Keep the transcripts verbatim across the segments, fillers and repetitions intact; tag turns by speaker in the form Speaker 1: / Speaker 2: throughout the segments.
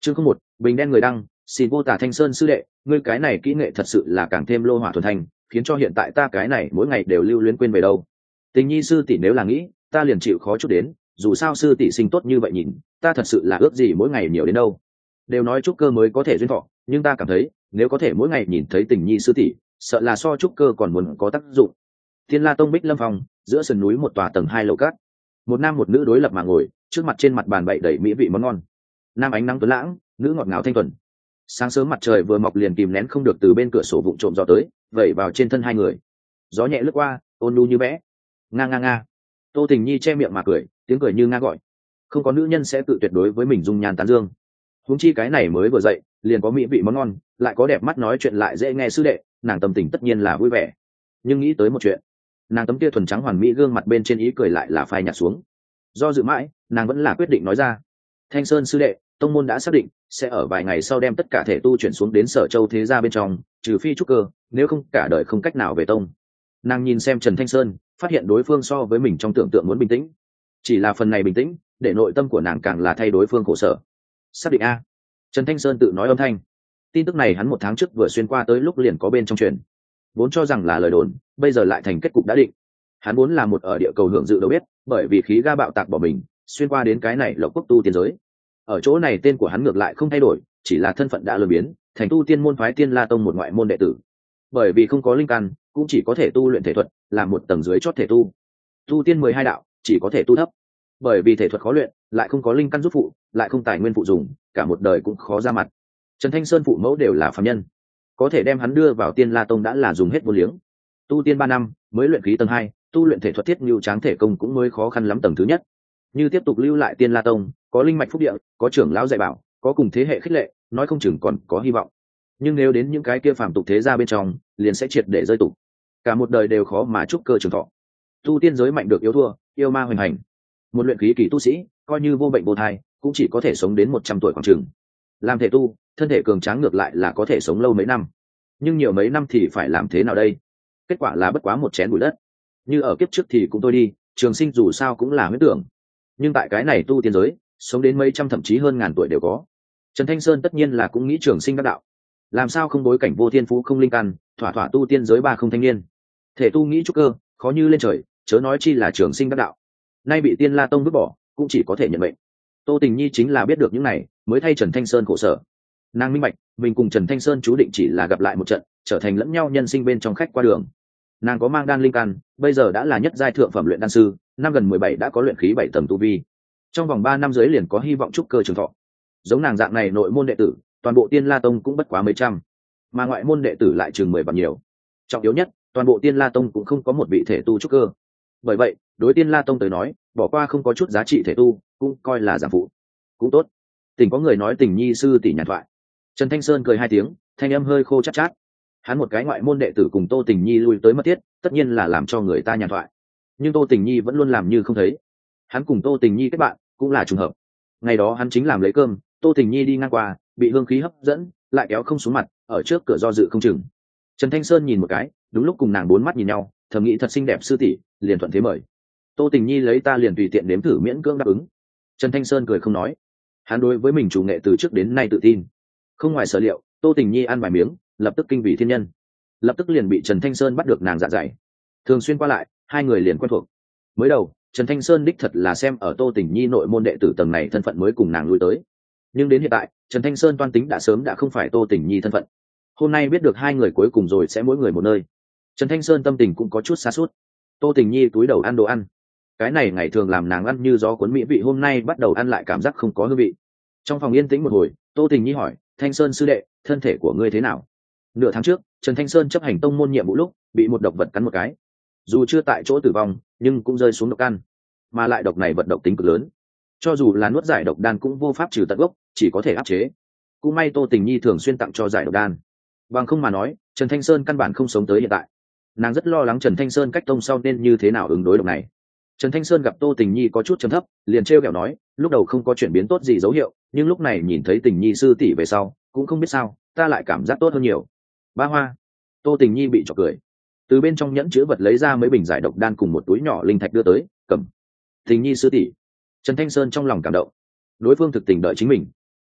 Speaker 1: chương không một bình đen người đăng, xin vô tả Thanh Sơn sư đệ, ngươi cái này kỹ nghệ thật sự là càng thêm lô hỏa thuần thành, khiến cho hiện tại ta cái này mỗi ngày đều lưu luyến quên về đâu. Tình nhi sư tỷ nếu là nghĩ, ta liền chịu khó chút đến, dù sao sư tỷ sinh tốt như vậy nhìn, ta thật sự là ước gì mỗi ngày nhiều đến đâu. Đều nói trúc cơ mới có thể duyên thọ, nhưng ta cảm thấy nếu có thể mỗi ngày nhìn thấy tình nhi sư tỷ, sợ là so trúc cơ còn muốn có tác dụng. Thiên La Tông Bích Lâm Phong, giữa sườn núi một tòa tầng hai lầu cát, một nam một nữ đối lập mà ngồi, trước mặt trên mặt bàn bày đầy mỹ vị món ngon. Nam ánh nắng tuấn lãng, nữ ngọt ngào thanh thuần. Sáng sớm mặt trời vừa mọc liền kìm nén không được từ bên cửa sổ vụng trộm gió tới, vẩy vào trên thân hai người. Gió nhẹ lướt qua, ôn nhu như vẽ. Nga nga nga. Tô Tình Nhi che miệng mà cười, tiếng cười như nga gọi. Không có nữ nhân sẽ tự tuyệt đối với mình dung nhan tán dương. Huống chi cái này mới vừa dậy, liền có mỹ vị món ngon, lại có đẹp mắt nói chuyện lại dễ nghe sư đệ, nàng tâm tình tất nhiên là vui vẻ. Nhưng nghĩ tới một chuyện, nàng tấm kia thuần trắng hoàn mỹ gương mặt bên trên ý cười lại là phai nhạt xuống. Do dự mãi, nàng vẫn là quyết định nói ra. Thanh Sơn sư đệ, tông môn đã xác định sẽ ở vài ngày sau đem tất cả thể tu chuyển xuống đến Sở Châu thế gia bên trong, trừ phi trúc cơ, nếu không cả đời không cách nào về tông. Nàng nhìn xem Trần Thanh Sơn, phát hiện đối phương so với mình trong tưởng tượng muốn bình tĩnh. Chỉ là phần này bình tĩnh, để nội tâm của nàng càng là thay đối phương khổ sở. Xác định a. Trần Thanh Sơn tự nói âm thanh. Tin tức này hắn một tháng trước vừa xuyên qua tới lúc liền có bên trong truyền. Vốn cho rằng là lời đồn, bây giờ lại thành kết cục đã định. Hắn vốn là một ở địa cầu hưởng dự đâu biết, bởi vì khí ga bạo tạc bỏ mình, xuyên qua đến cái này Lộc Quốc tu tiên giới. Ở chỗ này tên của hắn ngược lại không thay đổi, chỉ là thân phận đã lừa biến, thành tu tiên môn phái Tiên La Tông một ngoại môn đệ tử. Bởi vì không có linh căn, cũng chỉ có thể tu luyện thể thuật, làm một tầng dưới chót thể tu. Tu tiên mười hai đạo, chỉ có thể tu thấp. Bởi vì thể thuật khó luyện, lại không có linh căn giúp phụ, lại không tài nguyên phụ dùng, cả một đời cũng khó ra mặt. Trần Thanh Sơn phụ mẫu đều là phàm nhân, có thể đem hắn đưa vào Tiên La Tông đã là dùng hết vô liếng. Tu tiên ba năm, mới luyện khí tầng hai, tu luyện thể thuật thiết nhu tráng thể công cũng mới khó khăn lắm tầng thứ nhất. Như tiếp tục lưu lại Tiên La Tông, có linh mạch phúc địa, có trưởng lão dạy bảo, có cùng thế hệ khích lệ, nói không chừng còn có hy vọng. Nhưng nếu đến những cái kia phàm tục thế gia bên trong, liền sẽ triệt để rơi tục, cả một đời đều khó mà trúc cơ trường thọ. Tu tiên giới mạnh được yếu thua, yêu ma hoành hành. Một luyện khí kỳ tu sĩ, coi như vô bệnh vô thai, cũng chỉ có thể sống đến một trăm tuổi khoảng chừng. Làm thể tu, thân thể cường tráng ngược lại là có thể sống lâu mấy năm. Nhưng nhiều mấy năm thì phải làm thế nào đây? Kết quả là bất quá một chén bụi đất. Như ở kiếp trước thì cũng tôi đi, trường sinh dù sao cũng là huyết tưởng. Nhưng tại cái này tu tiên giới, sống đến mấy trăm thậm chí hơn ngàn tuổi đều có. Trần Thanh Sơn tất nhiên là cũng nghĩ trường sinh đắc đạo. Làm sao không bối cảnh vô thiên phú không linh căn, thỏa thỏa tu tiên giới ba không thanh niên. Thể tu nghĩ trúc cơ, khó như lên trời, chớ nói chi là trường sinh đắc đạo. Nay bị Tiên La Tông vứt bỏ, cũng chỉ có thể nhận mệnh. Tô Tình Nhi chính là biết được những này, mới thay Trần Thanh Sơn khổ sở. Nàng minh bạch, mình cùng Trần Thanh Sơn chú định chỉ là gặp lại một trận, trở thành lẫn nhau nhân sinh bên trong khách qua đường. Nàng có mang đan linh căn, bây giờ đã là nhất giai thượng phẩm luyện đan sư, năm gần mười bảy đã có luyện khí bảy tầng tu vi. Trong vòng ba năm dưới liền có hy vọng trúc cơ trường thọ. Giống nàng dạng này nội môn đệ tử, toàn bộ Tiên La Tông cũng bất quá mấy trăm, mà ngoại môn đệ tử lại chừng mười bằng nhiều. Trọng yếu nhất, toàn bộ Tiên La Tông cũng không có một vị thể tu trúc cơ. Bởi vậy, đối Tiên La Tông tới nói, bỏ qua không có chút giá trị thể tu, cũng coi là giảm phụ. Cũng tốt. Tình có người nói Tình Nhi sư tỷ nhàn thoại. Trần Thanh Sơn cười hai tiếng, thanh âm hơi khô chát chát. Hắn một cái ngoại môn đệ tử cùng Tô Tình Nhi lui tới mất thiết, tất nhiên là làm cho người ta nhàn thoại. Nhưng Tô Tình Nhi vẫn luôn làm như không thấy. Hắn cùng Tô Tình Nhi kết bạn, cũng là trùng hợp. Ngày đó hắn chính làm lấy cơm, Tô Tình Nhi đi ngang qua, bị hương khí hấp dẫn, lại kéo không xuống mặt, ở trước cửa do dự không chừng. Trần Thanh Sơn nhìn một cái, đúng lúc cùng nàng bốn mắt nhìn nhau, thầm nghĩ thật xinh đẹp sư tỷ, liền thuận thế mời. Tô Tình Nhi lấy ta liền tùy tiện nếm thử miễn cưỡng đáp ứng. Trần Thanh Sơn cười không nói. Hắn đối với mình chủ nghệ từ trước đến nay tự tin. Không ngoài sở liệu, Tô Tình Nhi ăn vài miếng, lập tức kinh vị thiên nhân. Lập tức liền bị Trần Thanh Sơn bắt được nàng dạ dày. Thường xuyên qua lại, hai người liền quen thuộc. Mới đầu, Trần Thanh Sơn đích thật là xem ở Tô Tình Nhi nội môn đệ tử tầng này thân phận mới cùng nàng lui tới. Nhưng đến hiện tại, Trần Thanh Sơn toan tính đã sớm đã không phải Tô Tình Nhi thân phận. Hôm nay biết được hai người cuối cùng rồi sẽ mỗi người một nơi. Trần Thanh Sơn tâm tình cũng có chút xa suốt. Tô Tình Nhi túi đầu ăn đồ ăn. Cái này ngày thường làm nàng ăn như gió cuốn mỹ vị, hôm nay bắt đầu ăn lại cảm giác không có hương vị. Trong phòng yên tĩnh một hồi, Tô Tình Nhi hỏi, Thanh Sơn sư đệ, thân thể của ngươi thế nào? Nửa tháng trước, Trần Thanh Sơn chấp hành tông môn nhiệm vụ lúc bị một độc vật cắn một cái. Dù chưa tại chỗ tử vong, nhưng cũng rơi xuống độc căn, mà lại độc này vật độc tính cực lớn, cho dù là nuốt giải độc đan cũng vô pháp trừ tận gốc, chỉ có thể áp chế. Cũng may Tô Tình Nhi thường xuyên tặng cho giải độc đan, bằng không mà nói Trần Thanh Sơn căn bản không sống tới hiện tại. Nàng rất lo lắng Trần Thanh Sơn cách tông sau nên như thế nào ứng đối độc này. Trần Thanh Sơn gặp Tô Tình Nhi có chút trầm thấp, liền trêu ghẹo nói, lúc đầu không có chuyển biến tốt gì dấu hiệu, nhưng lúc này nhìn thấy Tình Nhi sư tỷ về sau, cũng không biết sao, ta lại cảm giác tốt hơn nhiều. Ba hoa. Tô Tình Nhi bị chọc cười, từ bên trong nhẫn chứa vật lấy ra mấy bình giải độc đan cùng một túi nhỏ linh thạch đưa tới, cầm. Tình Nhi sư tỷ. Trần Thanh Sơn trong lòng cảm động, đối phương thực tình đợi chính mình.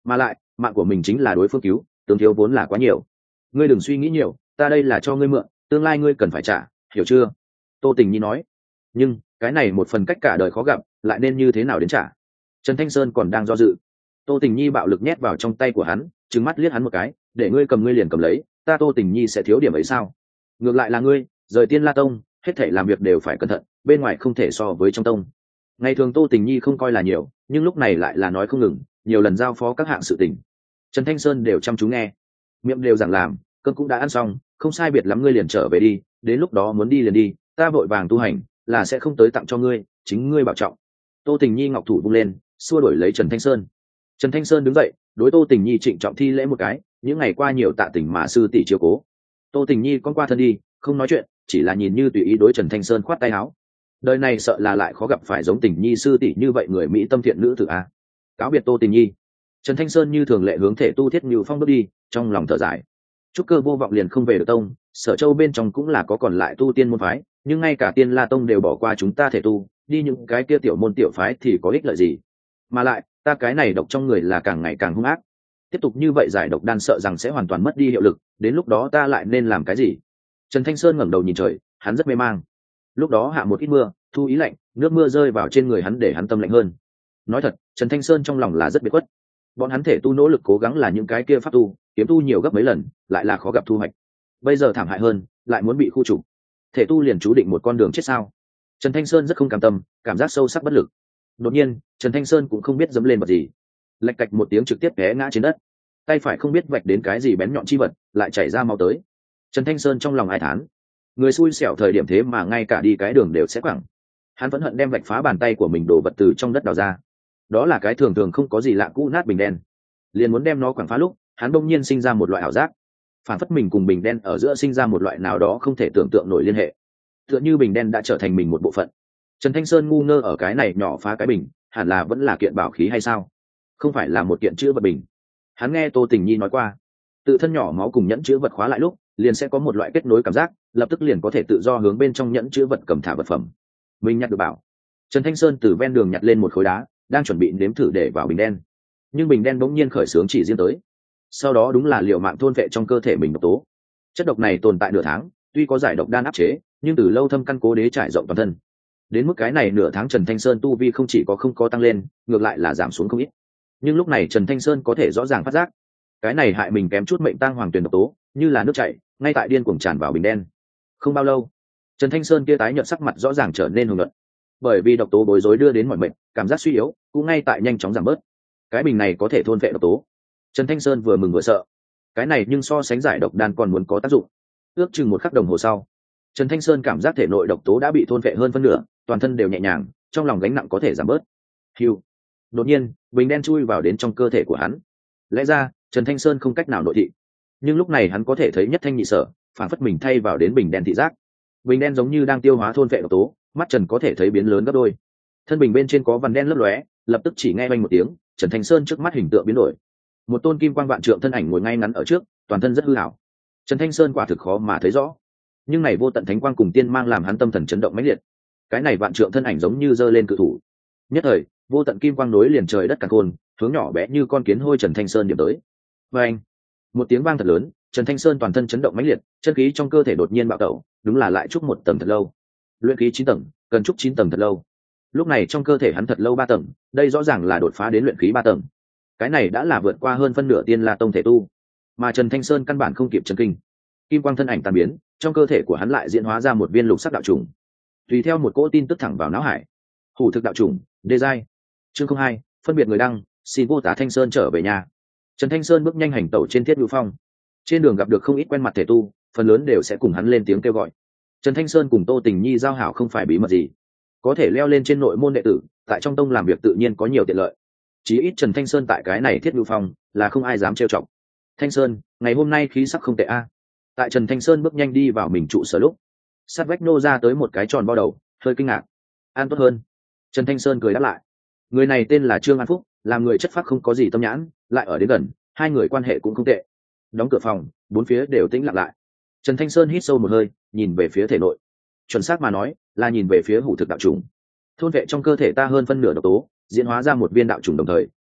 Speaker 1: mà lại mạng của mình chính là đối phương cứu, tướng thiếu vốn là quá nhiều. Ngươi đừng suy nghĩ nhiều, ta đây là cho ngươi mượn, tương lai ngươi cần phải trả, hiểu chưa? Tô Tình Nhi nói. Nhưng cái này một phần cách cả đời khó gặp, lại nên như thế nào đến trả? Trần Thanh Sơn còn đang do dự. Tô Tình Nhi bạo lực nhét vào trong tay của hắn, trừng mắt liếc hắn một cái, để ngươi cầm ngươi liền cầm lấy, ta Tô Tình Nhi sẽ thiếu điểm ấy sao? Ngược lại là ngươi, rời Tiên La Tông, hết thảy làm việc đều phải cẩn thận, bên ngoài không thể so với trong tông. Ngày thường Tô Tình Nhi không coi là nhiều, nhưng lúc này lại là nói không ngừng, nhiều lần giao phó các hạng sự tình. Trần Thanh Sơn đều chăm chú nghe, miệng đều giảng làm, cơm cũng đã ăn xong, không sai biệt lắm ngươi liền trở về đi, đến lúc đó muốn đi liền đi, ta vội vàng tu hành, là sẽ không tới tặng cho ngươi, chính ngươi bảo trọng. Tô Tình Nhi ngọc thủ vung lên, xua đuổi lấy Trần Thanh Sơn. Trần Thanh Sơn đứng dậy, đối Tô Tình Nhi trịnh trọng thi lễ một cái, những ngày qua nhiều tạ tình mà sư tỷ chiếu cố. Tô Tình Nhi con qua thân đi, không nói chuyện, chỉ là nhìn như tùy ý đối Trần Thanh Sơn khoát tay áo. Đời này sợ là lại khó gặp phải giống Tình Nhi sư tỷ như vậy người mỹ tâm thiện nữ tử a. Cáo biệt Tô Tình Nhi, Trần Thanh Sơn như thường lệ hướng thể tu Thiết Nưu Phong bước đi, trong lòng thở dài. Trúc Cơ vô vọng liền không về được tông, Sở Châu bên trong cũng là có còn lại tu tiên môn phái, nhưng ngay cả Tiên La Tông đều bỏ qua chúng ta thể tu, đi những cái kia tiểu môn tiểu phái thì có ích lợi gì? Mà lại, ta cái này độc trong người là càng ngày càng hung ác. Tiếp tục như vậy giải độc đan sợ rằng sẽ hoàn toàn mất đi hiệu lực, đến lúc đó ta lại nên làm cái gì? Trần Thanh Sơn ngẩng đầu nhìn trời, hắn rất mê mang. Lúc đó hạ một ít mưa, thu ý lạnh, nước mưa rơi vào trên người hắn để hắn tâm lạnh hơn. Nói thật, Trần Thanh Sơn trong lòng là rất biệt khuất. Bọn hắn thể tu nỗ lực cố gắng là những cái kia pháp tu, kiếm tu nhiều gấp mấy lần, lại là khó gặp thu hoạch. Bây giờ thảm hại hơn, lại muốn bị khu trục. Thể tu liền chú định một con đường chết sao? Trần Thanh Sơn rất không cam tâm, cảm giác sâu sắc bất lực. Đột nhiên, Trần Thanh Sơn cũng không biết dẫm lên vật gì, lạch cạch một tiếng trực tiếp té ngã trên đất. Tay phải không biết vạch đến cái gì bén nhọn chi vật, lại chảy ra máu tới. Trần Thanh Sơn trong lòng ai thán, người xui xẻo thời điểm thế mà ngay cả đi cái đường đều sẽ quẳng. Hắn vẫn hận đem vạch phá bàn tay của mình đổ vật từ trong đất đào ra. Đó là cái thường thường không có gì lạ cũ nát bình đen. Liền muốn đem nó quẳng phá lúc, hắn đông nhiên sinh ra một loại ảo giác, phản phất mình cùng bình đen ở giữa sinh ra một loại nào đó không thể tưởng tượng nổi liên hệ, tựa như bình đen đã trở thành mình một bộ phận. Trần Thanh Sơn ngu ngơ ở cái này nhỏ phá cái bình, hẳn là vẫn là kiện bảo khí hay sao? Không phải là một kiện chữ vật bình. Hắn nghe Tô Tình Nhi nói qua, tự thân nhỏ máu cùng nhẫn chữ vật khóa lại lúc, liền sẽ có một loại kết nối cảm giác, lập tức liền có thể tự do hướng bên trong nhẫn chữ vật cầm thả vật phẩm. Mình nhặt được bảo. Trần Thanh Sơn từ ven đường nhặt lên một khối đá, đang chuẩn bị nếm thử để vào bình đen, nhưng bình đen bỗng nhiên khởi xướng chỉ riêng tới. Sau đó đúng là liệu mạng thôn vệ trong cơ thể mình độc tố. Chất độc này tồn tại nửa tháng, tuy có giải độc đan áp chế, nhưng từ lâu thâm căn cố đế trải rộng toàn thân. Đến mức cái này nửa tháng Trần Thanh Sơn tu vi không chỉ có không có tăng lên, ngược lại là giảm xuống không ít. Nhưng lúc này Trần Thanh Sơn có thể rõ ràng phát giác, cái này hại mình kém chút mệnh tang hoàng tuyền độc tố, như là nước chảy, ngay tại điên cuồng tràn vào bình đen. Không bao lâu, Trần Thanh Sơn kia tái nhợt sắc mặt rõ ràng trở nên hồng nhuận, bởi vì độc tố bối rối đưa đến mọi mệnh, cảm giác suy yếu cũng ngay tại nhanh chóng giảm bớt. Cái bình này có thể thôn vệ độc tố. Trần Thanh Sơn vừa mừng vừa sợ, cái này nhưng so sánh giải độc đan còn muốn có tác dụng. Ước chừng một khắc đồng hồ sau, Trần Thanh Sơn cảm giác thể nội độc tố đã bị thôn vệ hơn phân nửa, toàn thân đều nhẹ nhàng, trong lòng gánh nặng có thể giảm bớt. Hưu. Đột nhiên, bình đen chui vào đến trong cơ thể của hắn. Lẽ ra, Trần Thanh Sơn không cách nào nội thị, nhưng lúc này hắn có thể thấy nhất thanh nhị sở, phản phất mình thay vào đến bình đen thị giác. Bình đen giống như đang tiêu hóa thôn vệ độc tố, mắt Trần có thể thấy biến lớn gấp đôi. Thân bình bên trên có vằn đen lấp lóe, lập tức chỉ nghe vang một tiếng, Trần Thanh Sơn trước mắt hình tượng biến đổi. Một tôn kim quang vạn trượng thân ảnh ngồi ngay ngắn ở trước, toàn thân rất hư ảo. Trần Thanh Sơn quả thực khó mà thấy rõ, nhưng này vô tận thánh quang cùng tiên mang làm hắn tâm thần chấn động mãnh liệt. Cái này vạn trượng thân ảnh giống như giơ lên cự thủ, nhất thời vô tận kim quang nối liền trời đất càn khôn, hướng nhỏ bé như con kiến hôi Trần Thanh Sơn điểm tới. Và anh, một tiếng vang thật lớn, Trần Thanh Sơn toàn thân chấn động mãnh liệt, chân khí trong cơ thể đột nhiên bạo tẩu, đúng là lại chúc một tầng thật lâu. Luyện khí chín tầng, cần chúc chín tầng thật lâu. Lúc này trong cơ thể hắn thật lâu ba tầng, đây rõ ràng là đột phá đến luyện khí ba tầng. Cái này đã là vượt qua hơn phân nửa Tiên La Tông thể tu, mà Trần Thanh Sơn căn bản không kịp chấn kinh. Kim quang thân ảnh tan biến, trong cơ thể của hắn lại diễn hóa ra một viên lục sắc đạo trùng, tùy theo một cỗ tin tức thẳng vào não hải. Hủ thực đạo trùng, đê giai. Chương không hai, phân biệt người đăng, xin vô tá Thanh Sơn trở về nhà. Trần Thanh Sơn bước nhanh hành tẩu trên Thiết Nhu Phong. Trên đường gặp được không ít quen mặt thể tu, phần lớn đều sẽ cùng hắn lên tiếng kêu gọi. Trần Thanh Sơn cùng Tô Tình Nhi giao hảo không phải bí mật gì, có thể leo lên trên nội môn đệ tử, tại trong tông làm việc tự nhiên có nhiều tiện lợi. Chí ít Trần Thanh Sơn tại cái này Thiết Nhu Phong là không ai dám trêu chọc. Thanh Sơn, ngày hôm nay khí sắc không tệ a. Tại Trần Thanh Sơn bước nhanh đi vào mình trụ sở lúc, sát vách nô ra tới một cái tròn bao đầu, hơi kinh ngạc. An tốt hơn. Trần Thanh Sơn cười đáp lại. Người này tên là Trương An Phúc, làm người chất phác không có gì tâm nhãn, lại ở đến gần, hai người quan hệ cũng không tệ. Đóng cửa phòng, bốn phía đều tĩnh lặng lại. Trần Thanh Sơn hít sâu một hơi, nhìn về phía thể nội. Chuẩn xác mà nói, là nhìn về phía hủ thực đạo trùng. Thôn vệ trong cơ thể ta hơn phân nửa độc tố, diễn hóa ra một viên đạo trùng đồng thời,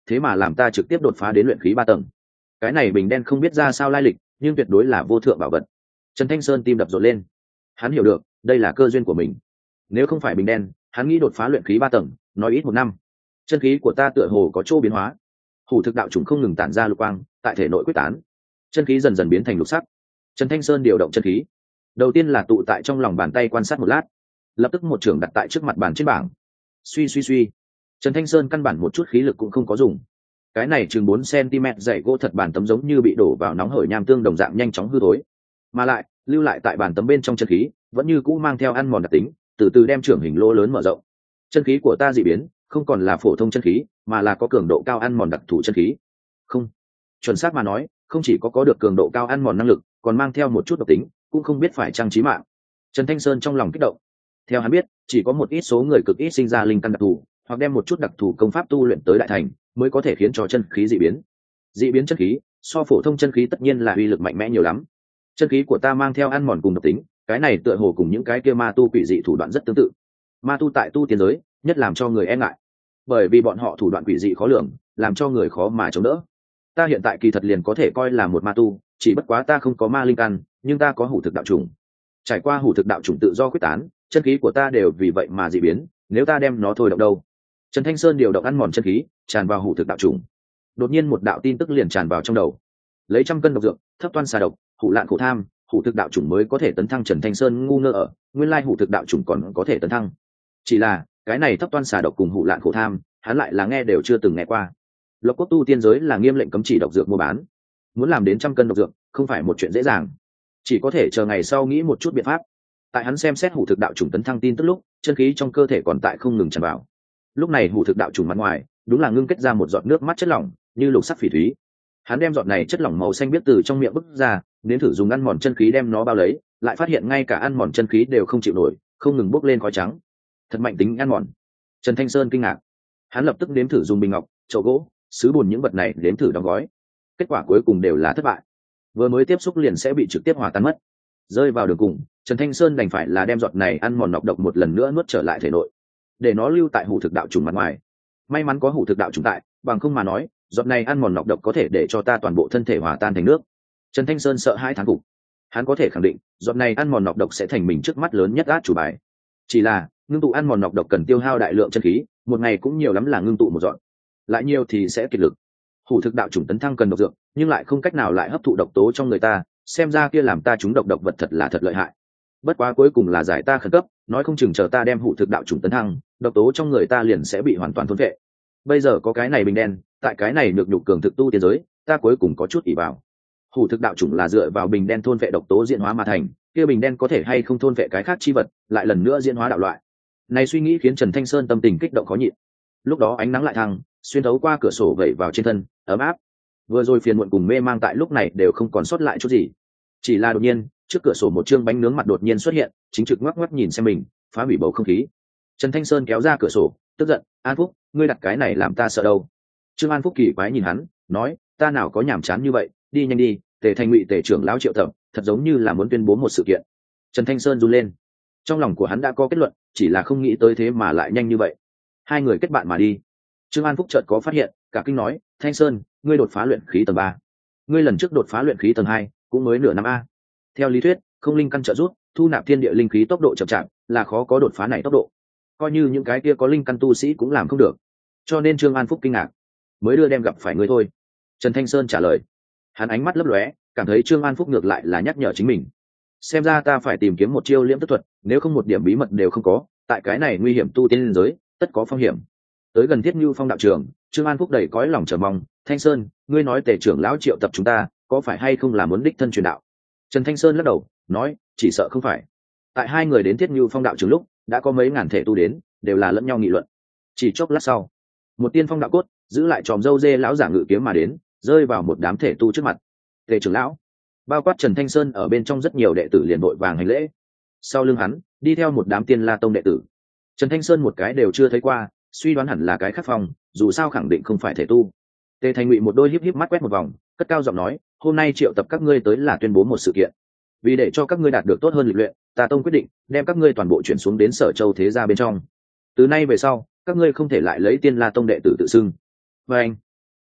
Speaker 1: thế mà làm ta trực tiếp đột phá đến luyện khí ba tầng. Cái này bình đen không biết ra sao lai lịch, nhưng tuyệt đối là vô thượng bảo vật. Trần Thanh Sơn tim đập rộn lên. Hắn hiểu được đây là cơ duyên của mình. Nếu không phải bình đen, hắn nghĩ đột phá luyện khí ba tầng nói ít một năm. Chân khí của ta tựa hồ có chỗ biến hóa. Hủ thực đạo chủng không ngừng tản ra lục quang tại thể nội quyết tán, chân khí dần dần biến thành lục sắc. Trần Thanh Sơn điều động chân khí, đầu tiên là tụ tại trong lòng bàn tay quan sát một lát, lập tức một trưởng đặt tại trước mặt bàn trên bảng. Suy suy suy, Trần Thanh Sơn căn bản một chút khí lực cũng không có dùng. Cái này chừng bốn xăng-ti-mét dày gỗ thật bàn tấm giống như bị đổ vào nóng hổi nham tương đồng dạng nhanh chóng hư thối, mà lại lưu lại tại bàn tấm bên trong chân khí vẫn như cũ mang theo ăn mòn đặc tính, từ từ đem trưởng hình lỗ lớn mở rộng. Chân khí của ta dị biến, không còn là phổ thông chân khí, mà là có cường độ cao ăn mòn đặc thù chân khí. Không, chuẩn xác mà nói, không chỉ có có được cường độ cao ăn mòn năng lực, còn mang theo một chút độc tính, cũng không biết phải chăng chí mạng. Trần Thanh Sơn trong lòng kích động. Theo hắn biết, chỉ có một ít số người cực ít sinh ra linh căn đặc thù, hoặc đem một chút đặc thù công pháp tu luyện tới đại thành, mới có thể khiến cho chân khí dị biến. Dị biến chân khí, so phổ thông chân khí tất nhiên là uy lực mạnh mẽ nhiều lắm. Chân khí của ta mang theo ăn mòn cùng độc tính, cái này tựa hồ cùng những cái kia ma tu quỷ dị thủ đoạn rất tương tự. Ma tu tại tu tiên giới, nhất làm cho người e ngại, bởi vì bọn họ thủ đoạn quỷ dị khó lường, làm cho người khó mà chống đỡ. Ta hiện tại kỳ thật liền có thể coi là một ma tu, chỉ bất quá ta không có ma linh căn, nhưng ta có hủ thực đạo chủng. Trải qua hủ thực đạo chủng tự do quyết tán, chân khí của ta đều vì vậy mà dị biến, nếu ta đem nó thôi động đâu. Trần Thanh Sơn điều động ăn mòn chân khí, tràn vào hủ thực đạo chủng. Đột nhiên một đạo tin tức liền tràn vào trong đầu. Lấy trăm cân độc dược, thấp toan xà độc, hủ lạn khổ tham, hủ thực đạo chủng mới có thể tấn thăng. Trần Thanh Sơn ngu ngơ ở, nguyên lai hủ thực đạo chủng còn có thể tấn thăng. Chỉ là, cái này thấp toan xà độc cùng hủ lạn khổ tham, hắn lại là nghe đều chưa từng nghe qua. Lộc Quốc tu tiên giới là nghiêm lệnh cấm chỉ độc dược mua bán, muốn làm đến trăm cân độc dược không phải một chuyện dễ dàng, chỉ có thể chờ ngày sau nghĩ một chút biện pháp. Tại hắn xem xét hủ thực đạo chủng tấn thăng tin tức lúc, chân khí trong cơ thể còn tại không ngừng tràn vào. Lúc này hủ thực đạo chủng mặt ngoài đúng là ngưng kết ra một giọt nước mắt chất lỏng như lục sắc phỉ thúy. Hắn đem giọt này chất lỏng màu xanh biếc từ trong miệng bứt ra, nếm thử dùng ăn mòn chân khí đem nó bao lấy, lại phát hiện ngay cả ăn mòn chân khí đều không chịu nổi, không ngừng bốc lên khói trắng. Thật mạnh tính ăn mòn. Trần Thanh Sơn kinh ngạc. Hắn lập tức nếm thử dùng bình ngọc, chậu gỗ, sứ bùn những vật này nếm thử đóng gói. Kết quả cuối cùng đều là thất bại. Vừa mới tiếp xúc liền sẽ bị trực tiếp hòa tan mất. Rơi vào đường cùng, Trần Thanh Sơn đành phải là đem giọt này ăn mòn nọc độc một lần nữa nuốt trở lại thể nội, để nó lưu tại hủ thực đạo trùng mặt ngoài. May mắn có hủ thực đạo trùng tại, bằng không mà nói, giọt này ăn mòn nọc độc có thể để cho ta toàn bộ thân thể hòa tan thành nước. Trần Thanh Sơn sợ hãi thán phục. Hắn có thể khẳng định, giọt này ăn mòn nọc độc sẽ thành mình trước mắt lớn nhất át chủ bài. Chỉ là, ngưng tụ ăn mòn nọc độc cần tiêu hao đại lượng chân khí, một ngày cũng nhiều lắm là ngưng tụ một giọt, lại nhiều thì sẽ kiệt lực. Hủ thực đạo chủng tấn thăng cần độc dược, nhưng lại không cách nào lại hấp thụ độc tố trong người ta, xem ra kia làm ta trúng độc độc vật thật là thật lợi hại. Bất quá cuối cùng là giải ta khẩn cấp, nói không chừng chờ ta đem hủ thực đạo chủng tấn thăng, độc tố trong người ta liền sẽ bị hoàn toàn thôn phệ. Bây giờ có cái này bình đen, tại cái này nhược nhục cường thực tu tiên giới, ta cuối cùng có chút ỷ vào. Hủ thực đạo chủng là dựa vào bình đen thôn phệ độc tố diễn hóa mà thành, kia bình đen có thể hay không thôn phệ cái khác chi vật, lại lần nữa diễn hóa đạo loại. Này suy nghĩ khiến Trần Thanh Sơn tâm tình kích động khó nhịn. Lúc đó ánh nắng lại thăng, xuyên thấu qua cửa sổ vẩy vào trên thân, ấm áp. Vừa rồi phiền muộn cùng mê mang tại lúc này đều không còn sót lại chút gì. Chỉ là đột nhiên, trước cửa sổ một chương bánh nướng mặt đột nhiên xuất hiện, chính trực ngoắc ngoắc nhìn xem mình, phá hủy bầu không khí. Trần Thanh Sơn kéo ra cửa sổ, tức giận, "An Phúc, ngươi đặt cái này làm ta sợ đâu?" Trương An Phúc kỳ quái nhìn hắn, nói, "Ta nào có nhảm chán như vậy, đi nhanh đi, Tề Thanh Ngụy Tề trưởng lão triệu tập, thật giống như là muốn tuyên bố một sự kiện." Trần Thanh Sơn run lên. Trong lòng của hắn đã có kết luận, chỉ là không nghĩ tới thế mà lại nhanh như vậy. Hai người kết bạn mà đi. Trương An Phúc chợt có phát hiện, cả kinh nói, "Thanh Sơn, ngươi đột phá luyện khí tầng ba. Ngươi lần trước đột phá luyện khí tầng hai, cũng mới nửa năm a. Theo lý thuyết, không linh căn trợ giúp, thu nạp thiên địa linh khí tốc độ chậm chạp, là khó có đột phá này tốc độ. Coi như những cái kia có linh căn tu sĩ cũng làm không được." Cho nên Trương An Phúc kinh ngạc, mới đưa đem gặp phải ngươi thôi. Trần Thanh Sơn trả lời. Hắn ánh mắt lấp lóe, cảm thấy Trương An Phúc ngược lại là nhắc nhở chính mình. Xem ra ta phải tìm kiếm một chiêu liễm tức thuật, nếu không một điểm bí mật đều không có, tại cái này nguy hiểm tu tiên giới, tất có phong hiểm. Tới gần Thiết Nưu Phong đạo trường, Trương An Phúc đầy cõi lòng chờ mong, "Thanh Sơn, ngươi nói Tề trưởng lão triệu tập chúng ta, có phải hay không là muốn đích thân truyền đạo?" Trần Thanh Sơn lắc đầu, nói, "Chỉ sợ không phải." Tại hai người đến Thiết Nưu Phong đạo trường lúc, đã có mấy ngàn thể tu đến, đều là lẫn nhau nghị luận. Chỉ chốc lát sau, một tiên phong đạo cốt giữ lại tròm dâu dê lão giả ngự kiếm mà đến, rơi vào một đám thể tu trước mặt. "Tề trưởng lão." Bao quát Trần Thanh Sơn ở bên trong rất nhiều đệ tử liền vội vàng hành lễ. Sau lưng hắn đi theo một đám Tiên La Tông đệ tử. Trần Thanh Sơn một cái đều chưa thấy qua, suy đoán hẳn là cái khác phong, dù sao khẳng định không phải thể tu. Tề Thành Ngụy một đôi híp híp mắt quét một vòng, cất cao giọng nói, "Hôm nay triệu tập các ngươi tới là tuyên bố một sự kiện. Vì để cho các ngươi đạt được tốt hơn lịch luyện, ta tông quyết định đem các ngươi toàn bộ chuyển xuống đến Sở Châu thế gia bên trong. Từ nay về sau, các ngươi không thể lại lấy Tiên La Tông đệ tử tự xưng." Và anh,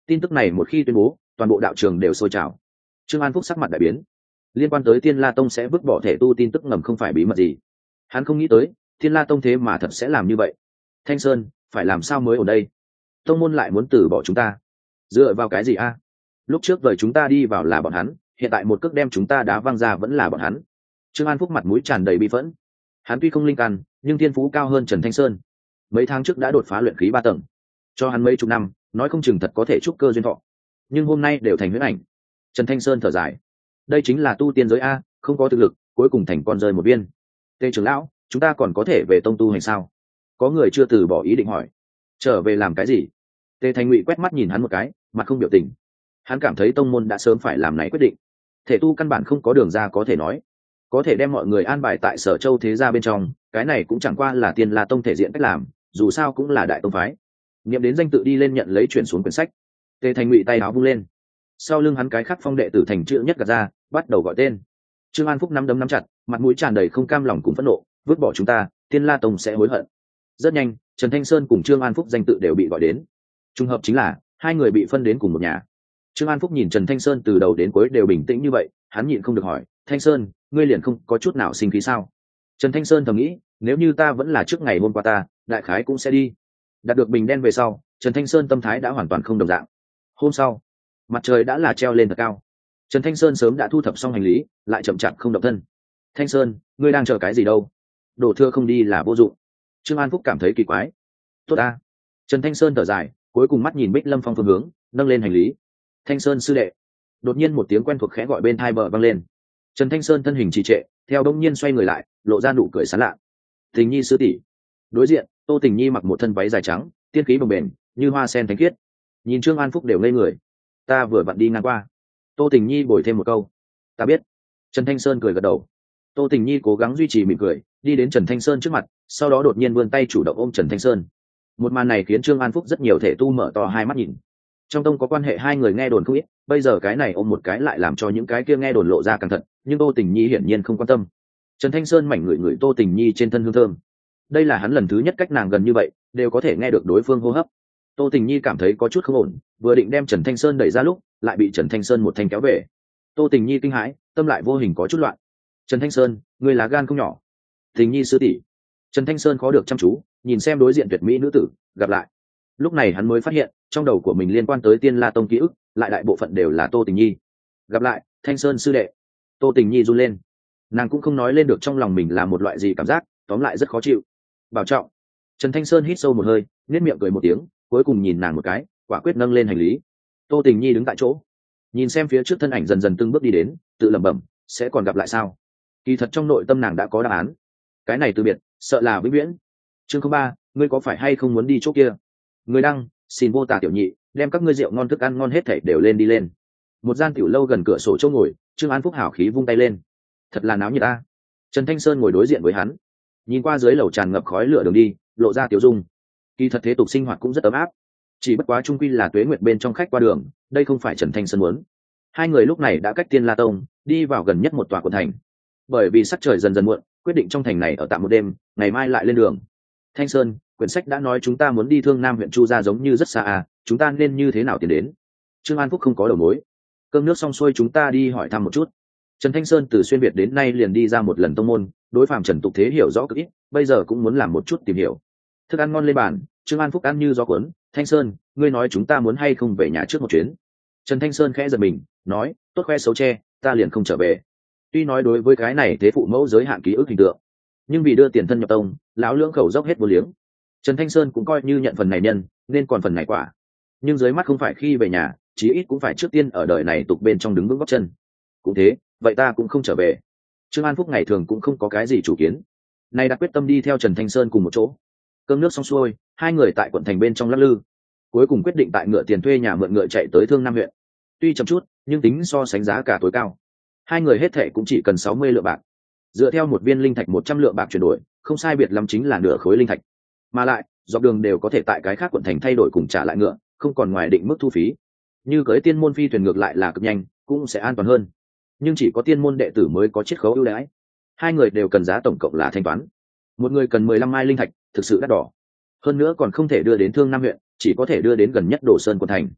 Speaker 1: Tin tức này một khi tuyên bố, toàn bộ đạo trường đều sôi trào. Trương An Phúc sắc mặt đại biến. Liên quan tới Tiên La Tông sẽ vứt bỏ thể tu tin tức ngầm không phải bí mật gì. Hắn không nghĩ tới, Tiên La Tông thế mà thật sẽ làm như vậy. Thanh Sơn, phải làm sao mới ở đây? Tông môn lại muốn từ bỏ chúng ta. Dựa vào cái gì a? Lúc trước vời chúng ta đi vào là bọn hắn, hiện tại một cước đem chúng ta đá văng ra vẫn là bọn hắn. Trương An Phúc mặt mũi tràn đầy bi phẫn. Hắn tuy không linh căn, nhưng thiên phú cao hơn Trần Thanh Sơn. Mấy tháng trước đã đột phá luyện khí ba tầng. Cho hắn mấy chục năm, nói không chừng thật có thể trúc cơ duyên thọ. Nhưng hôm nay đều thành huyễn ảnh. Trần Thanh Sơn thở dài. Đây chính là tu tiên giới a, không có thực lực, cuối cùng thành con rơi một viên. Tề trưởng lão, chúng ta còn có thể về tông tu hành sao? Có người chưa từ bỏ ý định hỏi. Trở về làm cái gì? Tề Thành Ngụy quét mắt nhìn hắn một cái, mặt không biểu tình. Hắn cảm thấy tông môn đã sớm phải làm này quyết định. Thể tu căn bản không có đường ra có thể nói. Có thể đem mọi người an bài tại Sở Châu thế gia bên trong, cái này cũng chẳng qua là Tiên La Tông thể diện cách làm, dù sao cũng là đại tông phái. Nghiệm đến danh tự đi lên nhận lấy chuyển xuống quyển sách. Tề Thành Ngụy tay áo vung lên. Sau lưng hắn cái khắc phong đệ tử thành chữ nhất gạt ra, bắt đầu gọi tên. Trương An Phúc nắm đấm nắm chặt, mặt mũi tràn đầy không cam lòng cùng phẫn nộ, vứt bỏ chúng ta, Tiên La Tông sẽ hối hận. Rất nhanh, Trần Thanh Sơn cùng Trương An Phúc danh tự đều bị gọi đến. Trùng hợp chính là hai người bị phân đến cùng một nhà. Trương An Phúc nhìn Trần Thanh Sơn từ đầu đến cuối đều bình tĩnh như vậy, hắn nhịn không được hỏi, Thanh Sơn, ngươi liền không có chút nào sinh khí sao? Trần Thanh Sơn thầm nghĩ, nếu như ta vẫn là trước ngày hôm qua ta, đại khái cũng sẽ đi. Đạt được bình đen về sau, Trần Thanh Sơn tâm thái đã hoàn toàn không đồng dạng. Hôm sau, mặt trời đã là treo lên thật cao. Trần Thanh Sơn sớm đã thu thập xong hành lý, lại chậm chạp không động thân. Thanh Sơn, ngươi đang chờ cái gì đâu? Đổ thưa không đi là vô dụng. Trương An Phúc cảm thấy kỳ quái. Tốt ta. Trần Thanh Sơn thở dài, cuối cùng mắt nhìn Bích Lâm Phong phương hướng, nâng lên hành lý. Thanh Sơn sư đệ. Đột nhiên một tiếng quen thuộc khẽ gọi bên tai bờ vang lên. Trần Thanh Sơn thân hình trì trệ, theo đông nhiên xoay người lại, lộ ra nụ cười sán lạ. Tình Nhi sư tỷ. Đối diện, Tô Tình Nhi mặc một thân váy dài trắng, tiên khí bồng bềnh, như hoa sen thánh khiết. Nhìn Trương An Phúc đều ngây người. Ta vừa vặn đi ngang qua. Tô Tình Nhi bồi thêm một câu. Ta biết. Trần Thanh Sơn cười gật đầu. Tô Tình Nhi cố gắng duy trì mỉm cười, đi đến Trần Thanh Sơn trước mặt, sau đó đột nhiên vươn tay chủ động ôm Trần Thanh Sơn. Một màn này khiến Trương An Phúc rất nhiều thể tu mở to hai mắt nhìn. Trong tông có quan hệ hai người nghe đồn không ít, bây giờ cái này ôm một cái lại làm cho những cái kia nghe đồn lộ ra cẩn thận, nhưng Tô Tình Nhi hiển nhiên không quan tâm. Trần Thanh Sơn mảnh ngửi ngửi Tô Tình Nhi trên thân hương thơm. Đây là hắn lần thứ nhất cách nàng gần như vậy, đều có thể nghe được đối phương hô hấp. Tô Tình Nhi cảm thấy có chút không ổn, vừa định đem Trần Thanh Sơn đẩy ra lúc, lại bị Trần Thanh Sơn một thanh kéo về. Tô Tình Nhi kinh hãi, tâm lại vô hình có chút loạn. Trần Thanh Sơn, ngươi lá gan không nhỏ. Tình Nhi sư tỷ. Trần Thanh Sơn khó được chăm chú, nhìn xem đối diện tuyệt mỹ nữ tử, gặp lại. Lúc này hắn mới phát hiện, trong đầu của mình liên quan tới Tiên La Tông ký ức, lại đại bộ phận đều là Tô Tình Nhi. Gặp lại, Thanh Sơn sư đệ. Tô Tình Nhi run lên. Nàng cũng không nói lên được trong lòng mình là một loại gì cảm giác, tóm lại rất khó chịu. Bảo trọng. Trần Thanh Sơn hít sâu một hơi, nhếch miệng cười một tiếng, cuối cùng nhìn nàng một cái, quả quyết nâng lên hành lý. Tô Tình Nhi đứng tại chỗ, nhìn xem phía trước thân ảnh dần dần từng bước đi đến, tự lẩm bẩm, sẽ còn gặp lại sao? Kỳ thật trong nội tâm nàng đã có đáp án. Cái này từ biệt, sợ là vĩnh viễn. Chương không ba, ngươi có phải hay không muốn đi chỗ kia? Người đăng, xin vô tả tiểu nhị, đem các ngươi rượu ngon thức ăn ngon hết thảy đều lên đi lên. Một gian tiểu lâu gần cửa sổ chỗ ngồi, Trương An Phúc hào khí vung tay lên. Thật là náo nhiệt ta. Trần Thanh Sơn ngồi đối diện với hắn, nhìn qua dưới lầu tràn ngập khói lửa đường đi, lộ ra tiểu dung. Kỳ thật thế tục sinh hoạt cũng rất ấm áp, chỉ bất quá trung quy là tuế nguyệt bên trong khách qua đường, đây không phải Trần Thanh Sơn muốn. Hai người lúc này đã cách Tiên La Tông đi vào gần nhất một tòa quận thành. Bởi vì sắc trời dần dần muộn, quyết định trong thành này ở tạm một đêm, ngày mai lại lên đường. Thanh Sơn, quyển sách đã nói chúng ta muốn đi Thương Nam huyện Chu gia giống như rất xa à, chúng ta nên như thế nào tiến đến? Trương An Phúc không có đầu mối. Cơm nước xong xuôi chúng ta đi hỏi thăm một chút. Trần Thanh Sơn từ xuyên Việt đến nay liền đi ra một lần tông môn, đối phàm trần tục thế hiểu rõ cực ít, bây giờ cũng muốn làm một chút tìm hiểu. Thức ăn ngon lên bàn, Trương An Phúc ăn như gió cuốn. Thanh Sơn, ngươi nói chúng ta muốn hay không về nhà trước một chuyến? Trần Thanh Sơn khẽ giật mình, nói, tốt khoe xấu che, ta liền không trở về. Tuy nói đối với cái này thế phụ mẫu giới hạn ký ức hình tượng, nhưng vì đưa tiền thân nhập tông, lão lưỡng khẩu dốc hết vô liếng. Trần Thanh Sơn cũng coi như nhận phần này nhân, nên còn phần này quả. Nhưng dưới mắt không phải khi về nhà, chí ít cũng phải trước tiên ở đời này tục bên trong đứng vững gót chân. Cũng thế, vậy ta cũng không trở về. Trương An Phúc ngày thường cũng không có cái gì chủ kiến, nay đã quyết tâm đi theo Trần Thanh Sơn cùng một chỗ. Cơm nước xong xuôi, hai người tại quận thành bên trong lắc lư, cuối cùng quyết định tại ngựa tiền thuê nhà mượn ngựa chạy tới Thương Nam huyện. Tuy chậm chút, nhưng tính so sánh giá cả tối cao. Hai người hết thệ cũng chỉ cần sáu mươi lượng bạc. Dựa theo một viên linh thạch một trăm lượng bạc chuyển đổi, không sai biệt lắm chính là nửa khối linh thạch. Mà lại, dọc đường đều có thể tại cái khác quận thành thay đổi cùng trả lại ngựa, không còn ngoài định mức thu phí. Như cưới tiên môn phi thuyền ngược lại là cực nhanh, cũng sẽ an toàn hơn. Nhưng chỉ có tiên môn đệ tử mới có chiết khấu ưu đãi. Hai người đều cần giá tổng cộng là thanh toán. Một người cần mười lăm mai linh thạch, thực sự đắt đỏ. Hơn nữa còn không thể đưa đến Thương Nam huyện, chỉ có thể đưa đến gần nhất Đồ Sơn quận thành.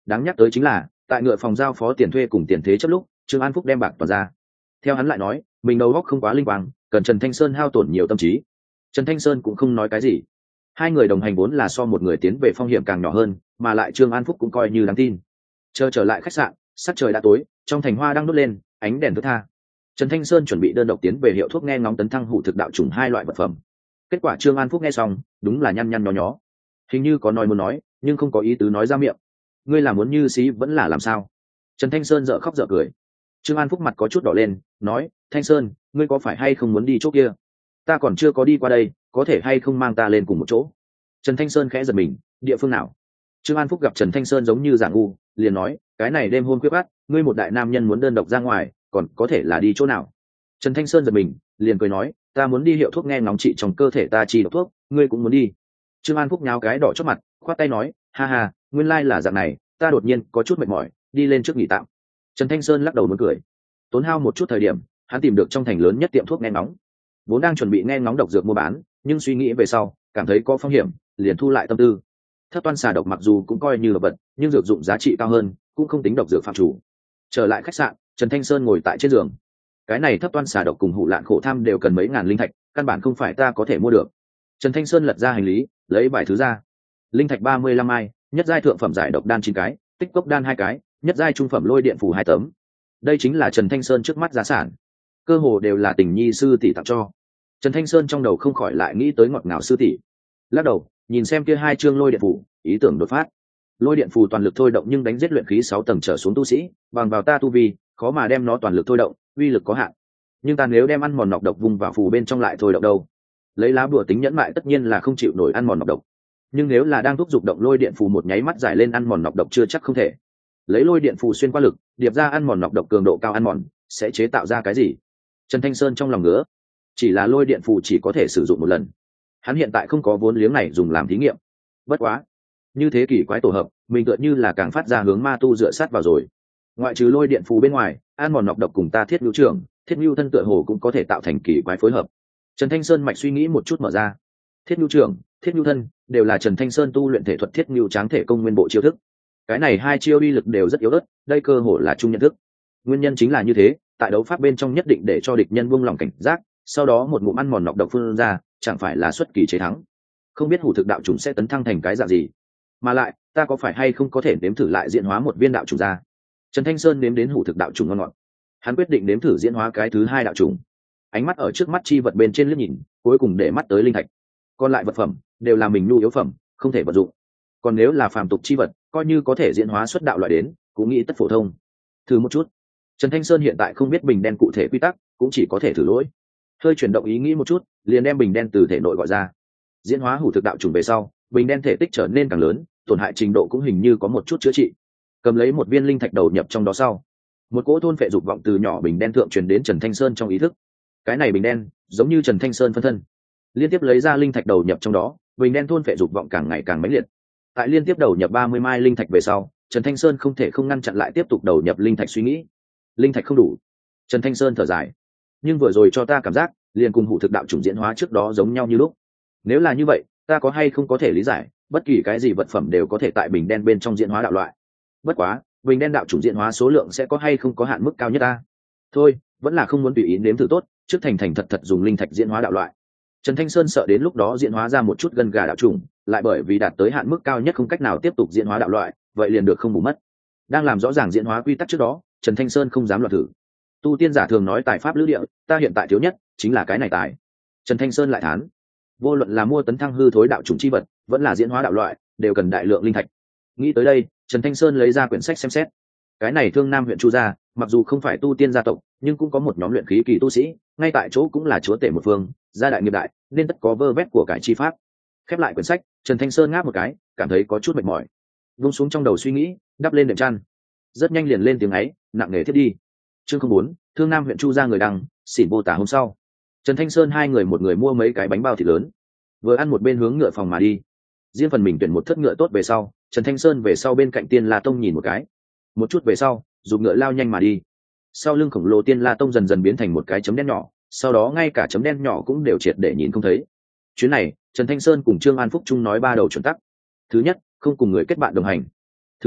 Speaker 1: Đáng nhắc tới chính là tại ngựa phòng giao phó tiền thuê cùng tiền thế chấp lúc, Trương An Phúc đem bạc toàn ra. Theo hắn lại nói, mình đầu óc không quá linh quang, cần Trần Thanh Sơn hao tổn nhiều tâm trí. Trần Thanh Sơn cũng không nói cái gì. Hai người đồng hành vốn là so một người tiến về phong hiểm càng nhỏ hơn, mà lại Trương An Phúc cũng coi như đáng tin. Chờ trở lại khách sạn, sắc trời đã tối, trong thành hoa đang đốt lên, ánh đèn thướt tha. Trần Thanh Sơn chuẩn bị đơn độc tiến về hiệu thuốc nghe ngóng tấn thăng hủ thực đạo trùng hai loại vật phẩm. Kết quả Trương An Phúc nghe xong, đúng là nhăn nhăn nhó nhó. Hình như có nói muốn nói, nhưng không có ý tứ nói ra miệng. Ngươi là muốn như xí vẫn là làm sao? Trần Thanh Sơn dở khóc dở cười. Trương An Phúc mặt có chút đỏ lên, nói: Thanh Sơn, ngươi có phải hay không muốn đi chỗ kia? Ta còn chưa có đi qua đây, có thể hay không mang ta lên cùng một chỗ? Trần Thanh Sơn khẽ giật mình, địa phương nào? Trương An Phúc gặp Trần Thanh Sơn giống như giả ngu, liền nói: cái này đêm hôn quyết bắt, ngươi một đại nam nhân muốn đơn độc ra ngoài, còn có thể là đi chỗ nào? Trần Thanh Sơn giật mình, liền cười nói: ta muốn đi hiệu thuốc nghe ngóng trị trong cơ thể ta chi độc thuốc, ngươi cũng muốn đi? Trương An Phúc nháo cái đỏ chót mặt, khoát tay nói: ha ha, nguyên lai là dạng này, ta đột nhiên có chút mệt mỏi, đi lên trước nghỉ tạm. Trần Thanh Sơn lắc đầu muốn cười. Tốn hao một chút thời điểm, hắn tìm được trong thành lớn nhất tiệm thuốc nghe ngóng. Vốn đang chuẩn bị nghe ngóng độc dược mua bán, nhưng suy nghĩ về sau, cảm thấy có phong hiểm, liền thu lại tâm tư. Thất toan xà độc mặc dù cũng coi như là vật, nhưng dược dụng giá trị cao hơn, cũng không tính độc dược phạm chủ. Trở lại khách sạn, Trần Thanh Sơn ngồi tại trên giường. Cái này thất toan xà độc cùng hủ lạn khổ tham đều cần mấy ngàn linh thạch, căn bản không phải ta có thể mua được. Trần Thanh Sơn lật ra hành lý, lấy vài thứ ra. Linh thạch ba mươi lăm mai, nhất giai thượng phẩm giải độc đan chín cái, tích cốc đan hai cái, nhất giai trung phẩm lôi điện phù hai tấm. Đây chính là Trần Thanh Sơn trước mắt giá sản, cơ hồ đều là tình nhi sư tỷ tặng cho. Trần Thanh Sơn trong đầu không khỏi lại nghĩ tới ngọt ngào sư tỷ. Lắc đầu, nhìn xem kia hai chương lôi điện phù, ý tưởng đột phát. Lôi điện phù toàn lực thôi động nhưng đánh giết luyện khí sáu tầng trở xuống tu sĩ, bằng vào ta tu vi, khó mà đem nó toàn lực thôi động, uy lực có hạn. Nhưng ta nếu đem ăn mòn nọc độc vùng vào phù bên trong lại thôi động đâu? Lấy lá bùa tính nhẫn mại tất nhiên là không chịu nổi ăn mòn nọc độc. Nhưng nếu là đang thúc giục động lôi điện phù một nháy mắt giải lên ăn mòn nọc độc chưa chắc không thể. Lấy lôi điện phù xuyên qua lực, điệp ra ăn mòn nọc độc cường độ cao ăn mòn, sẽ chế tạo ra cái gì? Trần Thanh Sơn trong lòng ngứa. Chỉ là lôi điện phù chỉ có thể sử dụng một lần. Hắn hiện tại không có vốn liếng này dùng làm thí nghiệm. Bất quá, như thế kỷ quái tổ hợp, mình tựa như là càng phát ra hướng ma tu dựa sát vào rồi. Ngoại trừ lôi điện phù bên ngoài, ăn mòn nọc độc cùng ta thiết nhu trưởng, thiết nhu thân tựa hồ cũng có thể tạo thành kỳ quái phối hợp. Trần Thanh Sơn mạch suy nghĩ một chút mở ra. Thiết nhu trưởng, thiết nhu thân đều là Trần Thanh Sơn tu luyện thể thuật thiết nhu tráng thể công nguyên bộ chiêu thức. Cái này hai chiêu uy lực đều rất yếu ớt, đây cơ hồ là chung nhận thức. Nguyên nhân chính là như thế, tại đấu pháp bên trong nhất định để cho địch nhân buông lòng cảnh giác, sau đó một ngụm ăn mòn nọc độc phun ra, chẳng phải là xuất kỳ chế thắng. Không biết hủ thực đạo trùng sẽ tấn thăng thành cái dạng gì, mà lại ta có phải hay không có thể nếm thử lại diễn hóa một viên đạo trùng ra? Trần Thanh Sơn nếm đến hủ thực đạo trùng ngon ngọt, hắn quyết định nếm thử diễn hóa cái thứ hai đạo trùng. Ánh mắt ở trước mắt chi vật bên trên liếc nhìn, cuối cùng để mắt tới linh thạch. Còn lại vật phẩm đều là mình nhu yếu phẩm, không thể vận dụng. Còn nếu là phàm tục chi vật, coi như có thể diễn hóa xuất đạo loại đến, cũng nghĩ tất phổ thông. Thử một chút. Trần Thanh Sơn hiện tại không biết bình đen cụ thể quy tắc, cũng chỉ có thể thử lỗi. Hơi chuyển động ý nghĩ một chút, liền đem bình đen từ thể nội gọi ra. Diễn hóa hủ thực đạo trùng về sau, bình đen thể tích trở nên càng lớn, tổn hại trình độ cũng hình như có một chút chữa trị. Cầm lấy một viên linh thạch đầu nhập trong đó sau, một cỗ thôn phệ dục vọng từ nhỏ bình đen thượng truyền đến Trần Thanh Sơn trong ý thức. Cái này bình đen giống như Trần Thanh Sơn phân thân. Liên tiếp lấy ra linh thạch đầu nhập trong đó, bình đen thôn phệ dục vọng càng ngày càng mãnh liệt. Tại liên tiếp đầu nhập ba mươi mai linh thạch về sau, Trần Thanh Sơn không thể không ngăn chặn lại tiếp tục đầu nhập linh thạch suy nghĩ. Linh thạch không đủ. Trần Thanh Sơn thở dài. Nhưng vừa rồi cho ta cảm giác, liền cùng hủ thực đạo chủng diễn hóa trước đó giống nhau như lúc. Nếu là như vậy, ta có hay không có thể lý giải, bất kỳ cái gì vật phẩm đều có thể tại bình đen bên trong diễn hóa đạo loại. Bất quá, bình đen đạo chủng diễn hóa số lượng sẽ có hay không có hạn mức cao nhất ta? Thôi, vẫn là không muốn tùy ý nếm thử tốt, trước thành thành thật thật dùng linh thạch diễn hóa đạo loại. Trần Thanh Sơn sợ đến lúc đó diễn hóa ra một chút gân gà đạo chủng, lại bởi vì đạt tới hạn mức cao nhất không cách nào tiếp tục diễn hóa đạo loại, vậy liền được không bù mất. Đang làm rõ ràng diễn hóa quy tắc trước đó, Trần Thanh Sơn không dám loạn thử. Tu tiên giả thường nói tài pháp lữ địa, ta hiện tại thiếu nhất chính là cái này tài. Trần Thanh Sơn lại thán, vô luận là mua tấn thăng hư thối đạo chủng chi vật, vẫn là diễn hóa đạo loại, đều cần đại lượng linh thạch. Nghĩ tới đây, Trần Thanh Sơn lấy ra quyển sách xem xét. Cái này Thương Nam huyện Chu gia, mặc dù không phải tu tiên gia tộc, nhưng cũng có một nhóm luyện khí kỳ tu sĩ, ngay tại chỗ cũng là chúa tể một phương, gia đại nghiệp đại, nên tất có vơ vét của cải chi pháp. Khép lại quyển sách, Trần Thanh Sơn ngáp một cái, cảm thấy có chút mệt mỏi. Vung xuống trong đầu suy nghĩ, đắp lên đệm chăn. Rất nhanh liền lên tiếng ấy, nặng nề thiết đi. Chương không bốn, Thương Nam huyện Chu gia người đăng, xỉn vô tả hôm sau. Trần Thanh Sơn hai người một người mua mấy cái bánh bao thịt lớn, vừa ăn một bên hướng ngựa phòng mà đi. Riêng phần mình tuyển một thất ngựa tốt về sau, Trần Thanh Sơn về sau bên cạnh Tiên La Tông nhìn một cái. Một chút về sau, dùng ngựa lao nhanh mà đi. Sau lưng khổng lồ Tiên La Tông dần dần biến thành một cái chấm đen nhỏ, sau đó ngay cả chấm đen nhỏ cũng đều triệt để nhìn không thấy. Chuyến này, Trần Thanh Sơn cùng Trương An Phúc Trung nói ba đầu chuẩn tắc. Thứ nhất, không cùng người kết bạn đồng hành. Thứ hai,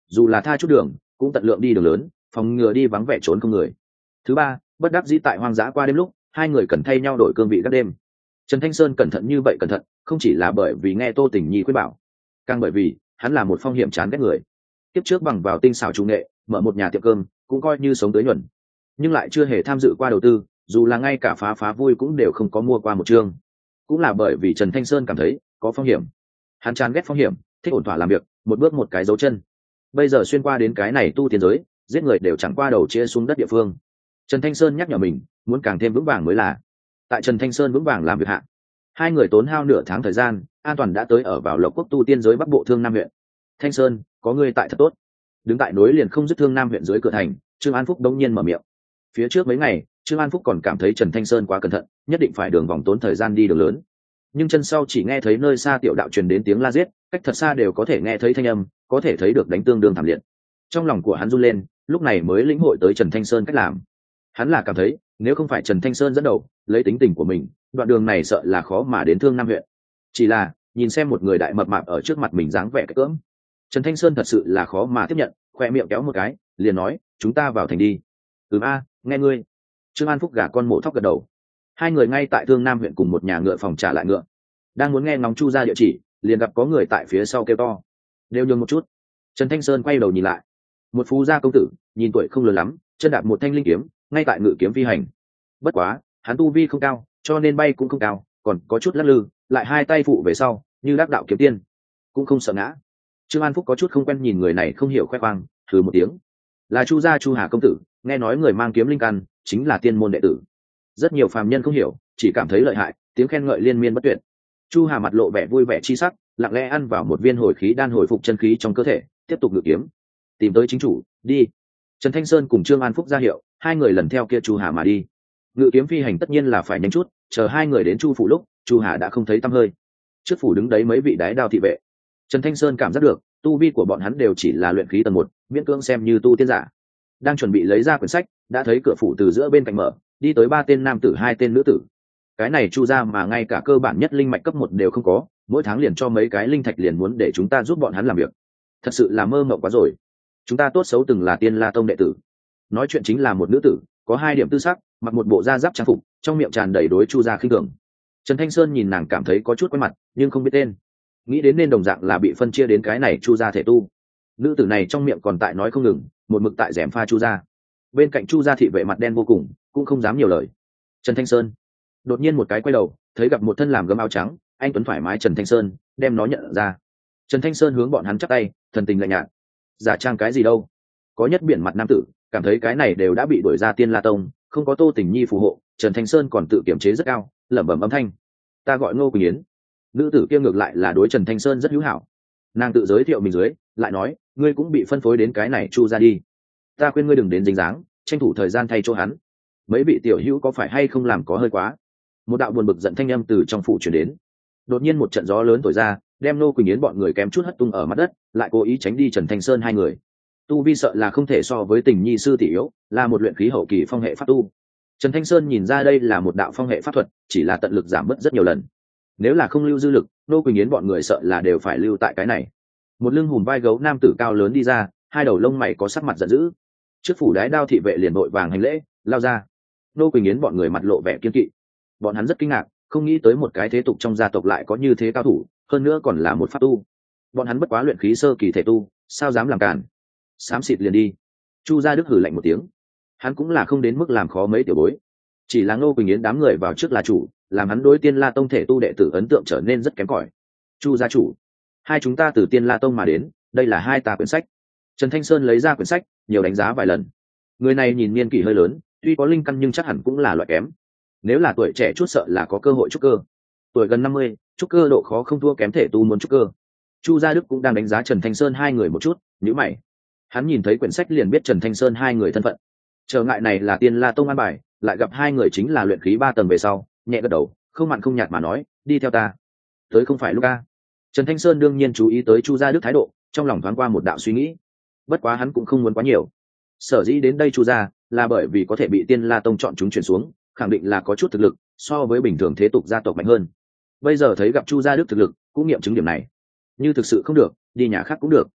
Speaker 1: dù là tha chút đường cũng tận lượng đi đường lớn, phòng ngừa đi vắng vẻ trốn không người. Thứ ba, bất đắc dĩ tại hoang dã qua đêm lúc hai người cần thay nhau đổi cương vị các đêm. Trần Thanh Sơn cẩn thận như vậy cẩn thận không chỉ là bởi vì nghe Tô Tình Nhi khuyên bảo, càng bởi vì hắn là một phong hiểm chán ghét người. Tiếp trước bằng vào tinh xảo trung nghệ mở một nhà tiệm cơm cũng coi như sống tới nhuần, nhưng lại chưa hề tham dự qua đầu tư, dù là ngay cả phá phá vui cũng đều không có mua qua một chương. Cũng là bởi vì Trần Thanh Sơn cảm thấy có phong hiểm, hắn chán ghét phong hiểm, thích ổn thỏa làm việc, một bước một cái dấu chân. Bây giờ xuyên qua đến cái này tu tiên giới, giết người đều chẳng qua đầu chia xuống đất địa phương. Trần Thanh Sơn nhắc nhở mình muốn càng thêm vững vàng mới là. Tại Trần Thanh Sơn vững vàng làm việc hạ, hai người tốn hao nửa tháng thời gian an toàn đã tới ở vào Lộc Quốc tu tiên giới Bắc Bộ Thương Nam huyện. Thanh Sơn, có người tại thật tốt. Đứng tại nối liền không dứt Thương Nam huyện dưới cửa thành, Trương An Phúc đống nhiên mở miệng. Phía trước mấy ngày Trương An Phúc còn cảm thấy Trần Thanh Sơn quá cẩn thận, nhất định phải đường vòng tốn thời gian đi đường lớn, nhưng chân sau chỉ nghe thấy nơi xa tiểu đạo truyền đến tiếng la giết, cách thật xa đều có thể nghe thấy thanh âm, có thể thấy được đánh tương đương thảm liệt. Trong lòng của hắn run lên, lúc này mới lĩnh hội tới Trần Thanh Sơn cách làm. Hắn là cảm thấy nếu không phải Trần Thanh Sơn dẫn đầu lấy tính tình của mình, đoạn đường này sợ là khó mà đến Thương Nam huyện. Chỉ là nhìn xem một người đại mập mạp ở trước mặt mình dáng vẻ cái cỡm, Trần Thanh Sơn thật sự là khó mà tiếp nhận, khoe miệng kéo một cái liền nói chúng ta vào thành đi. Ừm a, nghe ngươi. Trương An Phúc gả con mổ thóc gật đầu. Hai người ngay tại Thương Nam huyện cùng một nhà ngựa phòng trả lại ngựa, đang muốn nghe ngóng Chu ra địa chỉ, liền gặp có người tại phía sau kêu to đều nhường một chút. Trần Thanh Sơn quay đầu nhìn lại, một phú gia công tử nhìn tuổi không lớn lắm, chân đạp một thanh linh kiếm ngay tại ngự kiếm phi hành. Bất quá hắn tu vi không cao cho nên bay cũng không cao, còn có chút lắc lư, lại hai tay phụ về sau như đắc đạo kiếm tiên, cũng không sợ ngã. Trương An Phúc có chút không quen nhìn người này không hiểu khoe khoang, thử một tiếng. Là Chu gia Chu Hà công tử, nghe nói người mang kiếm linh căn chính là tiên môn đệ tử. Rất nhiều phàm nhân không hiểu, chỉ cảm thấy lợi hại, tiếng khen ngợi liên miên bất tuyệt. Chu Hà mặt lộ vẻ vui vẻ chi sắc, lặng lẽ ăn vào một viên hồi khí đan hồi phục chân khí trong cơ thể, tiếp tục ngự kiếm tìm tới chính chủ. Đi. Trần Thanh Sơn cùng Trương An Phúc ra hiệu, hai người lần theo kia Chu Hà mà đi. Ngự kiếm phi hành tất nhiên là phải nhanh chút, chờ hai người đến Chu phủ lúc Chu Hà đã không thấy tăm hơi. Trước phủ đứng đấy mấy vị đái đao thị vệ. Trần Thanh Sơn cảm giác được tu vi của bọn hắn đều chỉ là luyện khí tầng một, miễn cưỡng xem như tu tiên giả. Đang chuẩn bị lấy ra quyển sách, đã thấy cửa phủ từ giữa bên cạnh mở, đi tới ba tên nam tử hai tên nữ tử. Cái này Chu gia mà ngay cả cơ bản nhất linh mạch cấp một đều không có, mỗi tháng liền cho mấy cái linh thạch liền muốn để chúng ta giúp bọn hắn làm việc, thật sự là mơ mộng quá rồi. Chúng ta tốt xấu từng là Tiên La tông đệ tử. Nói chuyện chính là một nữ tử, có hai điểm tư sắc, mặc một bộ da giáp trang phục, trong miệng tràn đầy đối Chu gia khinh thường. Trần Thanh Sơn nhìn nàng cảm thấy có chút quen mặt, nhưng không biết tên, nghĩ đến nên đồng dạng là bị phân chia đến cái này Chu gia thể tu. Nữ tử này trong miệng còn tại nói không ngừng, một mực tại gièm pha Chu gia. Bên cạnh Chu gia thị vệ mặt đen vô cùng, cũng không dám nhiều lời. Trần Thanh Sơn đột nhiên một cái quay đầu, thấy gặp một thân làm gấm áo trắng, anh tuấn thoải mái Trần Thanh Sơn đem nó nhận ra. Trần Thanh Sơn hướng bọn hắn chắp tay, thần tình lạnh nhạt. Giả trang cái gì đâu? Có nhất biển mặt nam tử cảm thấy cái này đều đã bị đuổi ra Tiên La tông, không có Tô Tình Nhi phù hộ, Trần Thanh Sơn còn tự kiểm chế rất cao, lẩm bẩm âm thanh. Ta gọi Ngô Quỳnh Yến. Nữ tử kia ngược lại là đối Trần Thanh Sơn rất hữu hảo. Nàng tự giới thiệu mình dưới, lại nói, ngươi cũng bị phân phối đến cái này Chu ra đi. Ta khuyên ngươi đừng đến dính dáng, tranh thủ thời gian thay chỗ hắn. Mấy vị tiểu hữu có phải hay không làm có hơi quá? Một đạo buồn bực giận thanh âm từ trong phủ truyền đến. Đột nhiên một trận gió lớn thổi ra, đem Ngô Quỳnh Yến bọn người kém chút hất tung ở mặt đất, lại cố ý tránh đi Trần Thanh Sơn hai người. Tu vi sợ là không thể so với Tình Nhi sư tỷ yếu, là một luyện khí hậu kỳ phong hệ pháp tu. Trần Thanh Sơn nhìn ra đây là một đạo phong hệ pháp thuật, chỉ là tận lực giảm bớt rất nhiều lần. Nếu là không lưu dư lực, Ngô Quỳnh Yến bọn người sợ là đều phải lưu tại cái này. Một lưng hùm vai gấu nam tử cao lớn đi ra, hai đầu lông mày có sắc mặt giận dữ. Trước phủ đái đao thị vệ liền vội vàng hành lễ, lao ra. Ngô Quỳnh Yến bọn người mặt lộ vẻ kiên kỵ. Bọn hắn rất kinh ngạc, không nghĩ tới một cái thế tục trong gia tộc lại có như thế cao thủ, hơn nữa còn là một pháp tu. Bọn hắn bất quá luyện khí sơ kỳ thể tu, sao dám làm cản? Xám xịt liền đi. Chu gia Đức hử lạnh một tiếng. Hắn cũng là không đến mức làm khó mấy tiểu bối, chỉ là Ngô Quỳnh Yến đám người vào trước là chủ, làm hắn đối Tiên La tông thể tu đệ tử ấn tượng trở nên rất kém cỏi. Chu gia chủ, hai chúng ta từ Tiên La tông mà đến, đây là hai ta quyển sách. Trần Thanh Sơn lấy ra quyển sách, nhiều đánh giá vài lần. Người này nhìn niên kỷ hơi lớn, tuy có linh căn nhưng chắc hẳn cũng là loại kém. Nếu là tuổi trẻ chút sợ là có cơ hội trúc cơ. Tuổi gần năm mươi, trúc cơ độ khó không thua kém thể tu muốn trúc cơ. Chu gia Đức cũng đang đánh giá Trần Thanh Sơn hai người một chút, nhíu mày. Hắn nhìn thấy quyển sách liền biết Trần Thanh Sơn hai người thân phận. Trở ngại này là Tiên La tông an bài, lại gặp hai người chính là luyện khí ba tầng về sau, nhẹ gật đầu, không mặn không nhạt mà nói, đi theo ta. Tới không phải lúc a. Trần Thanh Sơn đương nhiên chú ý tới Chu gia Đức thái độ, trong lòng thoáng qua một đạo suy nghĩ. Bất quá hắn cũng không muốn quá nhiều. Sở dĩ đến đây Chu gia là bởi vì có thể bị Tiên La tông chọn chúng chuyển xuống, khẳng định là có chút thực lực, so với bình thường thế tục gia tộc mạnh hơn. Bây giờ thấy gặp Chu gia Đức thực lực, cũng nghiệm chứng điểm này. Như thực sự không được, đi nhà khác cũng được.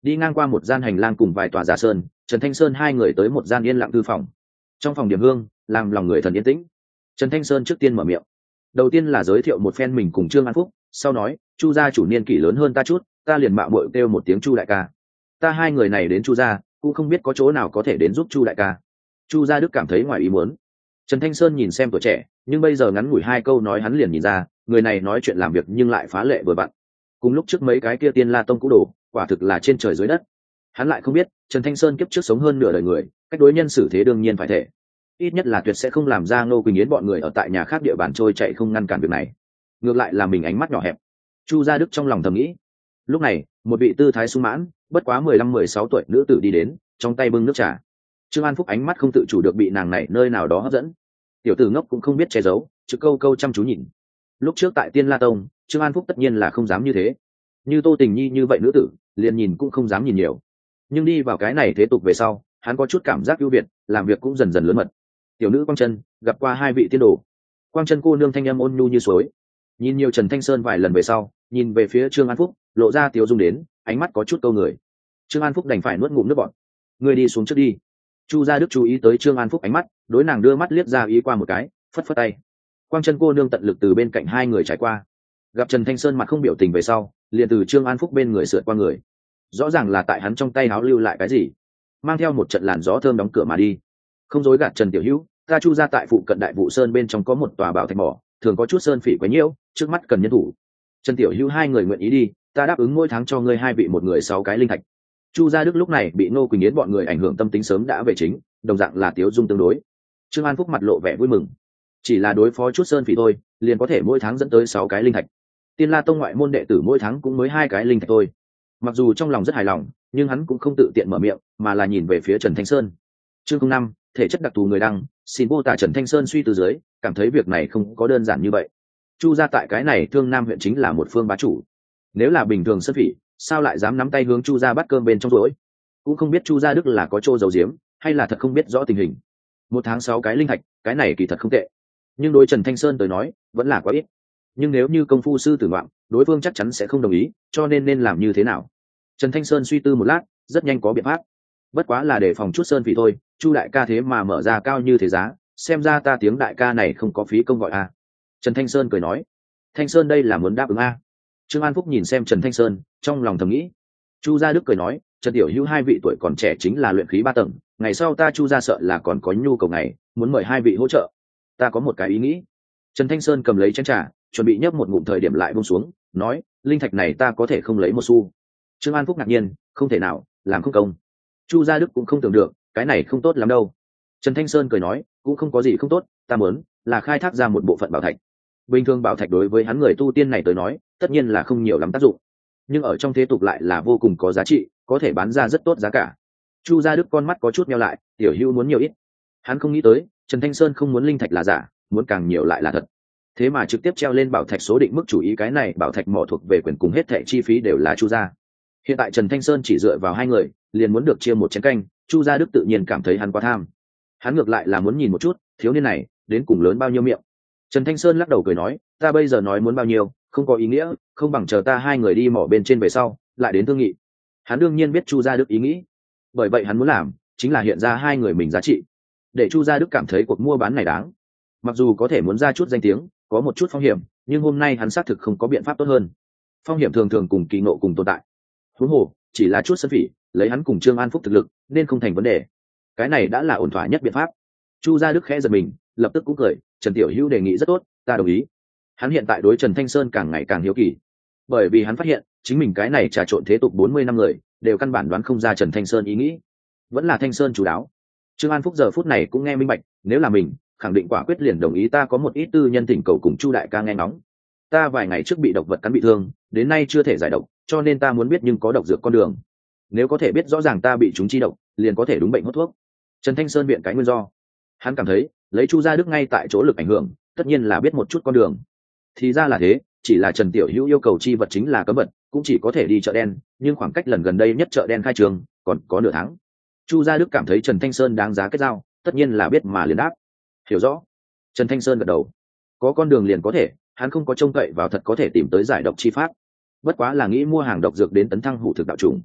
Speaker 1: đi ngang qua một gian hành lang cùng vài tòa giả sơn, Trần Thanh Sơn hai người tới một gian yên lặng thư phòng. Trong phòng điểm hương làm lòng người thần yên tĩnh. Trần Thanh Sơn trước tiên mở miệng, đầu tiên là giới thiệu một phen mình cùng Trương An Phúc, sau nói Chu gia chủ niên kỷ lớn hơn ta chút, ta liền mạo muội kêu một tiếng Chu đại ca. Ta hai người này đến Chu gia cũng không biết có chỗ nào có thể đến giúp Chu đại ca. Chu gia Đức cảm thấy ngoài ý muốn. Trần Thanh Sơn nhìn xem tuổi trẻ, nhưng bây giờ ngắn ngủi hai câu nói hắn liền nhìn ra, người này nói chuyện làm việc nhưng lại phá lệ vừa vặn. Cùng lúc trước mấy cái kia Tiên La tông cũ đồ, quả thực là trên trời dưới đất. Hắn lại không biết, Trần Thanh Sơn kiếp trước sống hơn nửa đời người, cách đối nhân xử thế đương nhiên phải thể. Ít nhất là tuyệt sẽ không làm ra Ngô Quỳnh Yến bọn người ở tại nhà khác địa bàn trôi chạy không ngăn cản việc này. Ngược lại là mình ánh mắt nhỏ hẹp. Chu gia Đức trong lòng thầm nghĩ. Lúc này, một vị tư thái sung mãn, bất quá mười lăm mười sáu tuổi nữ tử đi đến, trong tay bưng nước trà. Trương An Phúc ánh mắt không tự chủ được bị nàng này nơi nào đó hấp dẫn. Tiểu tử ngốc cũng không biết che giấu, trực câu câu chăm chú nhìn. Lúc trước tại Tiên La tông, Trương An Phúc tất nhiên là không dám như thế. Như Tô Tình Nhi như vậy nữ tử, liền nhìn cũng không dám nhìn nhiều. Nhưng đi vào cái này thế tục về sau, hắn có chút cảm giác ưu việt, làm việc cũng dần dần lớn mật. Tiểu nữ Quang Chân gặp qua hai vị tiên đồ. Quang Chân cô nương thanh âm ôn nhu như suối. Nhìn nhiều Trần Thanh Sơn vài lần về sau, nhìn về phía Trương An Phúc, lộ ra tiếu dung đến, ánh mắt có chút câu người. Trương An Phúc đành phải nuốt ngụm nước bọt. Người đi xuống trước đi. Chu gia Đức chú ý tới Trương An Phúc ánh mắt, đối nàng đưa mắt liếc ra ý qua một cái, phất phất tay. Quang Chân cô nương tận lực từ bên cạnh hai người trải qua. Gặp Trần Thanh Sơn mặt không biểu tình về sau, liền từ Trương An Phúc bên người sượt qua người. Rõ ràng là tại hắn trong tay háo lưu lại cái gì, mang theo một trận làn gió thơm đóng cửa mà đi. Không dối gạt Trần tiểu hữu, ta Chu gia tại phụ cận Đại Vụ Sơn bên trong có một tòa bảo thạch mỏ, thường có chút sơn phỉ quấy nhiễu, trước mắt cần nhân thủ. Trần tiểu hữu hai người nguyện ý đi, ta đáp ứng mỗi tháng cho ngươi hai vị một người sáu cái linh thạch. Chu gia Đức lúc này bị Ngô Quỳnh Yến bọn người ảnh hưởng tâm tính sớm đã về chính, đồng dạng là tiếu dung tương đối. Trương An Phúc mặt lộ vẻ vui mừng, chỉ là đối phó chút sơn phỉ thôi, liền có thể mỗi tháng dẫn tới sáu cái linh thạch. Tiên La tông ngoại môn đệ tử mỗi tháng cũng mới hai cái linh thạch thôi. Mặc dù trong lòng rất hài lòng, nhưng hắn cũng không tự tiện mở miệng, mà là nhìn về phía Trần Thanh Sơn. Chương không năm, thể chất đặc thù người đăng, xin mô tả. Trần Thanh Sơn suy từ dưới, cảm thấy việc này không có đơn giản như vậy. Chu gia tại cái này Thương Nam huyện chính là một phương bá chủ. Nếu là bình thường sơn phỉ, sao lại dám nắm tay hướng Chu gia bắt cơm bên trong rỗi? Cũng không biết Chu gia Đức là có trô giấu giếm, hay là thật không biết rõ tình hình. Một tháng sáu cái linh thạch, cái này kỳ thật không tệ. Nhưng đối Trần Thanh Sơn tới nói, vẫn là quá ít. Nhưng nếu như công phu sư tử ngoạm, đối phương chắc chắn sẽ không đồng ý, cho nên nên làm như thế nào? Trần Thanh Sơn suy tư một lát, rất nhanh có biện pháp. Bất quá là để phòng chút sơn phỉ thôi, Chu đại ca thế mà mở ra cao như thế giá, xem ra ta tiếng đại ca này không có phí công gọi a. Trần Thanh Sơn cười nói, Thanh Sơn đây là muốn đáp ứng a. Trương An Phúc nhìn xem Trần Thanh Sơn, trong lòng thầm nghĩ. Chu gia Đức cười nói, Trần tiểu hữu hai vị tuổi còn trẻ chính là luyện khí ba tầng, ngày sau ta Chu gia sợ là còn có nhu cầu này, muốn mời hai vị hỗ trợ. Ta có một cái ý nghĩ. Trần Thanh Sơn cầm lấy chén trà, chuẩn bị nhấp một ngụm thời điểm lại buông xuống, nói, linh thạch này ta có thể không lấy một xu. Trương An Phúc ngạc nhiên, không thể nào, làm không công. Chu gia Đức cũng không tưởng được, cái này không tốt lắm đâu. Trần Thanh Sơn cười nói, cũng không có gì không tốt, ta muốn là khai thác ra một bộ phận bảo thạch. Bình thường bảo thạch đối với hắn người tu tiên này tới nói, tất nhiên là không nhiều lắm tác dụng, nhưng ở trong thế tục lại là vô cùng có giá trị, có thể bán ra rất tốt giá cả. Chu gia Đức con mắt có chút meo lại, tiểu hữu muốn nhiều ít. Hắn không nghĩ tới, Trần Thanh Sơn không muốn linh thạch là giả, muốn càng nhiều lại là thật. Thế mà trực tiếp treo lên bảo thạch số định mức chủ ý, cái này bảo thạch mỏ thuộc về quyền cùng hết thẻ chi phí đều là Chu gia. Hiện tại Trần Thanh Sơn chỉ dựa vào hai người, liền muốn được chia một chén canh, Chu gia Đức tự nhiên cảm thấy hắn quá tham. Hắn ngược lại là muốn nhìn một chút, thiếu niên này đến cùng lớn bao nhiêu miệng. Trần Thanh Sơn lắc đầu cười nói, ta bây giờ nói muốn bao nhiêu, không có ý nghĩa, không bằng chờ ta hai người đi mỏ bên trên về sau, lại đến thương nghị. Hắn đương nhiên biết Chu gia Đức ý nghĩ, bởi vậy hắn muốn làm chính là hiện ra hai người mình giá trị, để Chu gia Đức cảm thấy cuộc mua bán này đáng. Mặc dù có thể muốn ra chút danh tiếng, có một chút phong hiểm, nhưng hôm nay hắn xác thực không có biện pháp tốt hơn. Phong hiểm thường thường cùng kỳ ngộ cùng tồn tại. Huống hồ chỉ là chút sân phỉ, lấy hắn cùng Trương An Phúc thực lực nên không thành vấn đề. Cái này đã là ổn thỏa nhất biện pháp. Chu gia Đức khẽ giật mình, lập tức cũng cười, Trần tiểu hữu đề nghị rất tốt, ta đồng ý. Hắn hiện tại đối Trần Thanh Sơn càng ngày càng hiếu kỳ, bởi vì hắn phát hiện chính mình cái này trà trộn thế tục bốn mươi năm người đều căn bản đoán không ra Trần Thanh Sơn ý nghĩ, vẫn là Thanh Sơn chủ đáo. Trương An Phúc giờ phút này cũng nghe minh bạch, nếu là mình khẳng định quả quyết liền đồng ý. Ta có một ít tư nhân thỉnh cầu cùng Chu đại ca nghe ngóng. Ta vài ngày trước bị độc vật cắn bị thương, đến nay chưa thể giải độc, cho nên ta muốn biết nhưng có độc dược con đường. Nếu có thể biết rõ ràng ta bị chúng chi độc, liền có thể đúng bệnh hốt thuốc. Trần Thanh Sơn viện cái nguyên do, hắn cảm thấy lấy Chu gia Đức ngay tại chỗ lực ảnh hưởng, tất nhiên là biết một chút con đường. Thì ra là thế, chỉ là Trần tiểu hữu yêu cầu chi vật chính là cấm vật, cũng chỉ có thể đi chợ đen, nhưng khoảng cách lần gần đây nhất chợ đen khai trường còn có nửa tháng. Chu gia Đức cảm thấy Trần Thanh Sơn đáng giá kết giao, tất nhiên là biết mà liền đáp. Hiểu rõ. Trần Thanh Sơn gật đầu, có con đường liền có thể, hắn không có trông cậy vào thật có thể tìm tới giải độc chi pháp, bất quá là nghĩ mua hàng độc dược đến tấn thăng hủ thực đạo trùng.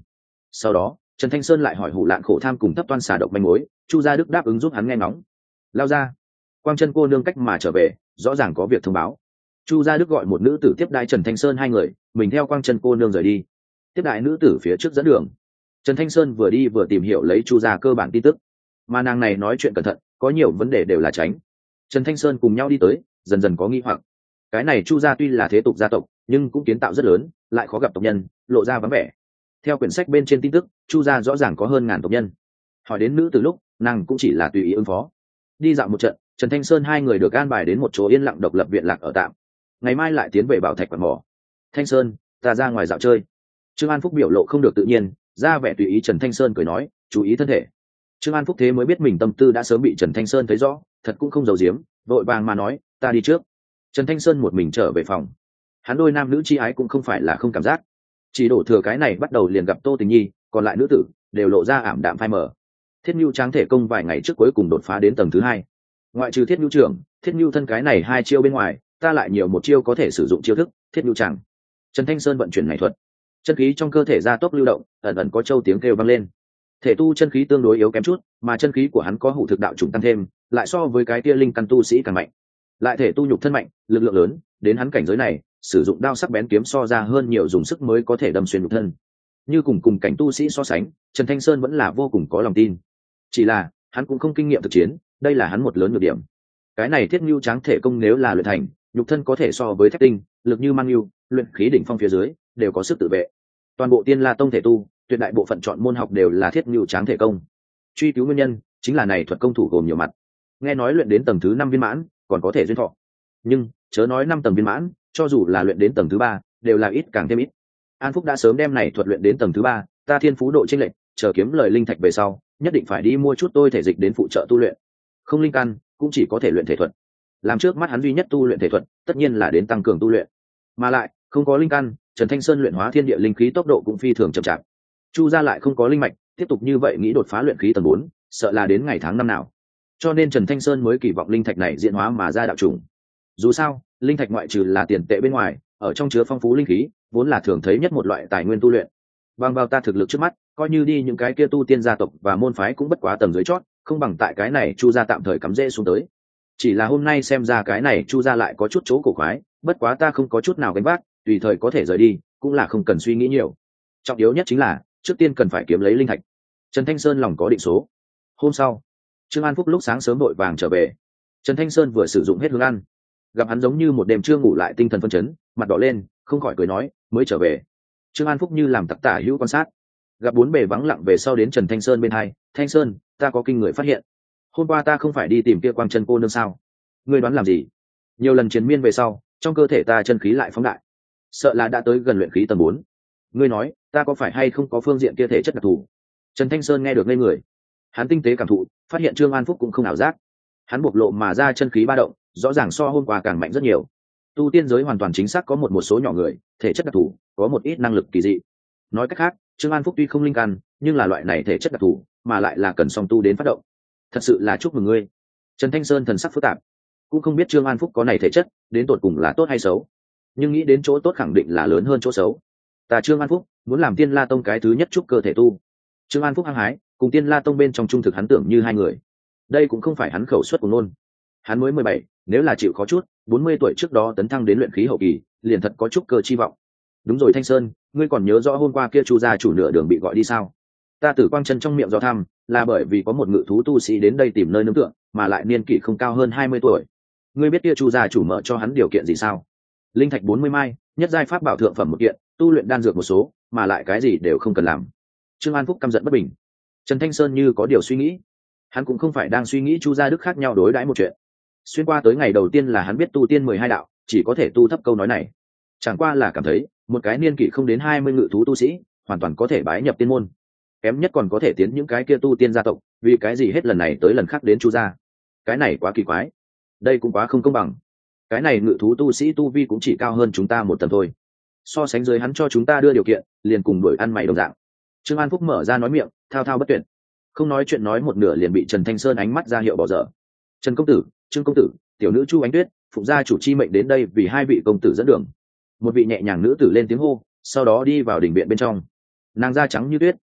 Speaker 1: Sau đó Trần Thanh Sơn lại hỏi Hủ Lạn Khổ Tham cùng Thấp Toan Xà Độc manh mối, Chu Gia Đức đáp ứng giúp hắn nghe ngóng. Lao ra, Quang Chân cô nương cách mà trở về, rõ ràng có việc thông báo. Chu Gia Đức gọi một nữ tử tiếp đai Trần Thanh Sơn hai người, mình theo Quang Chân cô nương rời đi. Tiếp đại nữ tử phía trước dẫn đường. Trần Thanh Sơn vừa đi vừa tìm hiểu lấy Chu gia cơ bản tin tức, mà nàng này nói chuyện cẩn thận, có nhiều vấn đề đều là tránh. Trần Thanh Sơn cùng nhau đi tới, dần dần có nghi hoặc. Cái này Chu gia tuy là thế tục gia tộc, nhưng cũng kiến tạo rất lớn, lại khó gặp tộc nhân, lộ ra vắng vẻ. Theo quyển sách bên trên tin tức, Chu gia rõ ràng có hơn ngàn tộc nhân. Hỏi đến nữ từ lúc, nàng cũng chỉ là tùy ý ứng phó. Đi dạo một trận, Trần Thanh Sơn hai người được an bài đến một chỗ yên lặng độc lập viện lạc ở tạm. Ngày mai lại tiến về Bảo Thạch quặng mỏ. Thanh Sơn, ta ra ngoài dạo chơi. Trương An Phúc biểu lộ không được tự nhiên, ra vẻ tùy ý. Trần Thanh Sơn cười nói, chú ý thân thể. Trương An Phúc thế mới biết mình tâm tư đã sớm bị Trần Thanh Sơn thấy rõ, thật cũng không giấu giếm, vội vàng mà nói, ta đi trước. Trần Thanh Sơn một mình trở về phòng. Hắn đôi nam nữ chi ái cũng không phải là không cảm giác, chỉ đổ thừa cái này bắt đầu liền gặp Tô Tình Nhi, còn lại nữ tử đều lộ ra ảm đạm phai mờ. Thiết Nhu Tráng thể công vài ngày trước cuối cùng đột phá đến tầng thứ hai. Ngoại trừ Thiết Nhu trưởng, Thiết Nhu thân cái này hai chiêu bên ngoài, ta lại nhiều một chiêu có thể sử dụng chiêu thức, Thiết Nhu Tràng. Trần Thanh Sơn vận chuyển này thuật, chân khí trong cơ thể gia tốc lưu động, ẩn ẩn có châu tiếng kêu vang lên. Thể tu chân khí tương đối yếu kém chút, mà chân khí của hắn có hủ thực đạo trùng tăng thêm, lại so với cái kia linh căn tu sĩ càng mạnh. Lại thể tu nhục thân mạnh, lực lượng lớn, đến hắn cảnh giới này, sử dụng đao sắc bén kiếm so ra hơn nhiều, dùng sức mới có thể đâm xuyên nhục thân. Như cùng cùng cảnh tu sĩ so sánh, Trần Thanh Sơn vẫn là vô cùng có lòng tin. Chỉ là, hắn cũng không kinh nghiệm thực chiến, đây là hắn một lớn nhược điểm. Cái này Thiết Nhu Tráng thể công nếu là luyện thành, nhục thân có thể so với thép tinh, lực như mang nhu, luyện khí đỉnh phong phía dưới, đều có sức tự vệ. Toàn bộ Tiên La Tông thể tu, tuyệt đại bộ phận chọn môn học đều là Thiết Nhu Tráng thể công. Truy cứu nguyên nhân, chính là này thuật công thủ gồm nhiều mặt. Nghe nói luyện đến tầng thứ năm viên mãn, còn có thể duyên thọ. Nhưng, chớ nói năm tầng viên mãn, cho dù là luyện đến tầng thứ ba, đều là ít càng thêm ít. An Phúc đã sớm đem này thuật luyện đến tầng thứ ba, ta thiên phú độ chênh lệch, chờ kiếm lời linh thạch về sau, nhất định phải đi mua chút tôi thể dịch đến phụ trợ tu luyện. Không linh căn, cũng chỉ có thể luyện thể thuật. Làm trước mắt hắn duy nhất tu luyện thể thuật, tất nhiên là đến tăng cường tu luyện. Mà lại, không có linh căn, Trần Thanh Sơn luyện hóa thiên địa linh khí tốc độ cũng phi thường chậm chạp. Chu gia lại không có linh mạch, tiếp tục như vậy nghĩ đột phá luyện khí tầng bốn, sợ là đến ngày tháng năm nào. Cho nên Trần Thanh Sơn mới kỳ vọng linh thạch này diễn hóa mà ra đạo trùng. Dù sao, linh thạch ngoại trừ là tiền tệ bên ngoài, ở trong chứa phong phú linh khí, vốn là thường thấy nhất một loại tài nguyên tu luyện. Bằng vào ta thực lực trước mắt, coi như đi những cái kia tu tiên gia tộc và môn phái cũng bất quá tầng dưới chót, không bằng tại cái này Chu gia tạm thời cắm rễ xuống tới. Chỉ là hôm nay xem ra cái này Chu gia lại có chút chỗ cổ quái, bất quá ta không có chút nào gánh vác, tùy thời có thể rời đi, cũng là không cần suy nghĩ nhiều. Trọng yếu nhất chính là, trước tiên cần phải kiếm lấy linh thạch. Trần Thanh Sơn lòng có định số. Hôm sau, Trương An Phúc lúc sáng sớm vội vàng trở về. Trần Thanh Sơn vừa sử dụng hết hướng ăn, gặp hắn giống như một đêm chưa ngủ lại tinh thần phân chấn, mặt đỏ lên, không khỏi cười nói, mới trở về. Trương An Phúc như làm tặc tả hữu quan sát, gặp bốn bề vắng lặng về sau đến Trần Thanh Sơn bên hai, Thanh Sơn, ta có kinh người phát hiện. Hôm qua ta không phải đi tìm kia Quang Chân cô nương sao? Ngươi đoán làm gì? Nhiều lần chiến miên về sau, trong cơ thể ta chân khí lại phóng đại, sợ là đã tới gần luyện khí tầng bốn. Ngươi nói, ta có phải hay không có phương diện kia thể chất đặc thù? Trần Thanh Sơn nghe được ngây người, hắn tinh tế cảm thụ, phát hiện Trương An Phúc cũng không ảo giác. Hắn bộc lộ mà ra chân khí ba động, rõ ràng so hôm qua càng mạnh rất nhiều. Tu tiên giới hoàn toàn chính xác có một một số nhỏ người, thể chất đặc thù, có một ít năng lực kỳ dị. Nói cách khác, Trương An Phúc tuy không linh căn, nhưng là loại này thể chất đặc thù, mà lại là cần song tu đến phát động. Thật sự là chúc mừng ngươi. Trần Thanh Sơn thần sắc phức tạp, cũng không biết Trương An Phúc có này thể chất, đến tột cùng là tốt hay xấu. Nhưng nghĩ đến chỗ tốt khẳng định là lớn hơn chỗ xấu. Ta Trương An Phúc muốn làm Tiên La Tông cái thứ nhất trúc cơ thể tu. Trương An Phúc hăng hái, cùng Tiên La Tông bên trong trung thực hắn tưởng như hai người. Đây cũng không phải hắn khẩu suất của ngôn. Hắn mới mười bảy, nếu là chịu khó chút, bốn mươi tuổi trước đó tấn thăng đến luyện khí hậu kỳ, liền thật có trúc cơ chi vọng. Đúng rồi Thanh Sơn, ngươi còn nhớ rõ hôm qua kia Chu gia chủ nửa đường bị gọi đi sao? Ta Tử Quang Chân trong miệng do thăm, là bởi vì có một ngự thú tu sĩ đến đây tìm nơi nương tựa, mà lại niên kỷ không cao hơn hai mươi tuổi. Ngươi biết kia Chu gia chủ mở cho hắn điều kiện gì sao? Linh thạch bốn mươi mai, nhất giai pháp bảo thượng phẩm một kiện, tu luyện đan dược một số, mà lại cái gì đều không cần làm. Trương An Phúc căm giận bất bình. Trần Thanh Sơn như có điều suy nghĩ, hắn cũng không phải đang suy nghĩ Chu gia đức khác nhau đối đãi một chuyện. Xuyên qua tới ngày đầu tiên là hắn biết tu tiên mười hai đạo, chỉ có thể tu thấp câu nói này. Chẳng qua là cảm thấy, một cái niên kỷ không đến hai mươi ngự thú tu sĩ, hoàn toàn có thể bái nhập tiên môn. Kém nhất còn có thể tiến những cái kia tu tiên gia tộc, vì cái gì hết lần này tới lần khác đến Chu gia. Cái này quá kỳ quái. Đây cũng quá không công bằng. Cái này ngự thú tu sĩ tu vi cũng chỉ cao hơn chúng ta một tầng thôi. So sánh dưới hắn cho chúng ta đưa điều kiện, liền cùng đuổi ăn mày đồng dạng. Trương An Phúc mở ra nói miệng, thao thao bất tuyệt. Không nói chuyện nói một nửa liền bị Trần Thanh Sơn ánh mắt ra hiệu bỏ dở. Trần công tử, Trương công tử, tiểu nữ Chu Ánh Tuyết, phụng gia chủ chi mệnh đến đây vì hai vị công tử dẫn đường. Một vị nhẹ nhàng nữ tử lên tiếng hô, sau đó đi vào đình viện bên trong. Nàng da trắng như tuyết,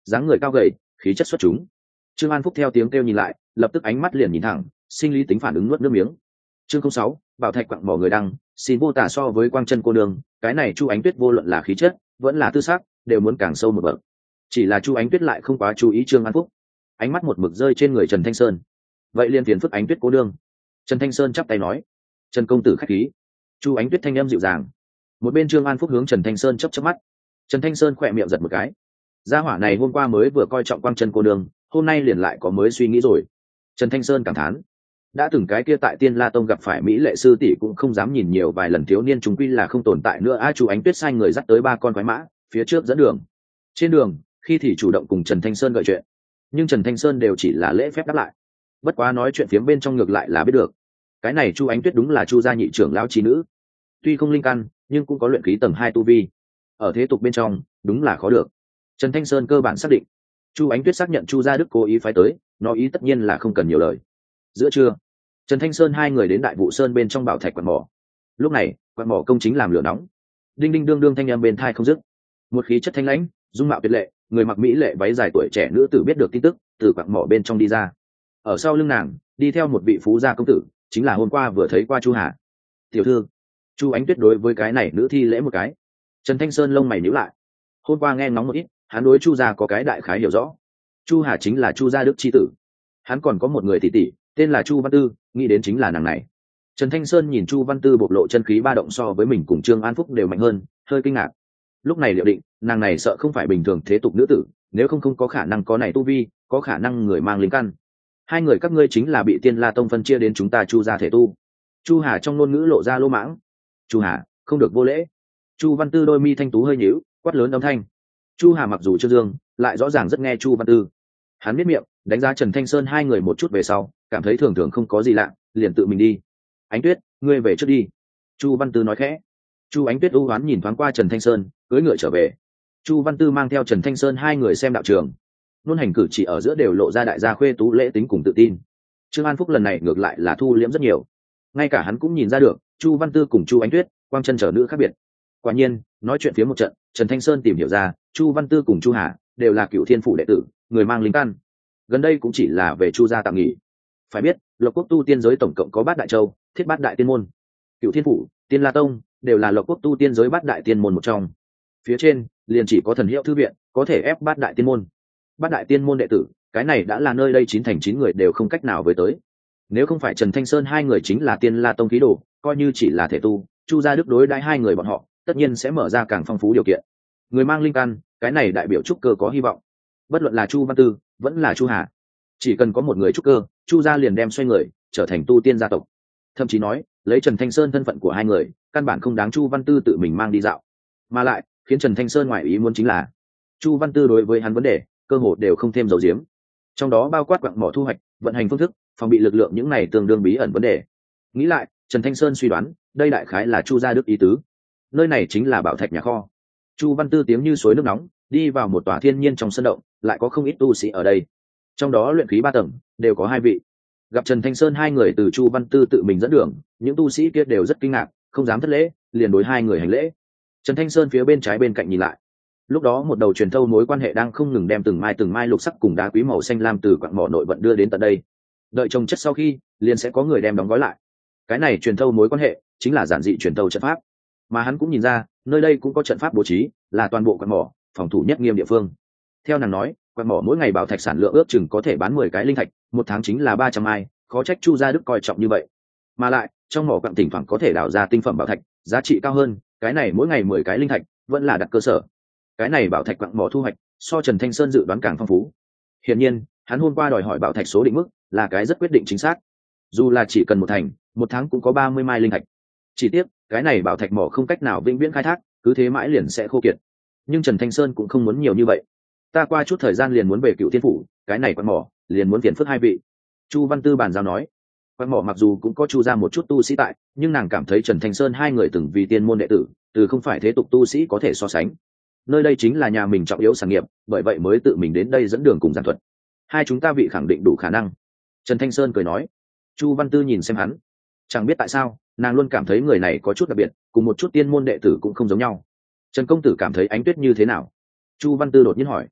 Speaker 1: dáng người cao gầy, khí chất xuất chúng. Trương An Phúc theo tiếng kêu nhìn lại, lập tức ánh mắt liền nhìn thẳng, sinh lý tính phản ứng nuốt nước miếng. Chương không sáu, bảo thạch quặng bỏ người đăng, xin vô tả so với quang chân cô đường, cái này Chu Ánh Tuyết vô luận là khí chất, vẫn là tư sắc, đều muốn càng sâu một bậc. Chỉ là Chu Ánh Tuyết lại không quá chú ý Trương An Phúc, ánh mắt một mực rơi trên người Trần Thanh Sơn. Vậy liền phiền phức Ánh Tuyết cô đương. Trần Thanh Sơn chắp tay nói, Trần công tử khách khí. Chu Ánh Tuyết thanh âm dịu dàng. Một bên Trương An Phúc hướng Trần Thanh Sơn chớp chớp mắt. Trần Thanh Sơn khỏe miệng giật một cái. Gia hỏa này hôm qua mới vừa coi trọng quang chân cô đương, hôm nay liền lại có mới suy nghĩ rồi. Trần Thanh Sơn cảm thán, đã từng cái kia tại Tiên La Tông gặp phải mỹ lệ sư tỷ cũng không dám nhìn nhiều vài lần, thiếu niên chúng quy là không tồn tại nữa. A Chu Ánh Tuyết sai người dắt tới ba con quái mã, phía trước dẫn đường. Trên đường, khi thì chủ động cùng Trần Thanh Sơn gợi chuyện, nhưng Trần Thanh Sơn đều chỉ là lễ phép đáp lại. Bất quá nói chuyện phiếm bên trong ngược lại là biết được, cái này Chu Ánh Tuyết đúng là Chu gia nhị trưởng lão trí nữ, tuy không linh căn, nhưng cũng có luyện khí tầng hai tu vi. Ở thế tục bên trong, đúng là khó được. Trần Thanh Sơn cơ bản xác định, Chu Ánh Tuyết xác nhận Chu gia đức cố ý phái tới, nó ý tất nhiên là không cần nhiều lời. Giữa trưa, Trần Thanh Sơn hai người đến Đại Vụ Sơn bên trong bảo thạch quặng mỏ. Lúc này, quặng mỏ công chính làm lửa nóng, đinh đinh đương đương thanh âm bên tai không dứt. Một khí chất thanh lãnh, dung mạo tuyệt lệ, người mặc mỹ lệ váy dài tuổi trẻ nữ tử biết được tin tức, từ quặng mỏ bên trong đi ra. Ở sau lưng nàng, đi theo một vị phú gia công tử, chính là hôm qua vừa thấy qua Chu Hà. Tiểu thư. Chu Ánh Tuyết đối với cái này nữ thi lễ một cái. Trần Thanh Sơn lông mày nhíu lại. Hôm qua nghe ngóng một ít, hắn đối Chu gia có cái đại khái hiểu rõ. Chu Hà chính là Chu gia đức chi tử. Hắn còn có một người tỷ tỷ, tên là Chu Văn Tư, nghĩ đến chính là nàng này. Trần Thanh Sơn nhìn Chu Văn Tư bộc lộ chân khí ba động so với mình cùng Trương An Phúc đều mạnh hơn, hơi kinh ngạc. Lúc này liệu định, nàng này sợ không phải bình thường thế tục nữ tử, nếu không không có khả năng có này tu vi, có khả năng người mang linh căn. Hai người các ngươi chính là bị Tiên La Tông phân chia đến chúng ta Chu gia thể tu. Chu Hà trong ngôn ngữ lộ ra lỗ mãng. Chu Hà, không được vô lễ. Chu Văn Tư đôi mi thanh tú hơi nhíu, quát lớn âm thanh. Chu Hà mặc dù chưa dương, lại rõ ràng rất nghe Chu Văn Tư. Hắn biết miệng, đánh giá Trần Thanh Sơn hai người một chút về sau, cảm thấy thường thường không có gì lạ, liền tự mình đi. Ánh Tuyết, ngươi về trước đi. Chu Văn Tư nói khẽ. Chu Ánh Tuyết u hoán nhìn thoáng qua Trần Thanh Sơn, cưỡi ngựa trở về. Chu Văn Tư mang theo Trần Thanh Sơn hai người xem đạo trường, luôn hành cử chỉ ở giữa đều lộ ra đại gia khuê tú lễ tính cùng tự tin. Trương An Phúc lần này ngược lại là thu liễm rất nhiều, ngay cả hắn cũng nhìn ra được Chu Văn Tư cùng Chu Ánh Tuyết quang chân trở nữ khác biệt. Quả nhiên, nói chuyện phía một trận, Trần Thanh Sơn tìm hiểu ra Chu Văn Tư cùng Chu Hà đều là Cựu Thiên phủ đệ tử, người mang linh căn. Gần đây cũng chỉ là về Chu gia tạm nghỉ. Phải biết, Lộc Quốc tu tiên giới tổng cộng có bát đại châu, thiết bát đại tiên môn. Cựu Thiên phủ, Tiên La Tông đều là Lộc Quốc tu tiên giới bát đại tiên môn một trong. Phía trên liền chỉ có Thần Hiệu thư viện có thể ép bát đại tiên môn. Bát đại tiên môn đệ tử, cái này đã là nơi đây chín thành chín người đều không cách nào với tới. Nếu không phải Trần Thanh Sơn hai người chính là Tiên La Tông khí đồ, coi như chỉ là thể tu, Chu gia đức đối đãi hai người bọn họ, tất nhiên sẽ mở ra càng phong phú điều kiện. Người mang linh căn, cái này đại biểu trúc cơ có hy vọng. Bất luận là Chu Văn Tư, vẫn là Chu Hà, chỉ cần có một người trúc cơ, Chu gia liền đem xoay người, trở thành tu tiên gia tộc. Thậm chí nói, lấy Trần Thanh Sơn thân phận của hai người, căn bản không đáng Chu Văn Tư tự mình mang đi dạo. Mà lại, khiến Trần Thanh Sơn ngoại ý muốn chính là, Chu Văn Tư đối với hắn vấn đề, cơ hội đều không thêm dấu diếm. Trong đó bao quát quặng mỏ thu hoạch, vận hành phương thức, phòng bị lực lượng những này tương đương bí ẩn vấn đề. Nghĩ lại, Trần Thanh Sơn suy đoán, đây đại khái là Chu gia đức ý tứ. Nơi này chính là bảo thạch nhà kho. Chu Văn Tư tiếng như suối nước nóng, đi vào một tòa thiên nhiên trong sân động, lại có không ít tu sĩ ở đây. Trong đó luyện khí ba tầng, đều có hai vị. Gặp Trần Thanh Sơn hai người từ Chu Văn Tư tự mình dẫn đường, những tu sĩ kia đều rất kinh ngạc, không dám thất lễ, liền đối hai người hành lễ. Trần Thanh Sơn phía bên trái bên cạnh nhìn lại. Lúc đó một đầu truyền thâu mối quan hệ đang không ngừng đem từng mai từng mai lục sắc cùng đá quý màu xanh lam từ quặng mỏ nội vận đưa đến tận đây. Đợi trồng chất sau khi, liền sẽ có người đem đóng gói lại. Cái này truyền thâu mối quan hệ chính là giản dị truyền thâu trận pháp. Mà hắn cũng nhìn ra, nơi đây cũng có trận pháp bố trí, là toàn bộ quặng mỏ, phòng thủ nhất nghiêm địa phương. Theo nàng nói, quặng mỏ mỗi ngày bảo thạch sản lượng ước chừng có thể bán mười cái linh thạch, một tháng chính là ba trăm ai, khó trách Chu gia đức coi trọng như vậy. Mà lại, trong mỏ quặng thỉnh thoảng có thể đào ra tinh phẩm bảo thạch, giá trị cao hơn, cái này mỗi ngày mười cái linh thạch, vẫn là đặt cơ sở. Cái này bảo thạch quặng mỏ thu hoạch, so Trần Thanh Sơn dự đoán càng phong phú. Hiển nhiên, hắn hôm qua đòi hỏi bảo thạch số định mức, là cái rất quyết định chính xác. Dù là chỉ cần một thành, một tháng cũng có ba mươi mai linh thạch. Chỉ tiếc, cái này bảo thạch mỏ không cách nào vĩnh viễn khai thác, cứ thế mãi liền sẽ khô kiệt. Nhưng Trần Thanh Sơn cũng không muốn nhiều như vậy. Ta qua chút thời gian liền muốn về Cựu Thiên phủ, cái này quặng mỏ, liền muốn phiền phức hai vị. Chu Văn Tư bàn giao nói. Quặng mỏ mặc dù cũng có Chu ra một chút tu sĩ tại, nhưng nàng cảm thấy Trần Thanh Sơn hai người từng vì tiên môn đệ tử, từ không phải thế tục tu sĩ có thể so sánh. Nơi đây chính là nhà mình trọng yếu sản nghiệp, bởi vậy mới tự mình đến đây dẫn đường cùng giảng thuật. Hai chúng ta vị khẳng định đủ khả năng. Trần Thanh Sơn cười nói. Chu Văn Tư nhìn xem hắn, chẳng biết tại sao, nàng luôn cảm thấy người này có chút đặc biệt, cùng một chút tiên môn đệ tử cũng không giống nhau. Trần công tử cảm thấy Ánh Tuyết như thế nào? Chu Văn Tư đột nhiên hỏi.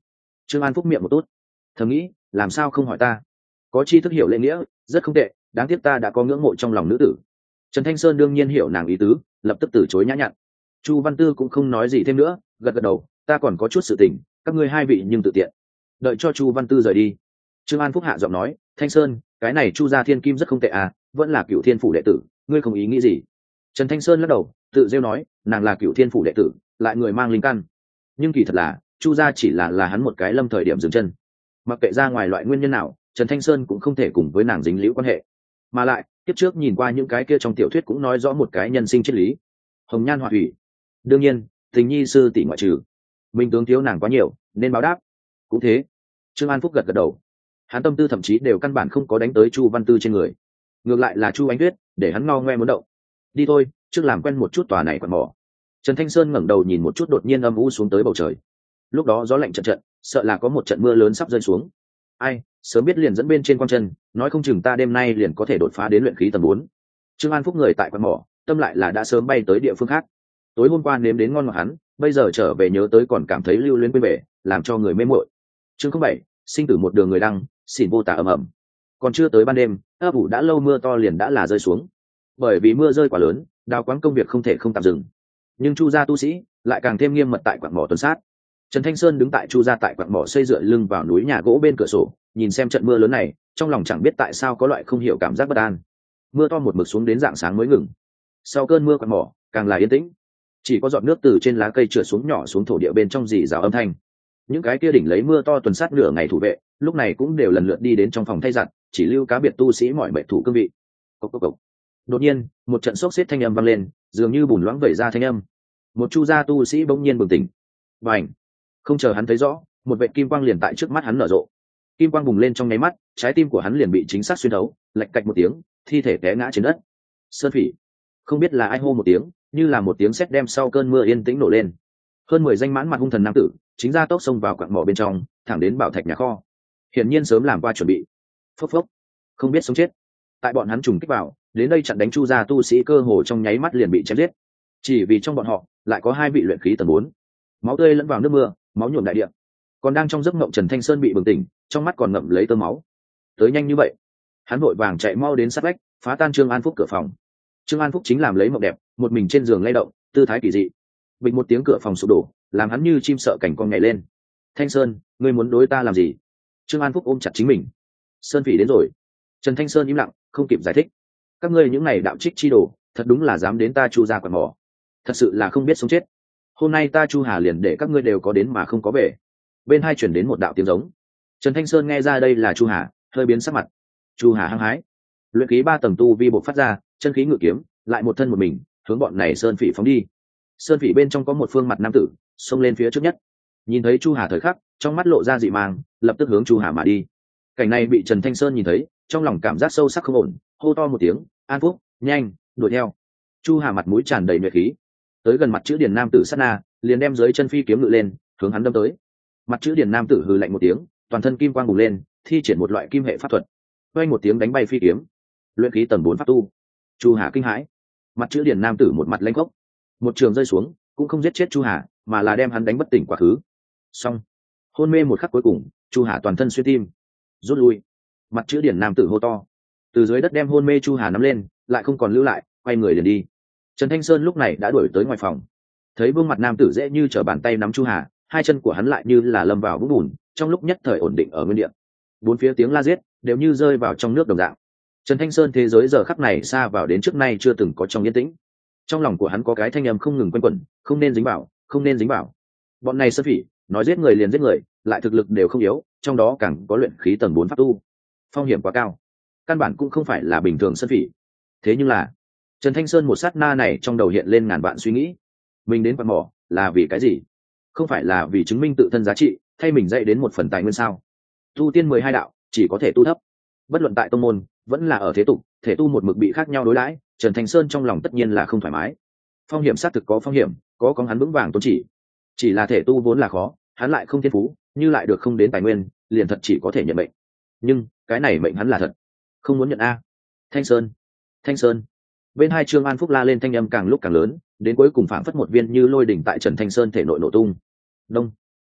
Speaker 1: Trương An Phúc miệng một tốt, thầm nghĩ làm sao không hỏi ta, có chi thức hiểu lễ nghĩa rất không tệ, đáng tiếc ta đã có ngưỡng mộ trong lòng nữ tử. Trần Thanh Sơn đương nhiên hiểu nàng ý tứ, lập tức từ chối nhã nhặn. Chu Văn Tư cũng không nói gì thêm nữa, gật gật đầu, ta còn có chút sự tình, các ngươi hai vị nhưng tự tiện. Đợi cho Chu Văn Tư rời đi, Trương An Phúc hạ giọng nói, Thanh Sơn, cái này Chu gia thiên kim rất không tệ à, vẫn là Cửu Thiên phủ đệ tử, ngươi không ý nghĩ gì? Trần Thanh Sơn lắc đầu, tự rêu nói, nàng là Cửu Thiên phủ đệ tử, lại người mang linh căn, nhưng kỳ thật là Chu gia chỉ là là hắn một cái lâm thời điểm dừng chân. Mặc kệ ra ngoài loại nguyên nhân nào, Trần Thanh Sơn cũng không thể cùng với nàng dính liễu quan hệ. Mà lại, tiếp trước nhìn qua những cái kia trong tiểu thuyết cũng nói rõ một cái nhân sinh triết lý. Hồng nhan họa thủy. Đương nhiên, tình nhi sư tỷ ngoại trừ. Minh tướng thiếu nàng quá nhiều, nên báo đáp. Cũng thế. Trương An Phúc gật gật đầu. Hắn tâm tư thậm chí đều căn bản không có đánh tới Chu Văn Tư trên người. Ngược lại là Chu Ánh Tuyết, để hắn ngo ngoe muốn động. Đi thôi, trước làm quen một chút tòa này quần mỏ. Trần Thanh Sơn ngẩng đầu nhìn một chút đột nhiên âm u xuống tới bầu trời. Lúc đó gió lạnh trận trận, sợ là có một trận mưa lớn sắp rơi xuống. Ai, sớm biết liền dẫn bên trên quang chân, nói không chừng ta đêm nay liền có thể đột phá đến luyện khí tầng bốn. Trương An Phúc người tại quán mỏ, tâm lại là đã sớm bay tới địa phương khác. Tối hôm qua nếm đến ngon ngọt hắn, bây giờ trở về nhớ tới còn cảm thấy lưu luyến quên bể, làm cho người mê muội. Chương không bảy, sinh tử một đường người đăng, xỉn vô tả ầm ầm. Còn chưa tới ban đêm, ấp ủ đã lâu mưa to liền đã là rơi xuống. Bởi vì mưa rơi quá lớn, đào quáng công việc không thể không tạm dừng. Nhưng Chu gia tu sĩ lại càng thêm nghiêm mật tại quán mỏ tuần sát. Trần Thanh Sơn đứng tại Chu gia tại quặng mỏ xây dựa lưng vào núi nhà gỗ bên cửa sổ, nhìn xem trận mưa lớn này, trong lòng chẳng biết tại sao có loại không hiểu cảm giác bất an. Mưa to một mực xuống đến rạng sáng mới ngừng. Sau cơn mưa quặng mỏ, càng là yên tĩnh. Chỉ có giọt nước từ trên lá cây trượt xuống nhỏ xuống thổ địa bên trong rỉ rào âm thanh. Những cái kia đỉnh lấy mưa to tuần sát nửa ngày thủ vệ, lúc này cũng đều lần lượt đi đến trong phòng thay giặt, chỉ lưu cá biệt tu sĩ mọi mệnh thủ cương vị. Cốc cốc cốc. Đột nhiên, một trận sốc xếp thanh âm vang lên, dường như bùn loãng vẩy ra thanh âm. Một Chu gia tu sĩ bỗng nhiên bừng tỉnh. Bành! Không chờ hắn thấy rõ, một vệt kim quang liền tại trước mắt hắn nở rộ. Kim quang bùng lên trong nháy mắt, trái tim của hắn liền bị chính xác xuyên thấu, lạch cạch một tiếng, thi thể té ngã trên đất. Sơn Phỉ! Không biết là ai hô một tiếng, như là một tiếng sét đem sau cơn mưa yên tĩnh nổ lên. Hơn mười danh mãn mặt hung thần nam tử, chính ra tốc xông vào quặng mỏ bên trong, thẳng đến bảo thạch nhà kho. Hiển nhiên sớm làm qua chuẩn bị. Phốc phốc! Không biết sống chết. Tại bọn hắn trùng kích vào, đến đây chặn đánh Chu gia tu sĩ cơ hồ trong nháy mắt liền bị chém giết. Chỉ vì trong bọn họ lại có hai vị luyện khí tầng bốn. Máu tươi lẫn vào nước mưa, máu nhuộm đại địa. Còn đang trong giấc mộng Trần Thanh Sơn bị bừng tỉnh, trong mắt còn ngậm lấy tơ máu. Tới nhanh như vậy, hắn vội vàng chạy mau đến sát vách, phá tan Trương An Phúc cửa phòng. Trương An Phúc chính làm lấy mộng đẹp, một mình trên giường lay động, tư thái kỳ dị. Bình một tiếng cửa phòng sụp đổ, làm hắn như chim sợ cảnh con nhảy lên. Thanh Sơn, ngươi muốn đối ta làm gì? Trương An Phúc ôm chặt chính mình. Sơn Phỉ đến rồi. Trần Thanh Sơn im lặng, không kịp giải thích. Các ngươi những này đạo trích chi đồ, thật đúng là dám đến ta Chu gia quần mỏ, thật sự là không biết sống chết. Hôm nay ta Chu Hà liền để các ngươi đều có đến mà không có về. Bên hai chuyển đến một đạo tiếng giống. Trần Thanh Sơn nghe ra đây là Chu Hà, hơi biến sắc mặt. Chu Hà hăng hái, luyện khí ba tầng tu vi bộc phát ra, chân khí ngự kiếm, lại một thân một mình hướng bọn này Sơn Phỉ phóng đi. Sơn Phỉ bên trong có một phương mặt nam tử, xông lên phía trước nhất. Nhìn thấy Chu Hà thời khắc, trong mắt lộ ra dị mang, lập tức hướng Chu Hà mà đi. Cảnh này bị Trần Thanh Sơn nhìn thấy, trong lòng cảm giác sâu sắc không ổn, hô to một tiếng, An Phúc, nhanh, đuổi theo. Chu Hà mặt mũi tràn đầy nhuệ khí, tới gần mặt chữ điển nam tử sát na, liền đem dưới chân phi kiếm ngự lên, hướng hắn đâm tới. Mặt chữ điển nam tử hừ lạnh một tiếng, toàn thân kim quang bùng lên, thi triển một loại kim hệ pháp thuật, vang một tiếng đánh bay phi kiếm. Luyện khí tầng bốn pháp tu. Chu Hà kinh hãi, mặt chữ điển nam tử một mặt lãnh khốc, một trường rơi xuống, cũng không giết chết Chu Hà, mà là đem hắn đánh bất tỉnh quá khứ. Xong, hôn mê một khắc cuối cùng, Chu Hà toàn thân xuyên tim, rút lui. Mặt chữ điển nam tử hô to, từ dưới đất đem hôn mê Chu Hà nắm lên, lại không còn lưu lại, quay người liền đi. Trần Thanh Sơn lúc này đã đuổi tới ngoài phòng, thấy vương mặt nam tử dễ như trở bàn tay nắm Chu Hà, hai chân của hắn lại như là lâm vào vũng bùn, trong lúc nhất thời ổn định ở nguyên địa. Bốn phía tiếng la giết đều như rơi vào trong nước đồng dạng. Trần Thanh Sơn thế giới giờ khắc này xa vào đến trước nay chưa từng có trong yên tĩnh. Trong lòng của hắn có cái thanh âm không ngừng quanh quẩn, không nên dính vào, không nên dính vào. Bọn này Sơn Phỉ, nói giết người liền giết người, lại thực lực đều không yếu, trong đó càng có luyện khí tầng bốn pháp tu, phong hiểm quá cao, căn bản cũng không phải là bình thường Sơn Phỉ. Thế nhưng là Trần Thanh Sơn một sát na này trong đầu hiện lên ngàn vạn suy nghĩ. Mình đến quạt mỏ là vì cái gì? Không phải là vì chứng minh tự thân giá trị, thay mình dạy đến một phần tài nguyên sao? Tu tiên mười hai đạo chỉ có thể tu thấp, bất luận tại tông môn vẫn là ở thế tục, thể tu một mực bị khác nhau đối đãi. Trần Thanh Sơn trong lòng tất nhiên là không thoải mái. Phong hiểm xác thực có phong hiểm, có con hắn vững vàng tôn chỉ. Chỉ là thể tu vốn là khó, hắn lại không thiên phú, như lại được không đến tài nguyên, liền thật chỉ có thể nhận mệnh. Nhưng cái này mệnh hắn là thật, không muốn nhận a. Thanh Sơn, Thanh Sơn. Bên hai Trương An Phúc la lên thanh âm càng lúc càng lớn, đến cuối cùng phảng phất một viên như lôi đỉnh tại Trần Thanh Sơn thể nội nổ tung. Đông,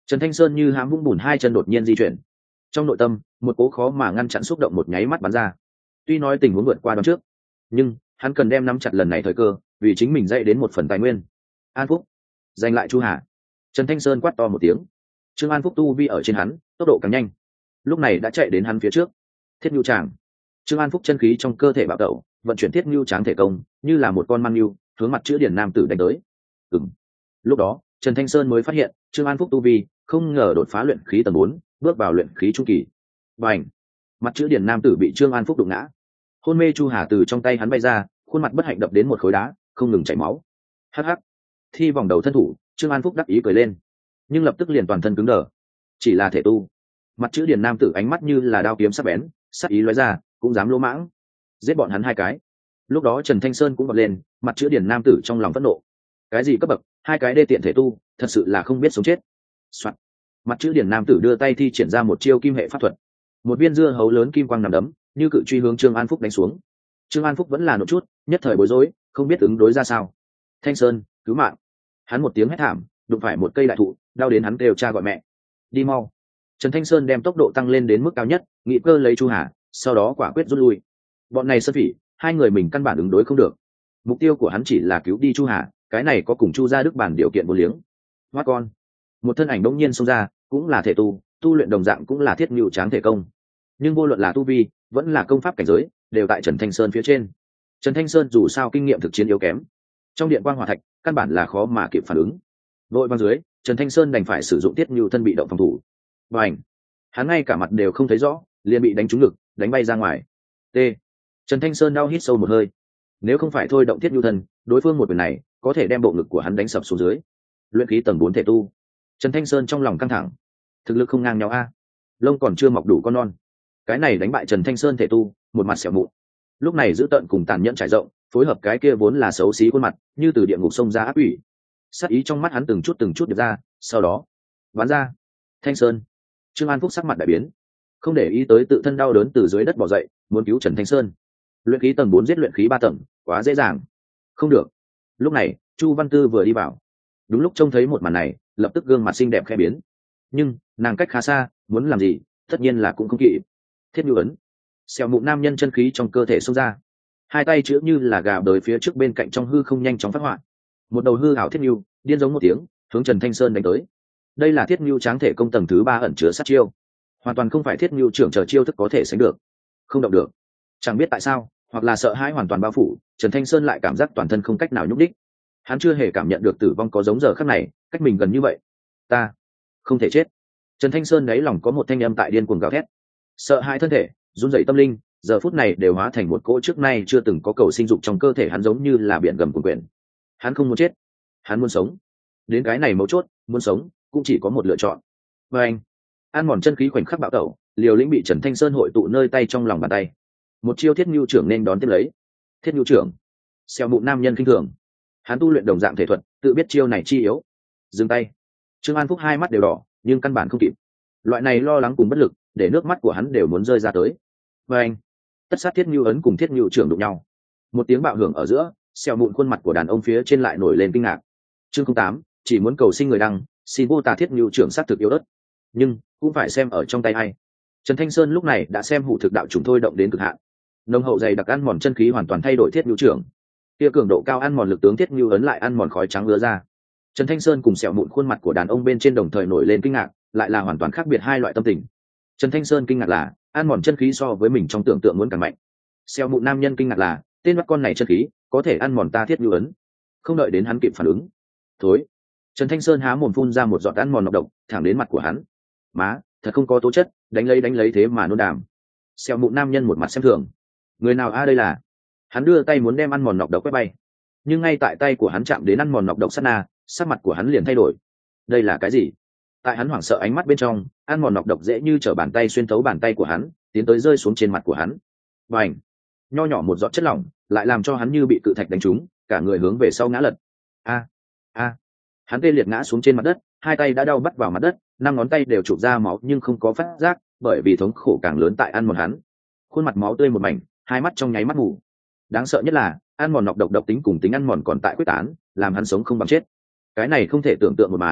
Speaker 1: Trần Thanh Sơn như hãm vũng bùn, hai chân đột nhiên di chuyển. Trong nội tâm một cố khó mà ngăn chặn xúc động một nháy mắt bắn ra. Tuy nói tình huống vượt qua đón trước, nhưng hắn cần đem nắm chặt lần này thời cơ, vì chính mình dạy đến một phần tài nguyên. An Phúc, giành lại Chu Hà. Trần Thanh Sơn quát to một tiếng. Trương An Phúc tu vi ở trên hắn, tốc độ càng nhanh, lúc này đã chạy đến hắn phía trước. Thiết Nhu Tràng. Trương An Phúc chân khí trong cơ thể bạo tẩu, vận chuyển Thiết Nhu Tráng thể công, như là một con mang nhu, hướng mặt chữ điển nam tử đánh tới. Ừm. Lúc đó, Trần Thanh Sơn mới phát hiện, Trương An Phúc tu vi không ngờ đột phá luyện khí tầng bốn, bước vào luyện khí trung kỳ. Bành! Mặt chữ điển nam tử bị Trương An Phúc đụng ngã. Hôn mê Chu Hà từ trong tay hắn bay ra, khuôn mặt bất hạnh đập đến một khối đá, không ngừng chảy máu. Hắc hắc. Thi vòng đầu thân thủ, Trương An Phúc đắc ý cười lên, nhưng lập tức liền toàn thân cứng đờ. Chỉ là thể tu. Mặt chữ điển nam tử ánh mắt như là đao kiếm sắc bén, sắc ý lóe ra, cũng dám lỗ mãng. Giết bọn hắn hai cái. Lúc đó Trần Thanh Sơn cũng bật lên, mặt chữ điển nam tử trong lòng phẫn nộ. Cái gì cấp bậc, hai cái đê tiện thể tu, thật sự là không biết sống chết. Soạn. Mặt chữ điển nam tử đưa tay thi triển ra một chiêu kim hệ pháp thuật. Một viên dưa hấu lớn kim quang nằm đấm, như cự truy hướng Trương An Phúc đánh xuống. Trương An Phúc vẫn là nộ chút, nhất thời bối rối, không biết ứng đối ra sao. Thanh Sơn, cứu mạng! Hắn một tiếng hét thảm, đụng phải một cây đại thụ, đau đến hắn kêu cha gọi mẹ. Đi mau! Trần Thanh Sơn đem tốc độ tăng lên đến mức cao nhất, nghị cơ lấy Chu Hà, sau đó quả quyết rút lui. Bọn này sơn phỉ, hai người mình căn bản ứng đối không được. Mục tiêu của hắn chỉ là cứu đi Chu Hà, cái này có cùng Chu gia Đức bản điều kiện vô liếng. Hoa con! Một thân ảnh đống nhiên xông ra, cũng là thể tu, tu luyện đồng dạng cũng là Thiết Nhu Tráng thể công. Nhưng vô luận là tu vi, vẫn là công pháp cảnh giới, đều tại Trần Thanh Sơn phía trên. Trần Thanh Sơn dù sao kinh nghiệm thực chiến yếu kém, trong điện quang hỏa thạch căn bản là khó mà kịp phản ứng. Vội vàng dưới, Trần Thanh Sơn đành phải sử dụng Thiết Nhu thân bị động phòng thủ. Và ảnh, hắn ngay cả mặt đều không thấy rõ, liền bị đánh trúng ngực, đánh bay ra ngoài. T. Trần Thanh Sơn đau hít sâu một hơi. Nếu không phải thôi động Thiết Nhu thân, đối phương một quyền này có thể đem bộ ngực của hắn đánh sập xuống dưới. Luyện khí tầng bốn thể tu. Trần Thanh Sơn trong lòng căng thẳng, thực lực không ngang nhau a, lông còn chưa mọc đủ con non. Cái này đánh bại Trần Thanh Sơn thể tu, một mặt xẻo mụn. Lúc này giữ tận cùng tàn nhẫn trải rộng, phối hợp cái kia vốn là xấu xí khuôn mặt, như từ địa ngục sông ra ác quỷ. Sát ý trong mắt hắn từng chút từng chút được ra, sau đó bắn ra. Thanh Sơn. Trương An Phúc sắc mặt đại biến, không để ý tới tự thân đau đớn từ dưới đất bò dậy, muốn cứu Trần Thanh Sơn. Luyện khí tầng bốn giết luyện khí ba tầng, quá dễ dàng. Không được. Lúc này, Chu Văn Tư vừa đi vào, đúng lúc trông thấy một màn này, lập tức gương mặt xinh đẹp khẽ biến. Nhưng nàng cách khá xa, muốn làm gì, tất nhiên là cũng không kịp. Thiết Nhu ấn. Xẻo mụn nam nhân chân khí trong cơ thể xông ra, hai tay chữa như là gà đời phía trước bên cạnh trong hư không nhanh chóng phát họa. Một đầu hư ảo Thiết Nhu điên giống một tiếng, hướng Trần Thanh Sơn đánh tới. Đây là Thiết Nhu Tráng thể công tầng thứ ba ẩn chứa sát chiêu, hoàn toàn không phải Thiết Nhu trưởng chờ chiêu thức có thể sánh được. Không động được. Chẳng biết tại sao, hoặc là sợ hãi hoàn toàn bao phủ, Trần Thanh Sơn lại cảm giác toàn thân không cách nào nhúc đích. Hắn chưa hề cảm nhận được tử vong có giống giờ khắc này, cách mình gần như vậy. Ta không thể chết. Trần Thanh Sơn đáy lòng có một thanh âm tại điên cuồng gào thét. Sợ hãi thân thể, run rẩy tâm linh, giờ phút này đều hóa thành một cỗ trước nay chưa từng có cầu sinh dục trong cơ thể hắn, giống như là biển gầm cuồn quyển. Hắn không muốn chết, hắn muốn sống. Đến cái này mấu chốt, muốn sống cũng chỉ có một lựa chọn. Và anh, ăn mòn chân khí khoảnh khắc bạo tẩu, liều lĩnh bị Trần Thanh Sơn hội tụ nơi tay trong lòng bàn tay. Một chiêu Thiết Nhu trưởng nên đón tiếp lấy. Thiết Nhu trưởng. Xẻo mụn nam nhân kinh thường. Hắn tu luyện đồng dạng thể thuật, tự biết chiêu này chi yếu. Dừng tay. Trương An Phúc hai mắt đều đỏ, nhưng căn bản không kịp. Loại này lo lắng cùng bất lực, để nước mắt của hắn đều muốn rơi ra tới. Và anh, tất sát Thiết Nhu ấn cùng Thiết Nhu trưởng đụng nhau. Một tiếng bạo hưởng ở giữa, xẻo mụn khuôn mặt của đàn ông phía trên lại nổi lên kinh ngạc. Chương không tám, chỉ muốn cầu sinh người đăng, xin vô tà Thiết Nhu trưởng sát thực yếu đất. Nhưng cũng phải xem ở trong tay ai. Trần Thanh Sơn lúc này đã xem hủ thực đạo trùng thôi động đến cực hạn. Nông hậu dày đặc ăn mòn chân khí hoàn toàn thay đổi Thiết Nhu trưởng. Kia cường độ cao ăn mòn lực tướng Thiết Nhu ấn lại ăn mòn khói trắng ứa ra. Trần Thanh Sơn cùng sẹo mụn khuôn mặt của đàn ông bên trên đồng thời nổi lên kinh ngạc, lại là hoàn toàn khác biệt hai loại tâm tình. Trần Thanh Sơn kinh ngạc là ăn mòn chân khí so với mình trong tưởng tượng muốn càng mạnh. Sẹo mụn nam nhân kinh ngạc là tên mắt con này chân khí có thể ăn mòn ta Thiết Nhu ấn. Không đợi đến hắn kịp phản ứng, thối. Trần Thanh Sơn há mồm phun ra một giọt ăn mòn nọc độc thẳng đến mặt của hắn. Má, thật không có tố chất, đánh lấy đánh lấy thế mà nôn đàm. Sẹo mụn nam nhân một mặt xem thường. Người nào a đây là? Hắn đưa tay muốn đem ăn mòn nọc độc quét bay, nhưng ngay tại tay của hắn chạm đến ăn mòn nọc độc sát na, sắc mặt của hắn liền thay đổi. Đây là cái gì? Tại hắn hoảng sợ ánh mắt bên trong, ăn mòn nọc độc dễ như trở bàn tay xuyên thấu bàn tay của hắn, tiến tới rơi xuống trên mặt của hắn. Bành! Nho nhỏ một giọt chất lỏng, lại làm cho hắn như bị cự thạch đánh trúng, cả người hướng về sau ngã lật. A, a! Hắn tê liệt ngã xuống trên mặt đất, hai tay đã đau bắt vào mặt đất, năm ngón tay đều chụp ra máu nhưng không có phát giác, bởi vì thống khổ càng lớn tại ăn mòn hắn. Khuôn mặt máu tươi một mảnh, hai mắt trong nháy mắt mù. Đáng sợ nhất là ăn mòn nọc độc độc tính cùng tính ăn mòn còn tại quyết tán, làm hắn sống không bằng chết. Cái này không thể tưởng tượng một màn,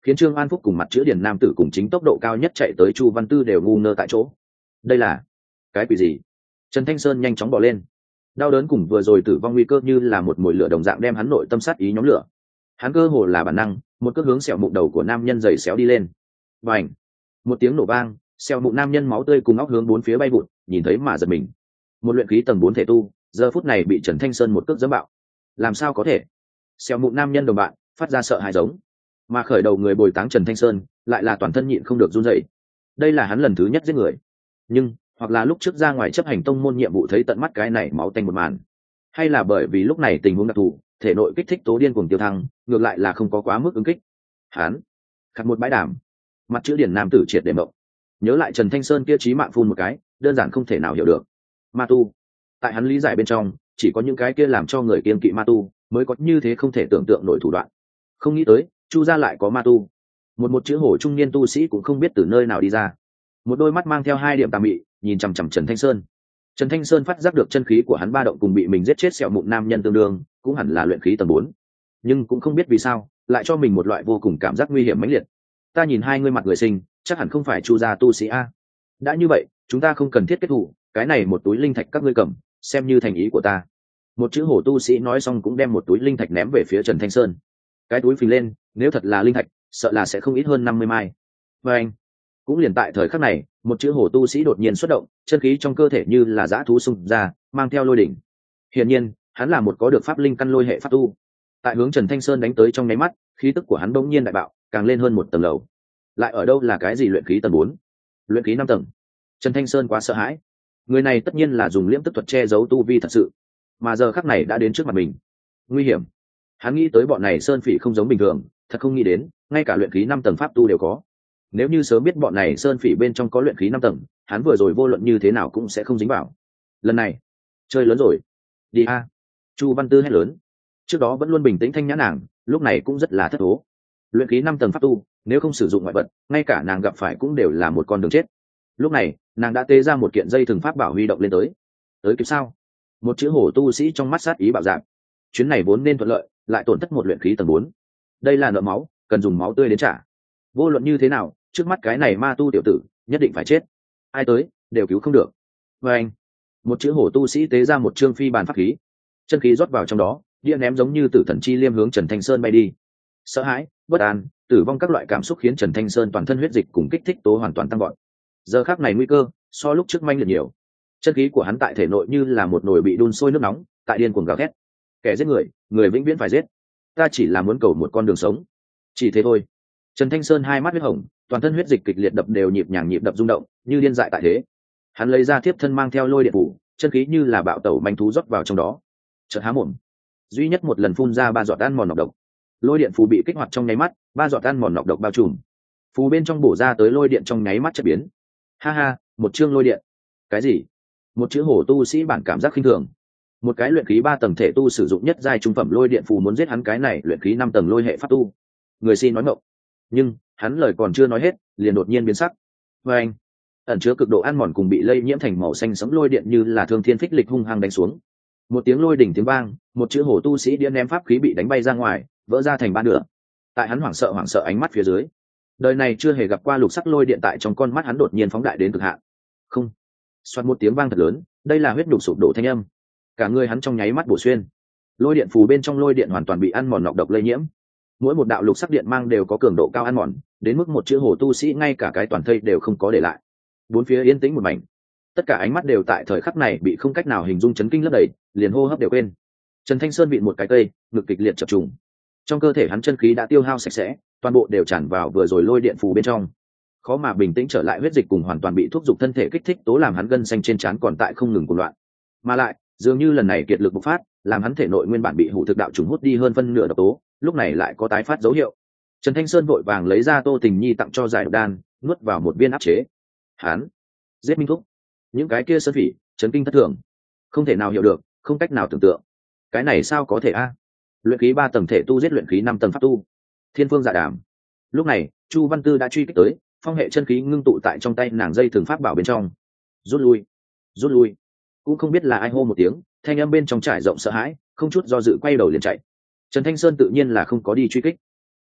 Speaker 1: khiến Trương An Phúc cùng mặt chữ điển nam tử cùng chính tốc độ cao nhất chạy tới Chu Văn Tư đều ngu ngơ tại chỗ. Đây là cái quỷ gì? Trần Thanh Sơn nhanh chóng bỏ lên. Đau đớn cùng vừa rồi tử vong nguy cơ như là một mồi lửa đồng dạng đem hắn nội tâm sát ý nhóm lửa. Hắn cơ hồ là bản năng, một cước hướng sẹo mụn đầu của nam nhân giày xéo đi lên. Bành! Một tiếng nổ vang, sẹo mụn nam nhân máu tươi cùng óc hướng bốn phía bay vụt, nhìn thấy mà giật mình. Một luyện khí tầng bốn thể tu, giờ phút này bị Trần Thanh Sơn một cước giẫm bạo. Làm sao có thể? Sẹo mụn nam nhân đồng bạn phát ra sợ hãi giống, mà khởi đầu người bồi táng Trần Thanh Sơn lại là toàn thân nhịn không được run rẩy. Đây là hắn lần thứ nhất giết người, nhưng hoặc là lúc trước ra ngoài chấp hành tông môn nhiệm vụ thấy tận mắt cái này máu tanh một màn, hay là bởi vì lúc này tình huống đặc thù, thể nội kích thích tố điên cuồng tiêu thăng, ngược lại là không có quá mức ứng kích. Hắn khắc một bãi đàm, mặt chữ điển nam tử triệt để mộng. Nhớ lại Trần Thanh Sơn kia chí mạng phun một cái, đơn giản không thể nào hiểu được. Ma tu, tại hắn lý giải bên trong, chỉ có những cái kia làm cho người kiêng kỵ ma tu mới có như thế không thể tưởng tượng nổi thủ đoạn. Không nghĩ tới Chu gia lại có ma tu. Một một chữ hổ trung niên tu sĩ cũng không biết từ nơi nào đi ra, một đôi mắt mang theo hai điểm tà mị nhìn chằm chằm Trần Thanh Sơn. Trần Thanh Sơn phát giác được chân khí của hắn ba động cùng bị mình giết chết sẹo mụn nam nhân tương đương, cũng hẳn là luyện khí tầng bốn, nhưng cũng không biết vì sao lại cho mình một loại vô cùng cảm giác nguy hiểm mãnh liệt. Ta nhìn hai ngươi mặt người sinh, chắc hẳn không phải Chu gia tu sĩ a. Đã như vậy, chúng ta không cần thiết kết thù, cái này một túi linh thạch các ngươi cầm, xem như thành ý của ta. Một chữ hổ tu sĩ nói xong cũng đem một túi linh thạch ném về phía Trần Thanh Sơn. Cái túi phình lên, nếu thật là linh thạch, sợ là sẽ không ít hơn năm mươi mai. Và anh, cũng liền tại thời khắc này, một chữ hổ tu sĩ đột nhiên xuất động, chân khí trong cơ thể như là dã thú xung ra, mang theo lôi đỉnh. Hiển nhiên, hắn là một có được pháp linh căn lôi hệ pháp tu. Tại hướng Trần Thanh Sơn đánh tới trong nháy mắt, khí tức của hắn bỗng nhiên đại bạo, càng lên hơn một tầng lầu. Lại ở đâu là cái gì luyện khí tầng bốn, luyện khí năm tầng. Trần Thanh Sơn quá sợ hãi. Người này tất nhiên là dùng liễm tức thuật che giấu tu vi thật sự, mà giờ khắc này đã đến trước mặt mình. Nguy hiểm. Hắn nghĩ tới bọn này sơn phỉ không giống bình thường, thật không nghĩ đến, ngay cả luyện khí năm tầng pháp tu đều có. Nếu như sớm biết bọn này sơn phỉ bên trong có luyện khí năm tầng, hắn vừa rồi vô luận như thế nào cũng sẽ không dính vào. Lần này, chơi lớn rồi. Đi a! Chu Văn Tư hét lớn. Trước đó vẫn luôn bình tĩnh thanh nhã nàng, lúc này cũng rất là thất thố. Luyện khí năm tầng pháp tu, nếu không sử dụng ngoại vật, ngay cả nàng gặp phải cũng đều là một con đường chết. Lúc này, nàng đã tê ra một kiện dây thừng pháp bảo huy động lên tới. Tới kịp sao? Một chữ hổ tu sĩ trong mắt sát ý bạo dạn. Chuyến này vốn nên thuận lợi, lại tổn thất một luyện khí tầng bốn. Đây là nợ máu, cần dùng máu tươi đến trả. Vô luận như thế nào, trước mắt cái này ma tu tiểu tử, nhất định phải chết. Ai tới, đều cứu không được. Và anh, một chữ hổ tu sĩ tế ra một trương phi bàn pháp khí, chân khí rót vào trong đó, đĩa ném giống như tử thần chi liêm hướng Trần Thanh Sơn bay đi. Sợ hãi, bất an, tử vong các loại cảm xúc khiến Trần Thanh Sơn toàn thân huyết dịch cùng kích thích tố hoàn toàn tăng gọn. Giờ khắc này nguy cơ so lúc trước manh liệt nhiều. Chân khí của hắn tại thể nội như là một nồi bị đun sôi nước nóng, tại điên cuồng gào thét. Kẻ giết người, người vĩnh viễn phải giết. Ta chỉ là muốn cầu một con đường sống, chỉ thế thôi. Trần Thanh Sơn hai mắt huyết hồng, toàn thân huyết dịch kịch liệt đập đều nhịp nhàng nhịp đập rung động, như điên dại tại thế. Hắn lấy ra tiếp thân mang theo lôi điện phủ, chân khí như là bạo tẩu manh thú rót vào trong đó. Chợt há mồm, duy nhất một lần phun ra ba giọt ăn mòn nọc độc. Lôi điện phù bị kích hoạt trong nháy mắt, ba giọt ăn mòn nọc độc bao trùm. Phù bên trong bổ ra tới lôi điện trong nháy mắt chất biến. Ha ha, một chương lôi điện. Cái gì? Một chữ hổ tu sĩ bản cảm giác khinh thường. Một cái luyện khí ba tầng thể tu sử dụng nhất giai trung phẩm lôi điện phù muốn giết hắn cái này luyện khí năm tầng lôi hệ pháp tu. Người xin nói ngọng. Nhưng, hắn lời còn chưa nói hết, liền đột nhiên biến sắc. Và anh, ẩn chứa cực độ ăn mòn cùng bị lây nhiễm thành màu xanh sẫm lôi điện như là thương thiên phích lịch hung hăng đánh xuống. Một tiếng lôi đỉnh tiếng vang, một chữ hổ tu sĩ điên ném pháp khí bị đánh bay ra ngoài, vỡ ra thành ba nửa. Tại hắn hoảng sợ hoảng sợ ánh mắt phía dưới, đời này chưa hề gặp qua lục sắc lôi điện tại trong con mắt hắn đột nhiên phóng đại đến cực hạn. Không, xoát một tiếng vang thật lớn, đây là huyết nhục sụp đổ thanh âm. Cả người hắn trong nháy mắt bổ xuyên, lôi điện phù bên trong lôi điện hoàn toàn bị ăn mòn nọc độc lây nhiễm. Mỗi một đạo lục sắc điện mang đều có cường độ cao ăn mòn, đến mức một chữ hổ tu sĩ ngay cả cái toàn thây đều không có để lại. Bốn phía yên tĩnh một mảnh, tất cả ánh mắt đều tại thời khắc này bị không cách nào hình dung chấn kinh lấp đầy, liền hô hấp đều quên. Trần Thanh Sơn bị một cái cây, ngực kịch liệt chập trùng. Trong cơ thể hắn chân khí đã tiêu hao sạch sẽ, toàn bộ đều tràn vào vừa rồi lôi điện phù bên trong. Khó mà bình tĩnh trở lại, huyết dịch cùng hoàn toàn bị thuốc dục thân thể kích thích tố làm hắn gân xanh trên trán còn tại không ngừng cuồng loạn. Mà lại, dường như lần này kiệt lực bộc phát, làm hắn thể nội nguyên bản bị hủ thực đạo trùng hút đi hơn phân nửa độc tố, lúc này lại có tái phát dấu hiệu. Trần Thanh Sơn vội vàng lấy ra Tô Tình Nhi tặng cho giải độc đan, nuốt vào một viên áp chế. Hắn giết Minh Thúc. Những cái kia sơn phỉ, chấn kinh thất thường, không thể nào hiểu được, không cách nào tưởng tượng. Cái này sao có thể a? Luyện khí ba tầng thể tu giết luyện khí năm tầng pháp tu. Thiên phương dạ đàm. Lúc này, Chu Văn Tư đã truy kích tới, phong hệ chân khí ngưng tụ tại trong tay nàng dây thường pháp bảo bên trong. Rút lui, rút lui. Cũng không biết là ai hô một tiếng, thanh âm bên trong trải rộng sợ hãi, không chút do dự quay đầu liền chạy. Trần Thanh Sơn tự nhiên là không có đi truy kích.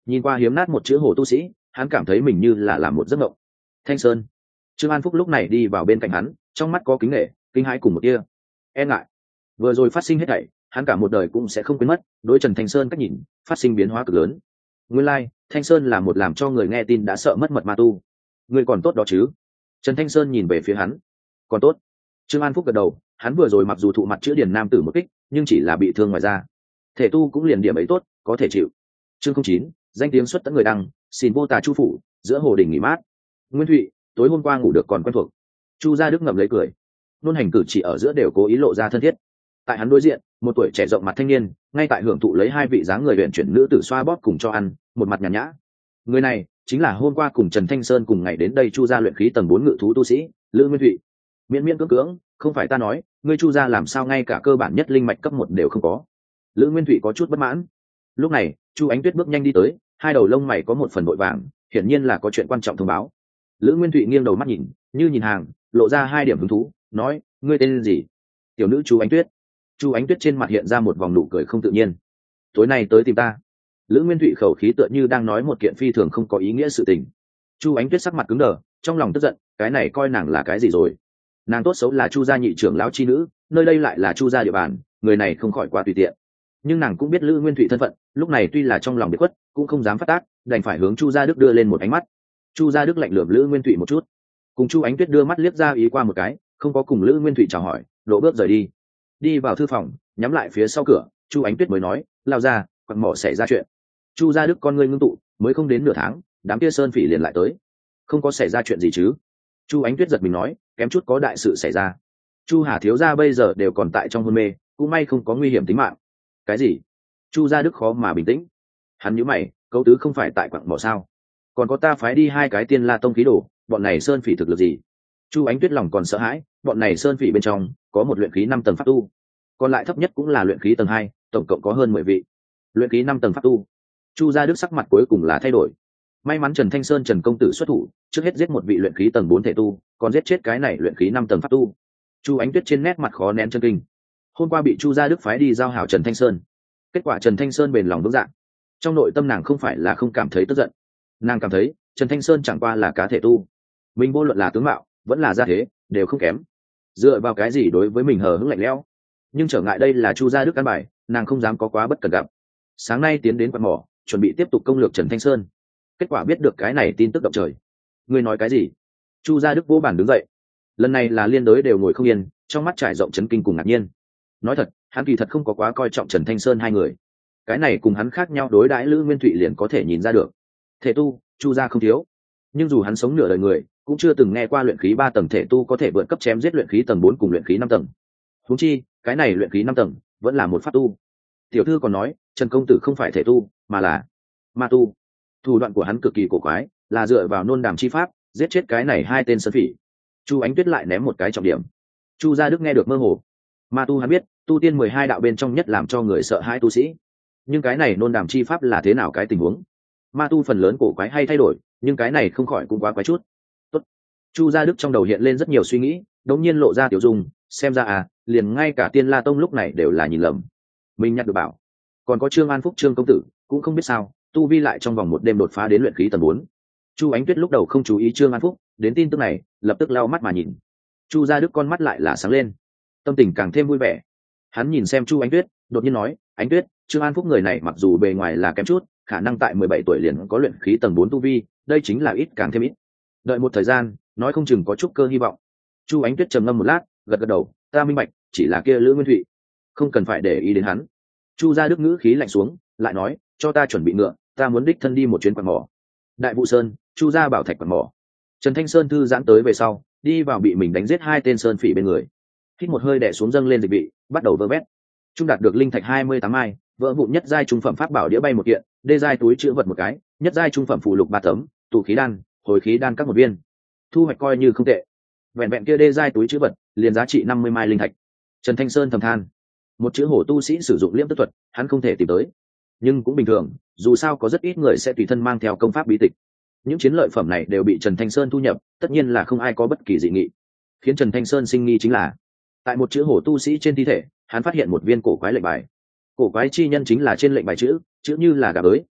Speaker 1: Nhìn qua hiếm nát một chữ hồ tu sĩ, hắn cảm thấy mình như là làm một giấc mộng. Thanh Sơn. Trương An Phúc lúc này đi vào bên cạnh hắn, trong mắt có kính nể, kinh hãi cùng một tia e ngại. Vừa rồi phát sinh hết thảy, hắn cả một đời cũng sẽ không quên mất. Đối Trần Thanh Sơn cách nhìn phát sinh biến hóa cực lớn. Nguyên lai, like, Thanh Sơn là một làm cho người nghe tin đã sợ mất mật ma tu. Ngươi còn tốt đó chứ? Trần Thanh Sơn nhìn về phía hắn. Còn tốt. Trương An Phúc gật đầu, hắn vừa rồi mặc dù thụ mặt chữ điển nam tử một kích, nhưng chỉ là bị thương ngoài da. Thể tu cũng liền điểm ấy tốt, có thể chịu. Chương không chín, danh tiếng xuất tận người đăng, xin vô tà chu phủ, giữa hồ đình nghỉ mát. Nguyên Thụy, tối hôm qua ngủ được còn quen thuộc. Chu Gia Đức ngậm lấy cười. Nôn hành cử chỉ ở giữa đều cố ý lộ ra thân thiết. Tại hắn đối diện, một tuổi trẻ rộng mặt thanh niên, ngay tại hưởng thụ lấy hai vị dáng người luyện chuyển nữ tử xoa bóp cùng cho ăn, một mặt nhàn nhã. Người này chính là hôm qua cùng Trần Thanh Sơn cùng ngày đến đây Chu gia luyện khí tầng bốn ngự thú tu sĩ, Lữ Nguyên Thụy. Miễn miễn cưỡng cưỡng, không phải ta nói, ngươi Chu gia làm sao ngay cả cơ bản nhất linh mạch cấp một đều không có. Lữ Nguyên Thụy có chút bất mãn. Lúc này, Chu Ánh Tuyết bước nhanh đi tới, hai đầu lông mày có một phần vội vàng, hiển nhiên là có chuyện quan trọng thông báo. Lữ Nguyên Thụy nghiêng đầu mắt nhìn, như nhìn hàng, lộ ra hai điểm hứng thú, nói, ngươi tên gì? Tiểu nữ Chu Ánh Tuyết. Chu Ánh Tuyết trên mặt hiện ra một vòng nụ cười không tự nhiên. Tối nay tới tìm ta. Lữ Nguyên Thụy khẩu khí tựa như đang nói một kiện phi thường không có ý nghĩa sự tình. Chu Ánh Tuyết sắc mặt cứng đờ, trong lòng tức giận, cái này coi nàng là cái gì rồi? Nàng tốt xấu là Chu gia nhị trưởng lão chi nữ, nơi đây lại là Chu gia địa bàn, người này không khỏi quá tùy tiện. Nhưng nàng cũng biết Lữ Nguyên Thụy thân phận, lúc này tuy là trong lòng biết quất, cũng không dám phát tác, đành phải hướng Chu gia Đức đưa lên một ánh mắt. Chu gia Đức lạnh lườm Lữ Nguyên Thụy một chút, cùng Chu Ánh Tuyết đưa mắt liếc ra ý qua một cái, không có cùng Lữ Nguyên Thụy chào hỏi, độ bước rời đi. Đi vào thư phòng, nhắm lại phía sau cửa, Chu Ánh Tuyết mới nói, lao ra, quặng mỏ xảy ra chuyện. Chu gia Đức con ngươi ngưng tụ, mới không đến nửa tháng, đám kia sơn phỉ liền lại tới. Không có xảy ra chuyện gì chứ? Chu Ánh Tuyết giật mình nói, kém chút có đại sự xảy ra. Chu Hà thiếu gia bây giờ đều còn tại trong hôn mê, cũng may không có nguy hiểm tính mạng. Cái gì? Chu gia Đức khó mà bình tĩnh. Hắn nhíu mày, câu tứ không phải tại quặng mỏ sao? Còn có ta phái đi hai cái tiên la tông khí đồ, bọn này sơn phỉ thực lực gì? Chu Ánh Tuyết lòng còn sợ hãi, bọn này sơn phỉ bên trong có một luyện khí năm tầng pháp tu, còn lại thấp nhất cũng là luyện khí tầng hai, tổng cộng có hơn mười vị. Luyện khí năm tầng pháp tu. Chu gia Đức sắc mặt cuối cùng là thay đổi. May mắn Trần Thanh Sơn Trần công tử xuất thủ, trước hết giết một vị luyện khí tầng bốn thể tu, còn giết chết cái này luyện khí năm tầng pháp tu. Chu Ánh Tuyết trên nét mặt khó nén chân kinh. Hôm qua bị Chu gia Đức phái đi giao hảo Trần Thanh Sơn, kết quả Trần Thanh Sơn bền lòng vững dạ. Trong nội tâm nàng không phải là không cảm thấy tức giận, nàng cảm thấy Trần Thanh Sơn chẳng qua là cá thể tu, mình vô luận là tướng mạo vẫn là gia thế đều không kém, dựa vào cái gì đối với mình hờ hững lạnh lẽo. Nhưng trở ngại đây là Chu gia Đức căn bài, nàng không dám có quá bất cẩn gặp. Sáng nay tiến đến quán mỏ, chuẩn bị tiếp tục công lược Trần Thanh Sơn, kết quả biết được cái này tin tức động trời. Ngươi nói cái gì? Chu gia Đức vỗ bàn đứng dậy. Lần này là liên đối đều ngồi không yên, trong mắt trải rộng chấn kinh cùng ngạc nhiên. Nói thật, hắn kỳ thật không có quá coi trọng Trần Thanh Sơn hai người. Cái này cùng hắn khác nhau đối đãi Lữ Nguyên Thụy liền có thể nhìn ra được. Thể tu, Chu gia không thiếu, nhưng dù hắn sống nửa đời người, cũng chưa từng nghe qua luyện khí ba tầng thể tu có thể vượt cấp chém giết luyện khí tầng bốn cùng luyện khí năm tầng. Huống chi, cái này luyện khí năm tầng vẫn là một pháp tu. Tiểu thư còn nói, Trần công tử không phải thể tu, mà là ma tu. Thủ đoạn của hắn cực kỳ cổ quái, là dựa vào nôn đàm chi pháp giết chết cái này hai tên sơn phỉ. Chu Ánh Tuyết lại ném một cái trọng điểm. Chu gia Đức nghe được mơ hồ. Ma tu hắn biết, tu tiên mười hai đạo bên trong nhất làm cho người sợ hãi tu sĩ. Nhưng cái này nôn đàm chi pháp là thế nào cái tình huống? Ma tu phần lớn cổ quái hay thay đổi, nhưng cái này không khỏi cũng quá quái chút. Tốt. Chu gia Đức trong đầu hiện lên rất nhiều suy nghĩ, đột nhiên lộ ra tiểu dung, xem ra à, liền ngay cả Tiên La tông lúc này đều là nhìn lầm. Mình nhặt được bảo. Còn có Trương An Phúc Trương công tử, cũng không biết sao, tu vi lại trong vòng một đêm đột phá đến luyện khí tầng bốn. Chu Ánh Tuyết lúc đầu không chú ý Trương An Phúc, đến tin tức này, lập tức lau mắt mà nhìn. Chu gia Đức con mắt lại là sáng lên, tâm tình càng thêm vui vẻ. Hắn nhìn xem Chu Ánh Tuyết, đột nhiên nói, Ánh Tuyết, Trương An Phúc người này mặc dù bề ngoài là kém chút, khả năng tại mười bảy tuổi liền có luyện khí tầng bốn tu vi, đây chính là ít càng thêm ít. Đợi một thời gian, nói không chừng có chút cơ hy vọng. Chu Ánh Tuyết trầm ngâm một lát, gật gật đầu, ta minh bạch, chỉ là kia Lữ Nguyên Thụy, không cần phải để ý đến hắn. Chu gia Đức ngữ khí lạnh xuống, lại nói, cho ta chuẩn bị ngựa, ta muốn đích thân đi một chuyến quặng mỏ. Đại Vũ Sơn, Chu gia bảo thạch quặng mỏ. Trần Thanh Sơn thư giãn tới về sau, đi vào bị mình đánh giết hai tên sơn phỉ bên người, hít một hơi đè xuống dâng lên dịch vị, bắt đầu vơ vét. Trung đạt được linh thạch hai mươi tám mai, vỡ vụn nhất giai trung phẩm pháp bảo đĩa bay một kiện, đê giai túi chữ vật một cái, nhất giai trung phẩm phù lục ba tấm, tụ khí đan, hồi khí đan các một viên. Thu hoạch coi như không tệ. Vẹn vẹn kia đê giai túi chữ vật, liền giá trị năm mươi mai linh thạch. Trần Thanh Sơn thầm than, một chữ hổ tu sĩ sử dụng liễm tức thuật, hắn không thể tìm tới. Nhưng cũng bình thường, dù sao có rất ít người sẽ tùy thân mang theo công pháp bí tịch. Những chiến lợi phẩm này đều bị Trần Thanh Sơn thu nhập, tất nhiên là không ai có bất kỳ dị nghị. Khiến Trần Thanh Sơn sinh nghi chính là, tại một chữ hổ tu sĩ trên thi thể, hắn phát hiện một viên cổ quái lệnh bài. Cổ quái chi nhân chính là trên lệnh bài chữ, chữ như là gà bới,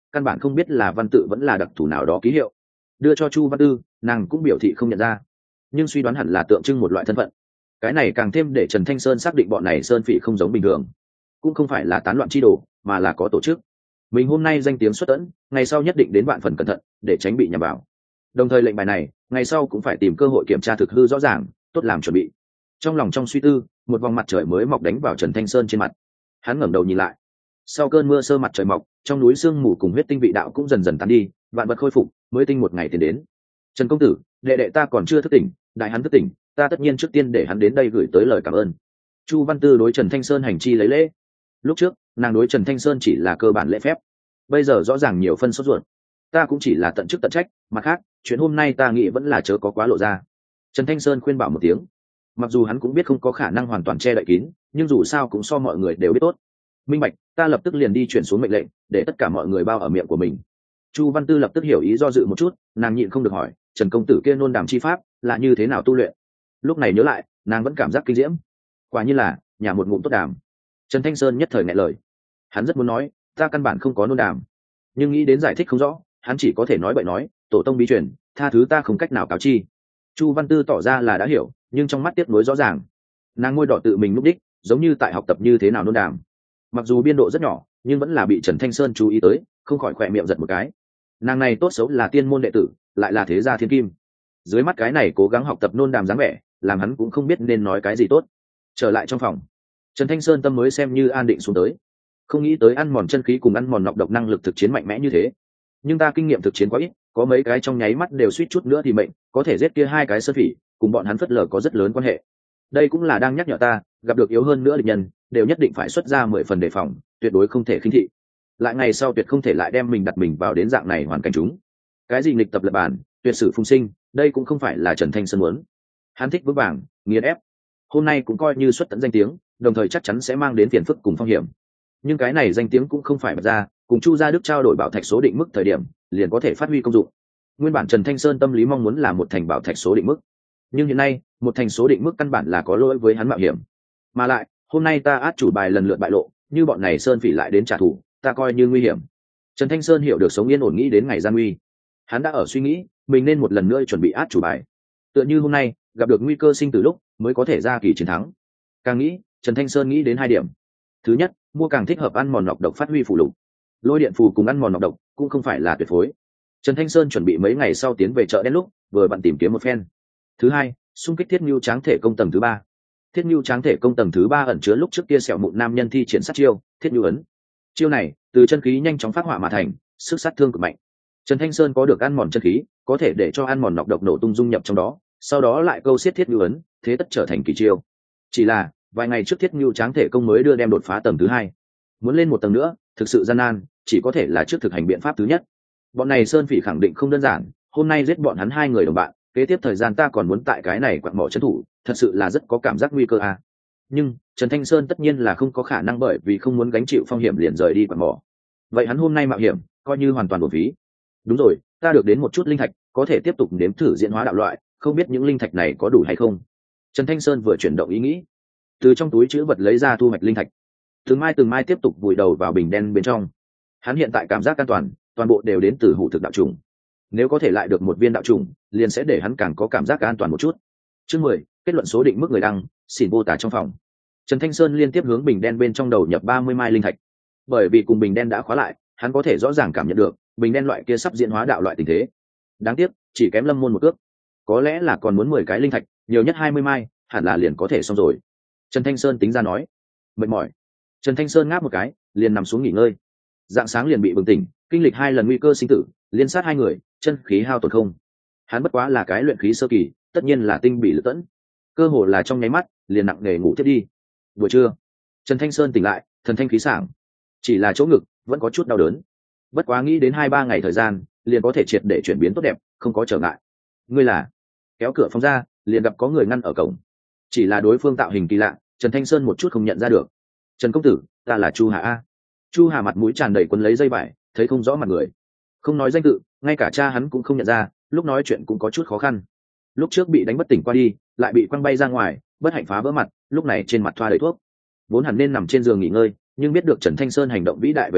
Speaker 1: căn bản không biết là văn tự vẫn là đặc thù nào đó ký hiệu. Đưa cho Chu Văn Tư, nàng cũng biểu thị không nhận ra, nhưng suy đoán hẳn là tượng trưng một loại thân phận. Cái này càng thêm để Trần Thanh Sơn xác định bọn này sơn phỉ không giống bình thường, cũng không phải là tán loạn chi đồ, mà là có tổ chức. Mình hôm nay danh tiếng xuất tẫn, ngày sau nhất định đến vạn phần cẩn thận, để tránh bị nhầm vào. Đồng thời lệnh bài này, ngày sau cũng phải tìm cơ hội kiểm tra thực hư rõ ràng, tốt làm chuẩn bị. Trong lòng trong suy tư, một vòng mặt trời mới mọc đánh vào Trần Thanh Sơn trên mặt. Hắn ngẩng đầu nhìn lại. Sau cơn mưa sơ mặt trời mọc, trong núi sương mù cùng huyết tinh vị đạo cũng dần dần tan đi, vạn vật khôi phục, mới tinh một ngày tiến đến. Trần công tử, đệ đệ ta còn chưa thức tỉnh, đại hắn thức tỉnh, ta tất nhiên trước tiên để hắn đến đây gửi tới lời cảm ơn. Chu Văn Tư đối Trần Thanh Sơn hành chi lấy lễ. Lúc trước, nàng đối Trần Thanh Sơn chỉ là cơ bản lễ phép, bây giờ rõ ràng nhiều phân sốt ruột. Ta cũng chỉ là tận chức tận trách, mặt khác, chuyện hôm nay ta nghĩ vẫn là chớ có quá lộ ra. Trần Thanh Sơn khuyên bảo một tiếng. Mặc dù hắn cũng biết không có khả năng hoàn toàn che đậy kín, nhưng dù sao cũng so mọi người đều biết tốt. Minh bạch, ta lập tức liền đi chuyển xuống mệnh lệnh, để tất cả mọi người bao ở miệng của mình. Chu Văn Tư lập tức hiểu ý do dự một chút, nàng nhịn không được hỏi, Trần công tử kia nôn đàm chi pháp là như thế nào tu luyện? Lúc này nhớ lại, nàng vẫn cảm giác kinh diễm. Quả nhiên là nhà một ngụm tốt đàm. Trần Thanh Sơn nhất thời nghẹn lời. Hắn rất muốn nói, ta căn bản không có nôn đàm, nhưng nghĩ đến giải thích không rõ, hắn chỉ có thể nói bậy nói, tổ tông bí truyền, tha thứ ta không cách nào cáo chi. Chu Văn Tư tỏ ra là đã hiểu, nhưng trong mắt tiếc nuối rõ ràng. Nàng môi đỏ tự mình lúc đích, giống như tại học tập như thế nào nôn đàm. Mặc dù biên độ rất nhỏ, nhưng vẫn là bị Trần Thanh Sơn chú ý tới, không khỏi khỏe miệng giật một cái. Nàng này tốt xấu là tiên môn đệ tử, lại là thế gia thiên kim. Dưới mắt cái này cố gắng học tập nôn đàm dáng vẻ, làm hắn cũng không biết nên nói cái gì tốt. Trở lại trong phòng, Trần Thanh Sơn tâm mới xem như an định xuống tới. Không nghĩ tới ăn mòn chân khí cùng ăn mòn nọc độc năng lực thực chiến mạnh mẽ như thế. Nhưng ta kinh nghiệm thực chiến quá ít, có mấy cái trong nháy mắt đều suýt chút nữa thì mệnh, có thể giết kia hai cái sơn phỉ, cùng bọn hắn phất lờ có rất lớn quan hệ. Đây cũng là đang nhắc nhở ta, gặp được yếu hơn nữa địch nhân, đều nhất định phải xuất ra mười phần đề phòng, tuyệt đối không thể khinh thị. Lại ngày sau tuyệt không thể lại đem mình đặt mình vào đến dạng này hoàn cảnh chúng. Cái gì nghịch tập lập bản, tuyệt sử phùng sinh, đây cũng không phải là Trần Thanh Sơn muốn. Hắn thích vững vàng, nghiền ép. Hôm nay cũng coi như xuất tận danh tiếng, đồng thời chắc chắn sẽ mang đến phiền phức cùng phong hiểm. Nhưng cái này danh tiếng cũng không phải bật ra, cùng Chu Gia Đức trao đổi bảo thạch số định mức thời điểm, liền có thể phát huy công dụng. Nguyên bản Trần Thanh Sơn tâm lý mong muốn là một thành bảo thạch số định mức, nhưng hiện nay, một thành số định mức căn bản là có lỗi với hắn mạo hiểm. Mà lại, hôm nay ta át chủ bài lần lượt bại lộ, như bọn này sơn phỉ lại đến trả thù, ta coi như nguy hiểm. Trần Thanh Sơn hiểu được sống yên ổn nghĩ đến ngày gian nguy. Hắn đã ở suy nghĩ, mình nên một lần nữa chuẩn bị át chủ bài. Tựa như hôm nay, gặp được nguy cơ sinh tử lúc, mới có thể ra kỳ chiến thắng. Càng nghĩ, Trần Thanh Sơn nghĩ đến hai điểm. Thứ nhất, mua càng thích hợp ăn mòn nọc độc phát huy phù lục. Lôi điện phù cùng ăn mòn nọc độc cũng không phải là tuyệt phối. Trần Thanh Sơn chuẩn bị mấy ngày sau tiến về chợ đen lúc, vừa bận tìm kiếm một phen. Thứ hai, xung kích thiết nhu tráng thể công tầng thứ ba. Thiết nhu tráng thể công tầng thứ ba ẩn chứa lúc trước kia sẹo mụn nam nhân thi triển sát chiêu, thiết nhu ấn. Chiêu này, từ chân khí nhanh chóng phát hỏa mà thành, sức sát thương cực mạnh. Trần Thanh Sơn có được ăn mòn chân khí, có thể để cho ăn mòn nọc độc nổ tung dung nhập trong đó, sau đó lại câu xiết thiết nhu ấn, thế tất trở thành kỳ chiêu. Chỉ là, vài ngày trước thiết nhu tráng thể công mới đưa đem đột phá tầng thứ hai. Muốn lên một tầng nữa, thực sự gian nan, chỉ có thể là trước thực hành biện pháp thứ nhất. Bọn này sơn phỉ khẳng định không đơn giản, hôm nay giết bọn hắn hai người đồng bạn, kế tiếp thời gian ta còn muốn tại cái này quặn mỏ trấn thủ, thật sự là rất có cảm giác nguy cơ à. Nhưng Trần Thanh Sơn tất nhiên là không có khả năng bởi vì không muốn gánh chịu phong hiểm liền rời đi quặn mỏ. Vậy hắn hôm nay mạo hiểm, coi như hoàn toàn uổng phí. Đúng rồi, ta được đến một chút linh thạch, có thể tiếp tục nếm thử diễn hóa đạo loại, không biết những linh thạch này có đủ hay không. Trần Thanh Sơn vừa chuyển động ý nghĩ, từ trong túi trữ vật lấy ra thu hoạch linh thạch, từng mai từng mai tiếp tục vùi đầu vào bình đen bên trong. Hắn hiện tại cảm giác an toàn, toàn bộ đều đến từ hủ thực đạo trùng. Nếu có thể lại được một viên đạo trùng, liền sẽ để hắn càng có cảm giác an toàn một chút. Chương mười, kết luận số định mức người đăng, xỉn vô tả trong phòng. Trần Thanh Sơn liên tiếp hướng bình đen bên trong đầu nhập ba mươi mai linh thạch. Bởi vì cùng bình đen đã khóa lại, hắn có thể rõ ràng cảm nhận được, bình đen loại kia sắp diễn hóa đạo loại tình thế. Đáng tiếc, chỉ kém Lâm Môn một cước. Có lẽ là còn muốn mười cái linh thạch, nhiều nhất hai mươi mai, hẳn là liền có thể xong rồi. Trần Thanh Sơn tính ra nói. Mệt mỏi. Trần Thanh Sơn ngáp một cái, liền nằm xuống nghỉ ngơi. Dạng sáng liền bị bừng tỉnh, kinh lịch hai lần nguy cơ sinh tử, liên sát hai người, chân khí hao tổn không. Hắn bất quá là cái luyện khí sơ kỳ, tất nhiên là tinh bị lựa tẫn. Cơ hồ là trong nháy mắt, liền nặng nề ngủ tiếp đi. Buổi trưa, Trần Thanh Sơn tỉnh lại, thần thanh khí sảng. Chỉ là chỗ ngực vẫn có chút đau đớn. Bất quá nghĩ đến hai ba ngày thời gian, liền có thể triệt để chuyển biến tốt đẹp, không có trở ngại. Ngươi là? Kéo cửa phòng ra, liền gặp có người ngăn ở cổng. Chỉ là đối phương tạo hình kỳ lạ, Trần Thanh Sơn một chút không nhận ra được. Trần công tử, ta là Chu Hà a. Chu Hà mặt mũi tràn đầy quấn lấy dây vải, thấy không rõ mặt người, không nói danh tự, ngay cả cha hắn cũng không nhận ra, lúc nói chuyện cũng có chút khó khăn. Lúc trước bị đánh bất tỉnh qua đi, lại bị quăng bay ra ngoài, bất hạnh phá vỡ mặt, lúc này trên mặt thoa đầy thuốc. Vốn hẳn nên nằm trên giường nghỉ ngơi, nhưng biết được Trần Thanh Sơn hành động vĩ đại về sau,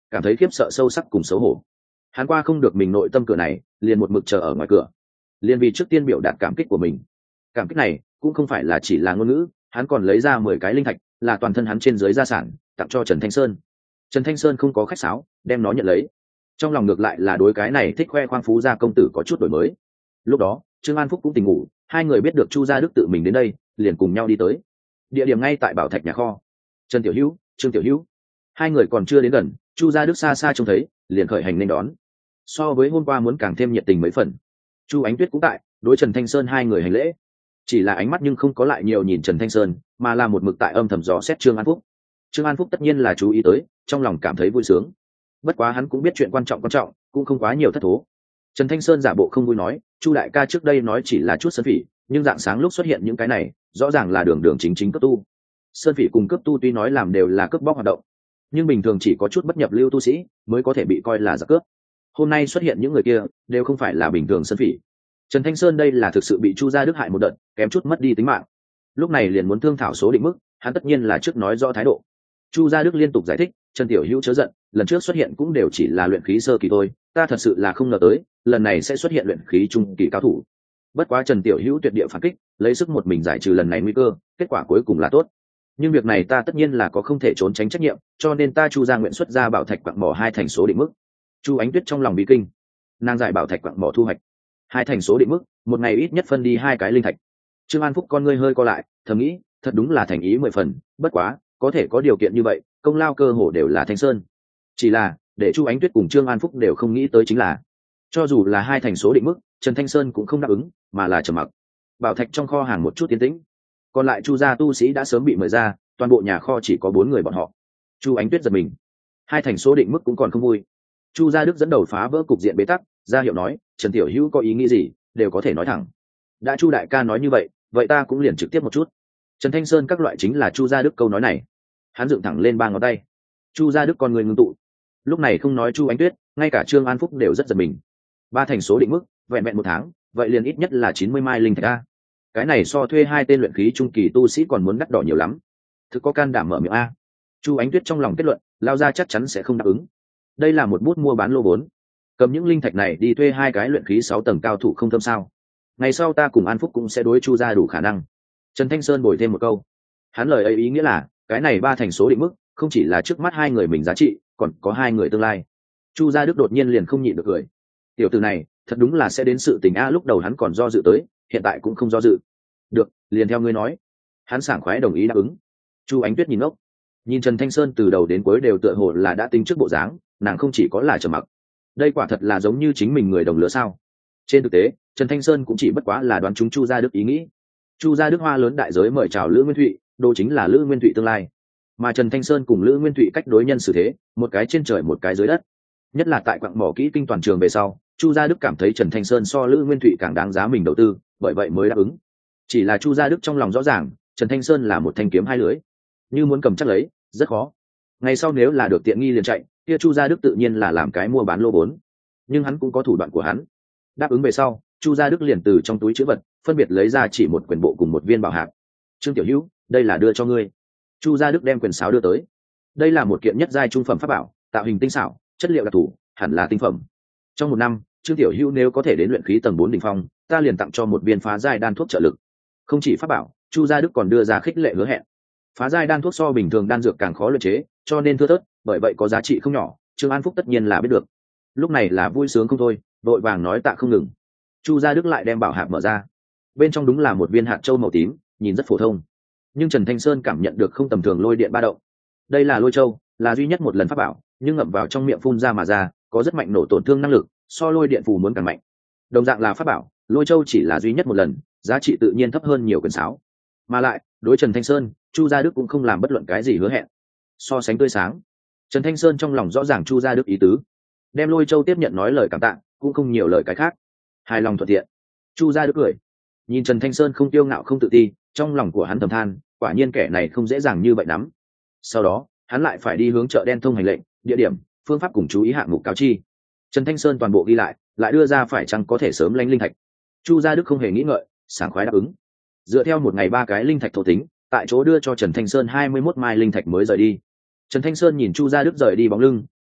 Speaker 1: cảm thấy khiếp sợ sâu sắc cùng xấu hổ. Hắn qua không được mình nội tâm cửa này, liền một mực chờ ở ngoài cửa, liền vì trước tiên biểu đạt cảm kích của mình. Cảm kích này cũng không phải là chỉ là ngôn ngữ, hắn còn lấy ra mười cái linh thạch, là toàn thân hắn trên dưới gia sản, tặng cho Trần Thanh Sơn. Trần Thanh Sơn không có khách sáo, đem nó nhận lấy. Trong lòng ngược lại là đối cái này thích khoe khoang phú gia công tử có chút đổi mới. Lúc đó Trương An Phúc cũng tỉnh ngủ, hai người biết được Chu Gia Đức tự mình đến đây, liền cùng nhau đi tới. Địa điểm ngay tại Bảo Thạch nhà kho. Trần Tiểu Hữu, Trương Tiểu Hữu, hai người còn chưa đến gần, Chu Gia Đức xa xa trông thấy, liền khởi hành nên đón. So với hôm qua muốn càng thêm nhiệt tình mấy phần. Chu Ánh Tuyết cũng tại, đối Trần Thanh Sơn hai người hành lễ, chỉ là ánh mắt nhưng không có lại nhiều nhìn Trần Thanh Sơn, mà là một mực tại âm thầm dò xét Trương An Phúc. Trương An Phúc tất nhiên là chú ý tới, trong lòng cảm thấy vui sướng. Bất quá hắn cũng biết chuyện quan trọng quan trọng, cũng không quá nhiều thất thố. Trần Thanh Sơn giả bộ không vui nói, Chu đại ca trước đây nói chỉ là chút sơn phỉ, nhưng dạng sáng lúc xuất hiện những cái này, rõ ràng là đường đường chính chính cấp tu. Sơn phỉ cùng cấp tu tuy nói làm đều là cướp bóc hoạt động, nhưng bình thường chỉ có chút bất nhập lưu tu sĩ mới có thể bị coi là giặc cướp. Hôm nay xuất hiện những người kia, đều không phải là bình thường sơn phỉ. Trần Thanh Sơn đây là thực sự bị Chu Gia Đức hại một đợt, kém chút mất đi tính mạng. Lúc này liền muốn thương thảo số định mức, hắn tất nhiên là trước nói rõ thái độ. Chu Gia Đức liên tục giải thích, Trần Tiểu Hữu chớ giận, lần trước xuất hiện cũng đều chỉ là luyện khí sơ kỳ thôi, ta thật sự là không ngờ tới, lần này sẽ xuất hiện luyện khí trung kỳ cao thủ. Bất quá Trần Tiểu Hữu tuyệt địa phản kích, lấy sức một mình giải trừ lần này nguy cơ, kết quả cuối cùng là tốt. Nhưng việc này ta tất nhiên là có không thể trốn tránh trách nhiệm, cho nên ta Chu gia nguyện xuất ra bảo thạch quặng mỏ hai thành số định mức. Chu Ánh Tuyết trong lòng bị kinh, nàng giải bảo thạch quặng mỏ thu hoạch hai thành số định mức, một ngày ít nhất phân đi hai cái linh thạch. Trương An Phúc con ngươi hơi co lại, thầm nghĩ, thật đúng là thành ý mười phần, bất quá, có thể có điều kiện như vậy, công lao cơ hồ đều là Thanh Sơn. Chỉ là, để Chu Ánh Tuyết cùng Trương An Phúc đều không nghĩ tới chính là, cho dù là hai thành số định mức, Trần Thanh Sơn cũng không đáp ứng, mà là trầm mặc. Bảo thạch trong kho hàng một chút tiến tĩnh, còn lại Chu gia tu sĩ đã sớm bị mời ra, toàn bộ nhà kho chỉ có bốn người bọn họ. Chu Ánh Tuyết giật mình, hai thành số định mức cũng còn không vui. Chu Gia Đức dẫn đầu phá vỡ cục diện bế tắc, ra hiệu nói, Trần Tiểu Hữu có ý nghĩ gì, đều có thể nói thẳng. Đã Chu đại ca nói như vậy, vậy ta cũng liền trực tiếp một chút. Trần Thanh Sơn các loại chính là Chu Gia Đức câu nói này. Hắn dựng thẳng lên ba ngón tay. Chu Gia Đức con người ngưng tụ. Lúc này không nói Chu Ánh Tuyết, ngay cả Trương An Phúc đều rất giật mình. Ba thành số định mức, vẹn vẹn một tháng, vậy liền ít nhất là chín mươi mai linh thạch a. Cái này so thuê hai tên luyện khí trung kỳ tu sĩ còn muốn đắt đỏ nhiều lắm. Thực có can đảm mở miệng a. Chu Ánh Tuyết trong lòng kết luận, lao ra chắc chắn sẽ không đáp ứng. Đây là một bút mua bán lô vốn, cầm những linh thạch này đi thuê hai cái luyện khí sáu tầng cao thủ không thâm sao? Ngày sau ta cùng An Phúc cũng sẽ đối Chu gia đủ khả năng. Trần Thanh Sơn bồi thêm một câu, hắn lời ấy ý nghĩa là cái này ba thành số định mức không chỉ là trước mắt hai người mình giá trị, còn có hai người tương lai. Chu gia Đức đột nhiên liền không nhịn được cười. Tiểu tử này thật đúng là sẽ đến sự tình a. Lúc đầu hắn còn do dự tới, hiện tại cũng không do dự. Được, liền theo ngươi nói. Hắn sảng khoái đồng ý đáp ứng. Chu Ánh Tuyết nhìn ngốc, nhìn Trần Thanh Sơn từ đầu đến cuối đều tựa hồ là đã tính trước bộ dáng, nàng không chỉ có là trầm mặc, đây quả thật là giống như chính mình người đồng lứa sao? Trên thực tế, Trần Thanh Sơn cũng chỉ bất quá là đoán chúng Chu gia Đức ý nghĩ. Chu gia Đức hoa lớn đại giới mời chào Lữ Nguyên Thụy, đồ chính là Lữ Nguyên Thụy tương lai, mà Trần Thanh Sơn cùng Lữ Nguyên Thụy cách đối nhân xử thế, một cái trên trời một cái dưới đất. Nhất là tại quặng mỏ kỹ kinh toàn trường về sau, Chu gia Đức cảm thấy Trần Thanh Sơn so Lữ Nguyên Thụy càng đáng giá mình đầu tư, bởi vậy mới đáp ứng. Chỉ là Chu gia Đức trong lòng rõ ràng, Trần Thanh Sơn là một thanh kiếm hai lưỡi, như muốn cầm chắc lấy, rất khó. Ngày sau nếu là được tiện nghi liền chạy, kia Chu gia Đức tự nhiên là làm cái mua bán lô vốn, nhưng hắn cũng có thủ đoạn của hắn. Đáp ứng về sau, Chu gia Đức liền từ trong túi trữ vật phân biệt lấy ra chỉ một quyền bộ cùng một viên bảo hạc. Trương Tiểu Hữu, đây là đưa cho ngươi. Chu gia Đức đem quyền sáo đưa tới. Đây là một kiện nhất giai trung phẩm pháp bảo, tạo hình tinh xảo, chất liệu đặc thù, hẳn là tinh phẩm. Trong một năm, Trương Tiểu Hữu nếu có thể đến luyện khí tầng bốn đỉnh phong, ta liền tặng cho một viên phá giai đan thuốc trợ lực. Không chỉ pháp bảo, Chu gia Đức còn đưa ra khích lệ hứa hẹn. Phá giai đan thuốc so bình thường đan dược càng khó luyện chế, cho nên thưa thớt, bởi vậy có giá trị không nhỏ. Trương An Phúc tất nhiên là biết được. Lúc này là vui sướng không thôi, vội vàng nói tạ không ngừng. Chu gia Đức lại đem bảo hạc mở ra, bên trong đúng là một viên hạt châu màu tím, nhìn rất phổ thông, nhưng Trần Thanh Sơn cảm nhận được không tầm thường lôi điện ba động. Đây là lôi châu, là duy nhất một lần pháp bảo, nhưng ngậm vào trong miệng phun ra mà ra, có rất mạnh nổ tổn thương năng lực, so lôi điện phù muốn càng mạnh. Đồng dạng là pháp bảo, lôi châu chỉ là duy nhất một lần, giá trị tự nhiên thấp hơn nhiều quyền sáo. Mà lại, đối Trần Thanh Sơn, Chu gia Đức cũng không làm bất luận cái gì hứa hẹn. So sánh tươi sáng, Trần Thanh Sơn trong lòng rõ ràng Chu gia Đức ý tứ, đem lôi châu tiếp nhận nói lời cảm tạ, cũng không nhiều lời cái khác. Hài lòng thuận tiện. Chu gia Đức cười, nhìn Trần Thanh Sơn không tiêu ngạo không tự ti, trong lòng của hắn thầm than, quả nhiên kẻ này không dễ dàng như vậy lắm. Sau đó, hắn lại phải đi hướng chợ đen thông hành lệnh, địa điểm, phương pháp cùng chú ý hạng mục cáo chi. Trần Thanh Sơn toàn bộ ghi lại, lại đưa ra phải chăng có thể sớm lãnh linh thạch. Chu gia Đức không hề nghĩ ngợi, sảng khoái đáp ứng. Dựa theo một ngày ba cái linh thạch thổ tính, tại chỗ đưa cho Trần Thanh Sơn hai mươi mốt mai linh thạch mới rời đi. Trần Thanh Sơn nhìn Chu gia Đức rời đi bóng lưng,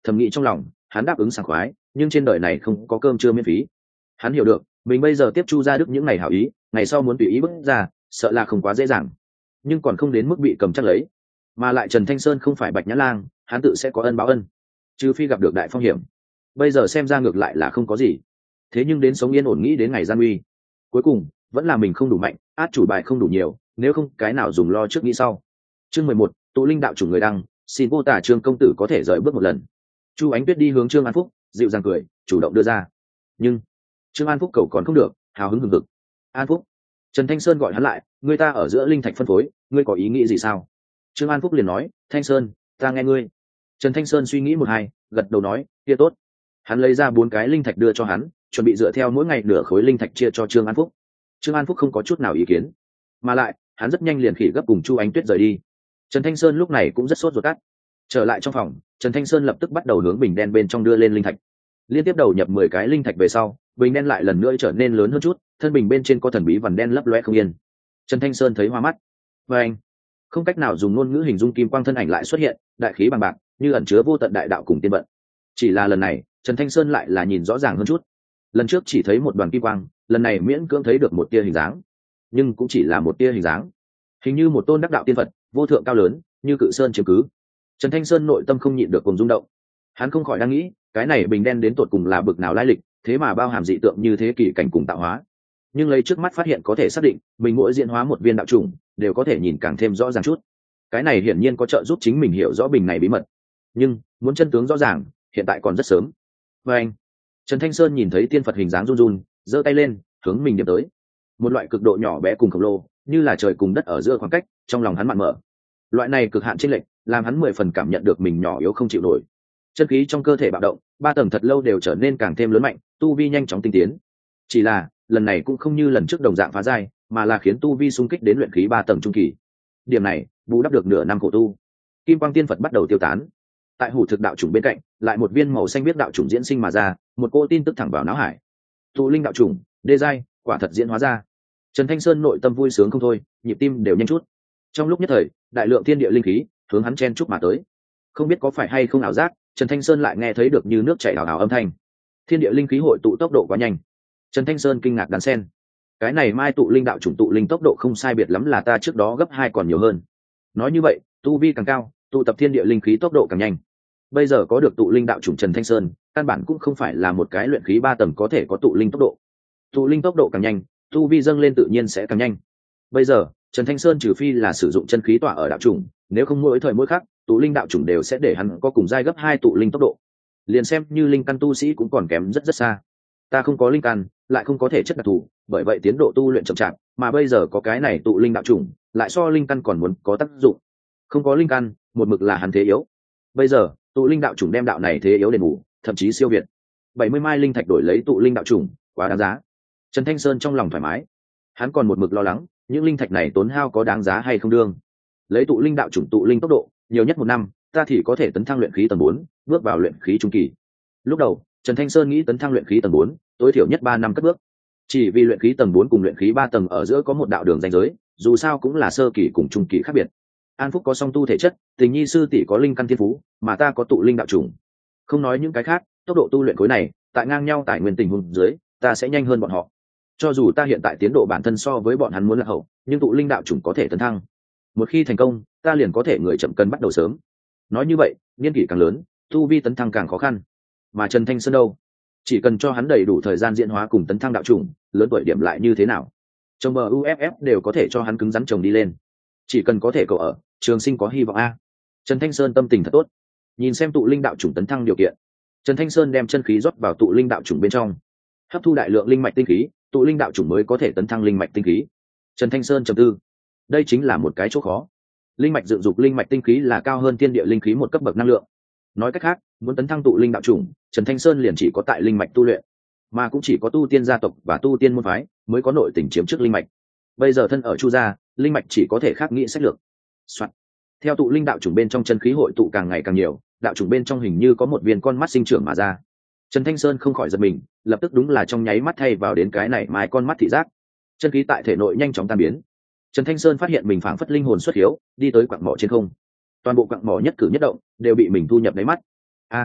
Speaker 1: thầm nghĩ trong lòng hắn đáp ứng sảng khoái, nhưng trên đời này không có cơm trưa miễn phí. Hắn hiểu được mình bây giờ tiếp Chu Gia Đức những ngày hảo ý, ngày sau muốn tùy ý bước ra sợ là không quá dễ dàng, nhưng còn không đến mức bị cầm chắc lấy. Mà lại Trần Thanh Sơn không phải Bạch Nhã Lang, hắn tự sẽ có ân báo ân, trừ phi gặp được đại phong hiểm. Bây giờ xem ra ngược lại là không có gì, thế nhưng đến sống yên ổn nghĩ đến ngày gian nguy, cuối cùng vẫn là mình không đủ mạnh, át chủ bài không đủ nhiều, nếu không cái nào dùng lo trước nghĩ sau. Chương mười một, tụ linh đạo chủ người đăng, xin vô tả Trương công tử có thể rời bước một lần. Chu Ánh Tuyết đi hướng Trương An Phúc, dịu dàng cười, chủ động đưa ra. Nhưng Trương An Phúc cầu còn không được, hào hứng hừng hực. An Phúc, Trần Thanh Sơn gọi hắn lại, người ta ở giữa linh thạch phân phối, ngươi có ý nghĩ gì sao? Trương An Phúc liền nói, Thanh Sơn, ta nghe ngươi. Trần Thanh Sơn suy nghĩ một hai, gật đầu nói, kia tốt. Hắn lấy ra bốn cái linh thạch đưa cho hắn, chuẩn bị dựa theo mỗi ngày nửa khối linh thạch chia cho Trương An Phúc. Trương An Phúc không có chút nào ý kiến, mà lại hắn rất nhanh liền khỉ gấp cùng Chu Ánh Tuyết rời đi. Trần Thanh Sơn lúc này cũng rất sốt ruột cắt. Trở lại trong phòng, Trần Thanh Sơn lập tức bắt đầu hướng bình đen bên trong đưa lên linh thạch. Liên tiếp đầu nhập mười cái linh thạch về sau, bình đen lại lần nữa trở nên lớn hơn chút, thân bình bên trên có thần bí vằn đen lấp loe không yên. Trần Thanh Sơn thấy hoa mắt. Và anh, không cách nào dùng ngôn ngữ hình dung kim quang thân ảnh lại xuất hiện, đại khí bằng bạc, như ẩn chứa vô tận đại đạo cùng tiên vận. Chỉ là lần này, Trần Thanh Sơn lại là nhìn rõ ràng hơn chút. Lần trước chỉ thấy một đoàn kim quang, lần này miễn cưỡng thấy được một tia hình dáng, nhưng cũng chỉ là một tia hình dáng, hình như một tôn đắc đạo tiên Phật, vô thượng cao lớn, như cự sơn chiếm cứ. Trần Thanh Sơn nội tâm không nhịn được cùng rung động. Hắn không khỏi đang nghĩ, cái này bình đen đến tột cùng là bực nào lai lịch, thế mà bao hàm dị tượng như thế kỳ cảnh cùng tạo hóa. Nhưng lấy trước mắt phát hiện có thể xác định, mình mỗi diễn hóa một viên đạo chủng, đều có thể nhìn càng thêm rõ ràng chút. Cái này hiển nhiên có trợ giúp chính mình hiểu rõ bình này bí mật. Nhưng muốn chân tướng rõ ràng, hiện tại còn rất sớm. Và anh, Trần Thanh Sơn nhìn thấy tiên Phật hình dáng run run, giơ tay lên, hướng mình điểm tới. Một loại cực độ nhỏ bé cùng khổng lồ, như là trời cùng đất ở giữa khoảng cách, trong lòng hắn mặn mở. Loại này cực hạn chênh lệch, làm hắn mười phần cảm nhận được mình nhỏ yếu không chịu nổi. Chân khí trong cơ thể bạo động, ba tầng thật lâu đều trở nên càng thêm lớn mạnh, tu vi nhanh chóng tinh tiến. Chỉ là, lần này cũng không như lần trước đồng dạng phá giai, mà là khiến tu vi xung kích đến luyện khí ba tầng trung kỳ. Điểm này, bù đắp được nửa năm khổ tu. Kim quang tiên Phật bắt đầu tiêu tán. Tại hủ thực đạo chủng bên cạnh, lại một viên màu xanh biết đạo chủng diễn sinh mà ra, một cô tin tức thẳng vào não hải. Tụ linh đạo chủng, đê giai, quả thật diễn hóa ra. Trần Thanh Sơn nội tâm vui sướng không thôi, nhịp tim đều nhanh chút. Trong lúc nhất thời, đại lượng thiên địa linh khí hướng hắn chen chúc mà tới. Không biết có phải hay không ảo giác, Trần Thanh Sơn lại nghe thấy được như nước chảy ảo ảo âm thanh. Thiên địa linh khí hội tụ tốc độ quá nhanh. Trần Thanh Sơn kinh ngạc đan sen. Cái này mai tụ linh đạo chủng tụ linh tốc độ không sai biệt lắm là ta trước đó gấp hai còn nhiều hơn. Nói như vậy, tu vi càng cao, tụ tập thiên địa linh khí tốc độ càng nhanh. Bây giờ có được tụ linh đạo chủng Trần Thanh Sơn, căn bản cũng không phải là một cái luyện khí ba tầng có thể có tụ linh tốc độ. Tụ linh tốc độ càng nhanh, tu vi dâng lên tự nhiên sẽ càng nhanh. Bây giờ, Trần Thanh Sơn trừ phi là sử dụng chân khí tỏa ở đạo chủng, nếu không mỗi thời mỗi khắc, tụ linh đạo chủng đều sẽ để hắn có cùng giai gấp hai tụ linh tốc độ. Liền xem như linh căn tu sĩ cũng còn kém rất rất xa. Ta không có linh căn, lại không có thể chất đặc thù, bởi vậy tiến độ tu luyện chậm chạp, mà bây giờ có cái này tụ linh đạo chủng, lại so linh căn còn muốn có tác dụng. Không có linh căn, một mực là hắn thế yếu. Bây giờ, tụ linh đạo chủng đem đạo này thế yếu đền bù, thậm chí siêu việt. bảy mươi mai linh thạch đổi lấy tụ linh đạo chủng, quá đáng giá. Trần Thanh Sơn trong lòng thoải mái. Hắn còn một mực lo lắng, những linh thạch này tốn hao có đáng giá hay không đương. Lấy tụ linh đạo chủng tụ linh tốc độ, nhiều nhất một năm, ta thì có thể tấn thăng luyện khí tầng bốn, bước vào luyện khí trung kỳ. Lúc đầu, Trần Thanh Sơn nghĩ tấn thăng luyện khí tầng bốn, tối thiểu nhất ba năm cất bước. Chỉ vì luyện khí tầng bốn cùng luyện khí ba tầng ở giữa có một đạo đường ranh giới, dù sao cũng là sơ kỳ cùng trung kỳ khác biệt. An Phúc có song tu thể chất, Tình Nhi sư tỷ có linh căn thiên phú, mà ta có tụ linh đạo chủng. Không nói những cái khác, tốc độ tu luyện khối này, tại ngang nhau tại nguyên tình huống dưới, ta sẽ nhanh hơn bọn họ. Cho dù ta hiện tại tiến độ bản thân so với bọn hắn muốn là hậu, nhưng tụ linh đạo chủng có thể tấn thăng. Một khi thành công, ta liền có thể người chậm cân bắt đầu sớm. Nói như vậy, niên kỷ càng lớn, tu vi tấn thăng càng khó khăn. Mà Trần Thanh Sơn đâu? Chỉ cần cho hắn đầy đủ thời gian diễn hóa cùng tấn thăng đạo chủng, lớn tuổi điểm lại như thế nào? Trong bờ u ép ép đều có thể cho hắn cứng rắn chồng đi lên. Chỉ cần có thể cậu ở, trường sinh có hy vọng a. Trần Thanh Sơn tâm tình thật tốt. Nhìn xem tụ linh đạo chủng tấn thăng điều kiện, Trần Thanh Sơn đem chân khí rót vào tụ linh đạo chủng bên trong, hấp thu đại lượng linh mạch tinh khí, tụ linh đạo chủng mới có thể tấn thăng linh mạch tinh khí. Trần Thanh Sơn trầm tư, đây chính là một cái chỗ khó. Linh mạch dựng dục linh mạch tinh khí là cao hơn thiên địa linh khí một cấp bậc năng lượng. Nói cách khác, muốn tấn thăng tụ linh đạo chủng, Trần Thanh Sơn liền chỉ có tại linh mạch tu luyện, mà cũng chỉ có tu tiên gia tộc và tu tiên môn phái mới có nội tình chiếm trước linh mạch. Bây giờ thân ở Chu gia, linh mạch chỉ có thể khác nghĩ sách lược. Soạn. Theo tụ linh đạo chủng bên trong chân khí hội tụ càng ngày càng nhiều, đạo chủng bên trong hình như có một viên con mắt sinh trưởng mà ra. Trần Thanh Sơn không khỏi giật mình, lập tức đúng là trong nháy mắt thay vào đến cái này mai con mắt thị giác. Chân khí tại thể nội nhanh chóng tan biến. Trần Thanh Sơn phát hiện mình phảng phất linh hồn xuất hiếu, đi tới quặng mỏ trên không. Toàn bộ quặng mỏ nhất cử nhất động đều bị mình thu nhập đáy mắt. A,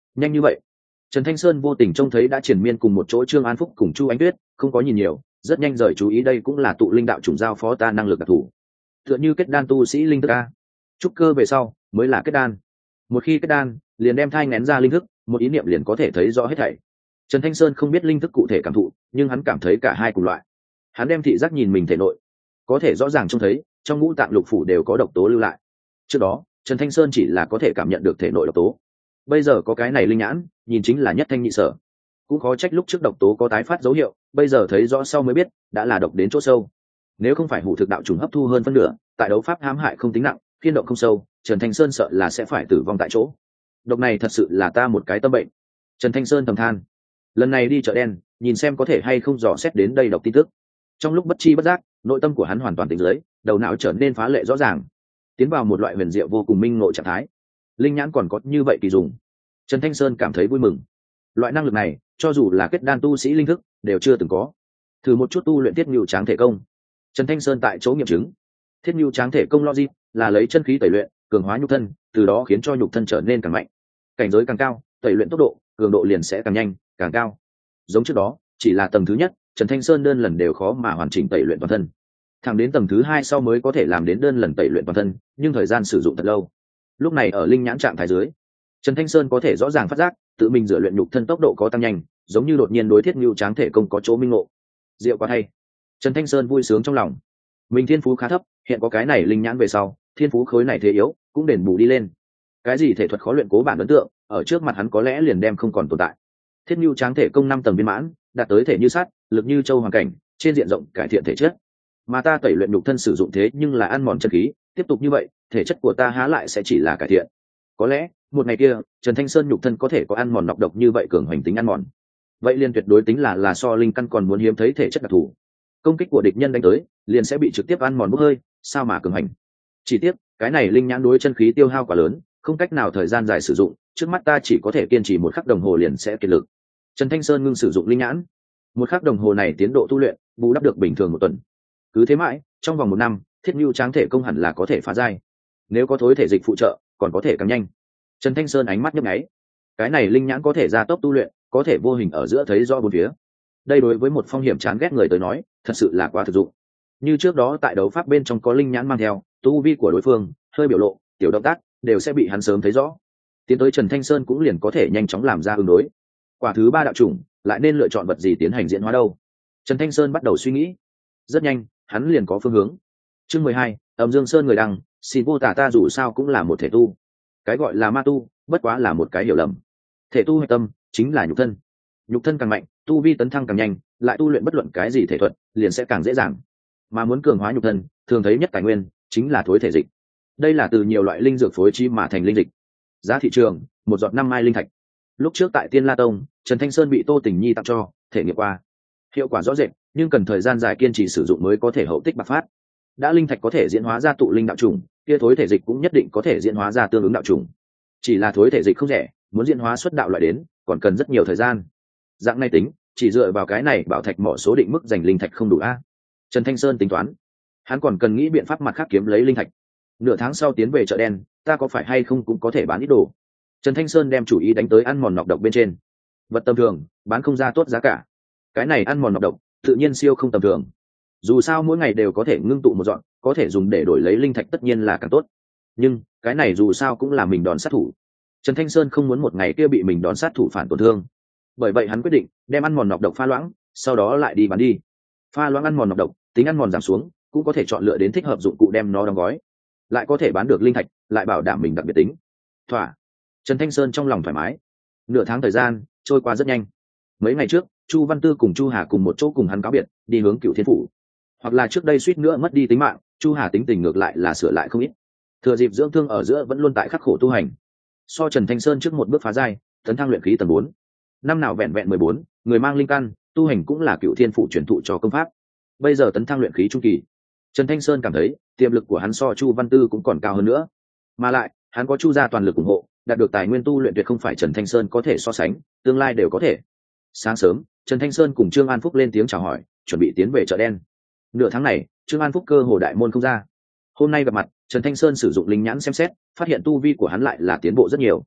Speaker 1: nhanh như vậy? Trần Thanh Sơn vô tình trông thấy đã triển miên cùng một chỗ Trương An Phúc cùng Chu Ánh Tuyết, không có nhìn nhiều, rất nhanh rời chú ý đây cũng là tụ linh đạo chủng giao phó ta năng lực đặc thù. Tựa như kết đan tu sĩ linh thức a. Trúc cơ về sau mới là kết đan. Một khi kết đan, liền đem thai nghén ra linh thức, một ý niệm liền có thể thấy rõ hết thảy. Trần Thanh Sơn không biết linh thức cụ thể cảm thụ, nhưng hắn cảm thấy cả hai cùng loại. Hắn đem thị giác nhìn mình thể nội, có thể rõ ràng trông thấy trong ngũ tạng lục phủ đều có độc tố lưu lại. Trước đó, Trần Thanh Sơn chỉ là có thể cảm nhận được thể nội độc tố. Bây giờ có cái này linh nhãn, nhìn chính là nhất thanh nhị sở. Cũng khó trách lúc trước độc tố có tái phát dấu hiệu, bây giờ thấy rõ sau mới biết, đã là độc đến chỗ sâu. Nếu không phải hủ thực đạo trùng hấp thu hơn phân nửa, tại đấu pháp hãm hại không tính nặng, phiên động không sâu, Trần Thanh Sơn sợ là sẽ phải tử vong tại chỗ. Độc này thật sự là ta một cái tâm bệnh. Trần Thanh Sơn thầm than. Lần này đi chợ đen, nhìn xem có thể hay không dò xét đến đây độc tin tức. Trong lúc bất chi bất giác, nội tâm của hắn hoàn toàn tỉnh dưới, đầu não trở nên phá lệ rõ ràng, tiến vào một loại huyền diệu vô cùng minh ngộ trạng thái. Linh nhãn còn có như vậy kỳ dùng. Trần Thanh Sơn cảm thấy vui mừng. Loại năng lực này, cho dù là kết đan tu sĩ linh thức, đều chưa từng có. Thử một chút tu luyện Thiết Nưu Tráng thể công. Trần Thanh Sơn tại chỗ nghiệm chứng. Thiết Nưu Tráng thể công logic là lấy chân khí tẩy luyện, cường hóa nhục thân, từ đó khiến cho nhục thân trở nên càng mạnh. Cảnh giới càng cao, tẩy luyện tốc độ, cường độ liền sẽ càng nhanh, càng cao. Giống trước đó, chỉ là tầng thứ nhất, Trần Thanh Sơn đơn lần đều khó mà hoàn chỉnh tẩy luyện toàn thân. Thẳng đến tầng thứ hai sau mới có thể làm đến đơn lần tẩy luyện toàn thân, nhưng thời gian sử dụng thật lâu. Lúc này ở linh nhãn trạng thái dưới, Trần Thanh Sơn có thể rõ ràng phát giác, tự mình rửa luyện nhục thân tốc độ có tăng nhanh, giống như đột nhiên đối Thiết Nưu Tráng thể công có chỗ minh ngộ. Diệu quá hay. Trần Thanh Sơn vui sướng trong lòng. Mình thiên phú khá thấp, hiện có cái này linh nhãn về sau, thiên phú khối này thế yếu, cũng đền bù đi lên. Cái gì thể thuật khó luyện cố bản ấn tượng, ở trước mặt hắn có lẽ liền đem không còn tồn tại. Thiết Nưu Tráng thể công năm tầng viên mãn, đạt tới thể như sắt, lực như châu hoàn cảnh, trên diện rộng cải thiện thể chất. Mà ta tẩy luyện nhục thân sử dụng thế nhưng là ăn mòn chân khí, tiếp tục như vậy, thể chất của ta há lại sẽ chỉ là cải thiện. Có lẽ, một ngày kia, Trần Thanh Sơn nhục thân có thể có ăn mòn nọc độc như vậy cường hoành tính ăn mòn. Vậy liền tuyệt đối tính là là so linh căn còn muốn hiếm thấy thể chất đặc thù. Công kích của địch nhân đánh tới, liền sẽ bị trực tiếp ăn mòn bốc hơi, sao mà cường hành. Chỉ tiếc, cái này linh nhãn đối chân khí tiêu hao quá lớn, không cách nào thời gian dài sử dụng, trước mắt ta chỉ có thể kiên trì một khắc đồng hồ liền sẽ kiệt lực. Trần Thanh Sơn ngưng sử dụng linh nhãn. Một khắc đồng hồ này tiến độ tu luyện, bù đắp được bình thường một tuần. Cứ thế mãi, trong vòng một năm, Thiết Nưu Tráng thể công hẳn là có thể phá giai. Nếu có thối thể dịch phụ trợ, còn có thể càng nhanh. Trần Thanh Sơn ánh mắt nhấp nháy. Cái này linh nhãn có thể gia tốc tu luyện, có thể vô hình ở giữa thấy rõ bốn phía. Đây đối với một phong hiểm chán ghét người tới nói, thật sự là quá thực dụng. Như trước đó tại đấu pháp bên trong có linh nhãn mang theo, tu vi của đối phương, hơi biểu lộ, tiểu động tác đều sẽ bị hắn sớm thấy rõ. Tiến tới Trần Thanh Sơn cũng liền có thể nhanh chóng làm ra ứng đối. Quả thứ ba đạo chủng, lại nên lựa chọn vật gì tiến hành diễn hóa đâu? Trần Thanh Sơn bắt đầu suy nghĩ. Rất nhanh, hắn liền có phương hướng. Chương mười hai, Âm Dương Sơn người đăng, xin vô tả ta dù sao cũng là một thể tu. Cái gọi là ma tu, bất quá là một cái hiểu lầm. Thể tu hạch tâm chính là nhục thân. Nhục thân càng mạnh, tu vi tấn thăng càng nhanh, lại tu luyện bất luận cái gì thể thuật, liền sẽ càng dễ dàng. Mà muốn cường hóa nhục thân, thường thấy nhất tài nguyên chính là thối thể dịch. Đây là từ nhiều loại linh dược phối trí mà thành linh dịch. Giá thị trường, một giọt năm mai linh thạch. Lúc trước tại Tiên La Tông, Trần Thanh Sơn bị Tô Tình Nhi tặng cho, thể nghiệm qua. Hiệu quả rõ rệt, nhưng cần thời gian dài kiên trì sử dụng mới có thể hậu tích bạc phát. Đã linh thạch có thể diễn hóa ra tụ linh đạo trùng, kia thối thể dịch cũng nhất định có thể diễn hóa ra tương ứng đạo trùng. Chỉ là thối thể dịch không rẻ, muốn diễn hóa xuất đạo loại đến, còn cần rất nhiều thời gian. Dạng này tính, chỉ dựa vào cái này bảo thạch mỏ số định mức dành linh thạch không đủ a. Trần Thanh Sơn tính toán, hắn còn cần nghĩ biện pháp mặt khác kiếm lấy linh thạch. Nửa tháng sau tiến về chợ đen, ta có phải hay không cũng có thể bán ít đồ. Trần Thanh Sơn đem chủ ý đánh tới ăn mòn nọc độc bên trên. Vật tầm thường, bán không ra tốt giá cả. Cái này ăn mòn nọc độc, tự nhiên siêu không tầm thường. Dù sao mỗi ngày đều có thể ngưng tụ một dọn, có thể dùng để đổi lấy linh thạch tất nhiên là càng tốt. Nhưng, cái này dù sao cũng là mình đòn sát thủ. Trần Thanh Sơn không muốn một ngày kia bị mình đón sát thủ phản tổn thương. Bởi vậy hắn quyết định đem ăn mòn nọc độc pha loãng, sau đó lại đi bán đi. Pha loãng ăn mòn nọc độc, tính ăn mòn giảm xuống, cũng có thể chọn lựa đến thích hợp dụng cụ đem nó đóng gói. Lại có thể bán được linh thạch, lại bảo đảm mình đặc biệt tính. Thỏa. Trần Thanh Sơn trong lòng thoải mái. Nửa tháng thời gian trôi qua rất nhanh. Mấy ngày trước, Chu Văn Tư cùng Chu Hà cùng một chỗ cùng hắn cáo biệt, đi hướng Cửu Thiên phủ. Hoặc là trước đây suýt nữa mất đi tính mạng, Chu Hà tính tình ngược lại là sửa lại không ít. Thừa dịp dưỡng thương ở giữa vẫn luôn tại khắc khổ tu hành. So Trần Thanh Sơn trước một bước phá giai, tấn thăng luyện khí tầng bốn. Năm nào vẹn vẹn mười bốn, người mang linh căn, tu hành cũng là Cửu Thiên phủ truyền thụ cho công pháp. Bây giờ tấn thăng luyện khí trung kỳ. Trần Thanh Sơn cảm thấy, tiềm lực của hắn so Chu Văn Tư cũng còn cao hơn nữa. Mà lại, hắn có Chu gia toàn lực ủng hộ, đạt được tài nguyên tu luyện tuyệt không phải Trần Thanh Sơn có thể so sánh, tương lai đều có thể. Sáng sớm, Trần Thanh Sơn cùng Trương An Phúc lên tiếng chào hỏi, chuẩn bị tiến về chợ đen. Nửa tháng này, Trương An Phúc cơ hồ đại môn không ra. Hôm nay gặp mặt, Trần Thanh Sơn sử dụng linh nhãn xem xét, phát hiện tu vi của hắn lại là tiến bộ rất nhiều.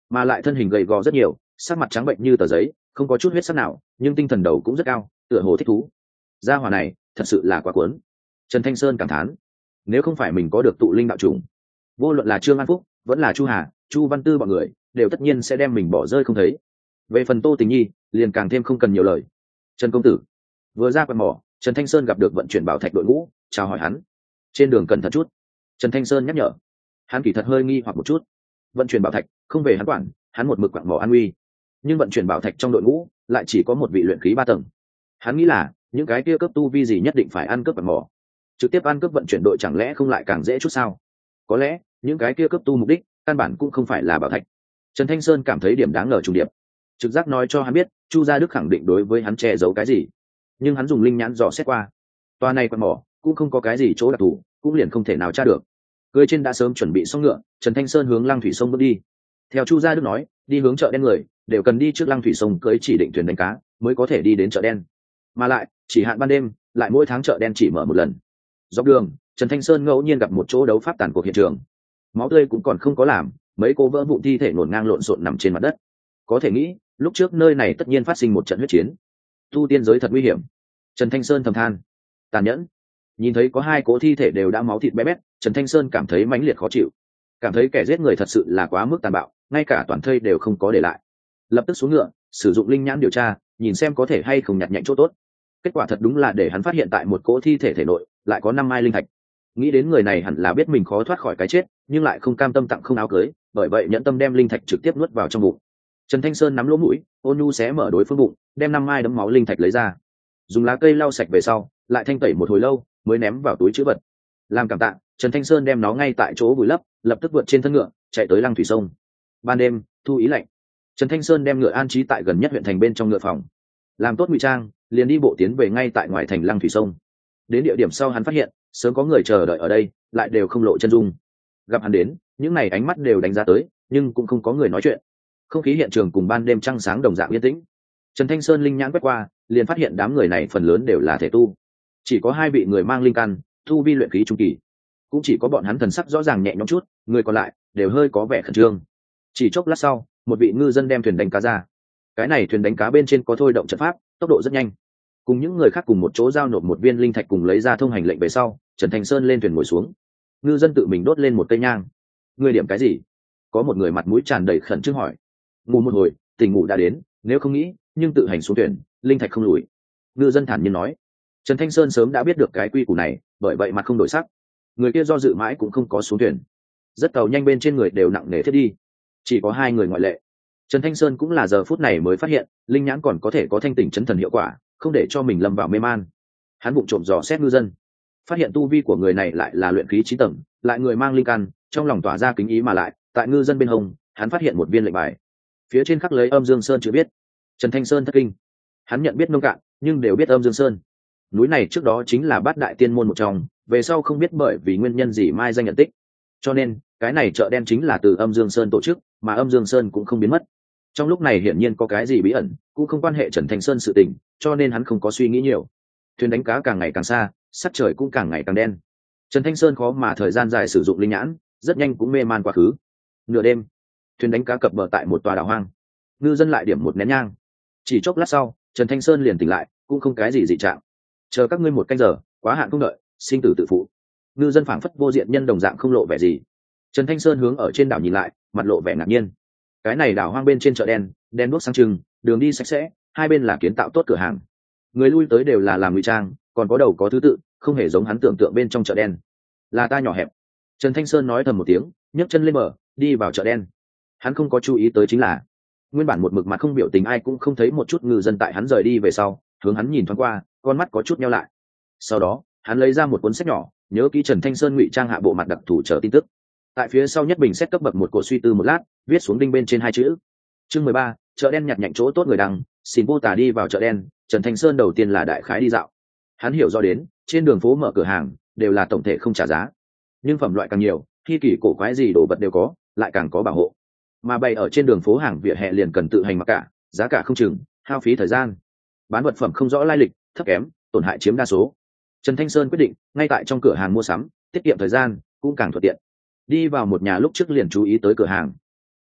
Speaker 1: mà lại thân hình gầy gò rất nhiều, sắc mặt trắng bệnh như tờ giấy, không có chút huyết sắc nào, nhưng tinh thần đầu cũng rất cao, tựa hồ thích thú. Gia hỏa này thật sự là quá cuốn. Trần Thanh Sơn cảm thán, nếu không phải mình có được tụ linh đạo trùng, vô luận là Trương An Phúc vẫn là Chu Hà, Chu Văn Tư bọn người đều tất nhiên sẽ đem mình bỏ rơi không thấy. Về phần Tô Tình Nhi liền càng thêm không cần nhiều lời. Trần công tử vừa ra quạt mỏ, Trần Thanh Sơn gặp được vận chuyển bảo thạch đội ngũ, chào hỏi hắn. Trên đường cẩn thận chút. Trần Thanh Sơn nhắc nhở. Hắn kỳ thật hơi nghi hoặc một chút. Vận chuyển bảo thạch không về hắn quản, hắn một mực quặng mỏ an nguy. Nhưng vận chuyển bảo thạch trong đội ngũ lại chỉ có một vị luyện khí ba tầng. Hắn nghĩ là những cái kia cấp tu vi gì nhất định phải ăn cướp quặng mỏ, trực tiếp ăn cướp vận chuyển đội chẳng lẽ không lại càng dễ chút sao? Có lẽ những cái kia cấp tu mục đích căn bản cũng không phải là bảo thạch. Trần Thanh Sơn cảm thấy điểm đáng ngờ trùng điệp. Trực giác nói cho hắn biết Chu Gia Đức khẳng định đối với hắn che giấu cái gì, nhưng hắn dùng linh nhãn dò xét qua, toa này quặng mỏ cũng không có cái gì chỗ đặc thù, cũng liền không thể nào tra được. Cưới trên đã sớm chuẩn bị xong ngựa, Trần Thanh Sơn hướng Lăng Thủy Sông bước đi. Theo Chu Gia Đức nói, đi hướng chợ đen người đều cần đi trước Lăng Thủy Sông cưới chỉ định thuyền đánh cá mới có thể đi đến chợ đen, mà lại chỉ hạn ban đêm, lại mỗi tháng chợ đen chỉ mở một lần. Dọc đường, Trần Thanh Sơn ngẫu nhiên gặp một chỗ đấu pháp tàn cuộc hiện trường, máu tươi cũng còn không có làm, mấy cô vỡ vụn thi thể ngổn ngang lộn xộn nằm trên mặt đất. Có thể nghĩ, lúc trước nơi này tất nhiên phát sinh một trận huyết chiến. Tu tiên giới thật nguy hiểm. Trần Thanh Sơn thầm than, tàn nhẫn. Nhìn thấy có hai cỗ thi thể đều đã máu thịt bé bét, Trần Thanh Sơn cảm thấy mãnh liệt khó chịu, cảm thấy kẻ giết người thật sự là quá mức tàn bạo, ngay cả toàn thây đều không có để lại. Lập tức xuống ngựa, sử dụng linh nhãn điều tra, nhìn xem có thể hay không nhặt nhạnh chỗ tốt. Kết quả thật đúng là để hắn phát hiện tại một cỗ thi thể thể nội lại có năm mai linh thạch. Nghĩ đến người này hẳn là biết mình khó thoát khỏi cái chết, nhưng lại không cam tâm tặng không áo cưới, bởi vậy nhẫn tâm đem linh thạch trực tiếp nuốt vào trong bụng. Trần Thanh Sơn nắm lỗ mũi, ôn nhu xé mở đối phương bụng, đem năm mai đấm máu linh thạch lấy ra, dùng lá cây lau sạch về sau, lại thanh tẩy một hồi lâu mới ném vào túi trữ vật. Làm cảm tạ, Trần Thanh Sơn đem nó ngay tại chỗ vùi lấp, lập tức vượt trên thân ngựa chạy tới Lăng Thủy Sông. Ban đêm thu ý lạnh, Trần Thanh Sơn đem ngựa an trí tại gần nhất huyện thành bên trong ngựa phòng, làm tốt ngụy trang, liền đi bộ tiến về ngay tại ngoài thành Lăng Thủy Sông. Đến địa điểm sau hắn phát hiện sớm có người chờ đợi ở đây, lại đều không lộ chân dung. Gặp hắn đến, những này ánh mắt đều đánh giá tới, nhưng cũng không có người nói chuyện. Không khí hiện trường cùng ban đêm trăng sáng đồng dạng yên tĩnh. Trần Thanh Sơn linh nhãn quét qua, liền phát hiện đám người này phần lớn đều là thể tu, chỉ có hai vị người mang linh căn, tu vi luyện khí trung kỳ. Cũng chỉ có bọn hắn thần sắc rõ ràng nhẹ nhõm chút, người còn lại đều hơi có vẻ khẩn trương. Chỉ chốc lát sau, một vị ngư dân đem thuyền đánh cá ra. Cái này thuyền đánh cá bên trên có thôi động trận pháp, tốc độ rất nhanh. Cùng những người khác cùng một chỗ giao nộp một viên linh thạch cùng lấy ra thông hành lệnh về sau, Trần Thanh Sơn lên thuyền ngồi xuống. Ngư dân tự mình đốt lên một cây nhang. Người điểm cái gì? Có một người mặt mũi tràn đầy khẩn trương hỏi. Ngủ một hồi, tỉnh ngủ đã đến, nếu không nghĩ, nhưng tự hành xuống thuyền, linh thạch không lùi. Ngư dân thản nhiên nói. Trần Thanh Sơn sớm đã biết được cái quy củ này, bởi vậy mặt không đổi sắc. Người kia do dự mãi cũng không có xuống thuyền. Rất tàu nhanh bên trên người đều nặng nề thiết đi, chỉ có hai người ngoại lệ. Trần Thanh Sơn cũng là giờ phút này mới phát hiện, linh nhãn còn có thể có thanh tỉnh chấn thần hiệu quả, không để cho mình lâm vào mê man. Hắn bụng trộm dò xét ngư dân, phát hiện tu vi của người này lại là luyện khí chín tầng, lại người mang linh căn, trong lòng tỏa ra kính ý, mà lại tại ngư dân bên hông, hắn phát hiện một viên lệnh bài, phía trên khắc lấy Âm Dương Sơn chữ viết. Trần Thanh Sơn thất kinh, hắn nhận biết nông cạn, nhưng đều biết Âm Dương Sơn. Núi này trước đó chính là bát đại tiên môn một trong, về sau không biết bởi vì nguyên nhân gì mai danh nhận tích, cho nên cái này chợ đen chính là từ Âm Dương Sơn tổ chức, mà Âm Dương Sơn cũng không biến mất. Trong lúc này hiển nhiên có cái gì bí ẩn, cũng không quan hệ Trần Thanh Sơn sự tình, cho nên hắn không có suy nghĩ nhiều. Thuyền đánh cá càng ngày càng xa, sắc trời cũng càng ngày càng đen. Trần Thanh Sơn khó mà thời gian dài sử dụng linh nhãn, rất nhanh cũng mê man quá khứ. Nửa đêm, thuyền đánh cá cập bờ tại một tòa đảo hoang. Ngư dân lại điểm một nén nhang. Chỉ chốc lát sau, Trần Thanh Sơn liền tỉnh lại, cũng không cái gì dị trạng. Chờ các ngươi một canh giờ, quá hạn không đợi, sinh tử tự phụ. Ngư dân phảng phất vô diện nhân đồng dạng không lộ vẻ gì. Trần Thanh Sơn hướng ở trên đảo nhìn lại, mặt lộ vẻ ngạc nhiên. Cái này đảo hoang bên trên chợ đen, đen đuốc sáng trưng, đường đi sạch sẽ, hai bên là kiến tạo tốt cửa hàng. Người lui tới đều là làm ngụy trang, còn có đầu có thứ tự, không hề giống hắn tưởng tượng bên trong chợ đen. Là ta nhỏ hẹp. Trần Thanh Sơn nói thầm một tiếng, nhấc chân lên bờ, đi vào chợ đen. Hắn không có chú ý tới chính là, nguyên bản một mực mặt không biểu tình ai cũng không thấy một chút ngư dân tại hắn rời đi về sau, hướng hắn nhìn thoáng qua, con mắt có chút nheo lại. Sau đó, hắn lấy ra một cuốn sách nhỏ, nhớ kỹ Trần Thanh Sơn ngụy trang hạ bộ mặt đặc thù chờ tin tức. Tại phía sau nhất bình xét cấp bậc một cổ suy tư một lát, viết xuống đinh bên trên hai chữ. Chương mười ba, chợ đen nhặt nhạnh chỗ tốt người đăng, xin vô tả đi vào chợ đen. Trần Thanh Sơn đầu tiên là đại khái đi dạo. Hắn hiểu rõ đến, trên đường phố mở cửa hàng đều là tổng thể không trả giá, nhưng phẩm loại càng nhiều, khi kỳ cổ quái gì đồ vật đều có, lại càng có bảo hộ. Mà bày ở trên đường phố hàng vỉa hè liền cần tự hành mặc cả, giá cả không chừng, hao phí thời gian. Bán vật phẩm không rõ lai lịch, thấp kém, tổn hại chiếm đa số. Trần Thanh Sơn quyết định ngay tại trong cửa hàng mua sắm, tiết kiệm thời gian, cũng càng thuận tiện. Đi vào một nhà lúc trước liền chú ý tới cửa hàng.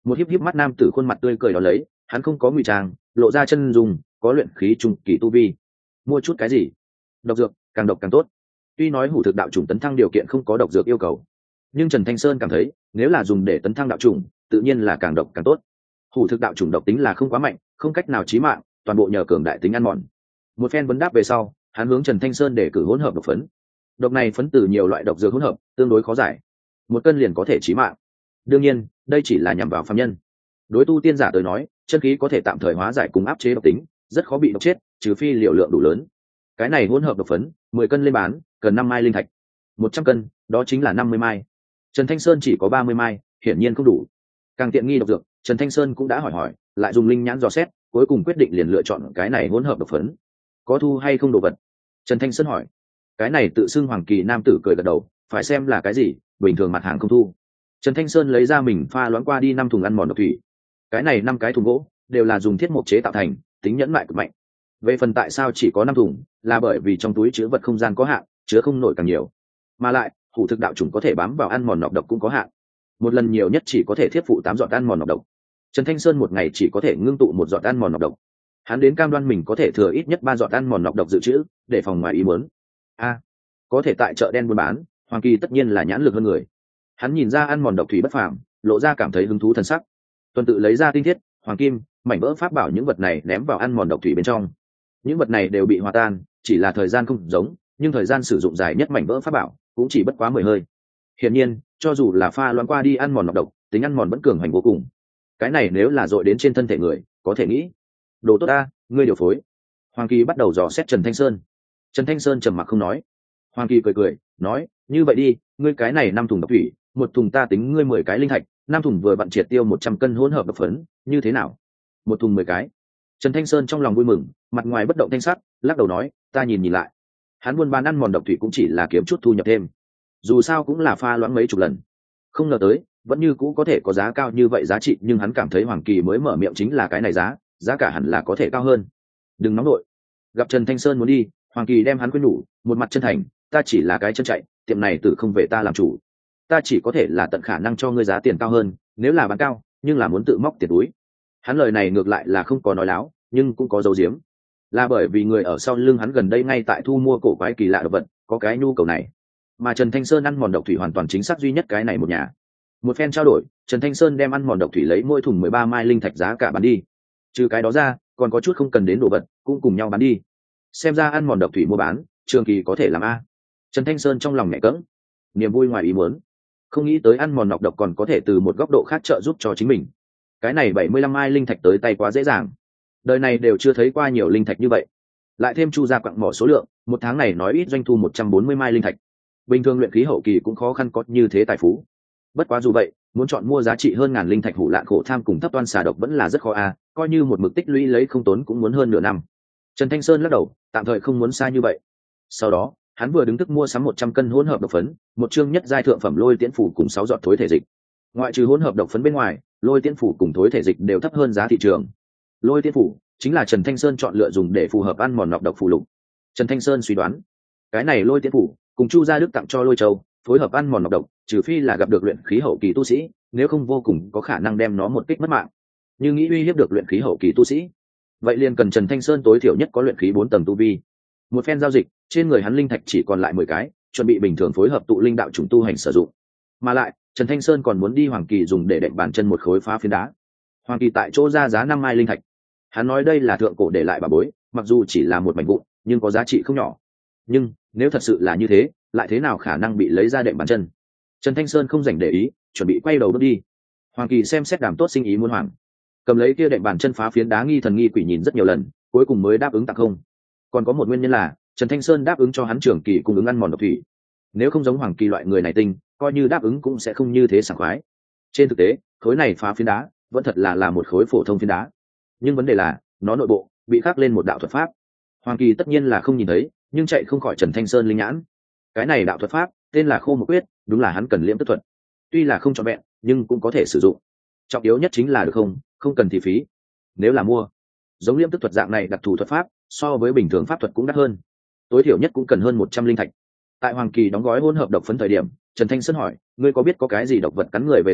Speaker 1: Một híp híp mắt nam tử khuôn mặt tươi cười đó lấy, hắn không có ngụy trang, lộ ra chân dùng, có luyện khí trung kỳ tu vi. Mua chút cái gì? Độc dược, càng độc càng tốt. Tuy nói hủ thực đạo chủng tấn thăng điều kiện không có độc dược yêu cầu, nhưng Trần Thanh Sơn cảm thấy nếu là dùng để tấn thăng đạo chủng, tự nhiên là càng độc càng tốt. Hủ thực đạo chủng độc tính là không quá mạnh, không cách nào chí mạng, toàn bộ nhờ cường đại tính ăn mòn. Một phen vấn đáp về sau, hắn hướng Trần Thanh Sơn để cử hỗn hợp độc phấn. Độc này phấn từ nhiều loại độc dược hỗn hợp, tương đối khó giải, một cân liền có thể chí mạng. Đương nhiên, đây chỉ là nhằm vào phàm nhân. Đối tu tiên giả tới nói, chân khí có thể tạm thời hóa giải cùng áp chế độc tính, rất khó bị độc chết, trừ phi liều lượng đủ lớn. Cái này hỗn hợp độc phấn, mười cân lên bán, cần năm mai linh thạch. Một trăm cân, đó chính là năm mươi mai. Trần Thanh Sơn chỉ có ba mươi mai, hiển nhiên không đủ. Càng tiện nghi độc dược, Trần Thanh Sơn cũng đã hỏi hỏi, lại dùng linh nhãn dò xét, cuối cùng quyết định liền lựa chọn cái này hỗn hợp độc phấn. Có thu hay không đồ vật? Trần Thanh Sơn hỏi. Cái này tự xưng Hoàng Kỳ nam tử cười gật đầu, phải xem là cái gì, bình thường mặt hàng không thu. Trần Thanh Sơn lấy ra mình pha loãng qua đi năm thùng ăn mòn độc thủy. Cái này năm cái thùng gỗ đều là dùng thiết mộc chế tạo thành, tính nhẫn mại cực mạnh. Về phần tại sao chỉ có năm thùng, là bởi vì trong túi chứa vật không gian có hạn, chứa không nổi càng nhiều. Mà lại, hủ thực đạo chủng có thể bám vào ăn mòn nọc độc cũng có hạn. Một lần nhiều nhất chỉ có thể thiết phụ tám giọt ăn mòn nọc độc. Trần Thanh Sơn một ngày chỉ có thể ngưng tụ một giọt ăn mòn nọc độc. Hắn đến cam đoan mình có thể thừa ít nhất ba giọt ăn mòn nọc độc dự trữ, để phòng ngoài ý muốn. A, có thể tại chợ đen buôn bán, Hoàng Kỳ tất nhiên là nhãn lực hơn người. Hắn nhìn ra ăn mòn độc thủy bất phàm, lộ ra cảm thấy hứng thú thần sắc. Tuần tự lấy ra tinh thiết, hoàng kim, mảnh vỡ pháp bảo những vật này ném vào ăn mòn độc thủy bên trong. Những vật này đều bị hòa tan, chỉ là thời gian không giống, nhưng thời gian sử dụng dài nhất mảnh vỡ pháp bảo cũng chỉ bất quá mười hơi. Hiển nhiên, cho dù là pha loãng qua đi ăn mòn nọc độc, tính ăn mòn vẫn cường hành vô cùng. Cái này nếu là dội đến trên thân thể người, có thể nghĩ, đồ tốt ta, ngươi điều phối. Hoàng Kỳ bắt đầu dò xét Trần Thanh Sơn. Trần Thanh Sơn trầm mặc không nói. Hoàng Kỳ cười cười, nói, như vậy đi, ngươi cái này năm thùng độc thủy, một thùng ta tính ngươi mười cái linh thạch, năm thùng vừa bạn triệt tiêu một trăm cân hỗn hợp độc phấn, như thế nào? Một thùng mười cái. Trần Thanh Sơn trong lòng vui mừng, mặt ngoài bất động thanh sắc, lắc đầu nói, ta nhìn nhìn lại. Hắn buôn bán ăn mòn độc thủy cũng chỉ là kiếm chút thu nhập thêm, dù sao cũng là pha loãng mấy chục lần, không ngờ tới vẫn như cũ có thể có giá cao như vậy giá trị. Nhưng hắn cảm thấy Hoàng Kỳ mới mở miệng chính là cái này giá, giá cả hẳn là có thể cao hơn. Đừng nóng nội. Gặp Trần Thanh Sơn muốn đi, Hoàng Kỳ đem hắn khuyên nhủ, một mặt chân thành, ta chỉ là cái chân chạy, tiệm này tự không về ta làm chủ, ta chỉ có thể là tận khả năng cho ngươi giá tiền cao hơn, nếu là bán cao nhưng là muốn tự móc tiền túi. Hắn lời này ngược lại là không có nói láo, nhưng cũng có dấu diếm, là bởi vì người ở sau lưng hắn gần đây ngay tại thu mua cổ quái kỳ lạ đồ vật, có cái nhu cầu này. Mà Trần Thanh Sơn ăn mòn độc thủy hoàn toàn chính xác duy nhất cái này một nhà. Một phen trao đổi, Trần Thanh Sơn đem ăn mòn độc thủy lấy mỗi thùng mười ba mai linh thạch giá cả bán đi. Trừ cái đó ra, còn có chút không cần đến đồ vật cũng cùng nhau bán đi. Xem ra ăn mòn độc thủy mua bán, Trường Kỳ có thể làm a. Trần Thanh Sơn trong lòng nhẹ cẫng, niềm vui ngoài ý muốn. Không nghĩ tới ăn mòn nọc độc còn có thể từ một góc độ khác trợ giúp cho chính mình. Cái này bảy mươi lăm mai linh thạch tới tay quá dễ dàng. Đời này đều chưa thấy qua nhiều linh thạch như vậy. Lại thêm chu gia quặng mỏ số lượng, một tháng này nói ít doanh thu một trăm bốn mươi mai linh thạch. Bình thường luyện khí hậu kỳ cũng khó khăn có như thế tài phú. Bất quá dù vậy, muốn chọn mua giá trị hơn ngàn linh thạch hủ lạn khổ tham cùng thấp toan xà độc vẫn là rất khó a, coi như một mực tích lũy lấy không tốn cũng muốn hơn nửa năm. Trần Thanh Sơn lắc đầu, tạm thời không muốn xa như vậy. Sau đó, hắn vừa đứng thức mua sắm một trăm cân hỗn hợp độc phấn, một chương nhất giai thượng phẩm lôi tiễn phủ cùng sáu giọt thối thể dịch. Ngoại trừ hỗn hợp độc phấn bên ngoài, lôi tiễn phủ cùng thối thể dịch đều thấp hơn giá thị trường. Lôi tiễn phủ chính là Trần Thanh Sơn chọn lựa dùng để phù hợp ăn mòn nọc độc phụ lục. Trần Thanh Sơn suy đoán, cái này lôi tiễn phủ cùng Chu Gia Đức tặng cho Lôi Châu, phối hợp ăn mòn nọc độc, trừ phi là gặp được luyện khí hậu kỳ tu sĩ, nếu không vô cùng có khả năng đem nó một kích mất mạng. Như nghĩ uy hiếp được luyện khí hậu kỳ tu sĩ, vậy liền cần Trần Thanh Sơn tối thiểu nhất có luyện khí bốn tầng tu vi. Một phen giao dịch, trên người hắn linh thạch chỉ còn lại mười cái, chuẩn bị bình thường phối hợp tụ linh đạo chủng tu hành sử dụng. Mà lại, Trần Thanh Sơn còn muốn đi Hoàng Kỳ dùng để đệm bàn chân một khối phá phiến đá. Hoàng Kỳ tại chỗ ra giá năm mai linh thạch. Hắn nói đây là thượng cổ để lại bà bối, mặc dù chỉ là một mảnh vụn, nhưng có giá trị không nhỏ. Nhưng nếu thật sự là như thế, lại thế nào khả năng bị lấy ra đệm bàn chân? Trần Thanh Sơn không dành để ý, chuẩn bị quay đầu bước đi. Hoàng Kỳ xem xét đàm tốt sinh ý muốn hoàng, cầm lấy kia đệm bàn chân phá phiến đá nghi thần nghi quỷ nhìn rất nhiều lần, cuối cùng mới đáp ứng tặng không. Còn có một nguyên nhân là Trần Thanh Sơn đáp ứng cho hắn Trường Kỳ cung ứng ăn mòn độc thủy. Nếu không giống Hoàng Kỳ loại người này tinh, coi như đáp ứng cũng sẽ không như thế sảng khoái. Trên thực tế, khối này phá phiến đá vẫn thật là là một khối phổ thông phiến đá, nhưng vấn đề là nó nội bộ bị khắc lên một đạo thuật pháp. Hoàng Kỳ tất nhiên là không nhìn thấy, nhưng chạy không khỏi Trần Thanh Sơn linh nhãn. Cái này đạo thuật pháp tên là Khô Một Quyết, đúng là hắn cần liễm tức thuật. Tuy là không trọn vẹn, nhưng cũng có thể sử dụng. Trọng yếu nhất chính là được không, không cần thì phí. Nếu là mua, giống liễm tức thuật dạng này đặc thù thuật pháp, so với bình thường pháp thuật cũng đắt hơn, tối thiểu nhất cũng cần hơn một trăm linh thạch. Tại Hoàng Kỳ đóng gói hỗn hợp độc phấn thời điểm, Trần Thanh Sơn hỏi, ngươi có biết có cái gì độc vật cắn người về sau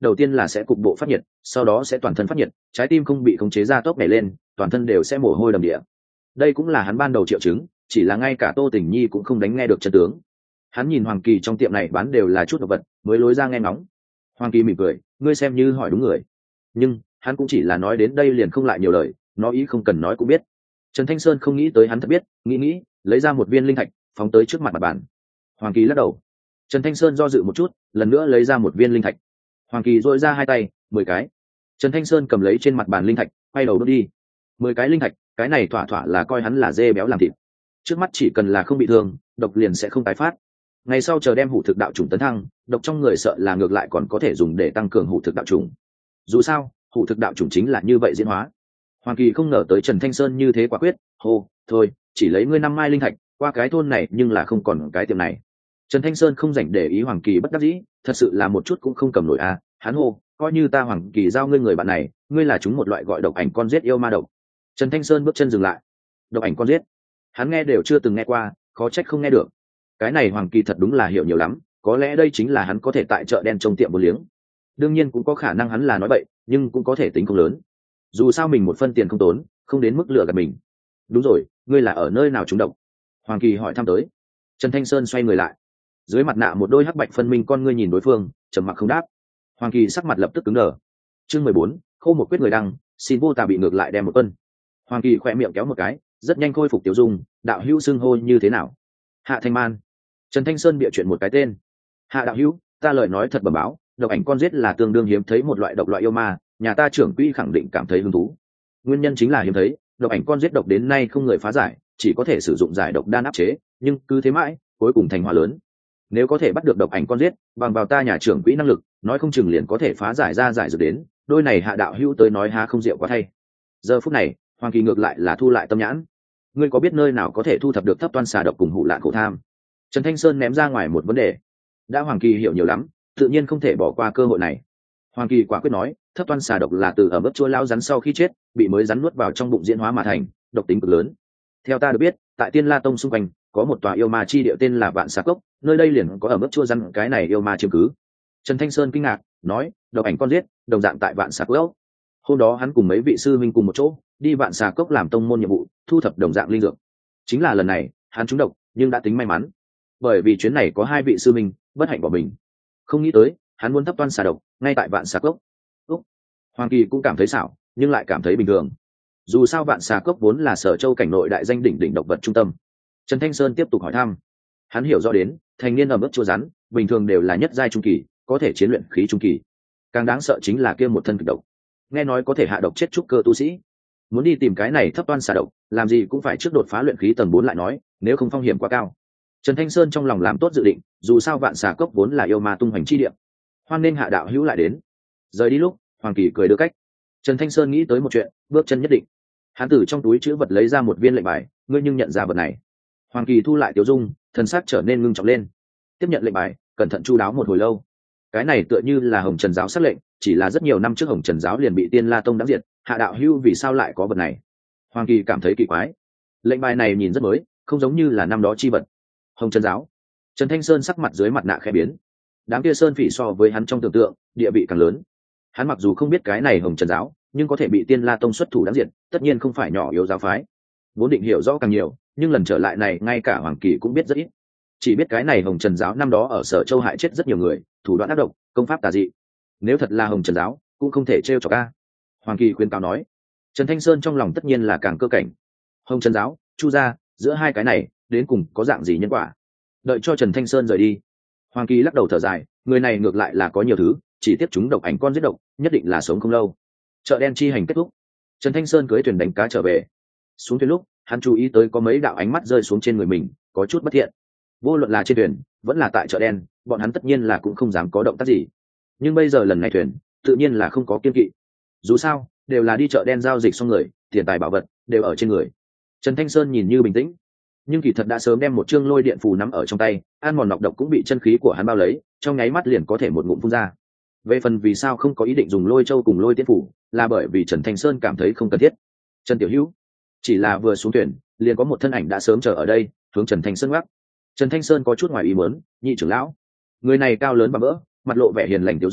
Speaker 1: đầu tiên là sẽ cục bộ phát nhiệt, sau đó sẽ toàn thân phát nhiệt, trái tim không bị khống chế ra tốc nhảy lên, toàn thân đều sẽ mồ hôi đầm địa. Đây cũng là hắn ban đầu triệu chứng, chỉ là ngay cả Tô Tình Nhi cũng không đánh nghe được chân tướng. Hắn nhìn Hoàng Kỳ trong tiệm này bán đều là chút đồ vật, mới lối ra nghe ngóng. Hoàng Kỳ mỉm cười, ngươi xem như hỏi đúng người. Nhưng hắn cũng chỉ là nói đến đây liền không lại nhiều lời, nói ý không cần nói cũng biết. Trần Thanh Sơn không nghĩ tới hắn thật biết, nghĩ nghĩ, lấy ra một viên linh thạch, phóng tới trước mặt mặt bàn. Hoàng Kỳ lắc đầu. Trần Thanh Sơn do dự một chút, lần nữa lấy ra một viên linh thạch. Hoàng Kỳ dội ra hai tay, mười cái. Trần Thanh Sơn cầm lấy trên mặt bàn linh thạch, quay đầu đốt đi. Mười cái linh thạch, cái này thỏa thỏa là coi hắn là dê béo làm thịt. Trước mắt chỉ cần là không bị thương, độc liền sẽ không tái phát. Ngày sau chờ đem hủ thực đạo trùng tấn thăng, độc trong người sợ là ngược lại còn có thể dùng để tăng cường hủ thực đạo trùng. Dù sao, hủ thực đạo trùng chính là như vậy diễn hóa. Hoàng Kỳ không ngờ tới Trần Thanh Sơn như thế quả quyết, hô, thôi, chỉ lấy ngươi năm mai linh thạch, qua cái thôn này nhưng là không còn cái tiệm này. Trần Thanh Sơn không dành để ý Hoàng Kỳ bất đắc dĩ, thật sự là một chút cũng không cầm nổi a. À. Hắn hô, coi như ta Hoàng Kỳ giao ngươi người bạn này, ngươi là chúng một loại gọi độc ảnh con giết yêu ma độc. Trần Thanh Sơn bước chân dừng lại. Độc ảnh con giết, hắn nghe đều chưa từng nghe qua, khó trách không nghe được. Cái này Hoàng Kỳ thật đúng là hiểu nhiều lắm, có lẽ đây chính là hắn có thể tại chợ đen trông tiệm vô liếng. Đương nhiên cũng có khả năng hắn là nói bậy, nhưng cũng có thể tính không lớn. Dù sao mình một phân tiền không tốn, không đến mức lừa gạt mình. Đúng rồi, ngươi là ở nơi nào trúng độc? Hoàng Kỳ hỏi thăm tới. Trần Thanh Sơn xoay người lại, dưới mặt nạ một đôi hắc bạch phân minh con ngươi nhìn đối phương, trầm mặc không đáp. Hoàng Kỳ sắc mặt lập tức cứng đờ. Chương mười bốn, khô một quyết người đăng, xin vô tà bị ngược lại đem một tuần. Hoàng Kỳ khỏe miệng kéo một cái, rất nhanh khôi phục tiểu dung, đạo hữu xưng hô như thế nào? Hạ Thanh Man. Trần Thanh Sơn bịa chuyện một cái tên. Hạ đạo hữu, ta lời nói thật bẩm báo, độc ảnh con giết là tương đương hiếm thấy một loại độc loại yêu ma, nhà ta trưởng quỹ khẳng định cảm thấy hứng thú. Nguyên nhân chính là hiếm thấy, độc ảnh con giết độc đến nay không người phá giải, chỉ có thể sử dụng giải độc đan áp chế, nhưng cứ thế mãi, cuối cùng thành họa lớn. Nếu có thể bắt được độc ảnh con giết, bằng vào ta nhà trưởng quỹ năng lực, nói không chừng liền có thể phá giải ra giải dược đến, đôi này Hạ đạo hữu tới nói há không rượu quá thay. Giờ phút này, Hoàng Kỳ ngược lại là thu lại tâm nhãn. Ngươi có biết nơi nào có thể thu thập được thấp toan xà độc cùng hủ lạn khổ tham? Trần Thanh Sơn ném ra ngoài một vấn đề. Đã Hoàng Kỳ hiểu nhiều lắm, tự nhiên không thể bỏ qua cơ hội này. Hoàng Kỳ quả quyết nói, thấp toan xà độc là từ ở ướp chua lao rắn sau khi chết, bị mới rắn nuốt vào trong bụng diễn hóa mà thành, độc tính cực lớn. Theo ta được biết, tại Tiên La Tông xung quanh có một tòa yêu ma chi địa tên là Vạn Xà Cốc, nơi đây liền có ở ướp chua rắn cái này yêu ma chiếm cứ. Trần Thanh Sơn kinh ngạc, nói, độc ảnh con giết, đồng dạng tại Vạn Xà Cốc. Hôm đó hắn cùng mấy vị sư minh cùng một chỗ, đi Vạn Xà Cốc làm tông môn nhiệm vụ, thu thập đồng dạng linh dược. Chính là lần này, hắn trúng độc, nhưng đã tính may mắn, bởi vì chuyến này có hai vị sư minh bất hạnh bỏ mình. Không nghĩ tới, hắn muốn thấp toan xà độc ngay tại Vạn Xà Cốc. Úc. Hoàng Kỳ cũng cảm thấy xảo, nhưng lại cảm thấy bình thường. Dù sao Vạn Xà Cốc vốn là Sở Châu cảnh nội đại danh đỉnh đỉnh độc vật trung tâm. Trần Thanh Sơn tiếp tục hỏi thăm. Hắn hiểu rõ đến, thành niên ở mức chua rắn, bình thường đều là nhất giai trung kỳ, có thể chiến luyện khí trung kỳ. Càng đáng sợ chính là kia một thân kịch độc, nghe nói có thể hạ độc chết trúc cơ tu sĩ. Muốn đi tìm cái này thấp toan xà độc, làm gì cũng phải trước đột phá luyện khí tầng bốn lại nói, nếu không phong hiểm quá cao. Trần Thanh Sơn trong lòng làm tốt dự định, dù sao Vạn Xà Cốc vốn là yêu ma tung hoành chi địa, hoan nên Hạ đạo hữu lại đến. Rời đi lúc, Hoàng Kỳ cười đưa cách. Trần Thanh Sơn nghĩ tới một chuyện, bước chân nhất định. Hắn từ trong túi chữ vật lấy ra một viên lệnh bài, ngươi nhưng nhận ra vật này? Hoàng Kỳ thu lại tiểu dung, thần sắc trở nên ngưng trọng lên. Tiếp nhận lệnh bài, cẩn thận chu đáo một hồi lâu. Cái này tựa như là Hồng Trần giáo sắc lệnh, chỉ là rất nhiều năm trước Hồng Trần giáo liền bị Tiên La Tông đánh diệt, Hạ đạo hữu vì sao lại có vật này? Hoàng Kỳ cảm thấy kỳ quái. Lệnh bài này nhìn rất mới, không giống như là năm đó chi vật. Hồng Trần giáo. Trần Thanh Sơn sắc mặt dưới mặt nạ khẽ biến. Đám kia sơn phỉ so với hắn trong tưởng tượng, địa vị càng lớn. Hắn mặc dù không biết cái này Hồng Trần giáo, nhưng có thể bị Tiên La Tông xuất thủ đánh diệt, tất nhiên không phải nhỏ yếu giáo phái. Vốn định hiểu rõ càng nhiều, nhưng lần trở lại này ngay cả Hoàng Kỳ cũng biết rất ít. Chỉ biết cái này Hồng Trần giáo năm đó ở Sở Châu hại chết rất nhiều người, thủ đoạn ác độc, công pháp tà dị. Nếu thật là Hồng Trần giáo, cũng không thể trêu chọc a. Hoàng Kỳ khuyên cáo nói. Trần Thanh Sơn trong lòng tất nhiên là càng cơ cảnh. Hồng Trần giáo, Chu gia, giữa hai cái này, đến cùng có dạng gì nhân quả? Đợi cho Trần Thanh Sơn rời đi, Hoàng Kỳ lắc đầu thở dài, người này ngược lại là có nhiều thứ, chỉ tiếp chúng độc ảnh con giết độc, nhất định là sống không lâu. Chợ đen chi hành kết thúc, Trần Thanh Sơn cưỡi thuyền đánh cá trở về. Xuống thuyền lúc, hắn chú ý tới có mấy đạo ánh mắt rơi xuống trên người mình, có chút bất thiện. Vô luận là trên thuyền, vẫn là tại chợ đen, bọn hắn tất nhiên là cũng không dám có động tác gì. Nhưng bây giờ lần này thuyền, tự nhiên là không có kiên kỵ. Dù sao, đều là đi chợ đen giao dịch xong người, tiền tài bảo vật đều ở trên người. Trần Thanh Sơn nhìn như bình tĩnh, nhưng kỳ thật đã sớm đem một chương lôi điện phù nắm ở trong tay, ăn mòn nọc độc cũng bị chân khí của hắn bao lấy, trong nháy mắt liền có thể một ngụm phun ra. Về phần vì sao không có ý định dùng lôi châu cùng lôi tiễn phủ, là bởi vì Trần Thanh Sơn cảm thấy không cần thiết. Trần Tiểu Hữu, chỉ là vừa xuống thuyền, liền có một thân ảnh đã sớm chờ ở đây, hướng Trần Thanh Sơn gác. Trần Thanh Sơn có chút ngoài ý muốn, nhị trưởng lão, người này cao lớn và vỡ, mặt lộ vẻ hiền lành tiểu dung,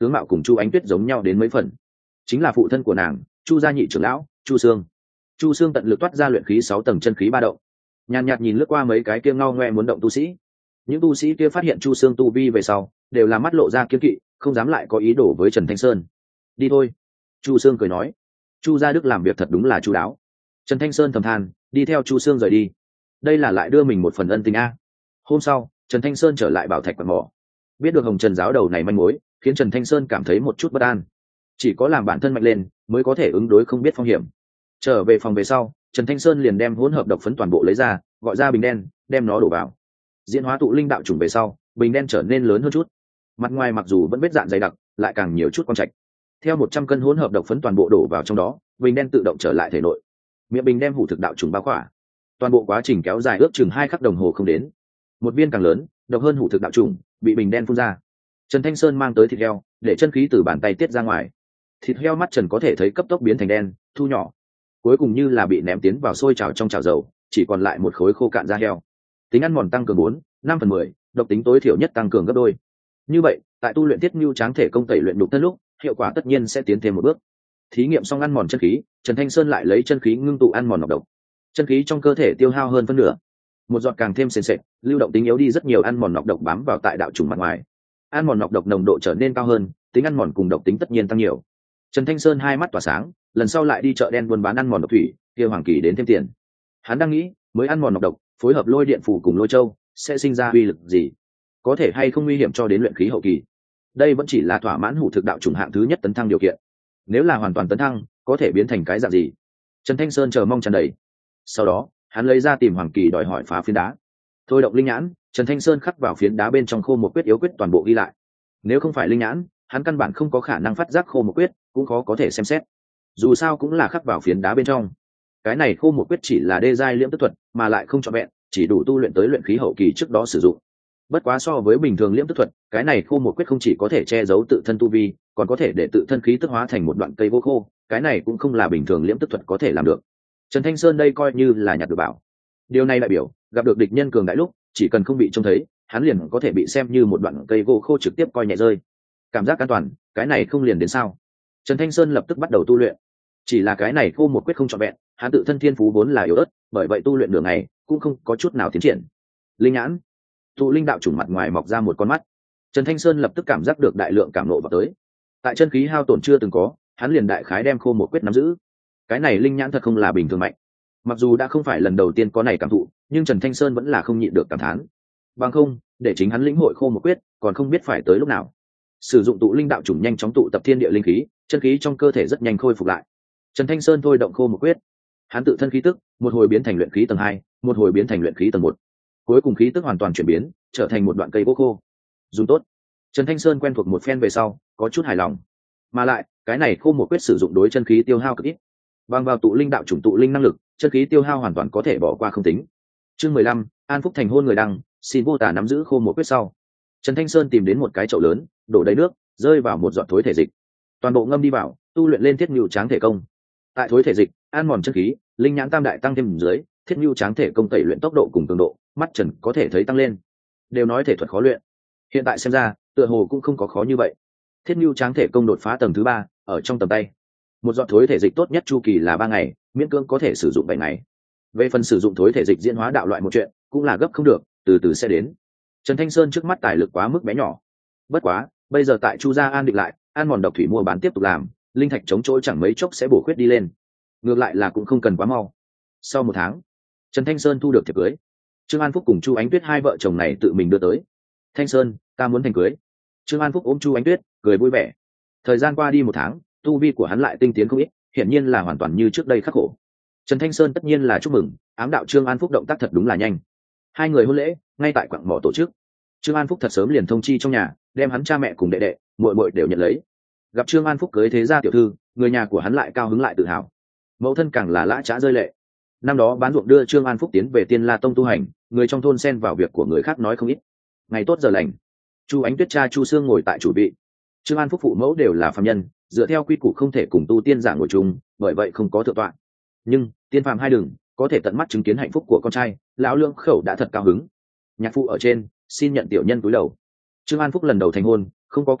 Speaker 1: tướng mạo cùng Chu Ánh Tuyết giống nhau đến mấy phần, chính là phụ thân của nàng, Chu gia nhị trưởng lão, Chu Sương. Chu Sương tận lực toát ra luyện khí sáu tầng chân khí ba động, nhàn nhạt nhìn lướt qua mấy cái kia ngao ngoe muốn động tu sĩ. Những tu sĩ kia phát hiện Chu Sương tu vi về sau, đều là mắt lộ ra kiên kỵ, không dám lại có ý đồ với Trần Thanh Sơn. Đi thôi, Chu Sương cười nói. Chu gia Đức làm việc thật đúng là chu đáo. Trần Thanh Sơn thầm than, đi theo Chu Sương rời đi. Đây là lại đưa mình một phần ân tình a. Hôm sau, Trần Thanh Sơn trở lại Bảo Thạch quặng mỏ. Biết được Hồng Trần giáo đầu này manh mối, khiến Trần Thanh Sơn cảm thấy một chút bất an. Chỉ có làm bản thân mạnh lên, mới có thể ứng đối không biết phong hiểm. Trở về phòng về sau, Trần Thanh Sơn liền đem hỗn hợp độc phấn toàn bộ lấy ra, gọi ra bình đen, đem nó đổ vào. Diễn hóa tụ linh đạo chủng về sau, bình đen trở nên lớn hơn chút. Mặt ngoài mặc dù vẫn vết dạn dày đặc, lại càng nhiều chút quang trạch. Theo một trăm cân hỗn hợp độc phấn toàn bộ đổ vào trong đó, bình đen tự động trở lại thể nội. Miệng bình đem hủ thực đạo trùng bao khỏa. Toàn bộ quá trình kéo dài ước chừng hai khắc đồng hồ không đến. Một viên càng lớn, độc hơn hủ thực đạo trùng, bị bình đen phun ra. Trần Thanh Sơn mang tới thịt heo, để chân khí từ bàn tay tiết ra ngoài. Thịt heo mắt Trần có thể thấy cấp tốc biến thành đen, thu nhỏ. Cuối cùng như là bị ném tiến vào sôi chảo trong chảo dầu, chỉ còn lại một khối khô cạn da heo. Tính ăn mòn tăng cường bốn, năm phần mười, độc tính tối thiểu nhất tăng cường gấp đôi. Như vậy, tại tu luyện Thiết Nưu Tráng thể công tẩy luyện đục thân lúc, hiệu quả tất nhiên sẽ tiến thêm một bước. Thí nghiệm xong ăn mòn chân khí, Trần Thanh Sơn lại lấy chân khí ngưng tụ ăn mòn nọc độc. Chân khí trong cơ thể tiêu hao hơn phân nửa, một giọt càng thêm sền sệt, lưu động tính yếu đi rất nhiều, ăn mòn nọc độc bám vào tại đạo trùng mặt ngoài. Ăn mòn nọc độc nồng độ trở nên cao hơn, tính ăn mòn cùng độc tính tất nhiên tăng nhiều. Trần Thanh Sơn hai mắt tỏa sáng, lần sau lại đi chợ đen buôn bán ăn mòn độc thủy, kia hoàng kỳ đến thêm tiền. Hắn đang nghĩ, mới ăn mòn nọc độc, phối hợp lôi điện phủ cùng lôi châu, sẽ sinh ra uy lực gì? Có thể hay không nguy hiểm cho đến luyện khí hậu kỳ? Đây vẫn chỉ là thỏa mãn hủ thực đạo trùng hạng thứ nhất tấn thăng điều kiện. Nếu là hoàn toàn tấn thăng, có thể biến thành cái dạng gì? Trần Thanh Sơn chờ mong tràn đầy. Sau đó, hắn lấy ra tìm hoàng kỳ đòi hỏi phá phiến đá. Thôi động linh nhãn, Trần Thanh Sơn khắc vào phiến đá bên trong khô một quyết yếu quyết toàn bộ ghi lại. Nếu không phải linh nhãn, hắn căn bản không có khả năng phát giác khô một quyết, cũng khó có thể xem xét. Dù sao cũng là khắc vào phiến đá bên trong. Cái này khô một quyết chỉ là đê giai liễm tức thuật, mà lại không trọn vẹn, chỉ đủ tu luyện tới luyện khí hậu kỳ trước đó sử dụng. Bất quá so với bình thường liễm tức thuật, cái này khô một quyết không chỉ có thể che giấu tự thân tu vi, còn có thể để tự thân khí tức hóa thành một đoạn cây vô khô, cái này cũng không là bình thường liễm tức thuật có thể làm được. Trần Thanh Sơn đây coi như là nhặt được bảo. Điều này đại biểu, gặp được địch nhân cường đại lúc, chỉ cần không bị trông thấy, hắn liền có thể bị xem như một đoạn cây vô khô trực tiếp coi nhẹ rơi. Cảm giác an toàn, cái này không liền đến sao? Trần Thanh Sơn lập tức bắt đầu tu luyện. Chỉ là cái này khô một quyết không trọn vẹn, hắn tự thân thiên phú vốn là yếu ớt, bởi vậy tu luyện nửa ngày cũng không có chút nào tiến triển. Linh nhãn, tụ linh đạo chủng mặt ngoài mọc ra một con mắt. Trần Thanh Sơn lập tức cảm giác được đại lượng cảm nộ vào tới. Tại chân khí hao tổn chưa từng có, hắn liền đại khái đem khô một quyết nắm giữ. Cái này linh nhãn thật không là bình thường mạnh. Mặc dù đã không phải lần đầu tiên có này cảm thụ, nhưng Trần Thanh Sơn vẫn là không nhịn được cảm thán. Bằng không, để chính hắn lĩnh hội khô một quyết, còn không biết phải tới lúc nào. Sử dụng tụ linh đạo chủng nhanh chóng tụ tập thiên địa linh khí, chân khí trong cơ thể rất nhanh khôi phục lại. Trần Thanh Sơn thôi động khô một quyết, hắn tự thân khí tức, một hồi biến thành luyện khí tầng hai, một hồi biến thành luyện khí tầng một. Cuối cùng khí tức hoàn toàn chuyển biến, trở thành một đoạn cây gỗ khô. Dùng tốt. Trần Thanh Sơn quen thuộc một phen về sau, có chút hài lòng. Mà lại, cái này khô một quyết sử dụng đối chân khí tiêu hao cực ít. Bằng vào tụ linh đạo chủng tụ linh năng lực, chân khí tiêu hao hoàn toàn có thể bỏ qua không tính. Chương mười lăm, An Phúc thành hôn người đăng, xin vô tả nắm giữ khô một quyết sau. Trần Thanh Sơn tìm đến một cái chậu lớn, đổ đầy nước, rơi vào một giọt thối thể dịch. Toàn bộ ngâm đi vào, tu luyện lên Thiết Nưu Tráng thể công. Tại thối thể dịch, an mòn chân khí, linh nhãn tam đại tăng thêm dưới, Thiết Nưu Tráng thể công tẩy luyện tốc độ cùng cường độ, mắt Trần có thể thấy tăng lên. Đều nói thể thuật khó luyện, hiện tại xem ra, tựa hồ cũng không có khó như vậy. Thiết Nưu Tráng thể công đột phá tầng thứ ba, ở trong tầm tay. Một giọt thối thể dịch tốt nhất chu kỳ là ba ngày, miễn cưỡng có thể sử dụng bảy ngày. Về phần sử dụng thối thể dịch diễn hóa đạo loại một chuyện, cũng là gấp không được, từ từ sẽ đến. Trần Thanh Sơn trước mắt tài lực quá mức bé nhỏ. Bất quá, bây giờ tại Chu gia an định lại, an mòn độc thủy mua bán tiếp tục làm, linh thạch chống chỗ chẳng mấy chốc sẽ bổ khuyết đi lên. Ngược lại là cũng không cần quá mau. Sau một tháng, Trần Thanh Sơn thu được thiệp cưới. Trương An Phúc cùng Chu Ánh Tuyết hai vợ chồng này tự mình đưa tới. Thanh Sơn, ta muốn thành cưới. Trương An Phúc ôm Chu Ánh Tuyết, cười vui vẻ. Thời gian qua đi một tháng, tu vi của hắn lại tinh tiến không ít, hiển nhiên là hoàn toàn như trước đây khắc khổ. Trần Thanh Sơn tất nhiên là chúc mừng, ám đạo Trương An Phúc động tác thật đúng là nhanh. Hai người hôn lễ ngay tại quặng mỏ tổ chức. Trương An Phúc thật sớm liền thông chi trong nhà, đem hắn cha mẹ cùng đệ đệ, muội muội đều nhận lấy. Gặp Trương An Phúc cưới thế gia tiểu thư, người nhà của hắn lại cao hứng lại tự hào. Mẫu thân càng là lã chã rơi lệ. Năm đó bán ruộng đưa Trương An Phúc tiến về Tiên La Tông tu hành, người trong thôn xen vào việc của người khác nói không ít. Ngày tốt giờ lành, Chu Ánh Tuyết cha Chu Sương ngồi tại chủ vị. Trương An Phúc phụ mẫu đều là phàm nhân, dựa theo quy củ không thể cùng tu tiên giả ngồi chung, bởi vậy không có thượng tọa. Nhưng tiên phàm hai đường, có thể tận mắt chứng kiến hạnh phúc của con trai, lão lương khẩu đã thật cao hứng. Nhạc phụ ở trên, xin nhận tiểu nhân cúi đầu. Trương An Phúc lần đầu thành hôn, không có kinh nghiệm,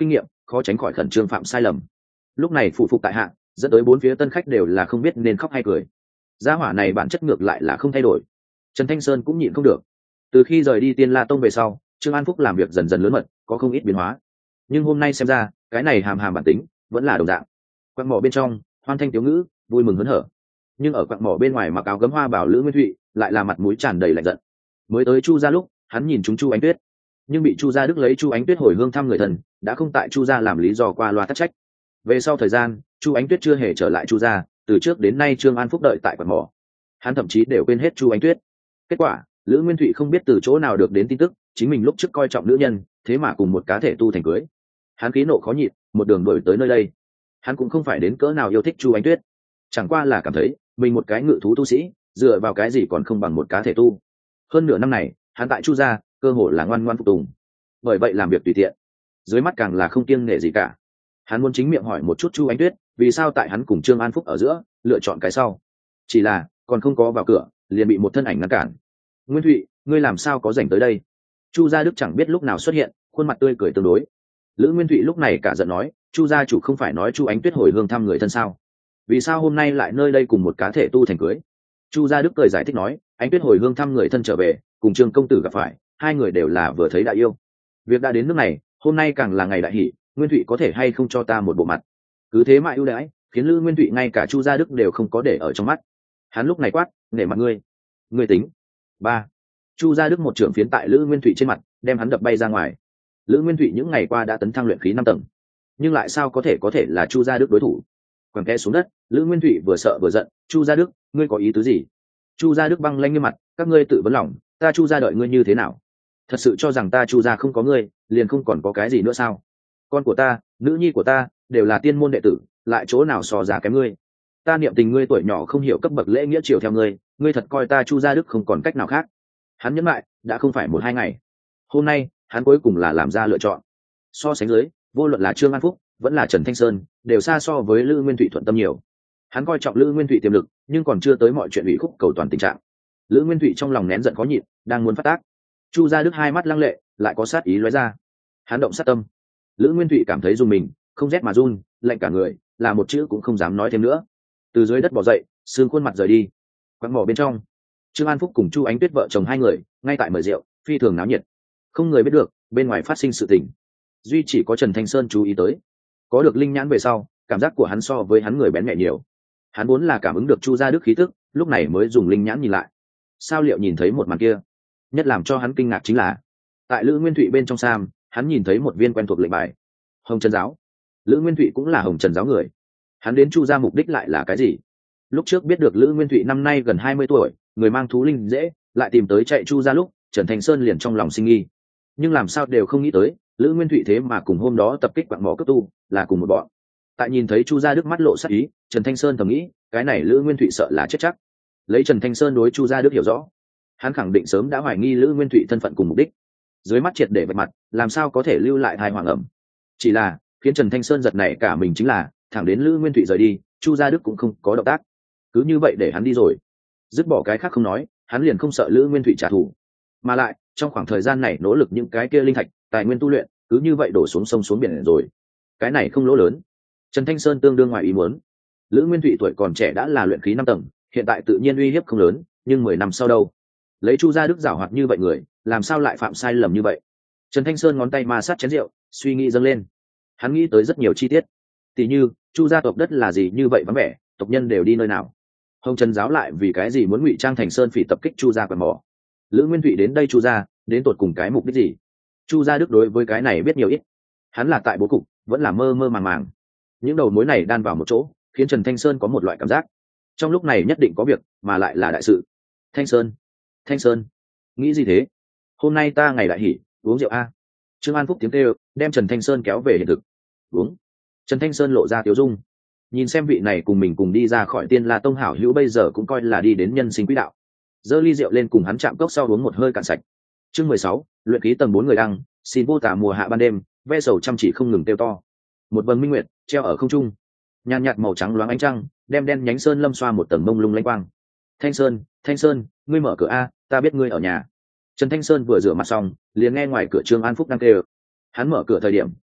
Speaker 1: khó tránh khỏi khẩn trương phạm sai lầm. Lúc này phụ phục tại hạ, dẫn tới bốn phía tân khách đều là không biết nên khóc hay cười. Gia hỏa này bản chất ngược lại là không thay đổi. Trần Thanh Sơn cũng nhịn không được. Từ khi rời đi Tiên La Tông về sau, Trương An Phúc làm việc dần dần lớn mật, có không ít biến hóa. Nhưng hôm nay xem ra, cái này hàm hàm bản tính vẫn là đồng dạng. Quặng mỏ bên trong, hoan thanh tiếu ngữ, vui mừng hớn hở. Nhưng ở quặng mỏ bên ngoài mặc áo gấm hoa bảo Lữ Nguyên Thụy lại là mặt mũi tràn đầy lạnh giận. Mới tới Chu gia lúc, hắn nhìn chúng Chu Ánh Tuyết, nhưng bị Chu gia Đức lấy Chu Ánh Tuyết hồi hương thăm người thân, đã không tại Chu gia làm lý do qua loa tắc trách. Về sau thời gian, Chu Ánh Tuyết chưa hề trở lại Chu gia, từ trước đến nay Trương An Phúc đợi tại quặng mỏ, hắn thậm chí đều quên hết Chu Ánh Tuyết. Kết quả, Lữ Nguyên Thụy không biết từ chỗ nào được đến tin tức, chính mình lúc trước coi trọng nữ nhân, thế mà cùng một cá thể tu thành cưới. Hắn khí nộ khó nhịn, một đường đuổi tới nơi đây. Hắn cũng không phải đến cỡ nào yêu thích Chu Ánh Tuyết, chẳng qua là cảm thấy mình một cái ngự thú tu sĩ, dựa vào cái gì còn không bằng một cá thể tu. Hơn nửa năm này, hắn tại Chu gia, cơ hội là ngoan ngoan phục tùng. Bởi vậy làm việc tùy tiện, dưới mắt càng là không kiêng nể gì cả. Hắn muốn chính miệng hỏi một chút Chu Ánh Tuyết, vì sao tại hắn cùng Trương An Phúc ở giữa, lựa chọn cái sau. Chỉ là, còn không có vào cửa, liền bị một thân ảnh ngăn cản. Nguyên Thụy, ngươi làm sao có rảnh tới đây? Chu gia Đức chẳng biết lúc nào xuất hiện, khuôn mặt tươi cười tương đối. Lữ Nguyên Thụy lúc này cả giận nói, Chu gia chủ không phải nói Chu Ánh Tuyết hồi hương thăm người thân sao? Vì sao hôm nay lại nơi đây cùng một cá thể tu thành cưới? Chu gia Đức cười giải thích nói, Ánh Tuyết hồi hương thăm người thân trở về, cùng Trương công tử gặp phải, hai người đều là vừa thấy đại yêu. Việc đã đến nước này, hôm nay càng là ngày đại hỷ, Nguyên Thụy có thể hay không cho ta một bộ mặt? Cứ thế mà ưu đãi, khiến Lữ Nguyên Thụy ngay cả Chu gia Đức đều không có để ở trong mắt. Hắn lúc này quát, nể mặt ngươi, ngươi tính. Ba. Chu gia Đức một trưởng phiến tại Lữ Nguyên Thụy trên mặt, đem hắn đập bay ra ngoài. Lữ Nguyên Thụy những ngày qua đã tấn thăng luyện khí năm tầng, nhưng lại sao có thể có thể là Chu gia Đức đối thủ? Quẳng té xuống đất, Lữ Nguyên Thụy vừa sợ vừa giận, Chu gia Đức, ngươi có ý tứ gì? Chu gia Đức băng lanh như mặt, các ngươi tự vấn lòng, ta Chu gia đợi ngươi như thế nào? Thật sự cho rằng ta Chu gia không có ngươi, liền không còn có cái gì nữa sao? Con của ta, nữ nhi của ta, đều là tiên môn đệ tử, lại chỗ nào so ra kém ngươi? Ta niệm tình ngươi tuổi nhỏ không hiểu cấp bậc lễ nghĩa chiều theo ngươi, ngươi thật coi ta Chu gia Đức không còn cách nào khác. Hắn nhấn lại, đã không phải một hai ngày. Hôm nay, hắn cuối cùng là làm ra lựa chọn. So sánh dưới, vô luận là Trương An Phúc, vẫn là Trần Thanh Sơn, đều xa so với Lữ Nguyên Thụy thuận tâm nhiều. Hắn coi trọng Lữ Nguyên Thụy tiềm lực, nhưng còn chưa tới mọi chuyện ủy khúc cầu toàn tình trạng. Lữ Nguyên Thụy trong lòng nén giận khó nhịn, đang muốn phát tác. Chu gia Đức hai mắt lăng lệ, lại có sát ý lóe ra. Hắn động sát tâm. Lữ Nguyên Thụy cảm thấy run mình, không rét mà run, lạnh cả người, là một chữ cũng không dám nói thêm nữa. Từ dưới đất bò dậy, sương khuôn mặt rời đi. Quán mỏ bên trong, Trương An Phúc cùng Chu Ánh Tuyết vợ chồng hai người, ngay tại mời rượu, phi thường náo nhiệt. Không người biết được bên ngoài phát sinh sự tình, duy chỉ có Trần Thanh Sơn chú ý tới. Có được linh nhãn về sau, cảm giác của hắn so với hắn người bén nhạy nhiều. Hắn vốn là cảm ứng được Chu gia Đức khí tức, lúc này mới dùng linh nhãn nhìn lại. Sao liệu nhìn thấy một màn kia, nhất làm cho hắn kinh ngạc chính là, tại Lữ Nguyên Thụy bên trong sam, hắn nhìn thấy một viên quen thuộc lệnh bài, Hồng Trần giáo. Lữ Nguyên Thụy cũng là Hồng Trần giáo người. Hắn đến Chu gia mục đích lại là cái gì? Lúc trước biết được Lữ Nguyên Thụy năm nay gần hai mươi tuổi, người mang thú linh dễ, lại tìm tới chạy Chu gia lúc, Trần Thanh Sơn liền trong lòng sinh nghi. Nhưng làm sao đều không nghĩ tới, Lữ Nguyên Thụy thế mà cùng hôm đó tập kích quặng mỏ cấp tu, là cùng một bọn. Tại nhìn thấy Chu gia Đức mắt lộ sắc ý, Trần Thanh Sơn thầm nghĩ, cái này Lữ Nguyên Thụy sợ là chết chắc. Lấy Trần Thanh Sơn đối Chu gia Đức hiểu rõ, hắn khẳng định sớm đã hoài nghi Lữ Nguyên Thụy thân phận cùng mục đích. Dưới mắt triệt để vạch mặt, làm sao có thể lưu lại hai hoàng ẩm. Chỉ là khiến Trần Thanh Sơn giật nảy cả mình chính là, thẳng đến Lữ Nguyên Thụy rời đi, Chu gia Đức cũng không có động tác. Cứ như vậy để hắn đi rồi, dứt bỏ cái khác không nói, hắn liền không sợ Lữ Nguyên Thụy trả thù. Mà lại trong khoảng thời gian này nỗ lực những cái kia linh thạch, tài nguyên tu luyện, cứ như vậy đổ xuống sông xuống biển rồi. Cái này không lỗ lớn. Trần Thanh Sơn tương đương ngoài ý muốn. Lữ Nguyên Thụy tuổi còn trẻ đã là luyện khí năm tầng, hiện tại tự nhiên uy hiếp không lớn, nhưng mười năm sau đâu? Lấy Chu gia Đức giảo hoạt như vậy người, làm sao lại phạm sai lầm như vậy? Trần Thanh Sơn ngón tay ma sát chén rượu, suy nghĩ dâng lên. Hắn nghĩ tới rất nhiều chi tiết. Tỷ như, Chu gia tộc đất là gì như vậy vắng vẻ, tộc nhân đều đi nơi nào? Hồng Trần giáo lại vì cái gì muốn ngụy trang thành Sơn Phỉ tập kích Chu gia quần mỏ? Lữ Nguyên Thụy đến đây Chu gia, đến tột cùng cái mục đích gì? Chu gia Đức đối với cái này biết nhiều ít. Hắn là tại bố cục, vẫn là mơ mơ màng màng. Những đầu mối này đan vào một chỗ, khiến Trần Thanh Sơn có một loại cảm giác, trong lúc này nhất định có việc, mà lại là đại sự. Thanh Sơn, Thanh Sơn, nghĩ gì thế? Hôm nay ta ngày đại hỉ, uống rượu a. Trương An Phúc tiếng kêu, đem Trần Thanh Sơn kéo về hiện thực. Uống. Trần Thanh Sơn lộ ra tiếu dung, nhìn xem vị này cùng mình cùng đi ra khỏi Tiên La Tông hảo hữu bây giờ cũng coi là đi đến nhân sinh quỹ đạo. Giơ ly rượu lên cùng hắn chạm cốc sau uống một hơi cạn sạch. Chương mười sáu, luyện khí tầng bốn người đăng, xin vô tả mùa hạ ban đêm, ve sầu chăm chỉ không ngừng tiêu to. Một vầng minh nguyệt treo ở không trung, nhàn nhạt màu trắng loáng ánh trăng, đem đen nhánh sơn lâm xoa một tầng mông lung lanh quang. Thanh Sơn, Thanh Sơn, ngươi mở cửa a, ta biết ngươi ở nhà. Trần Thanh Sơn vừa rửa mặt xong, liền nghe ngoài cửa Trương An Phúc đang kêu. Hắn mở cửa thời điểm,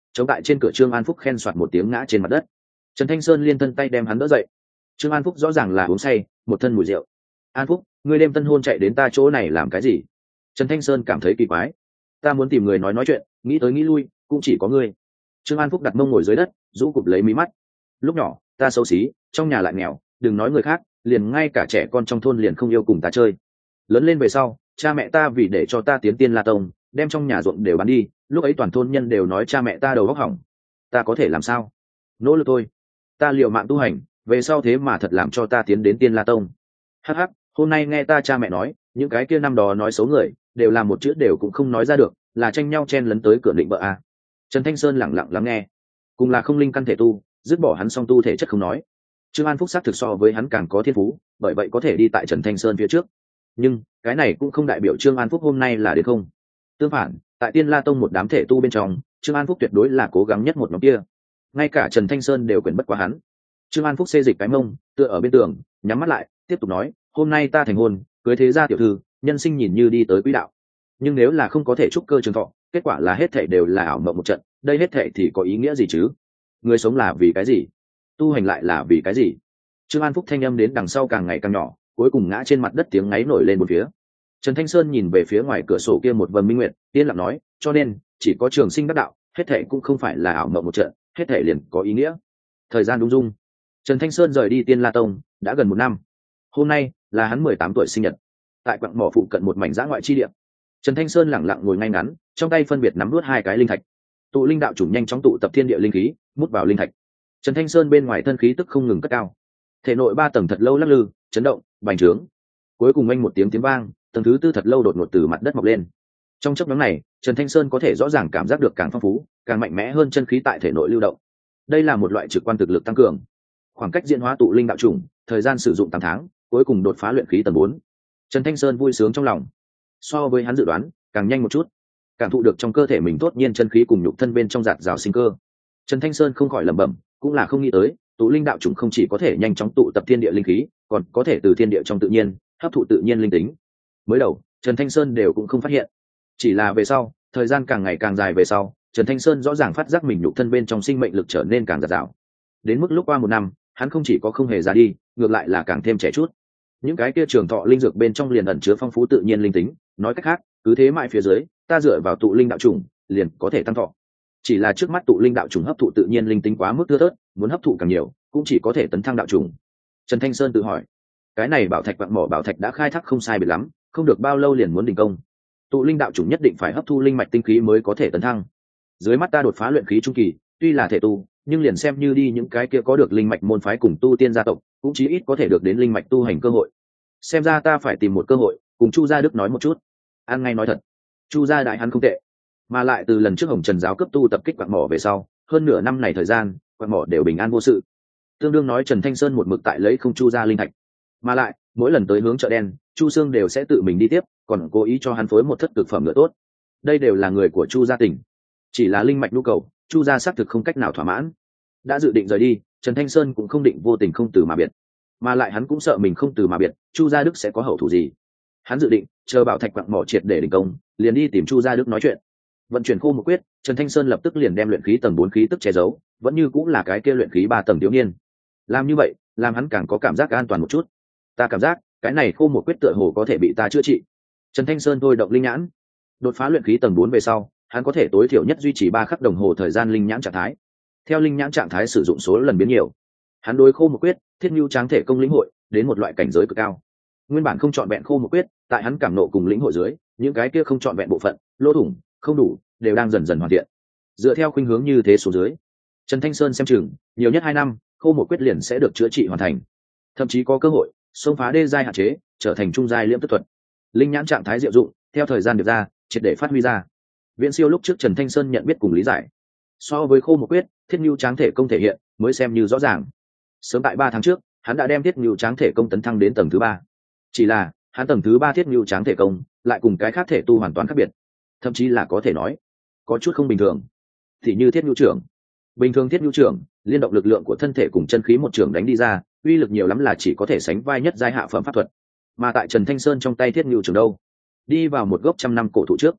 Speaker 1: chống tại trên cửa Trương An Phúc khen soạt một tiếng ngã trên mặt đất. Trần Thanh Sơn liên thân tay đem hắn đỡ dậy. Trương An Phúc rõ ràng là uống say, một thân mùi rượu. An Phúc, ngươi đêm tân hôn chạy đến ta chỗ này làm cái gì? Trần Thanh Sơn cảm thấy kỳ quái. Ta muốn tìm người nói nói chuyện, nghĩ tới nghĩ lui cũng chỉ có ngươi. Trương An Phúc đặt mông ngồi dưới đất, rũ cụp lấy mí mắt. Lúc nhỏ ta xấu xí, trong nhà lại nghèo, đừng nói người khác, liền ngay cả trẻ con trong thôn liền không yêu cùng ta chơi. Lớn lên về sau, cha mẹ ta vì để cho ta tiến Tiên La Tông, đem trong nhà ruộng đều bán đi, lúc ấy toàn thôn nhân đều nói cha mẹ ta đầu óc hỏng. Ta có thể làm sao? Nỗ lực thôi. Ta liều mạng tu hành, về sau thế mà thật làm cho ta tiến đến Tiên La Tông. Hắc hắc, hôm nay nghe ta cha mẹ nói, những cái kia năm đó nói xấu người, đều làm một chữ đều cũng không nói ra được, là tranh nhau chen lấn tới cửa định vợ a. Trần Thanh Sơn lẳng lặng lắng nghe, cùng là không linh căn thể tu, dứt bỏ hắn song tu thể chất không nói. Trương An Phúc xác thực so với hắn càng có thiên phú, bởi vậy có thể đi tại Trần Thanh Sơn phía trước. Nhưng cái này cũng không đại biểu Trương An Phúc hôm nay là đến không. Tương phản, tại Tiên La Tông một đám thể tu bên trong, Trương An Phúc tuyệt đối là cố gắng nhất một nhóm kia. Ngay cả Trần Thanh Sơn đều quyển bất quá hắn. Trương An Phúc xê dịch cái mông, tựa ở bên tường, nhắm mắt lại, tiếp tục nói, hôm nay ta thành hôn, cưới thế gia tiểu thư, nhân sinh nhìn như đi tới quỹ đạo. Nhưng nếu là không có thể trúc cơ trường thọ, kết quả là hết thảy đều là ảo mộng một trận, đây hết thảy thì có ý nghĩa gì chứ? Người sống là vì cái gì? Tu hành lại là vì cái gì? Trương An Phúc thanh âm đến đằng sau càng ngày càng nhỏ, cuối cùng ngã trên mặt đất, tiếng ngáy nổi lên một phía. Trần Thanh Sơn nhìn về phía ngoài cửa sổ kia một vầng minh nguyệt, yên lặng nói, cho nên chỉ có trường sinh đắc đạo, hết thảy cũng không phải là ảo mộng một trận, hết thảy liền có ý nghĩa. Thời gian đúng dung. Trần Thanh Sơn rời đi Tiên La Tông đã gần một năm. Hôm nay là hắn mười tám tuổi sinh nhật. Tại quặng mỏ phụ cận một mảnh dã ngoại chi địa, Trần Thanh Sơn lẳng lặng ngồi ngay ngắn, trong tay phân biệt nắm nuốt hai cái linh thạch. Tụ linh đạo chủng nhanh chóng tụ tập thiên địa linh khí, mút vào linh thạch. Trần Thanh Sơn bên ngoài thân khí tức không ngừng cất cao, thể nội ba tầng thật lâu lắc lư, chấn động, bành trướng. Cuối cùng anh một tiếng tiếng vang, tầng thứ tư thật lâu đột ngột từ mặt đất mọc lên. Trong chốc ngắn này, Trần Thanh Sơn có thể rõ ràng cảm giác được càng phong phú, càng mạnh mẽ hơn chân khí tại thể nội lưu động. Đây là một loại trực quan thực lực tăng cường. Khoảng cách diễn hóa tụ linh đạo chủng, thời gian sử dụng tám tháng, cuối cùng đột phá luyện khí tầng bốn. Trần Thanh Sơn vui sướng trong lòng. So với hắn dự đoán, càng nhanh một chút. Cảm thụ được trong cơ thể mình tốt nhiên chân khí cùng nhục thân bên trong giạt rào sinh cơ. Trần Thanh Sơn không khỏi lẩm bẩm, cũng là không nghĩ tới, tụ linh đạo chủng không chỉ có thể nhanh chóng tụ tập thiên địa linh khí, còn có thể từ thiên địa trong tự nhiên hấp thụ tự nhiên linh tính. Mới đầu, Trần Thanh Sơn đều cũng không phát hiện. Chỉ là về sau, thời gian càng ngày càng dài về sau, Trần Thanh Sơn rõ ràng phát giác mình nhục thân bên trong sinh mệnh lực trở nên càng giạt rào. Đến mức lúc qua một năm, hắn không chỉ có không hề già đi, ngược lại là càng thêm trẻ chút. Những cái kia trường thọ linh dược bên trong liền ẩn chứa phong phú tự nhiên linh tính, nói cách khác, cứ thế mãi phía dưới, ta dựa vào tụ linh đạo chủng, liền có thể tăng thọ. Chỉ là trước mắt tụ linh đạo chủng hấp thụ tự nhiên linh tính quá mức thưa thớt, muốn hấp thụ càng nhiều, cũng chỉ có thể tấn thăng đạo chủng. Trần Thanh Sơn tự hỏi, cái này bảo thạch vạn mỏ bảo thạch đã khai thác không sai biệt lắm, không được bao lâu liền muốn đình công. Tụ linh đạo chủng nhất định phải hấp thu linh mạch tinh khí mới có thể tấn thăng. Dưới mắt ta đột phá luyện khí trung kỳ, tuy là thể tu, nhưng liền xem như đi những cái kia có được linh mạch môn phái cùng tu tiên gia tộc, cũng chí ít có thể được đến linh mạch tu hành cơ hội. Xem ra ta phải tìm một cơ hội cùng Chu Gia Đức nói một chút. An ngay nói thật, Chu Gia đại hắn không tệ, mà lại từ lần trước Hồng Trần giáo cấp tu tập kích quặng mỏ về sau, hơn nửa năm này thời gian, quặng mỏ đều bình an vô sự. Tương đương nói Trần Thanh Sơn một mực tại lấy không Chu Gia linh thạch, mà lại mỗi lần tới hướng chợ đen, Chu Sương đều sẽ tự mình đi tiếp, còn cố ý cho hắn phối một thất cực phẩm nữa tốt. Đây đều là người của Chu Gia tỉnh, chỉ là linh mạch nhu cầu, Chu Gia xác thực không cách nào thỏa mãn. Đã dự định rời đi, Trần Thanh Sơn cũng không định vô tình không từ mà biệt, mà lại hắn cũng sợ mình không từ mà biệt, Chu Gia Đức sẽ có hậu thủ gì. Hắn dự định chờ bảo thạch quặng mỏ triệt để đình công, liền đi tìm Chu Gia Đức nói chuyện. Vận chuyển khô một quyết, Trần Thanh Sơn lập tức liền đem luyện khí tầng bốn khí tức che giấu, vẫn như cũng là cái kia luyện khí ba tầng thiếu niên. Làm như vậy, làm hắn càng có cảm giác an toàn một chút. Ta cảm giác, cái này khô một quyết tựa hồ có thể bị ta chữa trị. Trần Thanh Sơn thôi động linh nhãn, đột phá luyện khí tầng bốn về sau, hắn có thể tối thiểu nhất duy trì ba khắc đồng hồ thời gian linh nhãn trạng thái. Theo linh nhãn trạng thái sử dụng số lần biến nhiều, hắn đối khô một quyết, thiết nhu tráng thể công lĩnh hội đến một loại cảnh giới cực cao. Nguyên bản không chọn vẹn khô một quyết, tại hắn cảm nộ cùng lĩnh hội dưới, những cái kia không chọn vẹn bộ phận, lỗ thủng, không đủ, đều đang dần dần hoàn thiện. Dựa theo khuynh hướng như thế số dưới, Trần Thanh Sơn xem chừng nhiều nhất hai năm, khô một quyết liền sẽ được chữa trị hoàn thành, thậm chí có cơ hội xông phá đê giai hạn chế, trở thành trung giai liễm tức thuật. Linh nhãn trạng thái diệu dụng, theo thời gian được ra, triệt để phát huy ra. Viễn siêu lúc trước Trần Thanh Sơn nhận biết cùng lý giải. So với khô một quyết, thiết nhu tráng thể công thể hiện mới xem như rõ ràng. Sớm tại ba tháng trước, hắn đã đem thiết nhu tráng thể công tấn thăng đến tầng thứ ba. Chỉ là hắn tầng thứ ba thiết nhu tráng thể công lại cùng cái khác thể tu hoàn toàn khác biệt, thậm chí là có thể nói có chút không bình thường. Thì như thiết nhu trưởng, bình thường thiết nhu trưởng liên động lực lượng của thân thể cùng chân khí một trưởng đánh đi ra, uy lực nhiều lắm là chỉ có thể sánh vai nhất giai hạ phẩm pháp thuật. Mà tại Trần Thanh Sơn trong tay thiết nhu trưởng đâu, đi vào một gốc trăm năm cổ thụ trước,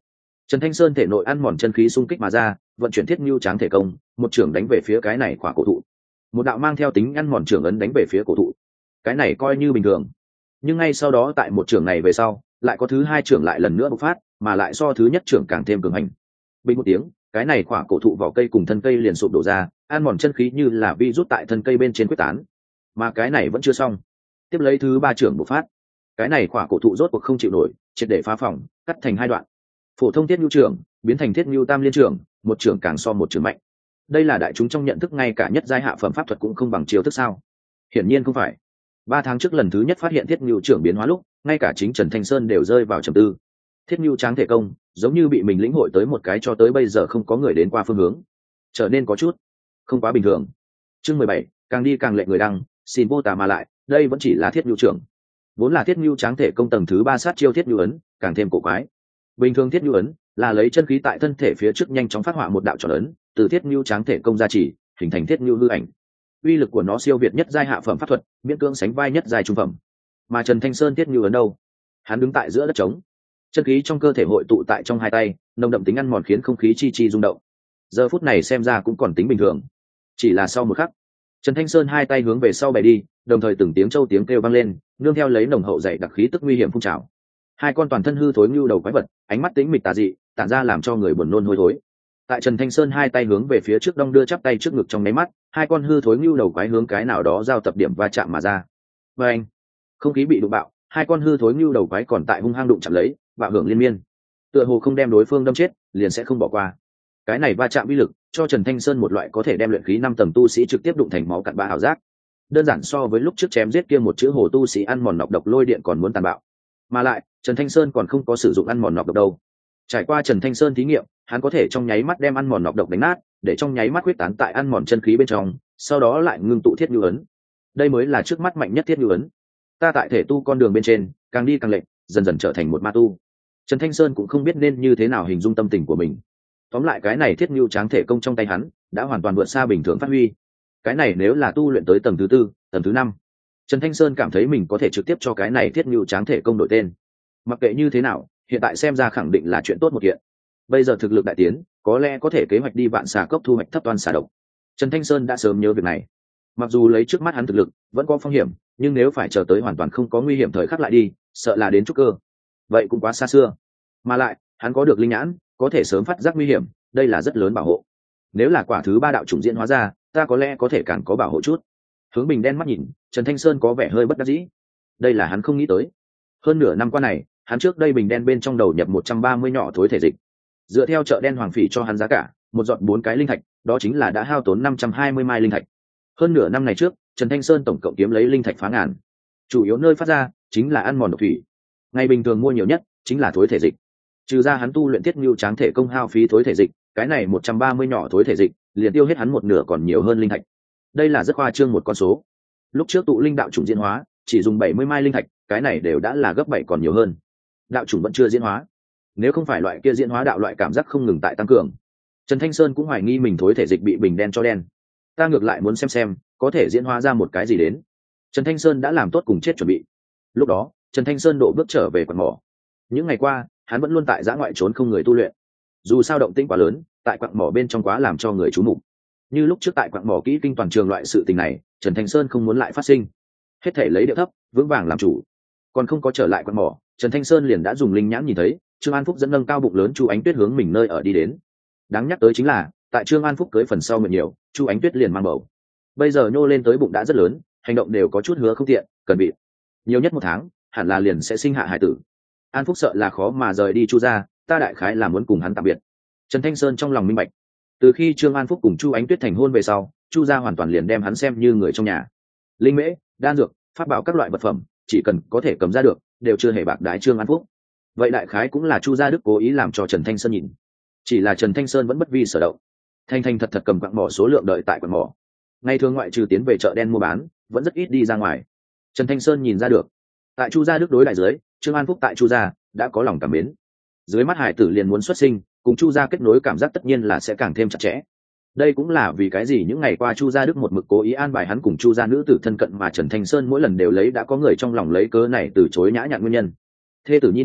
Speaker 1: Trần Thanh Sơn thể nội ăn mòn chân khí xung kích mà ra, vận chuyển thiết nhu tráng thể công, một trưởng đánh về phía cái này khỏa cổ thụ. Một đạo mang theo tính ăn mòn trưởng ấn đánh về phía cổ thụ. Cái này coi như bình thường, nhưng ngay sau đó tại một trưởng này về sau, lại có thứ hai trưởng lại lần nữa bộc phát, mà lại so thứ nhất trưởng càng thêm cường hành. Bình một tiếng, cái này khỏa cổ thụ vỏ cây cùng thân cây liền sụp đổ ra, ăn mòn chân khí như là vi rút tại thân cây bên trên quyết tán. Mà cái này vẫn chưa xong, tiếp lấy thứ ba trưởng bộc phát, cái này khỏa cổ thụ rốt cuộc không chịu nổi, triệt để phá phỏng, cắt thành hai đoạn. Phổ thông thiết nhu trưởng biến thành thiết nhu tam liên trưởng, một trưởng càng so một trưởng mạnh. Đây là đại chúng trong nhận thức, ngay cả nhất giai hạ phẩm pháp thuật cũng không bằng chiêu thức sao? Hiển nhiên không phải. Ba tháng trước lần thứ nhất phát hiện thiết nhu trưởng biến hóa lúc, ngay cả chính Trần Thanh Sơn đều rơi vào trầm tư. Thiết nhu tráng thể công giống như bị mình lĩnh hội tới một cái cho tới bây giờ không có người đến qua phương hướng, trở nên có chút không quá bình thường. Chương mười bảy, càng đi càng lệ người đăng, xin vô tà mà lại, đây vẫn chỉ là thiết nhu trưởng. Vốn là thiết nhu tráng thể công tầng thứ ba sát chiêu thiết nhu ấn, càng thêm cổ quái. Bình thường thiết nhu ấn là lấy chân khí tại thân thể phía trước nhanh chóng phát họa một đạo tròn ấn, từ thiết nhu tráng thể công ra chỉ, hình thành thiết nhu hư ảnh. Uy lực của nó siêu việt nhất giai hạ phẩm pháp thuật, miễn cưỡng sánh vai nhất giai trung phẩm. Mà Trần Thanh Sơn thiết nhu ấn đâu? Hắn đứng tại giữa đất trống, chân khí trong cơ thể hội tụ tại trong hai tay, nồng đậm tính ăn mòn khiến không khí chi chi rung động. Giờ phút này xem ra cũng còn tính bình thường, chỉ là sau một khắc, Trần Thanh Sơn hai tay hướng về sau bày đi, đồng thời từng tiếng châu tiếng kêu vang lên, nương theo lấy nồng hậu dày đặc khí tức nguy hiểm phun trào. Hai con toàn thân hư thối như đầu quái vật, ánh mắt tĩnh mịch tà dị, tản ra làm cho người buồn nôn hôi thối. Tại Trần Thanh Sơn hai tay hướng về phía trước đong đưa chắp tay trước ngực trong nháy mắt, hai con hư thối như đầu quái hướng cái nào đó giao tập điểm va chạm mà ra. Và anh, không khí bị đụng bạo, hai con hư thối như đầu quái còn tại hung hăng đụng chạm lấy, bạo hưởng liên miên. Tựa hồ không đem đối phương đâm chết, liền sẽ không bỏ qua. Cái này va chạm uy lực, cho Trần Thanh Sơn một loại có thể đem luyện khí năm tầng tu sĩ trực tiếp đụng thành máu cặn bã ảo giác. Đơn giản so với lúc trước chém giết kia một chữ hồ tu sĩ ăn mòn nọc độc lôi điện còn muốn tàn bạo. Mà lại, Trần Thanh Sơn còn không có sử dụng ăn mòn nọc độc đâu. Trải qua Trần Thanh Sơn thí nghiệm, hắn có thể trong nháy mắt đem ăn mòn nọc độc đánh nát, để trong nháy mắt huyết tán tại ăn mòn chân khí bên trong, sau đó lại ngưng tụ thiết nhu ấn. Đây mới là trước mắt mạnh nhất thiết nhu ấn. Ta tại thể tu con đường bên trên, càng đi càng lệch, dần dần trở thành một ma tu. Trần Thanh Sơn cũng không biết nên như thế nào hình dung tâm tình của mình. Tóm lại cái này thiết nhu tráng thể công trong tay hắn đã hoàn toàn vượt xa bình thường phát huy. Cái này nếu là tu luyện tới tầng thứ tư, tầng thứ năm, Trần Thanh Sơn cảm thấy mình có thể trực tiếp cho cái này thiết nhu tráng thể công đổi tên. Mặc kệ như thế nào, hiện tại xem ra khẳng định là chuyện tốt một kiện. Bây giờ thực lực đại tiến, có lẽ có thể kế hoạch đi vạn xà cốc thu hoạch thấp toan xà độc. Trần Thanh Sơn đã sớm nhớ việc này. Mặc dù lấy trước mắt hắn thực lực vẫn có phong hiểm, nhưng nếu phải chờ tới hoàn toàn không có nguy hiểm thời khắc lại đi, sợ là đến trúc cơ. Vậy cũng quá xa xưa. Mà lại, hắn có được linh nhãn, có thể sớm phát giác nguy hiểm, đây là rất lớn bảo hộ. Nếu là quả thứ ba đạo chủng diễn hóa ra, ta có lẽ có thể càng có bảo hộ chút. Hướng Bình đen mắt nhìn, Trần Thanh Sơn có vẻ hơi bất đắc dĩ. Đây là hắn không nghĩ tới. Hơn nửa năm qua này, hắn trước đây bình đen bên trong đầu nhập một trăm ba mươi nhỏ thối thể dịch. Dựa theo chợ đen Hoàng Phỉ cho hắn giá cả, một giọt bốn cái linh thạch, đó chính là đã hao tốn năm trăm hai mươi mai linh thạch. Hơn nửa năm này trước, Trần Thanh Sơn tổng cộng kiếm lấy linh thạch phá ngàn. Chủ yếu nơi phát ra chính là ăn mòn độc thủy. Ngày bình thường mua nhiều nhất chính là thối thể dịch. Trừ ra hắn tu luyện thiết nhu tráng thể công hao phí thối thể dịch, cái này một trăm ba mươi nhỏ thối thể dịch, liền tiêu hết hắn một nửa còn nhiều hơn linh thạch. Đây là rất khoa trương một con số. Lúc trước tụ linh đạo chủng diễn hóa, chỉ dùng bảy mươi mai linh thạch, cái này đều đã là gấp bảy còn nhiều hơn. Đạo chủng vẫn chưa diễn hóa. Nếu không phải loại kia diễn hóa đạo loại cảm giác không ngừng tại tăng cường, Trần Thanh Sơn cũng hoài nghi mình thối thể dịch bị bình đen cho đen. Ta ngược lại muốn xem xem, có thể diễn hóa ra một cái gì đến. Trần Thanh Sơn đã làm tốt cùng chết chuẩn bị. Lúc đó, Trần Thanh Sơn độ bước trở về quặng mỏ. Những ngày qua, hắn vẫn luôn tại giã ngoại trốn không người tu luyện. Dù sao động tĩnh quá lớn, tại quặng mỏ bên trong quá làm cho người chú mục. Như lúc trước tại quặng mỏ kỹ kinh toàn trường loại sự tình này, Trần Thanh Sơn không muốn lại phát sinh. Hết thể lấy điệu thấp, vững vàng làm chủ. Còn không có trở lại quặng mỏ, Trần Thanh Sơn liền đã dùng linh nhãn nhìn thấy Trương An Phúc dẫn nâng cao bụng lớn Chu Ánh Tuyết hướng mình nơi ở đi đến. Đáng nhắc tới chính là, tại Trương An Phúc cưới phần sau mượn nhiều, Chu Ánh Tuyết liền mang bầu. Bây giờ nhô lên tới bụng đã rất lớn, hành động đều có chút hứa không tiện, cần bị nhiều nhất một tháng, hẳn là liền sẽ sinh hạ hải tử. An Phúc sợ là khó mà rời đi Chu gia, ta đại khái là muốn cùng hắn tạm biệt. Trần Thanh Sơn trong lòng minh bạch, từ khi Trương An Phúc cùng Chu Ánh Tuyết thành hôn về sau, Chu gia hoàn toàn liền đem hắn xem như người trong nhà. Linh mễ, đan dược, pháp bảo các loại vật phẩm, chỉ cần có thể cầm ra được, đều chưa hề bạc đái Trương An Phúc. Vậy đại khái cũng là Chu gia đức cố ý làm cho Trần Thanh Sơn nhìn. Chỉ là Trần Thanh Sơn vẫn bất vi sở động, thanh thanh thật thật cầm quặng mỏ số lượng đợi tại quặng mỏ. Ngày thường ngoại trừ tiến về chợ đen mua bán, vẫn rất ít đi ra ngoài. Trần Thanh Sơn nhìn ra được, tại Chu gia đức đối đại dưới, Trương An Phúc tại Chu gia đã có lòng cảm mến. Dưới mắt hải tử liền muốn xuất sinh, cùng Chu gia kết nối cảm giác tất nhiên là sẽ càng thêm chặt chẽ. Đây cũng là vì cái gì những ngày qua Chu gia đức một mực cố ý an bài hắn cùng Chu gia nữ tử thân cận, mà Trần Thanh Sơn mỗi lần đều lấy đã có người trong lòng lấy cớ này từ chối nhã nhặn nguyên nhân. Thê tử nhi nữ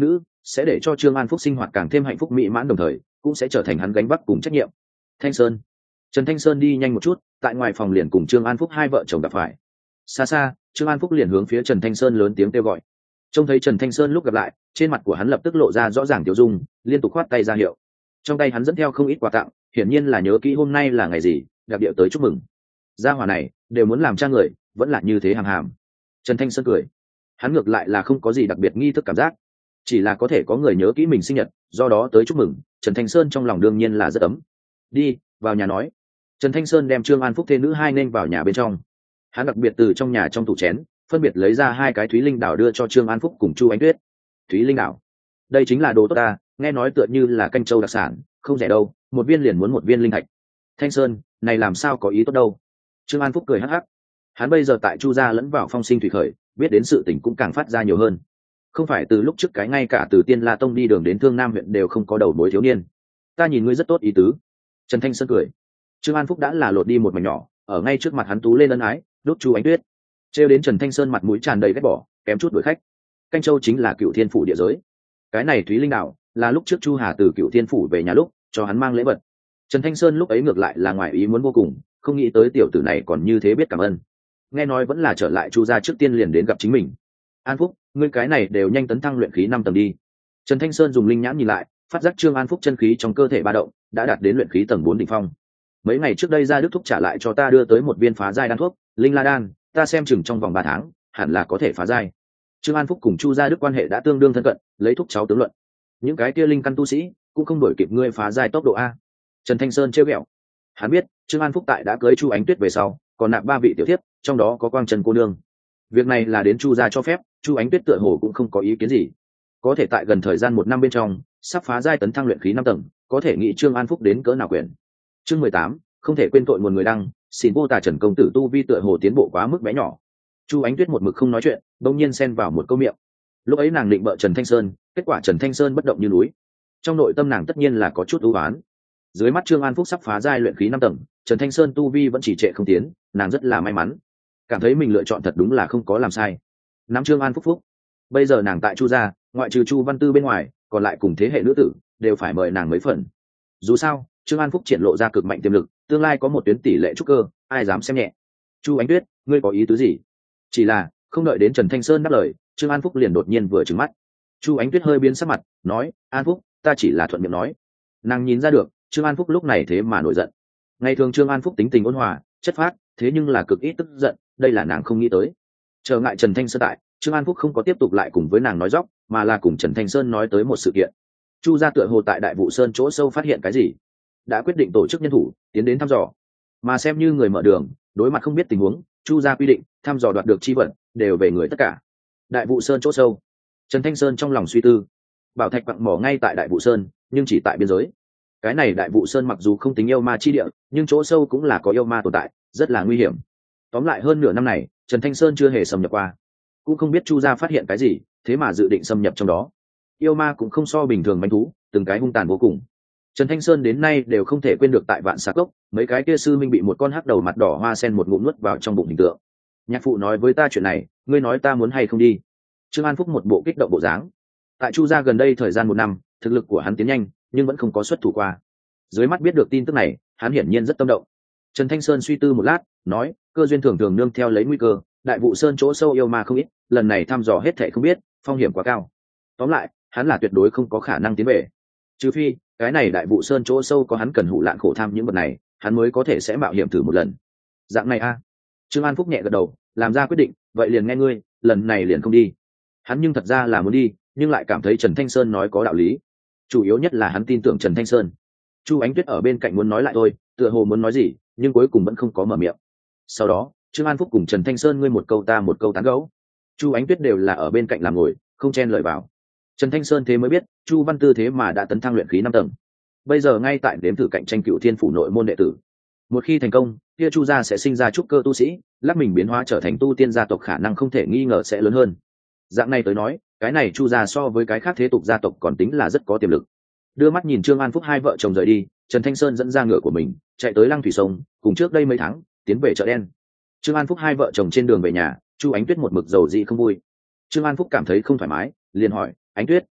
Speaker 1: sẽ để cho Trương An Phúc sinh hoạt càng thêm hạnh phúc mỹ mãn, đồng thời cũng sẽ trở thành hắn gánh vác cùng trách nhiệm. Thanh Sơn. Trần Thanh Sơn đi nhanh một chút, tại ngoài phòng liền cùng Trương An Phúc hai vợ chồng gặp phải. Xa xa, Trương An Phúc liền hướng phía Trần Thanh Sơn lớn tiếng kêu gọi. Trông thấy Trần Thanh Sơn lúc gặp lại, trên mặt của hắn lập tức lộ ra rõ ràng tiêu dung, liên tục khoát tay ra hiệu. Trong tay hắn dẫn theo không ít quà tặng, hiển nhiên là nhớ kỹ hôm nay là ngày gì, đặc địa tới chúc mừng. Gia hỏa này đều muốn làm cha người, vẫn là như thế hàm hàm. Trần Thanh Sơn cười, hắn ngược lại là không có gì đặc biệt nghi thức cảm giác, chỉ là có thể có người nhớ kỹ mình sinh nhật, do đó tới chúc mừng. Trần Thanh Sơn trong lòng đương nhiên là rất ấm. Đi vào nhà nói. Trần Thanh Sơn đem Trương An Phúc thê nữ hai nên vào nhà bên trong. Hắn đặc biệt từ trong nhà trong tủ chén phân biệt lấy ra hai cái thúy linh đảo đưa cho Trương An Phúc cùng Chu Ánh Tuyết. Thúy linh đảo, đây chính là đồ tốt ta, nghe nói tựa như là canh châu đặc sản, không rẻ đâu, một viên liền muốn một viên linh thạch. Thanh Sơn, này làm sao có ý tốt đâu. Trương An Phúc cười hắc hắc. Hắn bây giờ tại Chu gia lẫn vào phong sinh thủy khởi, biết đến sự tình cũng càng phát ra nhiều hơn. Không phải từ lúc trước cái ngay cả từ Tiên La Tông đi đường đến Thương Nam huyện đều không có đầu mối thiếu niên. Ta nhìn ngươi rất tốt ý tứ. Trần Thanh Sơn cười. Trương An Phúc đã là lột đi một mảnh nhỏ, ở ngay trước mặt hắn tú lên ân ái, đốt Chu Ánh Tuyết. Trêu đến Trần Thanh Sơn mặt mũi tràn đầy ghét bỏ, kém chút đuổi khách. Canh Châu chính là Cựu Thiên phủ địa giới. Cái này Thúy Linh Đạo là lúc trước Chu Hà từ Cựu Thiên phủ về nhà lúc cho hắn mang lễ vật. Trần Thanh Sơn lúc ấy ngược lại là ngoài ý muốn vô cùng, không nghĩ tới tiểu tử này còn như thế biết cảm ơn. Nghe nói vẫn là trở lại Chu gia trước tiên liền đến gặp chính mình. An Phúc, ngươi cái này đều nhanh tấn thăng luyện khí năm tầng đi. Trần Thanh Sơn dùng linh nhãn nhìn lại, phát giác Trương An Phúc chân khí trong cơ thể ba động đã đạt đến luyện khí tầng bốn đỉnh phong. Mấy ngày trước đây ra Đức thúc trả lại cho ta đưa tới một viên phá giai đan thuốc, linh la đan, ta xem chừng trong vòng ba tháng hẳn là có thể phá giai. Trương An Phúc cùng Chu gia Đức quan hệ đã tương đương thân cận, lấy thúc cháu tướng luận. Những cái kia linh căn tu sĩ cũng không đổi kịp ngươi phá giai tốc độ a. Trần Thanh Sơn trêu ghẹo. Hắn biết, Trương An Phúc tại đã cưới Chu Ánh Tuyết về sau, còn nạp ba vị tiểu thiếp, trong đó có Quang Trần cô nương. Việc này là đến Chu gia cho phép, Chu Ánh Tuyết tựa hồ cũng không có ý kiến gì. Có thể tại gần thời gian một năm bên trong, sắp phá giai tấn thăng luyện khí năm tầng, có thể nghĩ Trương An Phúc đến cỡ nào quyền. Chương mười tám, không thể quên tội nguồn người đăng, xin vô tà Trần công tử tu vi tựa hồ tiến bộ quá mức bé nhỏ. Chu Ánh Tuyết một mực không nói chuyện, đột nhiên xen vào một câu miệng. Lúc ấy nàng định bợ Trần Thanh Sơn, kết quả Trần Thanh Sơn bất động như núi. Trong nội tâm nàng tất nhiên là có chút ưu ái. Dưới mắt Trương An Phúc sắp phá giai luyện khí năm tầng, Trần Thanh Sơn tu vi vẫn chỉ trệ không tiến, nàng rất là may mắn, cảm thấy mình lựa chọn thật đúng là không có làm sai. Nắm Trương An Phúc phúc, bây giờ nàng tại Chu gia, ngoại trừ Chu Văn Tư bên ngoài, còn lại cùng thế hệ nữ tử đều phải mời nàng mấy phần. Dù sao, Trương An Phúc triển lộ ra cực mạnh tiềm lực, tương lai có một tuyến tỷ lệ trúc cơ, ai dám xem nhẹ. Chu Ánh Tuyết, ngươi có ý tứ gì? Chỉ là không đợi đến Trần Thanh Sơn đáp lời, Trương An Phúc liền đột nhiên vừa trừng mắt. Chu Ánh Tuyết hơi biến sắc mặt, nói: An Phúc, ta chỉ là thuận miệng nói. Nàng nhìn ra được, Trương An Phúc lúc này thế mà nổi giận. Ngày thường Trương An Phúc tính tình ôn hòa, chất phác, thế nhưng là cực ít tức giận, đây là nàng không nghĩ tới. Trở ngại Trần Thanh Sơn tại, Trương An Phúc không có tiếp tục lại cùng với nàng nói dóc, mà là cùng Trần Thanh Sơn nói tới một sự kiện. Chu gia tựa hồ tại Đại Vụ Sơn chỗ sâu phát hiện cái gì, đã quyết định tổ chức nhân thủ tiến đến thăm dò, mà xem như người mở đường, đối mặt không biết tình huống, Chu gia quy định thăm dò đoạt được chi vật đều về người tất cả. Đại Vụ Sơn chỗ sâu, Trần Thanh Sơn trong lòng suy tư, bảo thạch quặng mỏ ngay tại Đại Vụ Sơn, nhưng chỉ tại biên giới. Cái này Đại Vụ Sơn mặc dù không tính yêu ma chi địa, nhưng chỗ sâu cũng là có yêu ma tồn tại, rất là nguy hiểm. Tóm lại hơn nửa năm này, Trần Thanh Sơn chưa hề xâm nhập qua, cũng không biết Chu gia phát hiện cái gì, thế mà dự định xâm nhập trong đó. Yêu ma cũng không so bình thường manh thú, từng cái hung tàn vô cùng. Trần Thanh Sơn đến nay đều không thể quên được tại Vạn Xà Cốc, mấy cái kia sư minh bị một con hắc đầu mặt đỏ hoa sen một ngụm nuốt vào trong bụng hình tượng. Nhạc phụ nói với ta chuyện này, ngươi nói ta muốn hay không đi? Trương An Phúc một bộ kích động bộ dáng. Tại Chu gia gần đây thời gian một năm, thực lực của hắn tiến nhanh, nhưng vẫn không có xuất thủ qua. Dưới mắt biết được tin tức này, hắn hiển nhiên rất tâm động. Trần Thanh Sơn suy tư một lát, nói: cơ duyên thường thường nương theo lấy nguy cơ, Đại Vụ Sơn chỗ sâu yêu ma không ít, lần này thăm dò hết thảy không biết, phong hiểm quá cao. Tóm lại, hắn là tuyệt đối không có khả năng tiến về. Trừ phi, cái này Đại Vụ Sơn chỗ sâu có hắn cần hủ lạn khổ tham những vật này, hắn mới có thể sẽ mạo hiểm thử một lần. Dạng này a. Trương An Phúc nhẹ gật đầu, làm ra quyết định, vậy liền nghe ngươi, lần này liền không đi. Hắn nhưng thật ra là muốn đi, nhưng lại cảm thấy Trần Thanh Sơn nói có đạo lý. Chủ yếu nhất là hắn tin tưởng Trần Thanh Sơn. Chu Ánh Tuyết ở bên cạnh muốn nói lại thôi, tựa hồ muốn nói gì, nhưng cuối cùng vẫn không có mở miệng. Sau đó, Trương An Phúc cùng Trần Thanh Sơn ngươi một câu ta một câu tán gẫu. Chu Ánh Tuyết đều là ở bên cạnh làm ngồi, không chen lời vào. Trần Thanh Sơn thế mới biết, Chu Văn Tư thế mà đã tấn thăng luyện khí năm tầng. Bây giờ ngay tại đếm thử cạnh tranh Cựu Thiên phủ nội môn đệ tử. Một khi thành công, kia Chu gia sẽ sinh ra trúc cơ tu sĩ, lắc mình biến hóa trở thành tu tiên gia tộc khả năng không thể nghi ngờ sẽ lớn hơn. Dạng này tới nói, cái này Chu gia so với cái khác thế tục gia tộc còn tính là rất có tiềm lực. Đưa mắt nhìn Trương An Phúc hai vợ chồng rời đi, Trần Thanh Sơn dẫn ra ngựa của mình, chạy tới Lăng Thủy Sông, cùng trước đây mấy tháng, tiến về chợ đen. Trương An Phúc hai vợ chồng trên đường về nhà, Chu Ánh Tuyết một mực dầu dị không vui. Trương An Phúc cảm thấy không thoải mái, liền hỏi: Ánh Tuyết,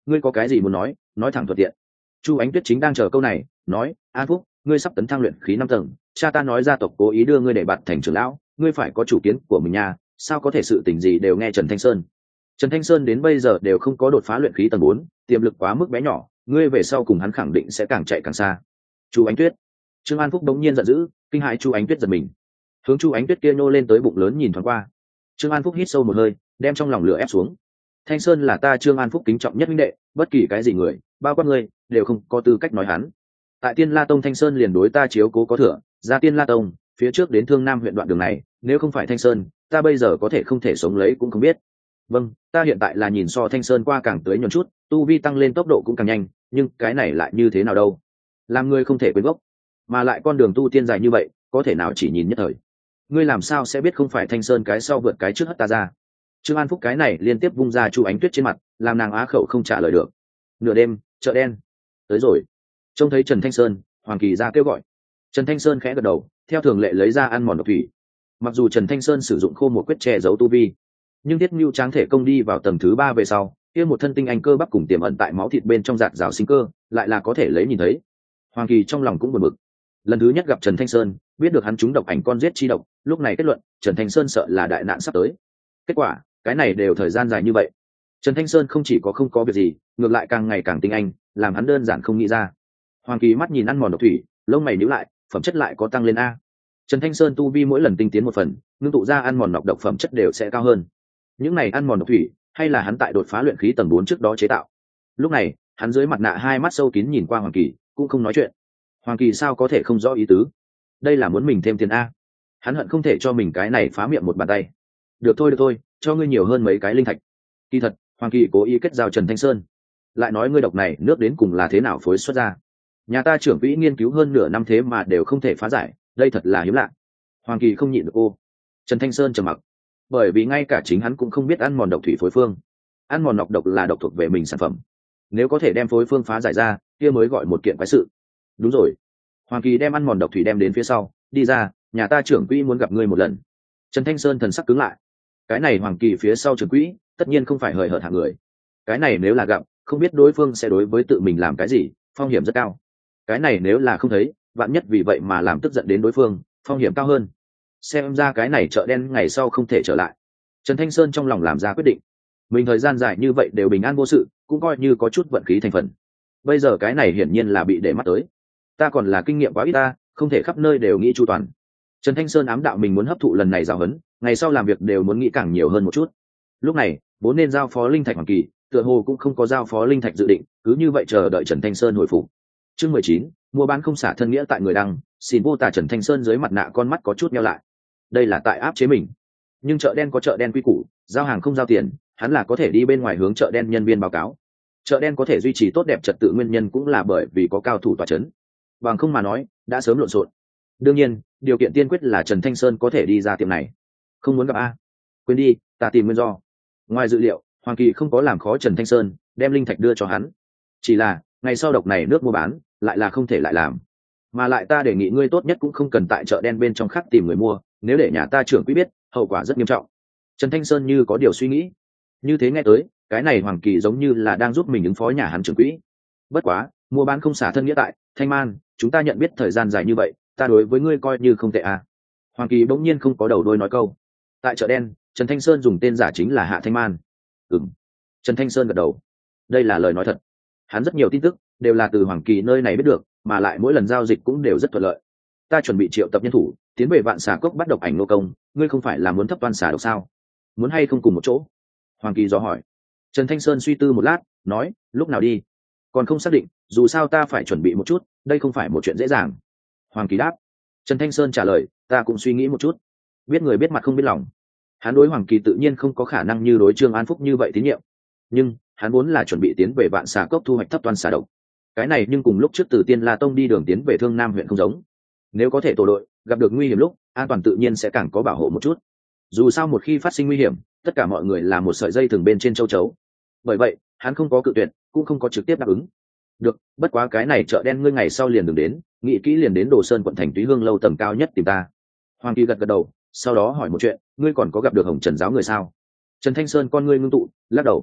Speaker 1: ngươi có cái gì muốn nói nói thẳng thuận tiện. Chu Ánh Tuyết chính đang chờ câu này, nói, An Phúc, ngươi sắp tấn thăng luyện khí năm tầng, cha ta nói gia tộc cố ý đưa ngươi để bạt thành trưởng lão, ngươi phải có chủ kiến của mình nha, sao có thể sự tình gì đều nghe Trần Thanh Sơn. Trần Thanh Sơn đến bây giờ đều không có đột phá luyện khí tầng bốn, tiềm lực quá mức bé nhỏ, ngươi về sau cùng hắn khẳng định sẽ càng chạy càng xa. Chu Ánh Tuyết. Trương An Phúc đống nhiên giận dữ, kinh hãi Chu Ánh Tuyết giật mình. Hướng Chu Ánh Tuyết kia nô lên tới bụng lớn nhìn thoáng qua. Trương An Phúc hít sâu một hơi, đem trong lòng lửa ép xuống. Thanh Sơn là ta Trương An Phúc kính trọng nhất huynh đệ, bất kỳ cái gì người, bao quát ngươi, đều không có tư cách nói hắn. Tại Tiên La Tông Thanh Sơn liền đối ta chiếu cố có thừa, ra Tiên La Tông, phía trước đến Thương Nam huyện đoạn đường này, nếu không phải Thanh Sơn, ta bây giờ có thể không thể sống lấy cũng không biết. Vâng, ta hiện tại là nhìn so Thanh Sơn qua càng tới nhuần chút, tu vi tăng lên tốc độ cũng càng nhanh, nhưng cái này lại như thế nào đâu? Làm ngươi không thể quên gốc, mà lại con đường tu tiên dài như vậy, có thể nào chỉ nhìn nhất thời? Ngươi làm sao sẽ biết không phải Thanh Sơn cái sau vượt cái trước hất ta ra? Trương An Phúc cái này liên tiếp vung ra Chu Ánh Tuyết trên mặt, làm nàng á khẩu không trả lời được. Nửa đêm, chợ đen tới rồi. Trông thấy Trần Thanh Sơn, Hoàng Kỳ ra kêu gọi. Trần Thanh Sơn khẽ gật đầu, theo thường lệ lấy ra ăn mòn độc thủy. Mặc dù Trần Thanh Sơn sử dụng khô một quyết che giấu tu vi, nhưng Thiết Nưu Tráng thể công đi vào tầng thứ ba về sau, kia một thân tinh anh cơ bắp cùng tiềm ẩn tại máu thịt bên trong giạt rào sinh cơ, lại là có thể lấy nhìn thấy. Hoàng Kỳ trong lòng cũng buồn bực. Lần thứ nhất gặp Trần Thanh Sơn, biết được hắn trúng độc ảnh con giết chi độc, lúc này kết luận, Trần Thanh Sơn sợ là đại nạn sắp tới. Kết quả, cái này đều thời gian dài như vậy. Trần Thanh Sơn không chỉ có không có việc gì, ngược lại càng ngày càng tinh anh, làm hắn đơn giản không nghĩ ra. Hoàng Kỳ mắt nhìn ăn mòn độc thủy, lông mày nhíu lại, phẩm chất lại có tăng lên a. Trần Thanh Sơn tu vi mỗi lần tinh tiến một phần, ngưng tụ ra ăn mòn nọc độc phẩm chất đều sẽ cao hơn. Những này ăn mòn độc thủy, hay là hắn tại đột phá luyện khí tầng bốn trước đó chế tạo. Lúc này, hắn dưới mặt nạ hai mắt sâu kín nhìn qua Hoàng Kỳ, cũng không nói chuyện. Hoàng Kỳ sao có thể không rõ ý tứ? Đây là muốn mình thêm tiền a. Hắn hận không thể cho mình cái này phá miệng một bàn tay. Được thôi được thôi, cho ngươi nhiều hơn mấy cái linh thạch. Kỳ thật, Hoàng Kỳ cố ý kết giao Trần Thanh Sơn, lại nói ngươi độc này nước đến cùng là thế nào phối xuất ra. Nhà ta trưởng quỹ nghiên cứu hơn nửa năm thế mà đều không thể phá giải, đây thật là hiếm lạ. Hoàng Kỳ không nhịn được ô. Trần Thanh Sơn trầm mặc, bởi vì ngay cả chính hắn cũng không biết ăn mòn độc thủy phối phương. Ăn mòn nọc độc là độc thuộc về mình sản phẩm, nếu có thể đem phối phương phá giải ra, kia mới gọi một kiện quái sự. Đúng rồi. Hoàng Kỳ đem ăn mòn độc thủy đem đến phía sau, đi ra, nhà ta trưởng quỹ muốn gặp ngươi một lần. Trần Thanh Sơn thần sắc cứng lại. Cái này Hoàng Kỳ phía sau trưởng quỹ, tất nhiên không phải hời hợt hạng người. Cái này nếu là gặp, không biết đối phương sẽ đối với tự mình làm cái gì, phong hiểm rất cao. Cái này nếu là không thấy, vạn nhất vì vậy mà làm tức giận đến đối phương, phong hiểm cao hơn. Xem ra cái này chợ đen ngày sau không thể trở lại. Trần Thanh Sơn trong lòng làm ra quyết định. Mình thời gian dài như vậy đều bình an vô sự, cũng coi như có chút vận khí thành phần. Bây giờ cái này hiển nhiên là bị để mắt tới. Ta còn là kinh nghiệm quá ít ta, không thể khắp nơi đều nghĩ chu toàn. Trần Thanh Sơn ám đạo mình muốn hấp thụ lần này giáo huấn, ngày sau làm việc đều muốn nghĩ càng nhiều hơn một chút. Lúc này, vốn nên giao phó linh thạch Hoàng Kỳ, tựa hồ cũng không có giao phó linh thạch dự định, cứ như vậy chờ đợi Trần Thanh Sơn hồi phục. Chương mười chín, mua bán không xả thân nghĩa tại người đăng, xin vô tả. Trần Thanh Sơn dưới mặt nạ con mắt có chút nheo lại. Đây là tại áp chế mình. Nhưng chợ đen có chợ đen quy củ, giao hàng không giao tiền, hắn là có thể đi bên ngoài hướng chợ đen nhân viên báo cáo. Chợ đen có thể duy trì tốt đẹp trật tự nguyên nhân cũng là bởi vì có cao thủ tọa chấn. Bằng không mà nói, đã sớm lộn xộn. Đương nhiên, điều kiện tiên quyết là Trần Thanh Sơn có thể đi ra tiệm này. Không muốn gặp a? Quên đi, ta tìm nguyên do. Ngoài dự liệu, Hoàng Kỳ không có làm khó Trần Thanh Sơn, đem linh thạch đưa cho hắn. Chỉ là, ngày sau độc này nước mua bán, lại là không thể lại làm. Mà lại ta đề nghị ngươi tốt nhất cũng không cần tại chợ đen bên trong khác tìm người mua, nếu để nhà ta trưởng quỹ biết, hậu quả rất nghiêm trọng. Trần Thanh Sơn như có điều suy nghĩ. Như thế nghe tới, cái này Hoàng Kỳ giống như là đang giúp mình ứng phó nhà hắn trưởng quỹ. Bất quá, mua bán không xả thân nghĩa tại, Thanh Man, chúng ta nhận biết thời gian dài như vậy, ta đối với ngươi coi như không tệ à. Hoàng Kỳ bỗng nhiên không có đầu đuôi nói câu. Tại chợ đen, Trần Thanh Sơn dùng tên giả chính là Hạ Thanh Man. Ừm. Trần Thanh Sơn gật đầu. Đây là lời nói thật. Hắn rất nhiều tin tức đều là từ Hoàng Kỳ nơi này biết được, mà lại mỗi lần giao dịch cũng đều rất thuận lợi. Ta chuẩn bị triệu tập nhân thủ, tiến về Vạn Xà Cốc bắt độc ảnh nô công, ngươi không phải là muốn thấp toan xà độc sao? Muốn hay không cùng một chỗ? Hoàng Kỳ dò hỏi. Trần Thanh Sơn suy tư một lát, nói, lúc nào đi? Còn không xác định, dù sao ta phải chuẩn bị một chút, đây không phải một chuyện dễ dàng. Hoàng Kỳ đáp. Trần Thanh Sơn trả lời, ta cũng suy nghĩ một chút. Biết người biết mặt không biết lòng. Hắn đối Hoàng Kỳ tự nhiên không có khả năng như đối Trương An Phúc như vậy tín nhiệm. Nhưng, hắn vốn là chuẩn bị tiến về Vạn Xà Cốc thu hoạch thấp toan xà độc. Cái này nhưng cùng lúc trước từ Tiên La Tông đi đường tiến về Thương Nam huyện không giống. Nếu có thể tổ đội, gặp được nguy hiểm lúc, an toàn tự nhiên sẽ càng có bảo hộ một chút. Dù sao một khi phát sinh nguy hiểm, tất cả mọi người là một sợi dây thường bên trên châu chấu. Bởi vậy, hắn không có cự tuyệt, cũng không có trực tiếp đáp ứng. Được, bất quá cái này chợ đen ngươi ngày sau liền đừng đến, nghĩ kỹ liền đến Đồ Sơn quận thành Túy Hương lâu tầng cao nhất tìm ta. Hoàng Kỳ gật gật đầu, sau đó hỏi một chuyện, ngươi còn có gặp được Hồng Trần giáo người sao? Trần Thanh Sơn con ngươi ngưng tụ, lắc đầu.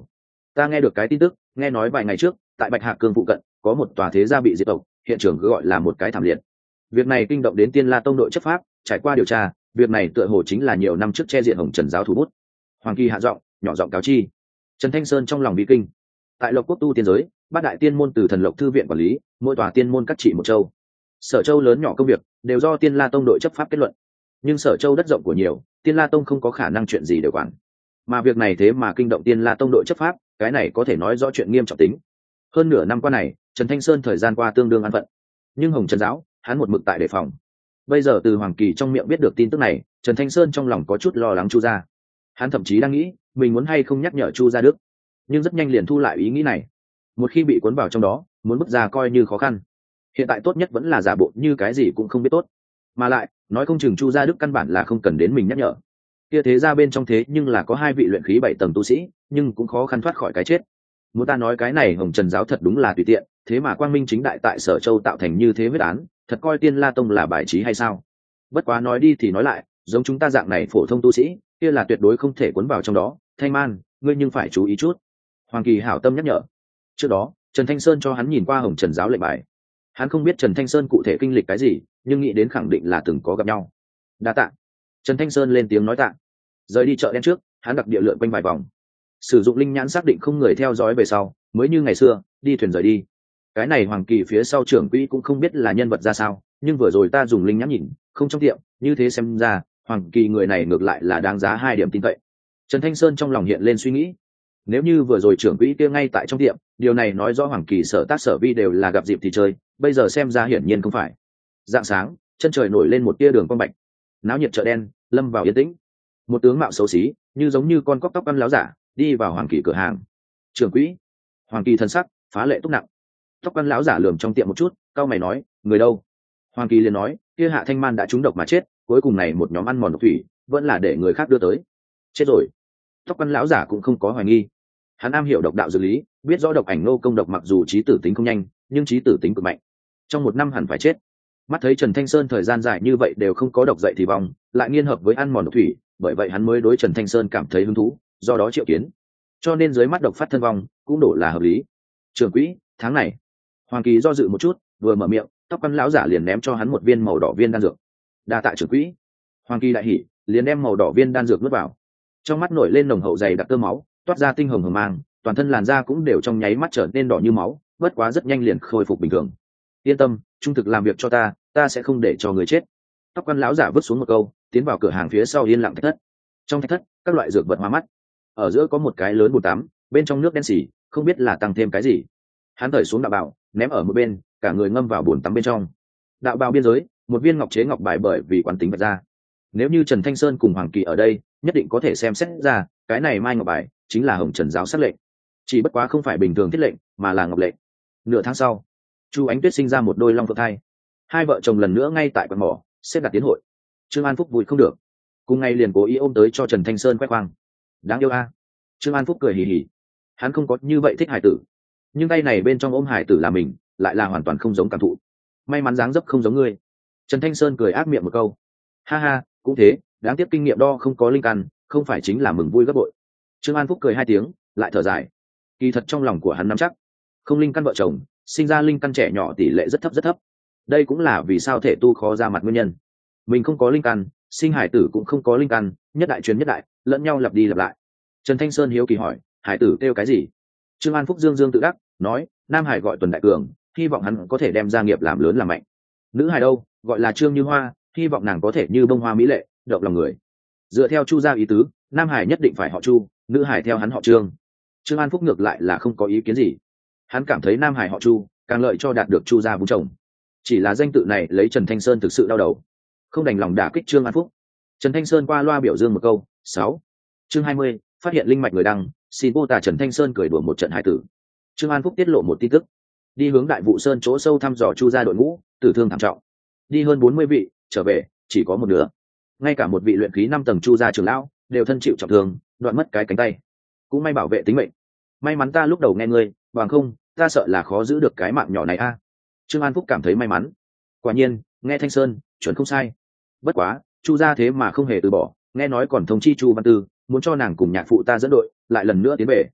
Speaker 1: Ta nghe được cái tin tức, nghe nói vài ngày trước tại Bạch Hạc Cương phụ cận có một tòa thế gia bị diệt tộc, hiện trường cứ gọi là một cái thảm liệt. Việc này kinh động đến Tiên La Tông đội chấp pháp, trải qua điều tra, việc này tựa hồ chính là nhiều năm trước che diện Hồng Trần giáo thủ bút. Hoàng Kỳ hạ giọng nhỏ giọng cáo chi. Trần Thanh Sơn trong lòng bị kinh. Tại Lộc Quốc tu tiên giới, bát đại tiên môn từ Thần Lộc thư viện quản lý, mỗi tòa tiên môn cắt trị một châu. Sở châu lớn nhỏ công việc đều do Tiên La Tông đội chấp pháp kết luận. Nhưng Sở châu đất rộng của nhiều, Tiên La Tông không có khả năng chuyện gì đều quản. Mà việc này thế mà kinh động Tiên La Tông đội chấp pháp, cái này có thể nói rõ chuyện nghiêm trọng tính. Hơn nửa năm qua này, Trần Thanh Sơn thời gian qua tương đương an phận. Nhưng Hồng Trần giáo, hắn một mực tại đề phòng. Bây giờ từ Hoàng Kỳ trong miệng biết được tin tức này, Trần Thanh Sơn trong lòng có chút lo lắng Chu gia. Hắn thậm chí đang nghĩ, mình muốn hay không nhắc nhở Chu gia Đức, nhưng rất nhanh liền thu lại ý nghĩ này. Một khi bị cuốn vào trong đó, muốn bước ra coi như khó khăn. Hiện tại tốt nhất vẫn là giả bộ như cái gì cũng không biết tốt. Mà lại, nói không chừng Chu gia Đức căn bản là không cần đến mình nhắc nhở. Kia thế ra bên trong thế nhưng là có hai vị luyện khí bảy tầng tu sĩ, nhưng cũng khó khăn thoát khỏi cái chết. Muốn ta nói cái này Hồng Trần giáo thật đúng là tùy tiện, thế mà quang minh chính đại tại Sở Châu tạo thành như thế huyết án, thật coi Tiên La Tông là bài trí hay sao? Bất quá nói đi thì nói lại, giống chúng ta dạng này phổ thông tu sĩ, kia là tuyệt đối không thể cuốn vào trong đó. Thanh Man, ngươi nhưng phải chú ý chút. Hoàng Kỳ hảo tâm nhắc nhở. Trước đó, Trần Thanh Sơn cho hắn nhìn qua Hồng Trần giáo lệnh bài. Hắn không biết Trần Thanh Sơn cụ thể kinh lịch cái gì, nhưng nghĩ đến khẳng định là từng có gặp nhau. Đa tạ. Trần Thanh Sơn lên tiếng nói tạ. Rời đi chợ đen trước, hắn đặc địa lượn quanh vài vòng, sử dụng linh nhãn xác định không người theo dõi về sau, mới như ngày xưa đi thuyền rời đi. Cái này Hoàng Kỳ phía sau trưởng quỹ cũng không biết là nhân vật ra sao, nhưng vừa rồi ta dùng linh nhãn nhìn, không trong tiệm, như thế xem ra Hoàng Kỳ người này ngược lại là đáng giá hai điểm tin cậy. Trần Thanh Sơn trong lòng hiện lên suy nghĩ, nếu như vừa rồi trưởng quỹ kia ngay tại trong tiệm, điều này nói rõ Hoàng Kỳ sở tác sở vi đều là gặp dịp thì chơi, bây giờ xem ra hiển nhiên không phải. Dạng sáng, chân trời nổi lên một tia đường quang bạch, náo nhiệt chợ đen lâm vào yên tĩnh. Một tướng mạo xấu xí, như giống như con cóc tóc ăn láo giả, đi vào Hoàng Kỳ cửa hàng. Trưởng quỹ. Hoàng Kỳ thân sắc phá lệ túc nặng. Tóc ăn láo giả lườm trong tiệm một chút, cao mày nói, người đâu? Hoàng Kỳ liền nói, kia Hạ Thanh Man đã trúng độc mà chết, cuối cùng này một nhóm ăn mòn độc thủy, vẫn là để người khác đưa tới. Chết rồi. Tóc ăn lão giả cũng không có hoài nghi. Hắn am hiểu độc đạo dược lý, biết rõ độc ảnh nô công độc mặc dù trí tử tính không nhanh, nhưng trí tử tính cực mạnh. Trong một năm hẳn phải chết. Mắt thấy Trần Thanh Sơn thời gian dài như vậy đều không có độc dậy thì vong, lại nghiên hợp với ăn mòn độc thủy, bởi vậy hắn mới đối Trần Thanh Sơn cảm thấy hứng thú, do đó triệu kiến. Cho nên dưới mắt độc phát thân vong cũng đổ là hợp lý. Trưởng quỹ, tháng này. Hoàng Kỳ do dự một chút, vừa mở miệng, tóc ăn lão giả liền ném cho hắn một viên màu đỏ viên đan dược. Đa tạ trưởng quỹ. Hoàng Kỳ đại hỉ, liền đem màu đỏ viên đan dược nuốt vào. Trong mắt nổi lên nồng hậu dày đặc tơ máu, toát ra tinh hồng hồng mang, toàn thân làn da cũng đều trong nháy mắt trở nên đỏ như máu, bất quá rất nhanh liền khôi phục bình thường. Yên tâm, trung thực làm việc cho ta, ta sẽ không để cho người chết. Tóc quan lão giả vứt xuống một câu, tiến vào cửa hàng phía sau yên lặng thạch thất. Trong thạch thất, các loại dược vật hoa mắt. Ở giữa có một cái lớn bồn tắm, bên trong nước đen xì, không biết là tăng thêm cái gì. Hắn thởi xuống đạo bào, ném ở một bên, cả người ngâm vào bồn tắm bên trong. Đạo bào biên giới, một viên ngọc chế ngọc bài bởi vì quán tính vạch ra. Nếu như Trần Thanh Sơn cùng Hoàng Kỳ ở đây, nhất định có thể xem xét ra, cái này mai ngọc bài chính là Hồng Trần giáo sắc lệnh. Chỉ bất quá không phải bình thường thiết lệnh, mà là ngọc lệnh. Nửa tháng sau, Chu Ánh Tuyết sinh ra một đôi long phượng thai. Hai vợ chồng lần nữa ngay tại quán mỏ xếp đặt tiến hội. Trương An Phúc vui không được, cùng ngày liền cố ý ôm tới cho Trần Thanh Sơn quét khoang. Đáng yêu a. Trương An Phúc cười hì hì. Hắn không có như vậy thích hải tử, nhưng tay này bên trong ôm hải tử là mình, lại là hoàn toàn không giống cảm thụ. May mắn dáng dấp không giống ngươi. Trần Thanh Sơn cười ác miệng một câu. Ha ha, cũng thế, đáng tiếc kinh nghiệm đo không có linh căn, không phải chính là mừng vui gấp bội. Trương An Phúc cười hai tiếng, lại thở dài. Kỳ thật trong lòng của hắn nắm chắc, không linh căn vợ chồng, sinh ra linh căn trẻ nhỏ tỷ lệ rất thấp rất thấp. Đây cũng là vì sao thể tu khó ra mặt nguyên nhân. Mình không có linh căn, sinh hải tử cũng không có linh căn, nhất đại truyền nhất đại, lẫn nhau lặp đi lặp lại. Trần Thanh Sơn hiếu kỳ hỏi, hải tử kêu cái gì? Trương An Phúc dương dương tự đắc, nói, nam hải gọi Tuần Đại Cường, hy vọng hắn có thể đem gia nghiệp làm lớn làm mạnh. Nữ hải đâu, gọi là Trương Như Hoa, hy vọng nàng có thể như bông hoa mỹ lệ, động lòng người. Dựa theo Chu gia ý tứ, nam hải nhất định phải họ Chu, nữ hải theo hắn họ Trương. Trương An Phúc ngược lại là không có ý kiến gì. Hắn cảm thấy nam hải họ Chu càng lợi cho đạt được Chu gia vú chồng. Chỉ là danh tự này lấy Trần Thanh Sơn thực sự đau đầu, không đành lòng đả kích Trương An Phúc. Trần Thanh Sơn qua loa biểu dương một câu. Sáu. Chương hai mươi, phát hiện linh mạch người đăng, xin vô tả. Trần Thanh Sơn cười đùa một trận hải tử. Trương An Phúc tiết lộ một tin tức, đi hướng Đại Vụ Sơn chỗ sâu thăm dò Chu gia đội ngũ, tử thương thảm trọng. Đi hơn bốn mươi vị, trở về chỉ có một nửa. Ngay cả một vị luyện khí năm tầng Chu gia trưởng lão đều thân chịu trọng thương, đoạn mất cái cánh tay. Cũng may bảo vệ tính mệnh. May mắn ta lúc đầu nghe ngươi, bằng không, ta sợ là khó giữ được cái mạng nhỏ này a. Trương An Phúc cảm thấy may mắn. Quả nhiên, nghe Thanh Sơn, chuẩn không sai. Bất quá, Chu gia thế mà không hề từ bỏ, nghe nói còn thông chi Chu Văn Tư, muốn cho nàng cùng nhạc phụ ta dẫn đội, lại lần nữa tiến về.